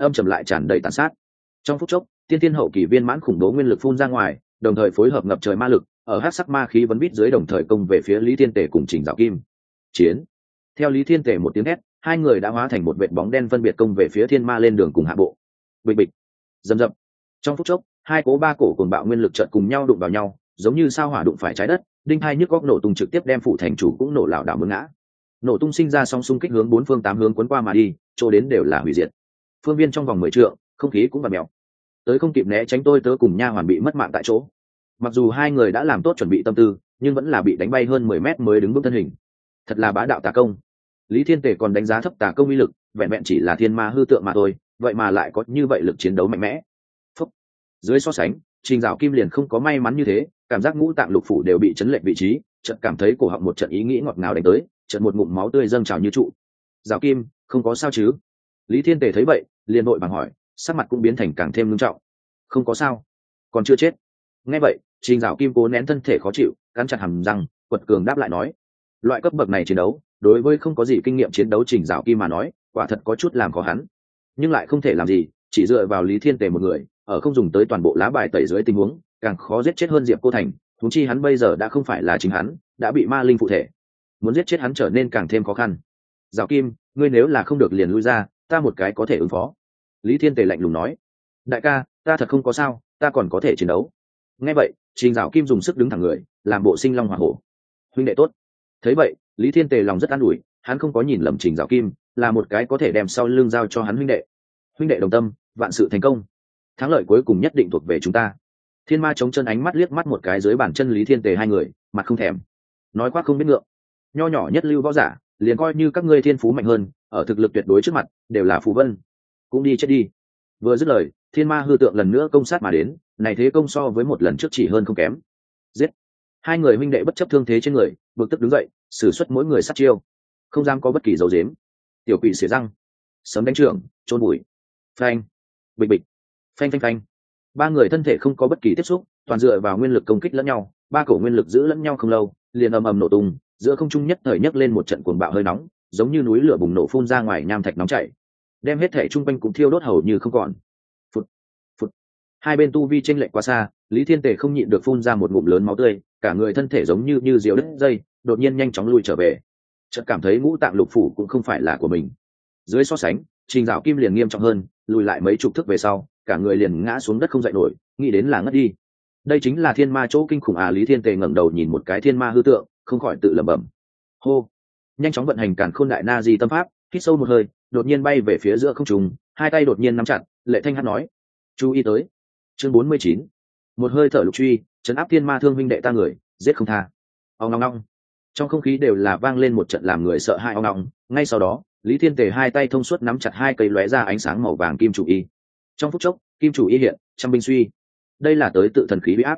âm trầm lại tràn đầy tàn sát. Trong phút chốc tiên tiên hậu kỳ viên mãn khủng bố nguyên lực phun ra ngoài, đồng thời phối hợp ngập trời ma lực ở hắc sắc ma khí vấn vít dưới, đồng thời công về phía Lý Thiên Tề cùng Trình Dạo Kim. Chiến. Theo Lý Thiên Tề một tiếng hét, hai người đã hóa thành một vệt bóng đen phân biệt công về phía thiên ma lên đường cùng hạ bộ. Bịch bịch, rầm rầm. Trong phút chốc hai cố ba cổ cuồng bạo nguyên lực chợt cùng nhau đụng vào nhau, giống như sao hỏa đụng phải trái đất, đinh hai nhức góc nổ tung trực tiếp đem phủ thành chủ cũng nổ lảo đảo muốn ngã. Nổ tung sinh ra song xung kích hướng bốn phương tám hướng cuốn qua mà đi, chỗ đến đều là hủy diệt. Phương viên trong vòng 10 trượng, không khí cũng vặn mèo. Tới không kịp né tránh tôi tớ cùng nha hoàn bị mất mạng tại chỗ. Mặc dù hai người đã làm tốt chuẩn bị tâm tư, nhưng vẫn là bị đánh bay hơn 10 mét mới đứng vững thân hình. Thật là bá đạo tà công. Lý Thiên Tề còn đánh giá thấp tà công uy lực, vẹn vẹn chỉ là thiên ma hư tượng mà thôi, vậy mà lại có như vậy lực chiến đấu mạnh mẽ. Phúc. Dưới so sánh, Trình Dạo Kim liền không có may mắn như thế, cảm giác ngũ tạng lục phủ đều bị chấn lệch vị trí, chợt cảm thấy cổ họng một trận ý nghĩ ngọt ngào đánh tới, chợt một ngụm máu tươi dâng trào như trụ. Dạo Kim, không có sao chứ? Lý Thiên Tề thấy vậy, liền vội vàng hỏi, sắc mặt cũng biến thành càng thêm nghiêm trọng. Không có sao, còn chưa chết. Nghe vậy, Trình Dạo Kim cố nén thân thể khó chịu, cắn chặt hàm răng, quật cường đáp lại nói, loại cấp bậc này chiến đấu, đối với không có gì kinh nghiệm chiến đấu Trình Dạo Kim mà nói, quả thật có chút làm khó hắn, nhưng lại không thể làm gì, chỉ dựa vào Lý Thiên Tề một người, ở không dùng tới toàn bộ lá bài tẩy dưới tình huống, càng khó giết chết hơn Diệp Cô Thành. Huống chi hắn bây giờ đã không phải là chính hắn, đã bị ma linh phụ thể, muốn giết chết hắn trở nên càng thêm khó khăn. Dạo Kim, ngươi nếu là không được liền lui ra, ta một cái có thể ứng phó. Lý Thiên Tề lạnh lùng nói, đại ca, ta thật không có sao, ta còn có thể chiến đấu. Nghe vậy, Trình Dạo Kim dùng sức đứng thẳng người, làm bộ sinh long hỏa hổ. Huynh đệ tốt. Thấy vậy, Lý Thiên Tề lòng rất an ủi, hắn không có nhìn lầm Trình Dạo Kim, là một cái có thể đem sau lưng giao cho hắn huynh đệ. Huynh đệ đồng tâm, vạn sự thành công. Thắng lợi cuối cùng nhất định thuộc về chúng ta. Thiên ma chống chân ánh mắt liếc mắt một cái dưới bàn chân Lý Thiên Tề hai người, mặt không thèm. Nói quá không biết ngượng. Nho nhỏ nhất lưu võ giả, liền coi như các ngươi thiên phú mạnh hơn, ở thực lực tuyệt đối trước mặt, đều là phù vân. Cũng đi chết đi. Vừa dứt lời, thiên ma hư tượng lần nữa công sát mà đến, này thế công so với một lần trước chỉ hơn không kém. Giết. Hai người huynh đệ bất chấp thương thế trên người, bực tức đứng dậy, sử xuất mỗi người sát chiêu, không dám có bất kỳ dấu dếm. Tiểu quỷ xỉa răng, sấm đánh trưởng, trôn bụi, phanh, bịch bịch, phanh phanh phanh. Ba người thân thể không có bất kỳ tiếp xúc, toàn dựa vào nguyên lực công kích lẫn nhau, ba cổ nguyên lực giữ lẫn nhau không lâu, liền ầm ầm nổ tung, giữa không trung nhất thời nhấc lên một trận cuồng bạo hơi nóng, giống như núi lửa bùng nổ phun ra ngoài nham thạch nóng chảy, đem hết thể trung quanh cũng thiêu đốt hầu như không còn. Phụt, phụt. Hai bên tu vi chênh lệch quá xa, Lý Thiên Tề không nhịn được phun ra một ngụm lớn máu tươi, cả người thân thể giống như diều đứt dây, đột nhiên nhanh chóng lui trở về. Chợt cảm thấy ngũ tạng lục phủ cũng không phải là của mình. Dưới so sánh, Trình Dạo Kim liền nghiêm trọng hơn, lùi lại mấy chục thước về sau, cả người liền ngã xuống đất không dậy nổi, nghĩ đến là ngất đi. Đây chính là thiên ma chỗ kinh khủng à? Lý Thiên Tề ngẩng đầu nhìn một cái thiên ma hư tượng, không khỏi tự lẩm bẩm. Hô, nhanh chóng vận hành Càn Khôn Đại Na Di tâm pháp, hít sâu một hơi, đột nhiên bay về phía giữa không trung, hai tay đột nhiên nắm chặt, lệ thanh hát nói, chú ý tới. Chương 49. Một hơi thở lục truy, trấn áp thiên ma thương huynh đệ ta người, giết không tha. Ong ong ong. Trong không khí đều là vang lên một trận làm người sợ hãi ong ong, ngay sau đó, Lý Thiên Tề hai tay thông suốt nắm chặt hai cây lóe ra ánh sáng màu vàng kim chủ y. Trong phút chốc, kim chủ y hiện, trăm binh suy. Đây là tới tự thần khí uy áp.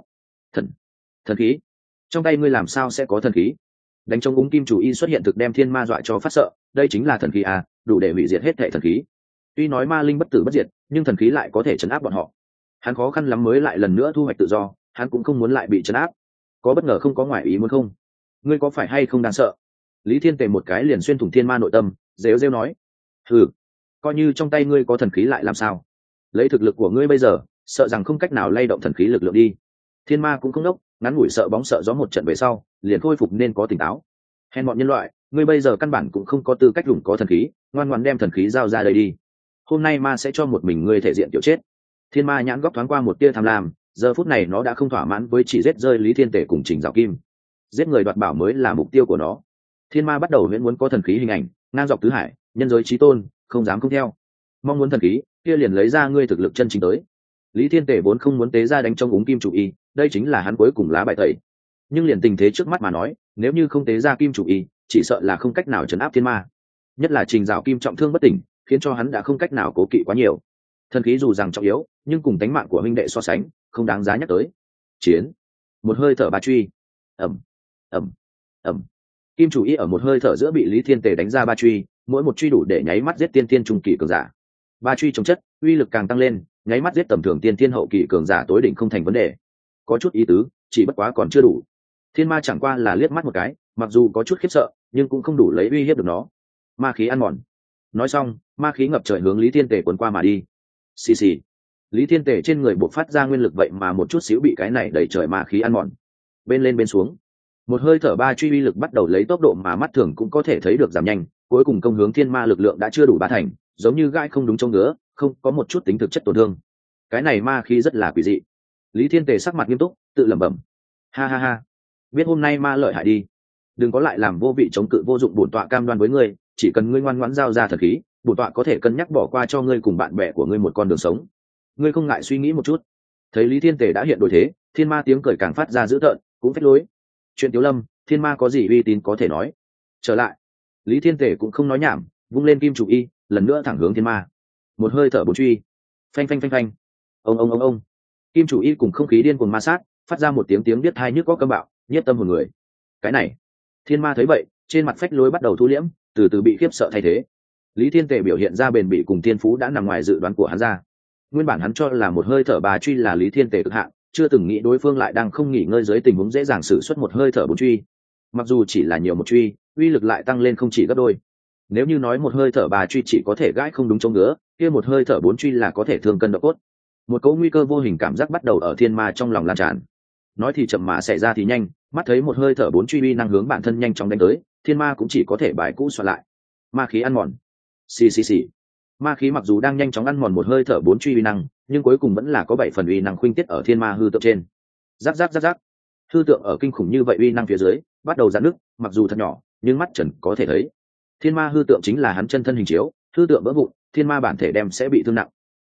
Thần khí? Trong tay ngươi làm sao sẽ có thần khí? Đánh trong úng kim chủ y xuất hiện thực đem thiên ma dọa cho phát sợ, đây chính là thần khí à, đủ để hủy diệt hết thảy thần khí. Tuy nói ma linh bất tử bất diệt, nhưng thần khí lại có thể trấn áp bọn họ. Hắn khó khăn lắm mới lại lần nữa thu hoạch tự do, hắn cũng không muốn lại bị trấn áp. Có bất ngờ không có ngoại ý muốn không? Ngươi có phải hay không đáng sợ? Lý Thiên Tề một cái liền xuyên thủng thiên ma nội tâm, rêu rêu nói, hừ, coi như trong tay ngươi có thần khí lại làm sao? Lấy thực lực của ngươi bây giờ, sợ rằng không cách nào lay động thần khí lực lượng đi. Thiên ma cũng không đốc, ngắn ngủi sợ bóng sợ gió một trận về sau, liền khôi phục nên có tỉnh táo. Hèn bọn nhân loại, ngươi bây giờ căn bản cũng không có tư cách dùng có thần khí, ngoan ngoãn đem thần khí giao ra đây đi. Hôm nay ma sẽ cho một mình ngươi thể diện tiểu chết. Thiên ma nhãn góc thoáng qua một tia tham lam, giờ phút này nó đã không thỏa mãn với chỉ giết rơi Lý Thiên Tề cùng Trình Dạo Kim, giết người đoạt bảo mới là mục tiêu của nó. Thiên ma bắt đầu huyễn muốn có thần khí hình ảnh, ngang dọc tứ hải, nhân giới chí tôn, không dám không theo. Mong muốn thần khí, kia liền lấy ra ngươi thực lực chân chính tới. Lý Thiên Tề vốn không muốn tế ra đánh trong úng kim chủ y, đây chính là hắn cuối cùng lá bài tẩy. Nhưng liền tình thế trước mắt mà nói, nếu như không tế ra kim chủ y, chỉ sợ là không cách nào trấn áp thiên ma. Nhất là Trình Dạo Kim trọng thương bất tỉnh, khiến cho hắn đã không cách nào cố kỵ quá nhiều. Thần khí dù rằng trọng yếu, nhưng cùng tánh mạng của huynh đệ so sánh, không đáng giá nhắc tới. Chiến. Một hơi thở ba truy. Ầm, ầm, ầm. Kim chủ y ở một hơi thở giữa bị Lý Thiên Tề đánh ra ba truy, mỗi một truy đủ để nháy mắt giết tiên tiên trung kỳ cường giả. Ba truy chống chất, uy lực càng tăng lên, nháy mắt giết tầm thường tiên tiên hậu kỳ cường giả tối đỉnh không thành vấn đề. Có chút ý tứ, chỉ bất quá còn chưa đủ. Thiên ma chẳng qua là liếc mắt một cái, mặc dù có chút khiếp sợ, nhưng cũng không đủ lấy uy hiếp được nó. Ma khí ăn mòn. Nói xong, ma khí ngập trời hướng Lý Thiên Tề cuốn qua mà đi, Xì xì. Lý Thiên Tề trên người bộc phát ra nguyên lực vậy mà một chút xíu bị cái này đẩy trời ma khí ăn mòn. Bên lên bên xuống, một hơi thở ba truy uy lực bắt đầu lấy tốc độ mà mắt thường cũng có thể thấy được giảm nhanh, cuối cùng công hướng thiên ma lực lượng đã chưa đủ ba thành, giống như gai không đúng chỗ ngứa, không có một chút tính thực chất tổn thương. Cái này ma khí rất là quỷ dị. Lý Thiên Tề sắc mặt nghiêm túc, tự lẩm bẩm: ha ha ha, biết hôm nay ma lợi hại đi. Đừng có lại làm vô vị chống cự vô dụng, bổn tọa cam đoan với ngươi, chỉ cần ngươi ngoan ngoãn giao ra thần khí, bổn tọa có thể cân nhắc bỏ qua cho ngươi cùng bạn bè của ngươi một con đường sống. Ngươi không ngại suy nghĩ một chút. Thấy Lý Thiên Tề đã hiện đổi thế, thiên ma tiếng cười càng phát ra dữ tợn, cũng phách lối. Chuyện Tiếu Lâm, thiên ma có gì uy tín có thể nói. Trở lại. Lý Thiên Tề cũng không nói nhảm, vung lên kim chủ y, lần nữa thẳng hướng thiên ma. Một hơi thở bốn truy. Phanh phanh phanh phanh. Ông. Kim chủ y cùng không khí điên cuồng ma sát, phát ra một tiếng biết hai nhức có cơn bạo, nhiếp tâm hồn người. Cái này, thiên ma thấy vậy, trên mặt phách lối bắt đầu thu liễm, từ từ bị khiếp sợ thay thế. Lý Thiên Tề biểu hiện ra bền bỉ cùng thiên phú đã nằm ngoài dự đoán của hắn ra. Nguyên bản hắn cho là một hơi thở bà truy là Lý Thiên Tề cực hạn, chưa từng nghĩ đối phương lại đang không nghỉ ngơi dưới tình huống dễ dàng sử xuất một hơi thở bốn truy. Mặc dù chỉ là nhiều một truy, uy lực lại tăng lên không chỉ gấp đôi. Nếu như nói một hơi thở bà truy chỉ có thể gãi không đúng chỗ ngứa, kia một hơi thở bốn truy là có thể thương cân độ cốt. Một cỗ nguy cơ vô hình cảm giác bắt đầu ở thiên ma trong lòng lan tràn. Nói thì chậm mà xảy ra thì nhanh, mắt thấy một hơi thở bốn truy uy năng hướng bản thân nhanh chóng đánh tới, thiên ma cũng chỉ có thể bài cũ soạn lại. Ma khí ăn mòn. Xì. Ma khí mặc dù đang nhanh chóng ăn mòn một hơi thở bốn truy uy năng, nhưng cuối cùng vẫn là có 7 phần uy năng khuynh tiết ở thiên ma hư tượng trên. Rắc. Hư tượng ở kinh khủng như vậy uy năng phía dưới bắt đầu giãn nứt, mặc dù thật nhỏ nhưng mắt trần có thể thấy. Thiên ma hư tượng chính là hắn chân thân hình chiếu, hư tượng vỡ vụn, thiên ma bản thể đem sẽ bị thương nặng.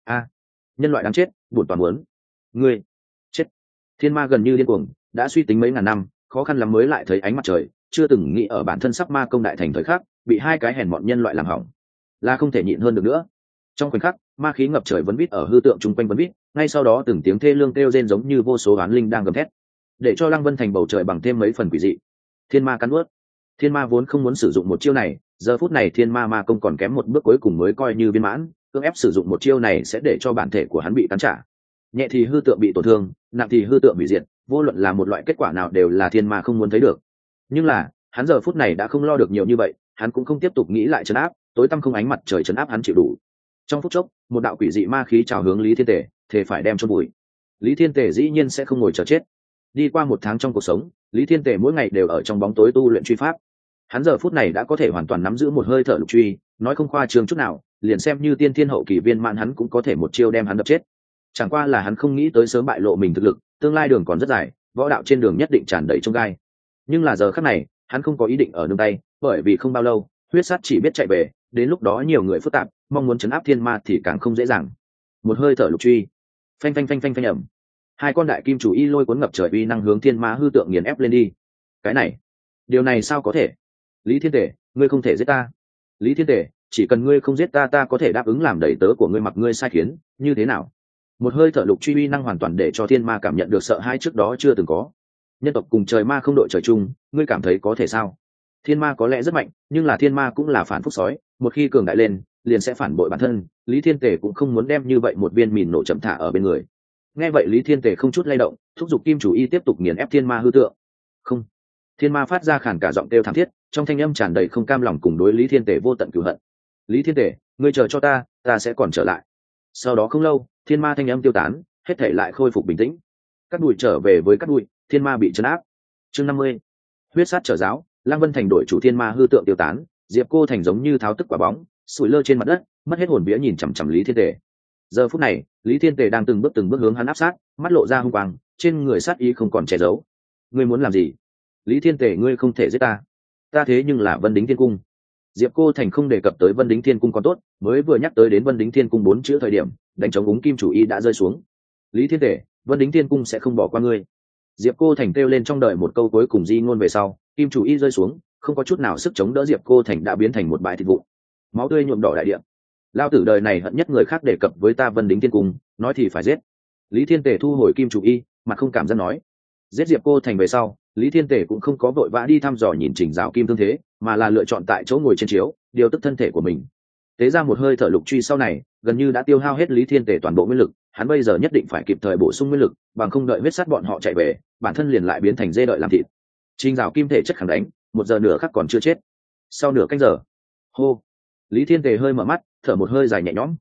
Nhân loại đáng chết, buồn toàn muốn. Ngươi chết. Thiên ma gần như điên cuồng, đã suy tính mấy ngàn năm, khó khăn lắm mới lại thấy ánh mặt trời, chưa từng nghĩ ở bản thân sắp ma công đại thành thời khắc, bị hai cái hèn mọn nhân loại làm hỏng, là không thể nhịn hơn được nữa. Trong khoảnh khắc, ma khí ngập trời vấn vít ở hư tượng chung quanh vấn vít, ngay sau đó từng tiếng thê lương kêu rên giống như vô số oán linh đang gầm thét, để cho Lăng Vân Thành bầu trời bằng thêm mấy phần quỷ dị. Thiên ma cắn nuốt. Thiên ma vốn không muốn sử dụng một chiêu này, giờ phút này thiên ma công còn kém một bước cuối cùng mới coi như viên mãn, cưỡng ép sử dụng một chiêu này sẽ để cho bản thể của hắn bị cắn trả. Nhẹ thì hư tượng bị tổn thương, nặng thì hư tượng bị diệt, vô luận là một loại kết quả nào đều là thiên ma không muốn thấy được. Nhưng là, hắn giờ phút này đã không lo được nhiều như vậy, hắn cũng không tiếp tục nghĩ lại trấn áp, tối tăm không ánh mặt trời trấn áp hắn chịu đủ. Trong phút chốc, một đạo quỷ dị ma khí trào hướng Lý Thiên Tề, thề phải đem chôn bụi. Lý Thiên Tề dĩ nhiên sẽ không ngồi chờ chết. Đi qua một tháng trong cuộc sống, Lý Thiên Tề mỗi ngày đều ở trong bóng tối tu luyện truy pháp. Hắn giờ phút này đã có thể hoàn toàn nắm giữ một hơi thở lục truy, nói không khoa trương chút nào, liền xem như tiên thiên hậu kỳ viên mãn hắn cũng có thể một chiêu đem hắn đập chết. Chẳng qua là hắn không nghĩ tới sớm bại lộ mình thực lực, tương lai đường còn rất dài, võ đạo trên đường nhất định tràn đầy chông gai. Nhưng là giờ khắc này, hắn không có ý định ở nương tay, bởi vì không bao lâu, huyết sát chỉ biết chạy về, đến lúc đó nhiều người phức tạp, mong muốn trấn áp thiên ma thì càng không dễ dàng. Một hơi thở lục truy, phanh ầm. Hai con đại kim chủ y lôi cuốn ngập trời uy năng hướng thiên ma hư tượng nghiền ép lên đi. Cái này, điều này sao có thể? Lý Thiên Tề, ngươi không thể giết ta. Lý Thiên Tề, chỉ cần ngươi không giết ta, ta có thể đáp ứng làm đầy tớ của ngươi, mặc ngươi sai khiến, như thế nào? Một hơi thở lục truy uy năng hoàn toàn để cho thiên ma cảm nhận được sợ hãi trước đó chưa từng có. Nhân tộc cùng trời ma không đội trời chung, ngươi cảm thấy có thể sao? Thiên ma có lẽ rất mạnh, nhưng là thiên ma cũng là phản phúc sói, một khi cường đại lên, liền sẽ phản bội bản thân. Lý Thiên Tề cũng không muốn đem như vậy một viên mìn nổ chậm thả ở bên người. Nghe vậy Lý Thiên Tề không chút lay động, thúc giục kim chủ y tiếp tục nghiền ép thiên ma hư tượng. Không. Thiên ma phát ra khản cả giọng kêu thảm thiết, trong thanh âm tràn đầy không cam lòng cùng đối Lý Thiên Tề vô tận cừu hận. Lý Thiên Tề, ngươi chờ cho ta, ta sẽ còn trở lại. Sau đó không lâu, thiên ma thanh âm tiêu tán, hết thảy lại khôi phục bình tĩnh. Cắt đùi trở về với cắt đùi, thiên ma bị trấn áp. Chương 50. Huyết sát trở giáo, Lăng Vân Thành đổi chủ, thiên ma hư tượng tiêu tán, Diệp Cô Thành giống như tháo tức quả bóng, sủi lơ trên mặt đất, mất hết hồn vía nhìn chằm chằm Lý Thiên Tề. Giờ phút này, Lý Thiên Tề đang từng bước hướng hắn áp sát, mắt lộ ra hung quang, trên người sát ý không còn che giấu. Ngươi muốn làm gì? Lý Thiên Tề, ngươi không thể giết ta. Ta thế nhưng là Vân Đính Thiên Cung. Diệp Cô Thành không đề cập tới Vân Đính Thiên Cung còn tốt, mới vừa nhắc tới đến Vân Đính Thiên Cung 4 chữ thời điểm, đánh trống úng kim chủ y đã rơi xuống. Lý Thiên Tề, Vân Đính Thiên Cung sẽ không bỏ qua ngươi. Diệp Cô Thành kêu lên trong đời một câu cuối cùng di ngôn về sau, kim chủ y rơi xuống, không có chút nào sức chống đỡ, Diệp Cô Thành đã biến thành một bãi thịt vụn, máu tươi nhuộm đỏ đại địa. Lao tử đời này hận nhất người khác đề cập với ta Vân Đính Thiên Cung, nói thì phải giết. Lý Thiên Tề thu hồi kim chủ y, mặt không cảm giác nói. Giết Diệp Cô Thành về sau, Lý Thiên Tề cũng không có vội vã đi thăm dò nhìn Trình Dạo Kim thương thế, mà là lựa chọn tại chỗ ngồi trên chiếu, điều tức thân thể của mình. Tế ra một hơi thở lục truy sau này, gần như đã tiêu hao hết Lý Thiên Tề toàn bộ nguyên lực, hắn bây giờ nhất định phải kịp thời bổ sung nguyên lực, bằng không đợi huyết sát bọn họ chạy về, bản thân liền lại biến thành dê đợi làm thịt. Trình Dạo Kim thể chất khẳng đánh, 1 giờ nửa khắc còn chưa chết. Sau nửa canh giờ, hô, Lý Thiên Tề hơi mở mắt, thở một hơi dài nhẹ nhõm.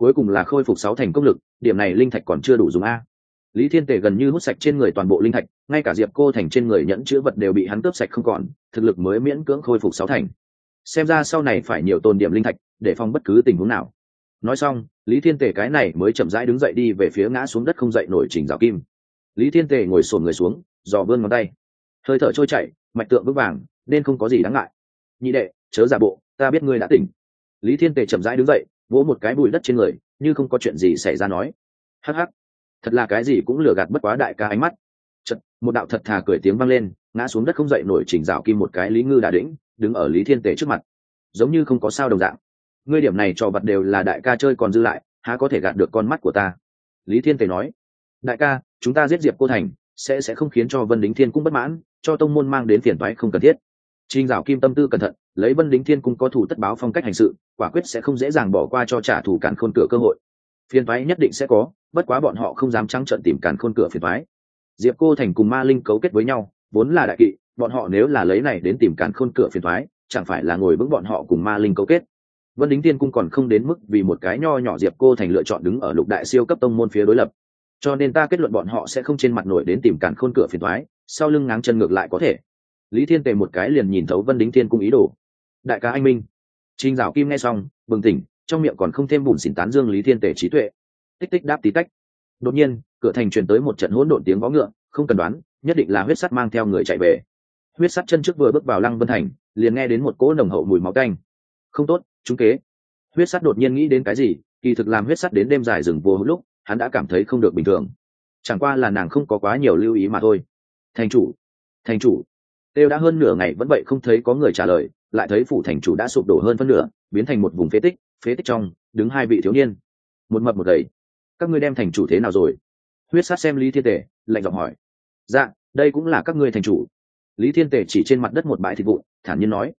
cuối cùng là khôi phục 6 thành công lực, điểm này linh thạch còn chưa đủ dùng a. Lý Thiên Tề gần như hút sạch trên người toàn bộ linh thạch, ngay cả Diệp Cô Thành trên người nhẫn chứa vật đều bị hắn cướp sạch không còn, thực lực mới miễn cưỡng khôi phục 6 thành. Xem ra sau này phải nhiều tồn điểm linh thạch, để phòng bất cứ tình huống nào. Nói xong, Lý Thiên Tề cái này mới chậm rãi đứng dậy đi về phía ngã xuống đất không dậy nổi Trình Dạo Kim. Lý Thiên Tề ngồi xổm người xuống, dò vươn ngón tay, hơi thở trôi chảy, mạch tượng vững vàng, nên không có gì đáng ngại. Nhị đệ, chớ giả bộ, ta biết ngươi đã tỉnh. Lý Thiên Tề chậm rãi đứng dậy, vỗ một cái bụi đất trên người, như không có chuyện gì xảy ra nói, hắc hắc, thật là cái gì cũng lừa gạt bất quá đại ca ánh mắt. Chợt, một đạo thật thà cười tiếng vang lên, ngã xuống đất không dậy nổi Trình Dạo Kim một cái Lý Ngư Đà đĩnh, đứng ở Lý Thiên Tề trước mặt, giống như không có sao đồng dạng. Ngươi điểm này trò vật đều là đại ca chơi còn dư lại, há có thể gạt được con mắt của ta. Lý Thiên Tề nói, đại ca, chúng ta giết Diệp Cô Thành sẽ không khiến cho Vân Đính Thiên Cung bất mãn, cho tông môn mang đến phiền toái không cần thiết. Trình Dạo Kim tâm tư cẩn thận, lấy Vân Đính Thiên Cung có thủ tất báo phong cách hành sự, quả quyết sẽ không dễ dàng bỏ qua cho trả thù Càn Khôn cửa cơ hội. Phiền toái nhất định sẽ có, bất quá bọn họ không dám trắng trợn tìm Càn Khôn cửa phiền toái. Diệp Cô Thành cùng Ma Linh cấu kết với nhau, vốn là đại kỵ, bọn họ nếu là lấy này đến tìm Càn Khôn cửa phiền toái, chẳng phải là ngồi vững bọn họ cùng Ma Linh cấu kết. Vân Đính Thiên Cung còn không đến mức vì một cái nho nhỏ Diệp Cô Thành lựa chọn đứng ở lục đại siêu cấp tông môn phía đối lập, cho nên ta kết luận bọn họ sẽ không trên mặt nổi đến tìm Càn Khôn cửa phiền toái, sau lưng ngáng chân ngược lại có thể. Lý Thiên Tề một cái liền nhìn thấu Vân Đính Thiên Cung ý đồ. Đại ca anh minh. Trình Dạo Kim nghe xong, bừng tỉnh, trong miệng còn không thêm bùn xỉn tán dương Lý Thiên Tề trí tuệ. Tích tích đáp tí tách. Đột nhiên, cửa thành truyền tới một trận hỗn độn tiếng vó ngựa, không cần đoán, nhất định là huyết sắt mang theo người chạy về. Huyết sắt chân trước vừa bước vào Lăng Vân Thành, liền nghe đến một cỗ nồng hậu mùi máu tanh. Không tốt, trúng kế. Huyết sắt đột nhiên nghĩ đến cái gì, kỳ thực làm huyết sắt đến đêm dài rừng vô hữu lúc, hắn đã cảm thấy không được bình thường. Chẳng qua là nàng không có quá nhiều lưu ý mà thôi. Thành chủ, thành chủ. Têu đã hơn nửa ngày vẫn vậy không thấy có người trả lời, lại thấy phủ thành chủ đã sụp đổ hơn phân nửa, biến thành một vùng phế tích trong đứng hai vị thiếu niên, một mập một gầy. Các ngươi đem thành chủ thế nào rồi? Huyết sát xem Lý Thiên Tề, lạnh giọng hỏi. Dạ, đây cũng là các ngươi thành chủ. Lý Thiên Tề chỉ trên mặt đất một bãi thịt vụn, thản nhiên nói.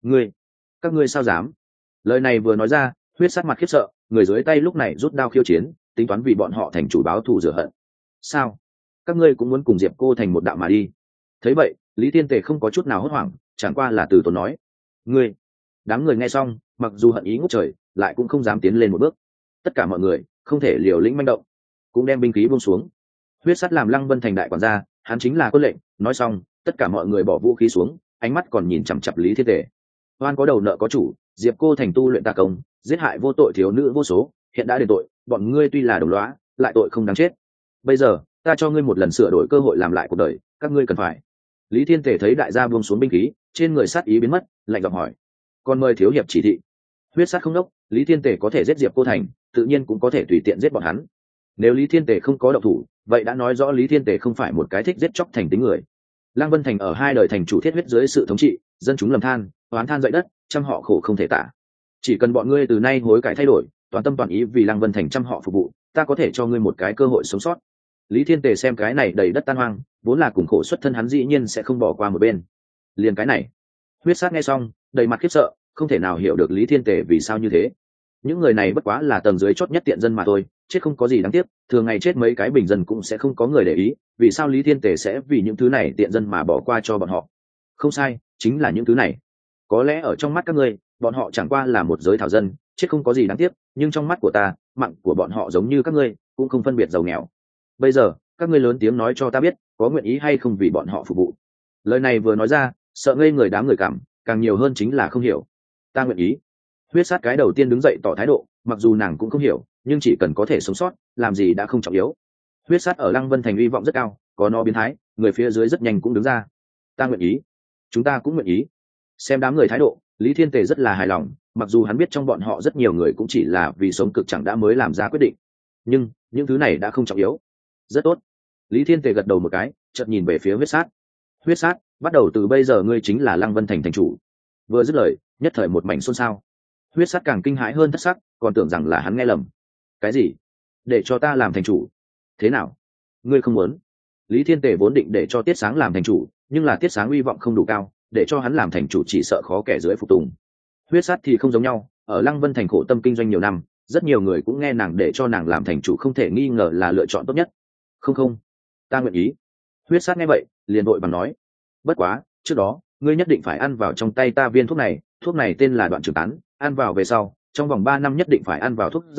Các ngươi sao dám? Lời này vừa nói ra, huyết sát mặt khiếp sợ, người dưới tay lúc này rút đao khiêu chiến, tính toán vì bọn họ thành chủ báo thù rửa hận. Sao? Các ngươi cũng muốn cùng Diệp Cô Thành một đạo mà đi? Thấy vậy, Lý Thiên Tề không có chút nào hốt hoảng, chẳng qua là từ tốn nói. Ngươi. Đám người nghe xong, mặc dù hận ý ngút trời, lại cũng không dám tiến lên một bước. Tất cả mọi người không thể liều lĩnh manh động, cũng đem binh khí buông xuống. Huyết sắt làm Lăng Vân Thành đại quản gia, hắn chính là quân lệnh. Nói xong, tất cả mọi người bỏ vũ khí xuống, ánh mắt còn nhìn chằm chằm Lý Thiên Tề. Oan có đầu nợ có chủ, Diệp Cô Thành tu luyện tà công, giết hại vô tội thiếu nữ vô số, hiện đã đền tội, bọn ngươi tuy là đồng lõa, lại tội không đáng chết. Bây giờ, ta cho ngươi một lần sửa đổi cơ hội làm lại cuộc đời, các ngươi cần phải. Lý Thiên Tề thấy đại gia buông xuống binh khí, trên người sát ý biến mất, lạnh giọng hỏi. Còn mời thiếu hiệp chỉ thị. Huyết sát không đốc, Lý Thiên Tề có thể giết Diệp Cô Thành, tự nhiên cũng có thể tùy tiện giết bọn hắn. Nếu Lý Thiên Tề không có động thủ, vậy đã nói rõ Lý Thiên Tề không phải một cái thích giết chóc thành tính người. Lăng Vân Thành ở hai đời thành chủ thiết huyết dưới sự thống trị, dân chúng lầm than, oán than dậy đất, trăm họ khổ không thể tả. Chỉ cần bọn ngươi từ nay hối cải thay đổi, toàn tâm toàn ý vì Lăng Vân Thành trăm họ phục vụ, ta có thể cho ngươi một cái cơ hội sống sót. Lý Thiên Tề xem cái này đầy đất tan hoang, vốn là cùng khổ xuất thân hắn dĩ nhiên sẽ không bỏ qua một bên. Liền cái này, huyết sát nghe xong, đầy mặt khiếp sợ, không thể nào hiểu được Lý Thiên Tề vì sao như thế. Những người này bất quá là tầng dưới chót nhất tiện dân mà thôi, chết không có gì đáng tiếc, thường ngày chết mấy cái bình dân cũng sẽ không có người để ý, vì sao Lý Thiên Tề sẽ vì những thứ này tiện dân mà bỏ qua cho bọn họ? Không sai, chính là những thứ này. Có lẽ ở trong mắt các ngươi, bọn họ chẳng qua là một giới thảo dân, chết không có gì đáng tiếc, nhưng trong mắt của ta, mạng của bọn họ giống như các ngươi, cũng không phân biệt giàu nghèo. Bây giờ, các ngươi lớn tiếng nói cho ta biết, có nguyện ý hay không vì bọn họ phục vụ? Lời này vừa nói ra, sợ ngây người đám người cảm, càng nhiều hơn chính là không hiểu. Ta nguyện ý. Huyết sát cái đầu tiên đứng dậy tỏ thái độ, mặc dù nàng cũng không hiểu, nhưng chỉ cần có thể sống sót, làm gì đã không trọng yếu. Huyết sát ở Lăng Vân Thành uy vọng rất cao, có nó biến thái, người phía dưới rất nhanh cũng đứng ra. Ta nguyện ý. Chúng ta cũng nguyện ý. Xem đám người thái độ, Lý Thiên Tề rất là hài lòng, mặc dù hắn biết trong bọn họ rất nhiều người cũng chỉ là vì sống cực chẳng đã mới làm ra quyết định, nhưng những thứ này đã không trọng yếu. Rất tốt. Lý Thiên Tề gật đầu một cái, chợt nhìn về phía huyết sát. Huyết sát, bắt đầu từ bây giờ ngươi chính là Lăng Vân Thành thành chủ. Vừa dứt lời, nhất thời một mảnh xôn xao. Huyết sát càng kinh hãi hơn thất sắc, còn tưởng rằng là hắn nghe lầm. Cái gì? Để cho ta làm thành chủ? Thế nào? Ngươi không muốn? Lý Thiên Tề vốn định để cho Tiết Sáng làm thành chủ, nhưng là Tiết Sáng uy vọng không đủ cao, để cho hắn làm thành chủ chỉ sợ khó kẻ dưới phục tùng. Huyết sát thì không giống nhau, ở Lăng Vân Thành khổ tâm kinh doanh nhiều năm, rất nhiều người cũng nghe nàng để cho nàng làm thành chủ không thể nghi ngờ là lựa chọn tốt nhất. Không, ta nguyện ý. Huyết sát nghe vậy, liền vội vàng nói. Bất quá, trước đó, ngươi nhất định phải ăn vào trong tay ta viên thuốc này tên là Đoạn Trường Tán, ăn vào về sau, trong vòng 3 năm nhất định phải ăn vào thuốc giải,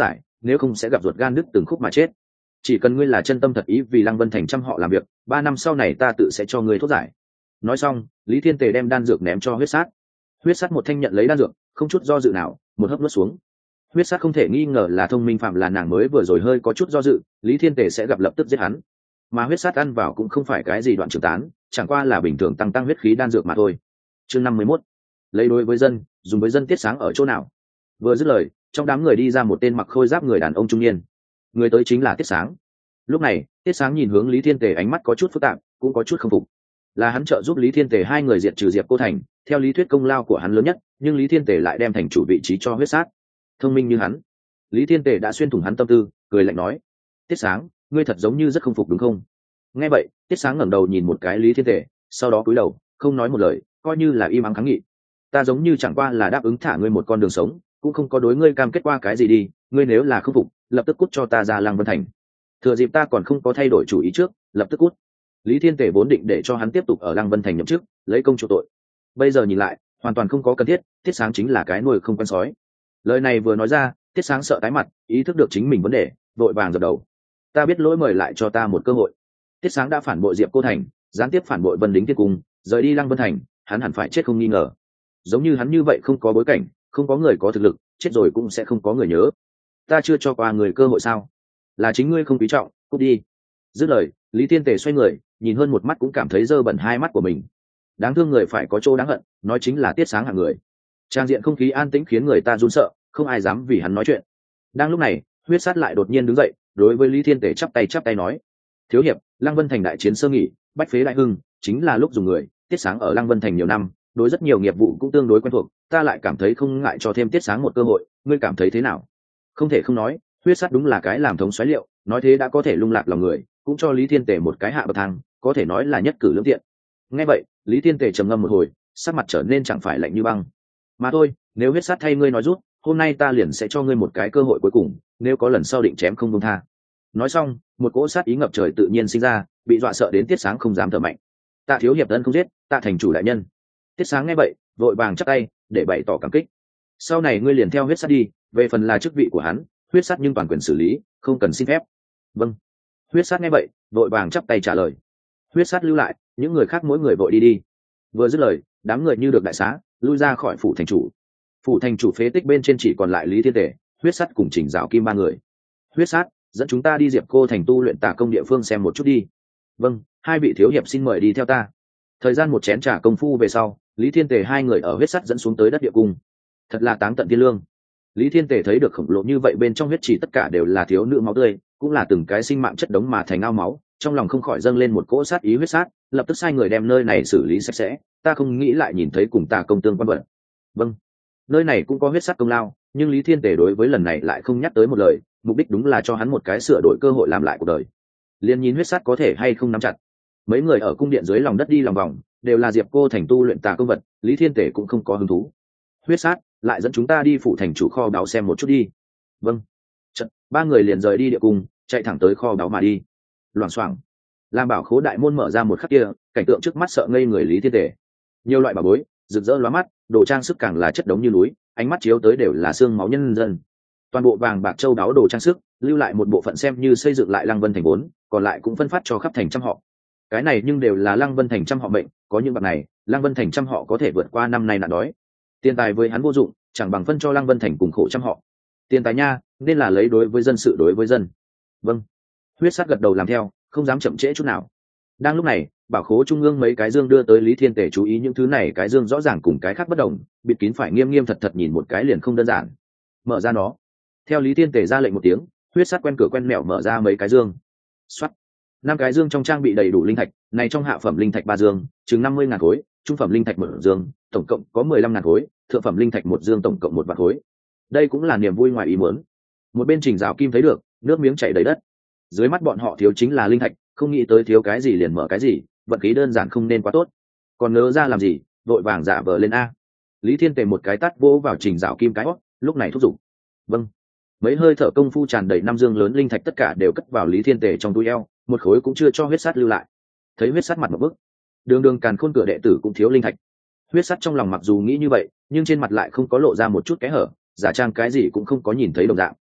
nếu không sẽ gặp ruột gan đứt từng khúc mà chết. Chỉ cần ngươi là chân tâm thật ý vì Lăng Vân Thành trăm họ làm việc, 3 năm sau này ta tự sẽ cho ngươi thuốc giải. Nói xong, Lý Thiên Tề đem đan dược ném cho huyết sát. Huyết sát một thanh nhận lấy đan dược, không chút do dự nào, một hớp nuốt xuống. Huyết sát không thể nghi ngờ là thông minh phạm, là nàng mới vừa rồi hơi có chút do dự, Lý Thiên Tề sẽ gặp lập tức giết hắn. Mà huyết sát ăn vào cũng không phải cái gì đoạn trường tán, chẳng qua là bình thường tăng huyết khí đan dược mà thôi. Chương 51. Lấy đối với dân, dùng với dân. Tiết Sáng ở chỗ nào? Vừa dứt lời, trong đám người đi ra một tên mặc khôi giáp người đàn ông trung niên. Người tới chính là Tiết Sáng. Lúc này, Tiết Sáng nhìn hướng Lý Thiên Tề, ánh mắt có chút phức tạp, cũng có chút không phục. Là hắn trợ giúp Lý Thiên Tề hai người diệt trừ Diệp Cô Thành, theo lý thuyết công lao của hắn lớn nhất, nhưng Lý Thiên Tề lại đem thành chủ vị trí cho huyết sát. Thông minh như hắn, Lý Thiên Tề đã xuyên thủng hắn tâm tư, cười lạnh nói: Tiết Sáng, ngươi thật giống như rất không phục đúng không? Nghe vậy, Tiết Sáng ngẩng đầu nhìn một cái Lý Thiên Tề, sau đó cúi đầu, không nói một lời, coi như là im ắng kháng nghị. Ta giống như chẳng qua là đáp ứng thả ngươi một con đường sống, cũng không có đối ngươi cam kết qua cái gì đi, ngươi nếu là không phục, lập tức cút cho ta ra Lăng Vân Thành. Thừa dịp ta còn không có thay đổi chủ ý trước, lập tức cút. Lý Thiên Tề vốn định để cho hắn tiếp tục ở Lăng Vân Thành nhậm chức, lấy công chuộc tội. Bây giờ nhìn lại, hoàn toàn không có cần thiết, Tiết Sáng chính là cái nuôi không quen sói. Lời này vừa nói ra, Tiết Sáng sợ tái mặt, ý thức được chính mình vấn đề, vội vàng dập đầu. Ta biết lỗi, mời lại cho ta một cơ hội. Tiết Sáng đã phản bội Diệp Cô Thành, gián tiếp phản bội Vân Đính Thiên Cung, rời đi Lăng Vân Thành, hắn hẳn phải chết không nghi ngờ. Giống như hắn như vậy không có bối cảnh, không có người có thực lực, chết rồi cũng sẽ không có người nhớ. Ta chưa cho qua người cơ hội sao? Là chính ngươi không quý trọng, cút đi. Dứt lời, Lý Thiên Tề xoay người, nhìn hơn một mắt cũng cảm thấy dơ bẩn hai mắt của mình. Đáng thương người phải có chỗ đáng hận, nói chính là Tiết Sáng hạng người. Trang diện không khí an tĩnh khiến người ta run sợ, không ai dám vì hắn nói chuyện. Đang lúc này, huyết sát lại đột nhiên đứng dậy, đối với Lý Thiên Tề chắp tay nói: Thiếu hiệp, Lăng Vân Thành đại chiến sơ nghỉ, bách phế đại hưng, chính là lúc dùng người. Tiết Sáng ở Lăng Vân Thành nhiều năm, đối rất nhiều nghiệp vụ cũng tương đối quen thuộc, ta lại cảm thấy không ngại cho thêm Tiết Sáng một cơ hội, ngươi cảm thấy thế nào? Không thể không nói, huyết sát đúng là cái làm thống xoáy liệu, nói thế đã có thể lung lạc lòng người, cũng cho Lý Thiên Tề một cái hạ bậc thang, có thể nói là nhất cử lưỡng tiện. Nghe vậy, Lý Thiên Tề trầm ngâm một hồi, sắc mặt trở nên chẳng phải lạnh như băng. Mà thôi, nếu huyết sát thay ngươi nói rút, hôm nay ta liền sẽ cho ngươi một cái cơ hội cuối cùng, nếu có lần sau định chém không buông tha. Nói xong, một cỗ sát ý ngập trời tự nhiên sinh ra, bị dọa sợ đến Tiết Sáng không dám thở mạnh. Tạ thiếu hiệp ân không giết, tạ thành chủ đại nhân. Tiết Sáng nghe vậy, vội vàng chắp tay để bày tỏ cảm kích. Sau này ngươi liền theo huyết sát đi, về phần là chức vị của hắn, huyết sát nhưng toàn quyền xử lý, không cần xin phép. Vâng. Huyết sát nghe vậy, vội vàng chắp tay trả lời. Huyết sát lưu lại, những người khác mỗi người vội đi. Vừa dứt lời, đám người như được đại xá, lui ra khỏi phủ thành chủ. Phủ thành chủ phế tích bên trên chỉ còn lại Lý Thiên Tề, huyết sát cùng Trình Dạo Kim ba người. Huyết sát, dẫn chúng ta đi Diệp Cô Thành tu luyện tà công địa phương xem một chút đi. Vâng, hai vị thiếu hiệp xin mời đi theo ta. Thời gian một chén trà công phu về sau, Lý Thiên Tề hai người ở huyết sát dẫn xuống tới đất địa cung. Thật là táng tận thiên lương. Lý Thiên Tề thấy được khổng lồ như vậy, bên trong huyết chỉ tất cả đều là thiếu nữ máu tươi, cũng là từng cái sinh mạng chất đống mà thành ao máu, trong lòng không khỏi dâng lên một cỗ sát ý. Huyết sát lập tức sai người đem nơi này xử lý sạch sẽ, ta không nghĩ lại nhìn thấy cùng tà công tương quan vận. Vâng, nơi này cũng có huyết sát công lao, nhưng Lý Thiên Tề đối với lần này lại không nhắc tới một lời, mục đích đúng là cho hắn một cái sửa đổi cơ hội làm lại cuộc đời. Liên nhìn huyết sát có thể hay không nắm chặt. Mấy người ở cung điện dưới lòng đất đi lòng vòng, đều là Diệp Cô Thành tu luyện tà công vật, Lý Thiên Tề cũng không có hứng thú. Huyết sát, lại dẫn chúng ta đi phủ thành chủ kho báu xem một chút đi. Vâng. Chật, ba người liền rời đi địa cung, chạy thẳng tới kho báu mà đi. Loảng xoảng, làm bảo khố đại môn mở ra một khắc kia, cảnh tượng trước mắt sợ ngây người Lý Thiên Tề. Nhiều loại bảo bối, rực rỡ lóa mắt, đồ trang sức càng là chất đống như núi, ánh mắt chiếu tới đều là xương máu nhân dân. Toàn bộ vàng bạc châu báu đồ trang sức, lưu lại một bộ phận xem như xây dựng lại Lăng Vân Thành vốn, còn lại cũng phân phát cho khắp thành trăm họ. Cái này nhưng đều là Lăng Vân Thành trăm họ mệnh, có những bạc này, Lăng Vân Thành trăm họ có thể vượt qua năm nay nạn đói. Tiền tài với hắn vô dụng, chẳng bằng phân cho Lăng Vân Thành cùng khổ trăm họ. Tiền tài nha, nên là lấy đối với dân sự đối với dân. Vâng. Huyết sát gật đầu làm theo, không dám chậm trễ chút nào. Đang lúc này, bảo khố trung ương mấy cái dương đưa tới Lý Thiên Tề chú ý, những thứ này cái dương rõ ràng cùng cái khác bất đồng, bịt kín phải nghiêm nghiêm thật thật, nhìn một cái liền không đơn giản. Mở ra nó. Theo Lý Thiên Tề ra lệnh một tiếng, huyết sát quen cửa quen mẹo mở ra mấy cái dương. Soát. 5 cái dương trong trang bị đầy đủ linh thạch, này trong hạ phẩm linh thạch 3 dương, chừng 50.000 khối, trung phẩm linh thạch 1 dương, tổng cộng có 15.000 khối, thượng phẩm linh thạch 1 dương tổng cộng 1 vạn khối. Đây cũng là niềm vui ngoài ý muốn. Một bên Trình Dạo Kim thấy được, nước miếng chảy đầy đất. Dưới mắt bọn họ thiếu chính là linh thạch, không nghĩ tới thiếu cái gì liền mở cái gì, vận khí đơn giản không nên quá tốt. Còn ngớ ra làm gì, vội vàng giả vờ lên a. Lý Thiên Tề một cái tát vỗ vào Trình Dạo Kim cái hót, lúc này thúc giục. Vâng. Mấy hơi thở công phu, tràn đầy 5 dương lớn linh thạch tất cả đều cất vào Lý Thiên Tề trong túi eo, một khối cũng chưa cho huyết sát lưu lại. Thấy huyết sát mặt một bức, đường càn khôn cửa đệ tử cũng thiếu linh thạch. Huyết sát trong lòng mặc dù nghĩ như vậy, nhưng trên mặt lại không có lộ ra một chút kẽ hở, giả trang cái gì cũng không có nhìn thấy đồng dạng.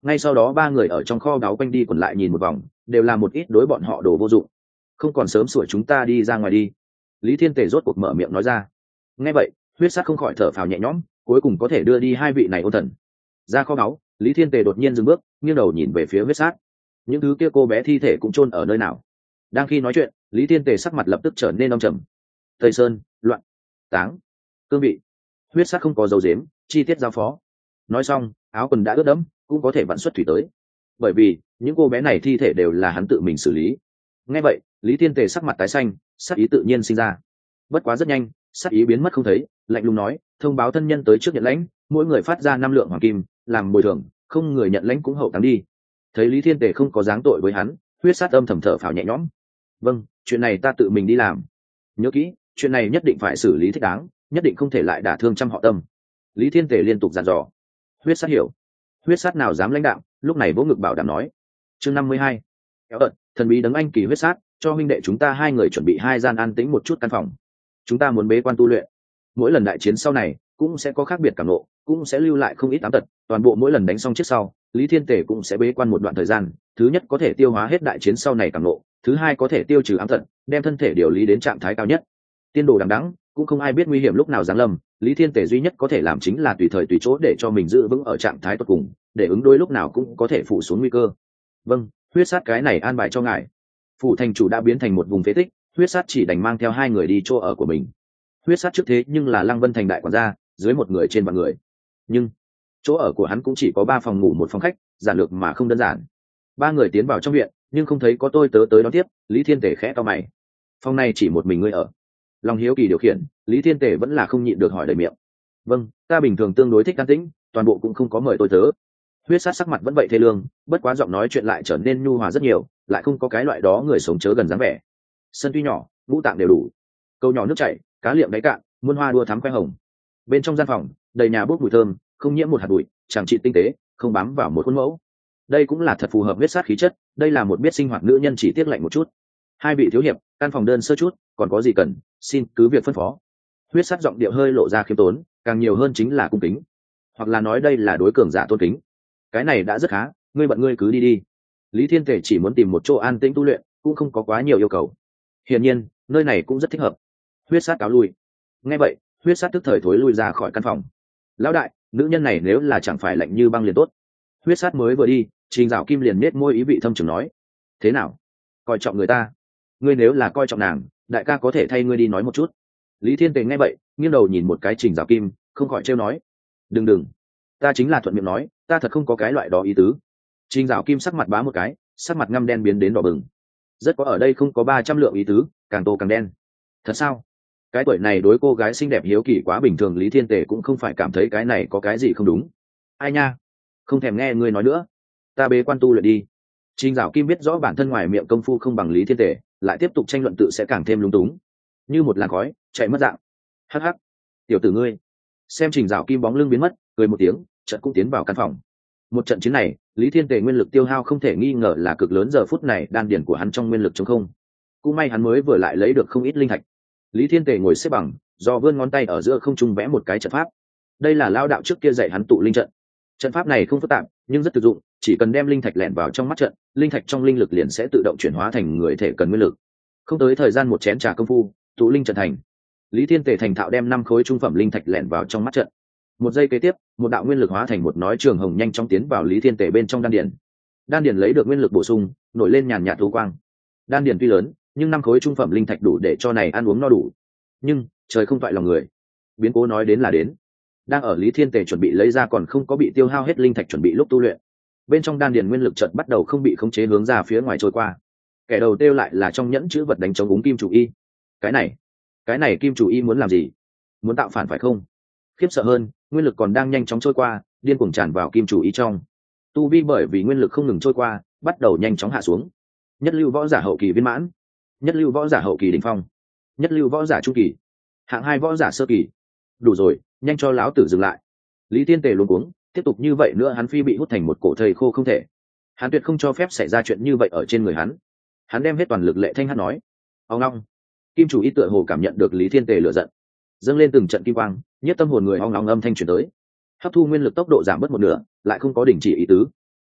ngay sau đó ba người ở trong kho báu quanh đi quẩn lại nhìn một vòng, đều là một ít đối bọn họ đồ vô dụng. Không còn sớm sủa chúng ta đi ra ngoài đi. Lý Thiên Tề rốt cuộc mở miệng nói ra. Nghe vậy, huyết sát không khỏi thở phào nhẹ nhõm, cuối cùng có thể đưa đi hai vị này ôn thần. Ra kho báu, Lý Thiên Tề đột nhiên dừng bước, nghiêng đầu nhìn về phía huyết sát. Những thứ kia cô bé thi thể cũng chôn ở nơi nào? Đang khi nói chuyện, Lý Thiên Tề sắc mặt lập tức trở nên âm trầm. Tây Sơn, loạn, táng, cương vị. Huyết sát không có dấu dếm, chi tiết giao phó. Nói xong, áo quần đã ướt đẫm, cũng có thể vặn xuất thủy tới. Bởi vì những cô bé này thi thể đều là hắn tự mình xử lý. Nghe vậy, Lý Thiên Tề sắc mặt tái xanh, sát ý tự nhiên sinh ra. Bất quá rất nhanh, sát ý biến mất không thấy, lạnh lùng nói, thông báo thân nhân tới trước nhận lãnh, mỗi người phát ra 5 lượng hoàng kim làm bồi thường, không người nhận lãnh cũng hậu táng đi. Thấy Lý Thiên Tề không có dáng tội với hắn, huyết sát âm thầm thở phào nhẹ nhõm. Vâng, chuyện này ta tự mình đi làm. Nhớ kỹ, chuyện này nhất định phải xử lý thích đáng, nhất định không thể lại đả thương trăm họ tâm. Lý Thiên Tề liên tục dặn dò. Huyết sát hiểu. Huyết sát nào dám lãnh đạo, lúc này vỗ ngực bảo đảm nói. Chương 52. Kéo ợt, thần bí đấng anh kỳ huyết sát, cho huynh đệ chúng ta hai người chuẩn bị 2 gian an tĩnh một chút căn phòng. Chúng ta muốn bế quan tu luyện. Mỗi lần đại chiến sau này cũng sẽ có khác biệt cảm ngộ, cũng sẽ lưu lại không ít ám tật. Toàn bộ mỗi lần đánh xong trước sau, Lý Thiên Tề cũng sẽ bế quan một đoạn thời gian. Thứ nhất có thể tiêu hóa hết đại chiến sau này cảm ngộ, thứ hai có thể tiêu trừ ám tật, đem thân thể điều lý đến trạng thái cao nhất. Tiên đồ đằng đẵng, cũng không ai biết nguy hiểm lúc nào giáng lâm. Lý Thiên Tề duy nhất có thể làm chính là tùy thời tùy chỗ để cho mình giữ vững ở trạng thái tốt cùng, để ứng đối lúc nào cũng có thể phủ xuống nguy cơ. Vâng, huyết sát cái này an bài cho ngài. Phủ thành chủ đã biến thành một vùng phế tích, huyết sát chỉ đành mang theo 2 người đi chỗ ở của mình. Huyết sát trước thế nhưng là Lăng Vân thành đại quản gia, dưới một người trên vạn người. Nhưng chỗ ở của hắn cũng chỉ có 3 phòng ngủ 1 phòng khách, giản lược mà không đơn giản. 3 người tiến vào trong viện, nhưng không thấy có tôi tớ tới đón tiếp. Lý Thiên Tề khẽ to mày. Phòng này chỉ một mình ngươi ở? Lòng hiếu kỳ điều khiển, Lý Thiên Tề vẫn là không nhịn được hỏi đầy miệng. Vâng, ta bình thường tương đối thích an tĩnh, toàn bộ cũng không có mời tôi tớ. Huyết sát sắc mặt vẫn vậy thê lương, bất quá giọng nói chuyện lại trở nên nhu hòa rất nhiều, lại không có cái loại đó người sống chớ gần dáng vẻ. Sân tuy nhỏ, ngũ tạng đều đủ, câu nhỏ nước chảy, cá liệm đáy cạn, muôn hoa đua thắm khoe hồng. Bên trong gian phòng, đầy nhà bốc mùi thơm, không nhiễm một hạt bụi, chẳng trị tinh tế, không bám vào một khuôn mẫu. Đây cũng là thật phù hợp huyết sát khí chất, đây là một biết sinh hoạt nữ nhân chỉ tiếc lạnh một chút. 2 vị thiếu hiệp, căn phòng đơn sơ chút, còn có gì cần, xin cứ việc phân phó. Huyết sát giọng điệu hơi lộ ra khiêm tốn, càng nhiều hơn chính là cung kính, hoặc là nói đây là đối cường giả tôn kính. Cái này đã rất khá, ngươi bận ngươi cứ đi đi. Lý Thiên Tề chỉ muốn tìm một chỗ an tĩnh tu luyện, cũng không có quá nhiều yêu cầu. Hiển nhiên, nơi này cũng rất thích hợp. Huyết sát cáo lui. Nghe vậy, huyết sát tức thời thối lui ra khỏi căn phòng. Lão đại, nữ nhân này nếu là chẳng phải lạnh như băng liền tốt. Huyết sát mới vừa đi, Trình Dạo Kim liền nết môi ý vị thâm trường nói. Thế nào? Coi trọng người ta? Ngươi nếu là coi trọng nàng, đại ca có thể thay ngươi đi nói một chút. Lý Thiên Tề nghe vậy, nghiêng đầu nhìn một cái Trình Dạo Kim, không khỏi trêu nói. Đừng, ta chính là thuận miệng nói, ta thật không có cái loại đó ý tứ. Trình Dạo Kim sắc mặt bá một cái, sắc mặt ngăm đen biến đến đỏ bừng. Rất có ở đây không có 300 lượng ý tứ, càng tô càng đen. Thật sao? Cái tuổi này đối cô gái xinh đẹp hiếu kỳ quá bình thường, Lý Thiên Tề cũng không phải cảm thấy cái này có cái gì không đúng. Ai nha, không thèm nghe ngươi nói nữa, ta bế quan tu luyện đi. Trình Dạo Kim biết rõ bản thân ngoài miệng công phu không bằng Lý Thiên Tề, lại tiếp tục tranh luận tự sẽ càng thêm lung túng, như một làn khói chạy mất dạng. Hắc hắc, tiểu tử ngươi. Xem Trình Dạo Kim bóng lưng biến mất, cười một tiếng, chợt cũng tiến vào căn phòng. Một trận chiến này, Lý Thiên Tề nguyên lực tiêu hao không thể nghi ngờ là cực lớn, giờ phút này đan điển của hắn trong nguyên lực trống không. Cũng may hắn mới vừa lại lấy được không ít linh thạch. Lý Thiên Tề ngồi xếp bằng, do vươn ngón tay ở giữa không trung vẽ một cái trận pháp. Đây là lao đạo trước kia dạy hắn tụ linh trận. Trận pháp này không phức tạp, nhưng rất thực dụng, chỉ cần đem linh thạch lẻn vào trong mắt trận, linh thạch trong linh lực liền sẽ tự động chuyển hóa thành người thể cần nguyên lực. Không tới thời gian một chén trà công phu, tụ linh trận thành. Lý Thiên Tề thành thạo đem 5 khối trung phẩm linh thạch lẻn vào trong mắt trận. Một giây kế tiếp, một đạo nguyên lực hóa thành một nói trường hồng nhanh chóng tiến vào Lý Thiên Tề bên trong đan điển. Đan điển lấy được nguyên lực bổ sung, nổi lên nhàn nhạt thú quang. Đan điển tuy lớn, nhưng 5 khối trung phẩm linh thạch đủ để cho này ăn uống no đủ. Nhưng trời không toại lòng người, biến cố nói đến là đến. Đang ở Lý Thiên Tề chuẩn bị lấy ra còn không có bị tiêu hao hết linh thạch chuẩn bị lúc tu luyện, bên trong đan điển nguyên lực chợt bắt đầu không bị khống chế hướng ra phía ngoài trôi qua. Kẻ đầu tiêu lại là trong nhẫn chữ vật đánh chống úng kim chủ y. Cái này kim chủ y muốn làm gì? Muốn tạo phản phải không? Khiếp sợ hơn, nguyên lực còn đang nhanh chóng trôi qua, điên cuồng tràn vào kim chủ y trong. Tu vi bởi vì nguyên lực không ngừng trôi qua, bắt đầu nhanh chóng hạ xuống. Nhất lưu võ giả hậu kỳ viên mãn, nhất lưu võ giả hậu kỳ đỉnh phong, nhất lưu võ giả trung kỳ, hạng 2 võ giả sơ kỳ. Đủ rồi, nhanh cho lão tử dừng lại. Lý Thiên Tề luống cuống, tiếp tục như vậy nữa hắn phi bị hút thành một cổ thầy khô không thể. Hắn tuyệt không cho phép xảy ra chuyện như vậy ở trên người hắn. Hắn đem hết toàn lực lệ thanh hát nói. Ông long. Kim chủ y tựa hồ cảm nhận được Lý Thiên Tề lửa giận, dâng lên từng trận kim quang, nhất tâm hồn người ong long âm thanh truyền tới. Hấp thu nguyên lực tốc độ giảm bớt một nửa, lại không có đình chỉ ý tứ.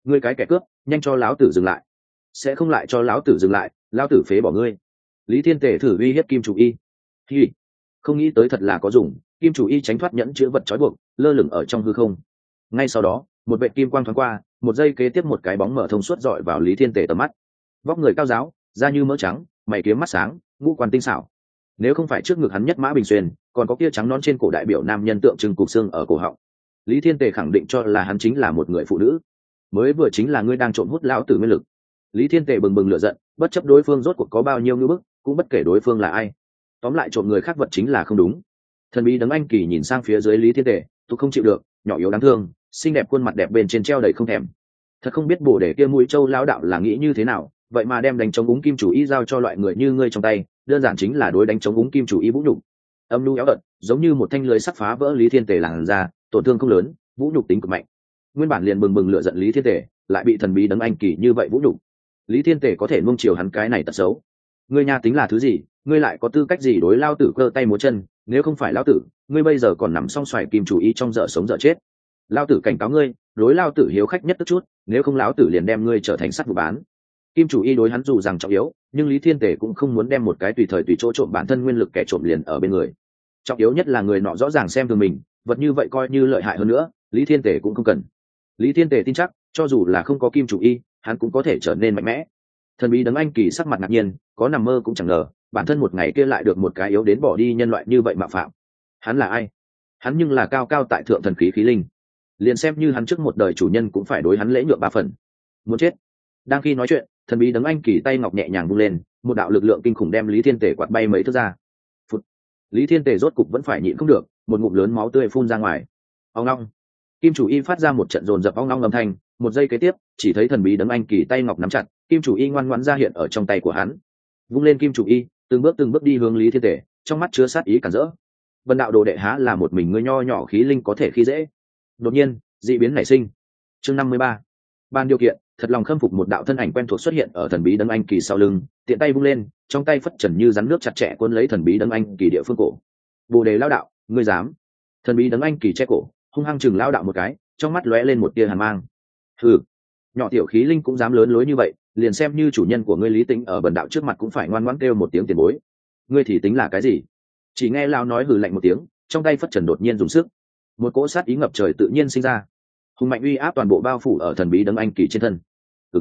ngươi cái kẻ cướp, nhanh cho lão tử dừng lại. Sẽ không lại cho lão tử dừng lại, lão tử phế bỏ ngươi. Lý Thiên Tề thử uy hiếp Kim Chủ Y. Hi, không nghĩ tới thật là có dùng. Kim Chủ Y tránh thoát nhẫn chứa vật trói buộc, lơ lửng ở trong hư không. Ngay sau đó, một vệt kim quang thoáng qua, một giây kế tiếp một cái bóng mở thông suốt dọi vào Lý Thiên Tề tầm mắt. Vóc người cao giáo, da như mỡ trắng, mày kiếm mắt sáng, ngũ quan tinh xảo. Nếu không phải trước ngực hắn nhất mã bình xuyên, còn có kia trắng nón trên cổ đại biểu nam nhân tượng trưng cục xương ở cổ họng, Lý Thiên Tề khẳng định cho là hắn chính là một người phụ nữ. Mới vừa chính là ngươi đang trộm hút lão tử nguyên lực. Lý Thiên Tề bừng bừng lửa giận, bất chấp đối phương rốt cuộc có bao nhiêu ngưỡng bức, cũng bất kể đối phương là ai. Tóm lại trộm người khác vật chính là không đúng. Thần bí đấng anh kỳ nhìn sang phía dưới Lý Thiên Tề, tôi không chịu được, nhỏ yếu đáng thương, xinh đẹp khuôn mặt đẹp bên trên treo đầy không thèm. Thật không biết bổ để kia mũi châu lão đạo là nghĩ như thế nào, vậy mà đem đánh chống úng Kim Chủ Y giao cho loại người như ngươi trong tay, đơn giản chính là đối đánh chống úng Kim Chủ Y vũ nhục. Âm nu éo ợt, giống như một thanh lưới sắc phá vỡ Lý Thiên Tề làn ra, tổn thương không lớn, vũ nhục tính cực mạnh. Nguyên bản liền bừng bừng lửa giận Lý Thiên Tề, lại bị thần bí đấng anh kỳ như vậy vũ nhục. Lý Thiên Tề có thể nuông chiều hắn cái này tật xấu. Ngươi nha tính là thứ gì, ngươi lại có tư cách gì đối lao tử cơ tay múa chân, nếu không phải lao tử, ngươi bây giờ còn nằm song xoài Kim Chủ Y trong dở sống dở chết. Lao tử cảnh cáo ngươi, đối lao tử hiếu khách nhất tức chút, nếu không lão tử liền đem ngươi trở thành sắt vụ bán. Kim Chủ Y đối hắn dù rằng trọng yếu, nhưng Lý Thiên Tề cũng không muốn đem một cái tùy thời tùy chỗ trộm bản thân nguyên lực kẻ trộm liền ở bên người. Trọng yếu nhất là người nọ rõ ràng xem thường mình, vật như vậy coi như lợi hại hơn nữa, Lý Thiên Tề cũng không cần. Lý Thiên Tề tin chắc, cho dù là không có Kim Chủ Y, hắn cũng có thể trở nên mạnh mẽ. Thần bí đấng anh kỳ sắc mặt ngạc nhiên, có nằm mơ cũng chẳng ngờ, bản thân một ngày kia lại được một cái yếu đến bỏ đi nhân loại như vậy mạo phạm. Hắn là ai? Hắn nhưng là cao cao tại thượng thần khí khí linh, liền xem như hắn trước một đời chủ nhân cũng phải đối hắn lễ nhượng ba phần. Muốn chết. Đang khi nói chuyện, thần bí đấng anh kỳ tay ngọc nhẹ nhàng vung lên, một đạo lực lượng kinh khủng đem Lý Thiên Tề quạt bay mấy thước ra. Phụt. Lý Thiên Tề rốt cục vẫn phải nhịn không được, một ngụm lớn máu tươi phun ra ngoài. Ong long. Kim Chủ Y phát ra một trận dồn dập ong long âm thanh, một giây kế tiếp, chỉ thấy thần bí đấng anh kỳ tay ngọc nắm chặt, Kim Chủ Y ngoan ngoãn ra hiện ở trong tay của hắn. Vung lên Kim Chủ Y, từng bước đi hướng Lý Thiên Tề, trong mắt chứa sát ý cản rỡ. Vân đạo đồ đệ há là một mình ngươi nho nhỏ khí linh có thể khi dễ. Đột nhiên, dị biến nảy sinh. Chương 53. Ban điều kiện, thật lòng khâm phục một đạo thân ảnh quen thuộc xuất hiện ở thần bí đấng anh kỳ sau lưng, tiện tay vung lên, trong tay phất trần như rắn nước chặt chẽ cuốn lấy thần bí đấng anh kỳ địa phương cổ. Bồ đề lao đạo, ngươi dám? Thần bí đấng anh kỳ che cổ, hung hăng chừng lao đạo một cái, trong mắt lóe lên một tia hàn mang. Hừ, nhỏ tiểu khí linh cũng dám lớn lối như vậy, liền xem như chủ nhân của ngươi Lý Tĩnh ở bần đạo trước mặt cũng phải ngoan ngoãn kêu một tiếng tiền bối. Ngươi thì tính là cái gì? Chỉ nghe lao nói hừ lạnh một tiếng, trong tay phất trần đột nhiên dùng sức, một cỗ sát ý ngập trời tự nhiên sinh ra, hùng mạnh uy áp toàn bộ bao phủ ở thần bí đấng anh kỳ trên thân.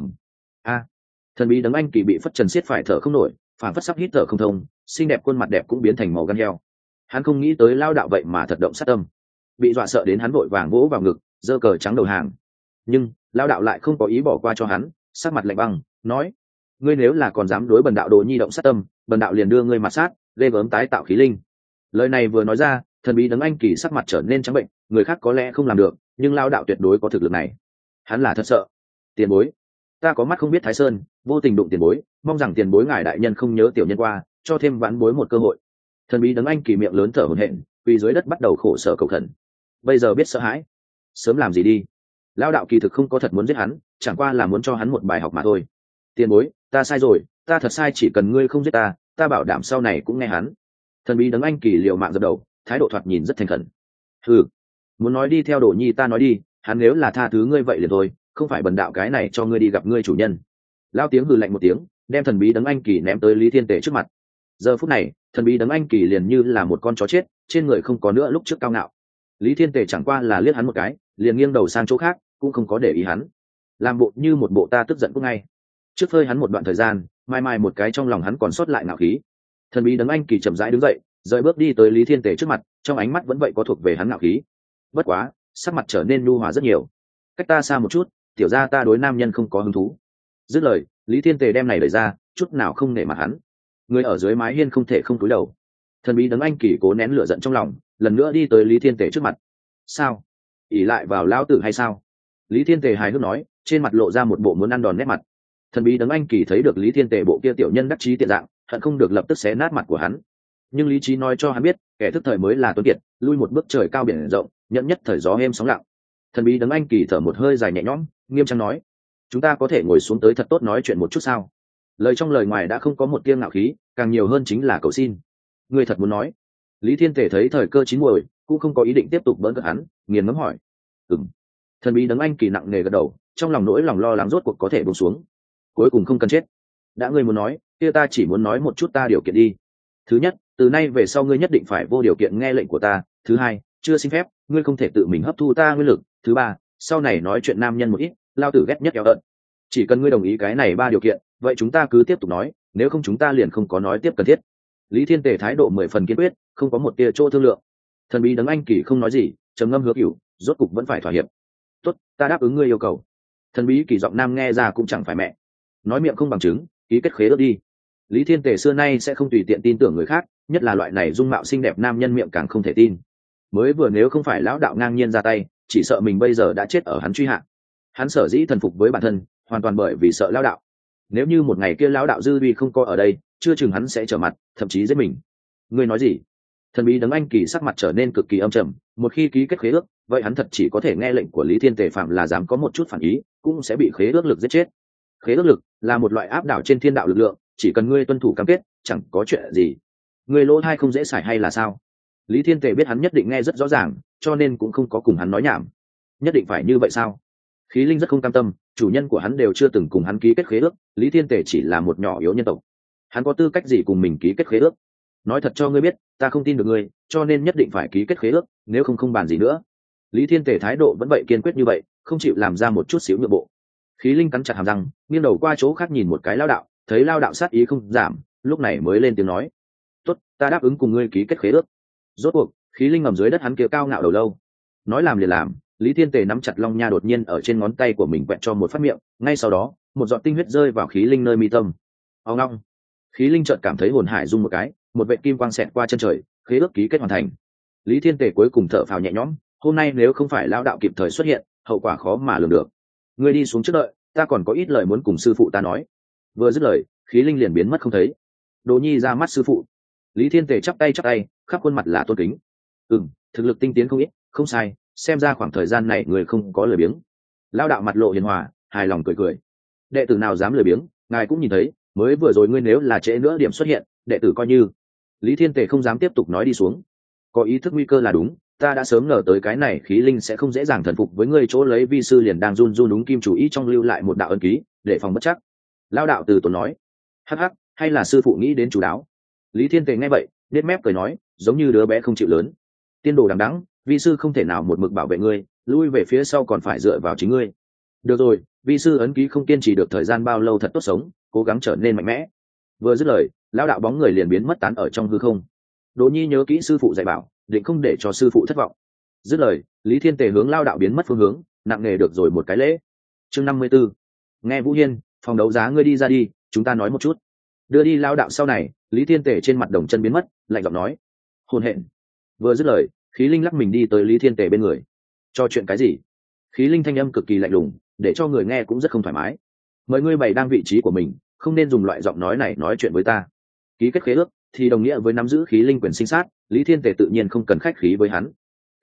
Thần bí đấng anh kỳ bị phất trần siết phải thở không nổi, phản phất sắp hít thở không thông, xinh đẹp khuôn mặt đẹp cũng biến thành màu gan heo. Hắn không nghĩ tới lao đạo vậy mà thật động sát tâm, bị dọa sợ đến hắn vội vàng vỗ vào ngực, giơ cờ trắng đầu hàng. Nhưng lao đạo lại không có ý bỏ qua cho hắn, sắc mặt lạnh băng nói: ngươi nếu là còn dám đối bần đạo đồ nhi động sát tâm, bần đạo liền đưa ngươi mặt sát, ghê gớm tái tạo khí linh. Lời này vừa nói ra, thần bí đấng anh kỳ sắc mặt trở nên trắng bệnh, người khác có lẽ không làm được, nhưng lao đạo tuyệt đối có thực lực này. Hắn là thật sợ. Tiền bối, ta có mắt không biết Thái Sơn, vô tình đụng tiền bối, mong rằng tiền bối ngài đại nhân không nhớ tiểu nhân qua, cho thêm vãn bối một cơ hội. Thần bí đấng anh kỳ miệng lớn thở hổn hển, quỳ dưới đất bắt đầu khổ sở cầu khẩn. Bây giờ biết sợ hãi, sớm làm gì đi. Lao đạo kỳ thực không có thật muốn giết hắn, chẳng qua là muốn cho hắn một bài học mà thôi. Tiền bối, ta sai rồi, ta thật sai, chỉ cần ngươi không giết ta, ta bảo đảm sau này cũng nghe hắn. Thần bí đấng anh kỳ liều mạng dập đầu, thái độ thoạt nhìn rất thành khẩn. Muốn nói đi theo đồ nhi ta nói đi, hắn nếu là tha thứ ngươi vậy liền thôi, không phải bần đạo cái này cho ngươi đi gặp ngươi chủ nhân. Lao tiếng hừ lạnh một tiếng, đem thần bí đấng anh kỳ ném tới Lý Thiên Tề trước mặt. Giờ phút này, thần bí đấng anh kỳ liền như là một con chó chết, trên người không có nữa lúc trước cao ngạo. Lý Thiên Tề chẳng qua là liếc hắn một cái, liền nghiêng đầu sang chỗ khác, cũng không có để ý hắn, làm bộ như một bộ ta tức giận cũng ngay. Trước phơi hắn một đoạn thời gian, mai mai một cái trong lòng hắn còn sót lại ngạo khí. Thần bí đấng anh kỳ chậm rãi đứng dậy, rời bước đi tới Lý Thiên Tề trước mặt, trong ánh mắt vẫn vậy có thuộc về hắn ngạo khí. Bất quá, sắc mặt trở nên nhu hòa rất nhiều. Cách ta xa một chút, tiểu gia ta đối nam nhân không có hứng thú. Dứt lời, Lý Thiên Tề đem này đẩy ra, chút nào không nể mặt hắn. Người ở dưới mái hiên không thể không cúi đầu. Thần bí đấng anh kỳ cố nén lửa giận trong lòng, lần nữa đi tới Lý Thiên Tề trước mặt. Sao? ỷ lại vào lão tử hay sao? Lý Thiên Tề hài hước nói, trên mặt lộ ra một bộ muốn ăn đòn nét mặt. Thần bí đấng anh kỳ thấy được Lý Thiên Tề bộ kia tiểu nhân đắc chí tiện dạng, hận không được lập tức xé nát mặt của hắn. Nhưng lý trí nói cho hắn biết, kẻ thức thời mới là tuấn kiệt, lui một bước trời cao biển rộng, nhận nhất thời gió êm sóng lặng. Thần bí đấng anh kỳ thở một hơi dài nhẹ nhõm, nghiêm trang nói: chúng ta có thể ngồi xuống tới thật tốt nói chuyện một chút sao? Lời trong lời ngoài đã không có một tia ngạo khí, càng nhiều hơn chính là cầu xin. Ngươi thật muốn nói? Lý Thiên Tề thấy thời cơ chín muồi, cũng không có ý định tiếp tục bỡn cợt hắn, nghiền ngẫm hỏi: Thần bí đấng anh kỳ nặng nề gật đầu, trong lòng nỗi lòng lo lắng rốt cuộc có thể buông xuống. Cuối cùng không cần chết. Đã ngươi muốn nói, kia ta chỉ muốn nói một chút ta điều kiện đi. Thứ nhất, từ nay về sau ngươi nhất định phải vô điều kiện nghe lệnh của ta. Thứ hai, chưa xin phép, ngươi không thể tự mình hấp thu ta nguyên lực. Thứ ba, sau này nói chuyện nam nhân một ít, lao tử ghét nhất kéo ợn. Chỉ cần ngươi đồng ý cái này ba điều kiện, vậy chúng ta cứ tiếp tục nói, nếu không chúng ta liền không có nói tiếp cần thiết. Lý Thiên Tề thái độ 10 phần kiên quyết, không có một tia chỗ thương lượng. Thần bí đấng anh kỳ không nói gì, trầm ngâm hứa cửu, rốt cục vẫn phải thỏa hiệp. Tốt, ta đáp ứng ngươi yêu cầu. Thần bí kỳ giọng nam nghe ra cũng chẳng phải mẹ, nói miệng không bằng chứng, ký kết khế ước đi. Lý Thiên Tề xưa nay sẽ không tùy tiện tin tưởng người khác, nhất là loại này dung mạo xinh đẹp nam nhân miệng càng không thể tin. Mới vừa nếu không phải lão đạo ngang nhiên ra tay, chỉ sợ mình bây giờ đã chết ở hắn truy hạ. Hắn sở dĩ thần phục với bản thân, hoàn toàn bởi vì sợ lão đạo. Nếu như một ngày kia lão đạo dư uy không có ở đây, chưa chừng hắn sẽ trở mặt, thậm chí giết mình. Ngươi nói gì? Thần bí đấng anh kỳ sắc mặt trở nên cực kỳ âm trầm, một khi ký kết khế ước, vậy hắn thật chỉ có thể nghe lệnh của Lý Thiên Tề, phạm là dám có một chút phản ý, cũng sẽ bị khế ước lực giết chết. Khế ước lực là một loại áp đảo trên thiên đạo lực lượng, chỉ cần ngươi tuân thủ cam kết, chẳng có chuyện gì. Ngươi lỗ tai không dễ xài hay là sao? Lý Thiên Tề biết hắn nhất định nghe rất rõ ràng, cho nên cũng không có cùng hắn nói nhảm. Nhất định phải như vậy sao? Khí Linh rất không cam tâm, chủ nhân của hắn đều chưa từng cùng hắn ký kết khế ước, Lý Thiên Tề chỉ là một nhỏ yếu nhân tộc, hắn có tư cách gì cùng mình ký kết khế ước? Nói thật cho ngươi biết, ta không tin được ngươi, cho nên nhất định phải ký kết khế ước, nếu không không bàn gì nữa. Lý Thiên Tề thái độ vẫn vậy kiên quyết như vậy, không chịu làm ra một chút xíu nhượng bộ. Khí Linh cắn chặt hàm răng, nghiêng đầu qua chỗ khác nhìn một cái lao đạo, thấy lao đạo sát ý không giảm, lúc này mới lên tiếng nói: tốt, ta đáp ứng cùng ngươi ký kết khế ước. Rốt cuộc Khí Linh ngầm dưới đất hắn kia cao ngạo đầu lâu, nói làm liền làm. Lý Thiên Tề nắm chặt long nha đột nhiên ở trên ngón tay của mình quẹt cho một phát miệng, ngay sau đó một giọt tinh huyết rơi vào Khí Linh nơi mi tâm. Ông long, Khí Linh chợt cảm thấy hồn hải rung một cái, một vệt kim quang xẹt qua chân trời, khế ước ký kết hoàn thành. Lý Thiên Tề cuối cùng thở phào nhẹ nhõm, hôm nay nếu không phải lão đạo kịp thời xuất hiện, hậu quả khó mà lường được. Ngươi đi xuống trước đợi, ta còn có ít lời muốn cùng sư phụ ta nói. Vừa dứt lời, Khí Linh liền biến mất không thấy. Đồ Nhi ra mắt sư phụ. Lý Thiên Tề chắp tay, khắp khuôn mặt là tôn kính. Thực lực tinh tiến không ít, không sai, xem ra khoảng thời gian này người không có lười biếng. Lão đạo mặt lộ hiền hòa, hài lòng cười. Đệ tử nào dám lười biếng, ngài cũng nhìn thấy, mới vừa rồi ngươi nếu là trễ nữa điểm xuất hiện, đệ tử coi như. Lý Thiên Tề không dám tiếp tục nói đi xuống. Có ý thức nguy cơ là đúng, ta đã sớm ngờ tới cái này Khí Linh sẽ không dễ dàng thần phục với ngươi, chỗ lấy vi sư liền đang run đúng kim chủ ý trong lưu lại một đạo ân ký, để phòng bất chắc. Lão đạo từ tốn nói: hắc hắc, hay là sư phụ nghĩ đến chủ đáo. Lý Thiên Tề nghe vậy, nết mép cười nói, giống như đứa bé không chịu lớn. Tiên đồ đằng đẵng, vi sư không thể nào một mực bảo vệ ngươi, lui về phía sau còn phải dựa vào chính ngươi. Được rồi, vi sư ấn ký không kiên trì được thời gian bao lâu thật tốt sống, cố gắng trở nên mạnh mẽ. Vừa dứt lời, lão đạo bóng người liền biến mất tán ở trong hư không. Đỗ Nhi nhớ kỹ sư phụ dạy bảo, định không để cho sư phụ thất vọng. Dứt lời, Lý Thiên Tề hướng lão đạo biến mất phương hướng, nặng nề được rồi một cái lễ. Chương 54. Nghe Vũ Hiên, phòng đấu giá ngươi đi ra đi, chúng ta nói một chút. Đưa đi lão đạo sau này, Lý Thiên Tề trên mặt đồng chân biến mất, lạnh giọng nói: hồn hện. Vừa dứt lời, Khí Linh lắc mình đi tới Lý Thiên Tề bên người. Cho chuyện cái gì? Khí Linh thanh âm cực kỳ lạnh lùng, để cho người nghe cũng rất không thoải mái. Mời ngươi bày đang vị trí của mình, không nên dùng loại giọng nói này nói chuyện với ta. Ký kết khế ước thì đồng nghĩa với nắm giữ Khí Linh quyền sinh sát, Lý Thiên Tề tự nhiên không cần khách khí với hắn.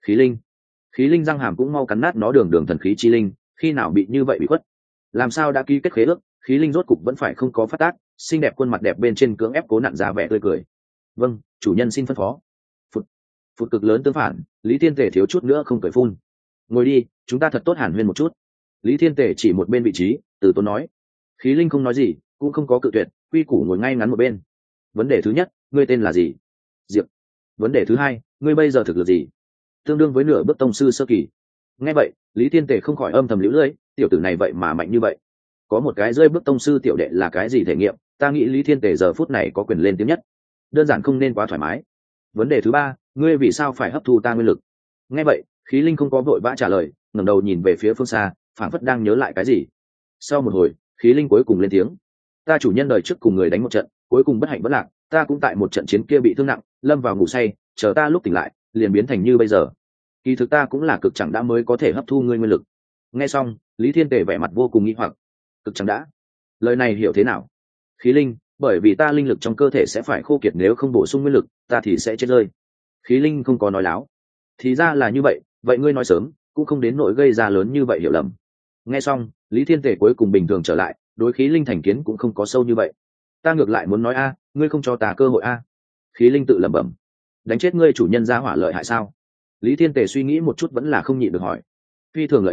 Khí Linh răng hàm cũng mau cắn nát nó, đường thần khí chi linh, khi nào bị như vậy bị khuất. Làm sao đã ký kết khế ước, Khí Linh rốt cục vẫn phải không có phát tác, xinh đẹp khuôn mặt đẹp bên trên cưỡng ép cố nặn ra vẻ tươi cười. Vâng, chủ nhân xin phân phó. Phụt cực lớn tương phản, Lý Thiên Tề thiếu chút nữa không cười phun. Ngồi đi, chúng ta thật tốt hàn huyên một chút. Lý Thiên Tề chỉ một bên vị trí, từ tốn nói. Khí Linh không nói gì, cũng không có cự tuyệt, quy củ ngồi ngay ngắn một bên. Vấn đề thứ nhất, ngươi tên là gì? Diệp. Vấn đề thứ hai, ngươi bây giờ thực lực gì? Tương đương với nửa bước tông sư sơ kỳ. Nghe vậy, Lý Thiên Tề không khỏi âm thầm liễu lưỡi, tiểu tử này vậy mà mạnh như vậy. Có một cái rơi bước tông sư tiểu đệ là cái gì thể nghiệm, ta nghĩ Lý Thiên Tề giờ phút này có quyền lên tiếng nhất. Đơn giản không nên quá thoải mái. Vấn đề thứ ba, ngươi vì sao phải hấp thu ta nguyên lực? Nghe vậy, Khí Linh không có vội vã trả lời, ngẩng đầu nhìn về phía phương xa, phảng phất đang nhớ lại cái gì. Sau một hồi, Khí Linh cuối cùng lên tiếng: ta chủ nhân đời trước cùng người đánh một trận, cuối cùng bất hạnh bất lạc, ta cũng tại một trận chiến kia bị thương nặng, lâm vào ngủ say, chờ ta lúc tỉnh lại, liền biến thành như bây giờ. Kỳ thực ta cũng là cực chẳng đã mới có thể hấp thu ngươi nguyên lực. Nghe xong, Lý Thiên Tề vẻ mặt vô cùng nghi hoặc. Cực chẳng đã? Lời này hiểu thế nào? Khí Linh, bởi vì ta linh lực trong cơ thể sẽ phải khô kiệt, nếu không bổ sung nguyên lực, ta thì sẽ chết rơi. Khí Linh không có nói láo. Thì ra là như vậy, vậy ngươi nói sớm, cũng không đến nỗi gây ra lớn như vậy hiểu lầm. Nghe xong, Lý Thiên Tề cuối cùng bình thường trở lại, đối Khí Linh thành kiến cũng không có sâu như vậy. Ta ngược lại muốn nói a, ngươi không cho ta cơ hội a. Khí Linh tự lẩm bẩm. Đánh chết ngươi chủ nhân ra hỏa lợi hại sao? Lý Thiên Tề suy nghĩ một chút vẫn là không nhịn được hỏi. Phi thường lợi hại,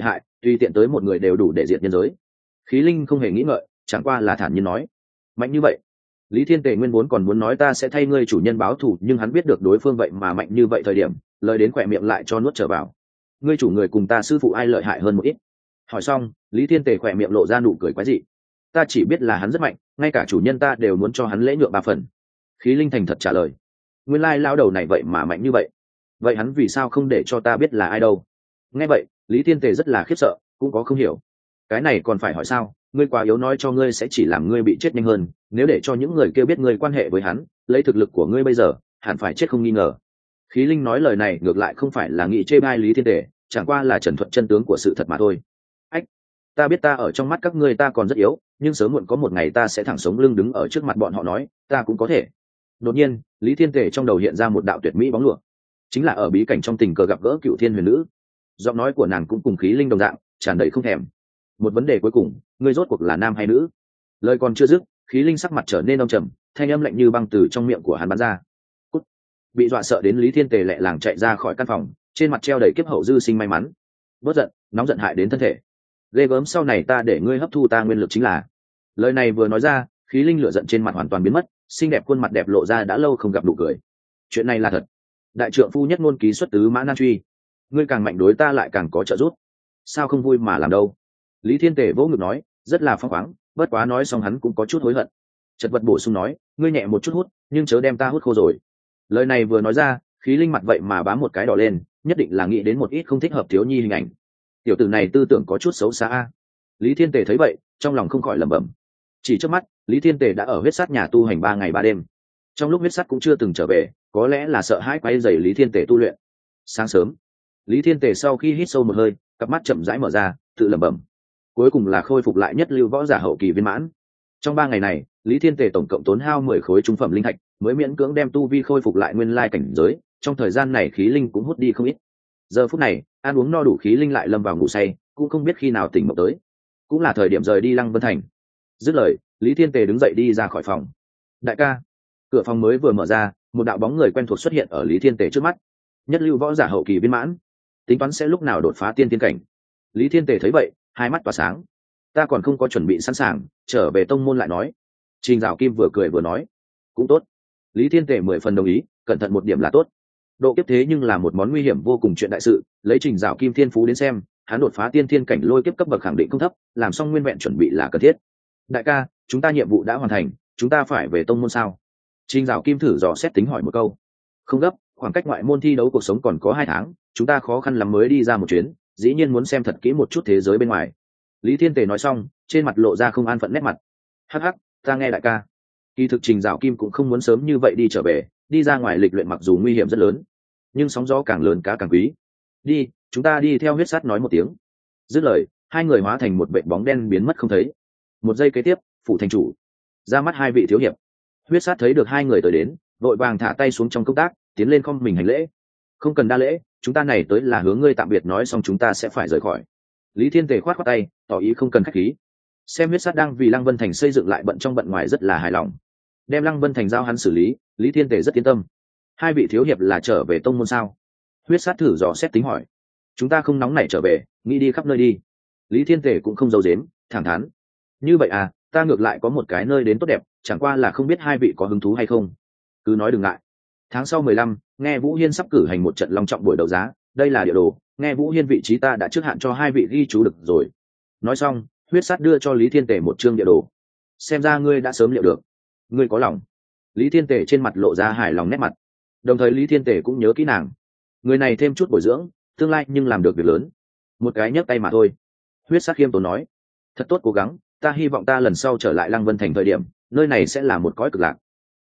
tùy tiện tới một người đều đủ để diệt nhân giới. Khí linh không hề nghĩ ngợi, chẳng qua là thản nhiên nói, mạnh như vậy. Lý Thiên Tề nguyên vốn còn muốn nói ta sẽ thay ngươi chủ nhân báo thù, nhưng hắn biết được đối phương vậy mà mạnh như vậy thời điểm, lời đến khỏe miệng lại cho nuốt trở vào. Ngươi chủ người cùng ta sư phụ ai lợi hại hơn một ít? Hỏi xong, Lý Thiên Tề khỏe miệng lộ ra nụ cười quái dị. Ta chỉ biết là hắn rất mạnh, ngay cả chủ nhân ta đều muốn cho hắn lễ nhượng 3 phần. Khí linh thành thật trả lời. Nguyên lai lão đầu này vậy mà mạnh như vậy. Vậy hắn vì sao không để cho ta biết là ai đâu? Nghe vậy, Lý Thiên Tề rất là khiếp sợ, cũng có không hiểu. Cái này còn phải hỏi sao? Ngươi quá yếu, nói cho ngươi sẽ chỉ làm ngươi bị chết nhanh hơn, nếu để cho những người kia biết ngươi quan hệ với hắn, lấy thực lực của ngươi bây giờ hẳn phải chết không nghi ngờ. Khí linh nói lời này ngược lại không phải là nghị chê bai Lý Thiên Tề, chẳng qua là trần thuận chân tướng của sự thật mà thôi. Ách, ta biết ta ở trong mắt các ngươi ta còn rất yếu, nhưng sớm muộn có một ngày ta sẽ thẳng sống lưng đứng ở trước mặt bọn họ nói ta cũng có thể. Đột nhiên, Lý Thiên Tề trong đầu hiện ra một đạo tuyệt mỹ bóng lụa, chính là ở bí cảnh trong tình cờ gặp gỡ Cựu Thiên Huyền Nữ. Giọng nói của nàng cũng cùng khí linh đồng dạng, tràn đầy không thèm. Một vấn đề cuối cùng, ngươi rốt cuộc là nam hay nữ? Lời còn chưa dứt, khí linh sắc mặt trở nên âm trầm, thanh âm lạnh như băng từ trong miệng của hắn bắn ra. Cút. Bị dọa sợ đến Lý Thiên Tề lẹ làng chạy ra khỏi căn phòng, trên mặt treo đầy kiếp hậu dư sinh may mắn. Bớt giận, nóng giận hại đến thân thể. Ghê gớm, sau này ta để ngươi hấp thu ta nguyên lực chính là. Lời này vừa nói ra, khí linh lửa giận trên mặt hoàn toàn biến mất, xinh đẹp khuôn mặt đẹp lộ ra đã lâu không gặp nụ cười. Chuyện này là thật. Đại trượng phu nhất ngôn ký xuất tứ mã nan truy. Ngươi càng mạnh đối ta lại càng có trợ giúp. Sao không vui mà làm đâu? Lý Thiên Tề vỗ ngực nói, rất là phóng khoáng, bất quá nói xong hắn cũng có chút hối hận. Chật vật bổ sung nói, ngươi nhẹ một chút hút, nhưng chớ đem ta hút khô rồi. Lời này vừa nói ra, khí linh mặt vậy mà bám một cái đỏ lên, nhất định là nghĩ đến một ít không thích hợp thiếu nhi hình ảnh. Tiểu tử này tư tưởng có chút xấu xa. Lý Thiên Tề thấy vậy, trong lòng không khỏi lẩm bẩm. Chỉ trước mắt, Lý Thiên Tề đã ở huyết sát nhà tu hành 3 ngày 3 đêm. Trong lúc huyết sát cũng chưa từng trở về, có lẽ là sợ hãi quay dày Lý Thiên Tề tu luyện. Sáng sớm, Lý Thiên Tề sau khi hít sâu một hơi, cặp mắt chậm rãi mở ra, tự lẩm bẩm. Cuối cùng là khôi phục lại nhất lưu võ giả hậu kỳ viên mãn. Trong 3 ngày này, Lý Thiên Tề tổng cộng tốn hao 10 khối trung phẩm linh thạch, mới miễn cưỡng đem tu vi khôi phục lại nguyên lai cảnh giới. Trong thời gian này khí linh cũng hút đi không ít. Giờ phút này, ăn uống no đủ khí linh lại lâm vào ngủ say, cũng không biết khi nào tỉnh mộng tới. Cũng là thời điểm rời đi Lăng Vân Thành. Dứt lời, Lý Thiên Tề đứng dậy đi ra khỏi phòng. Đại ca. Cửa phòng mới vừa mở ra, một đạo bóng người quen thuộc xuất hiện ở Lý Thiên Tề trước mắt. Nhất lưu võ giả hậu kỳ viên mãn, tính toán sẽ lúc nào đột phá tiên thiên cảnh. Lý Thiên Tề thấy vậy, hai mắt tỏa sáng. Ta còn không có chuẩn bị sẵn sàng, trở về tông môn lại nói. Trình Dạo Kim vừa cười vừa nói, cũng tốt. Lý Thiên Tề 10 phần đồng ý, cẩn thận một điểm là tốt. Độ kiếp thế nhưng là một món nguy hiểm vô cùng chuyện đại sự, lấy Trình Dạo Kim thiên phú đến xem, hắn đột phá tiên thiên cảnh lôi kiếp cấp bậc khẳng định không thấp, làm xong nguyên vẹn chuẩn bị là cần thiết. Đại ca, chúng ta nhiệm vụ đã hoàn thành, chúng ta phải về tông môn sao? Trình Dạo Kim thử dò xét tính hỏi một câu. Không gấp, khoảng cách ngoại môn thi đấu cuộc sống còn có 2 tháng, chúng ta khó khăn lắm mới đi ra một chuyến, dĩ nhiên muốn xem thật kỹ một chút thế giới bên ngoài. Lý Thiên Tề nói xong, trên mặt lộ ra không an phận nét mặt. Hắc hắc, ta nghe đại ca. Kỳ thực Trình Dạo Kim cũng không muốn sớm như vậy đi trở về, đi ra ngoài lịch luyện mặc dù nguy hiểm rất lớn, nhưng sóng gió càng lớn cá càng quý. Đi, chúng ta đi theo huyết sát nói một tiếng. Dứt lời, hai người hóa thành một vệt bóng đen biến mất không thấy. Một giây kế tiếp, phủ thành chủ ra mắt hai vị thiếu hiệp. Huyết sát thấy được hai người tới đến, vội vàng thả tay xuống trong công tác, tiến lên khom mình hành lễ. Không cần đa lễ, chúng ta này tới là hướng ngươi tạm biệt, nói xong chúng ta sẽ phải rời khỏi. Lý Thiên Tề khoát khoát tay, tỏ ý không cần khách khí. Xem huyết sát đang vì Lăng Vân Thành xây dựng lại bận trong bận ngoài rất là hài lòng, đem Lăng Vân Thành giao hắn xử lý. Lý Thiên Tề rất yên tâm. Hai vị thiếu hiệp là trở về tông môn sao? Huyết sát thử dò xét tính hỏi. Chúng ta không nóng nảy trở về, nghĩ đi khắp nơi đi. Lý Thiên Tề cũng không giấu giếm, thẳng thắn. Như vậy à, ta ngược lại có một cái nơi đến tốt đẹp, chẳng qua là không biết hai vị có hứng thú hay không. Cứ nói đừng ngại. Tháng sau 15, nghe Vũ Hiên sắp cử hành một trận long trọng buổi đấu giá, đây là địa đồ, nghe Vũ Hiên vị trí ta đã trước hạn cho hai vị ghi chú được rồi. Nói xong, huyết sát đưa cho Lý Thiên Tề một chương địa đồ. Xem ra ngươi đã sớm liệu được. Ngươi có lòng. Lý Thiên Tề trên mặt lộ ra hài lòng nét mặt. Đồng thời Lý Thiên Tề cũng nhớ kỹ nàng. Người này thêm chút bồi dưỡng, tương lai nhưng làm được việc lớn. Một cái nhấc tay mà thôi. Huyết sát khiêm tốn nói. Thật tốt cố gắng, ta hy vọng ta lần sau trở lại Lăng Vân Thành thời điểm, nơi này sẽ là một cõi cực lạc.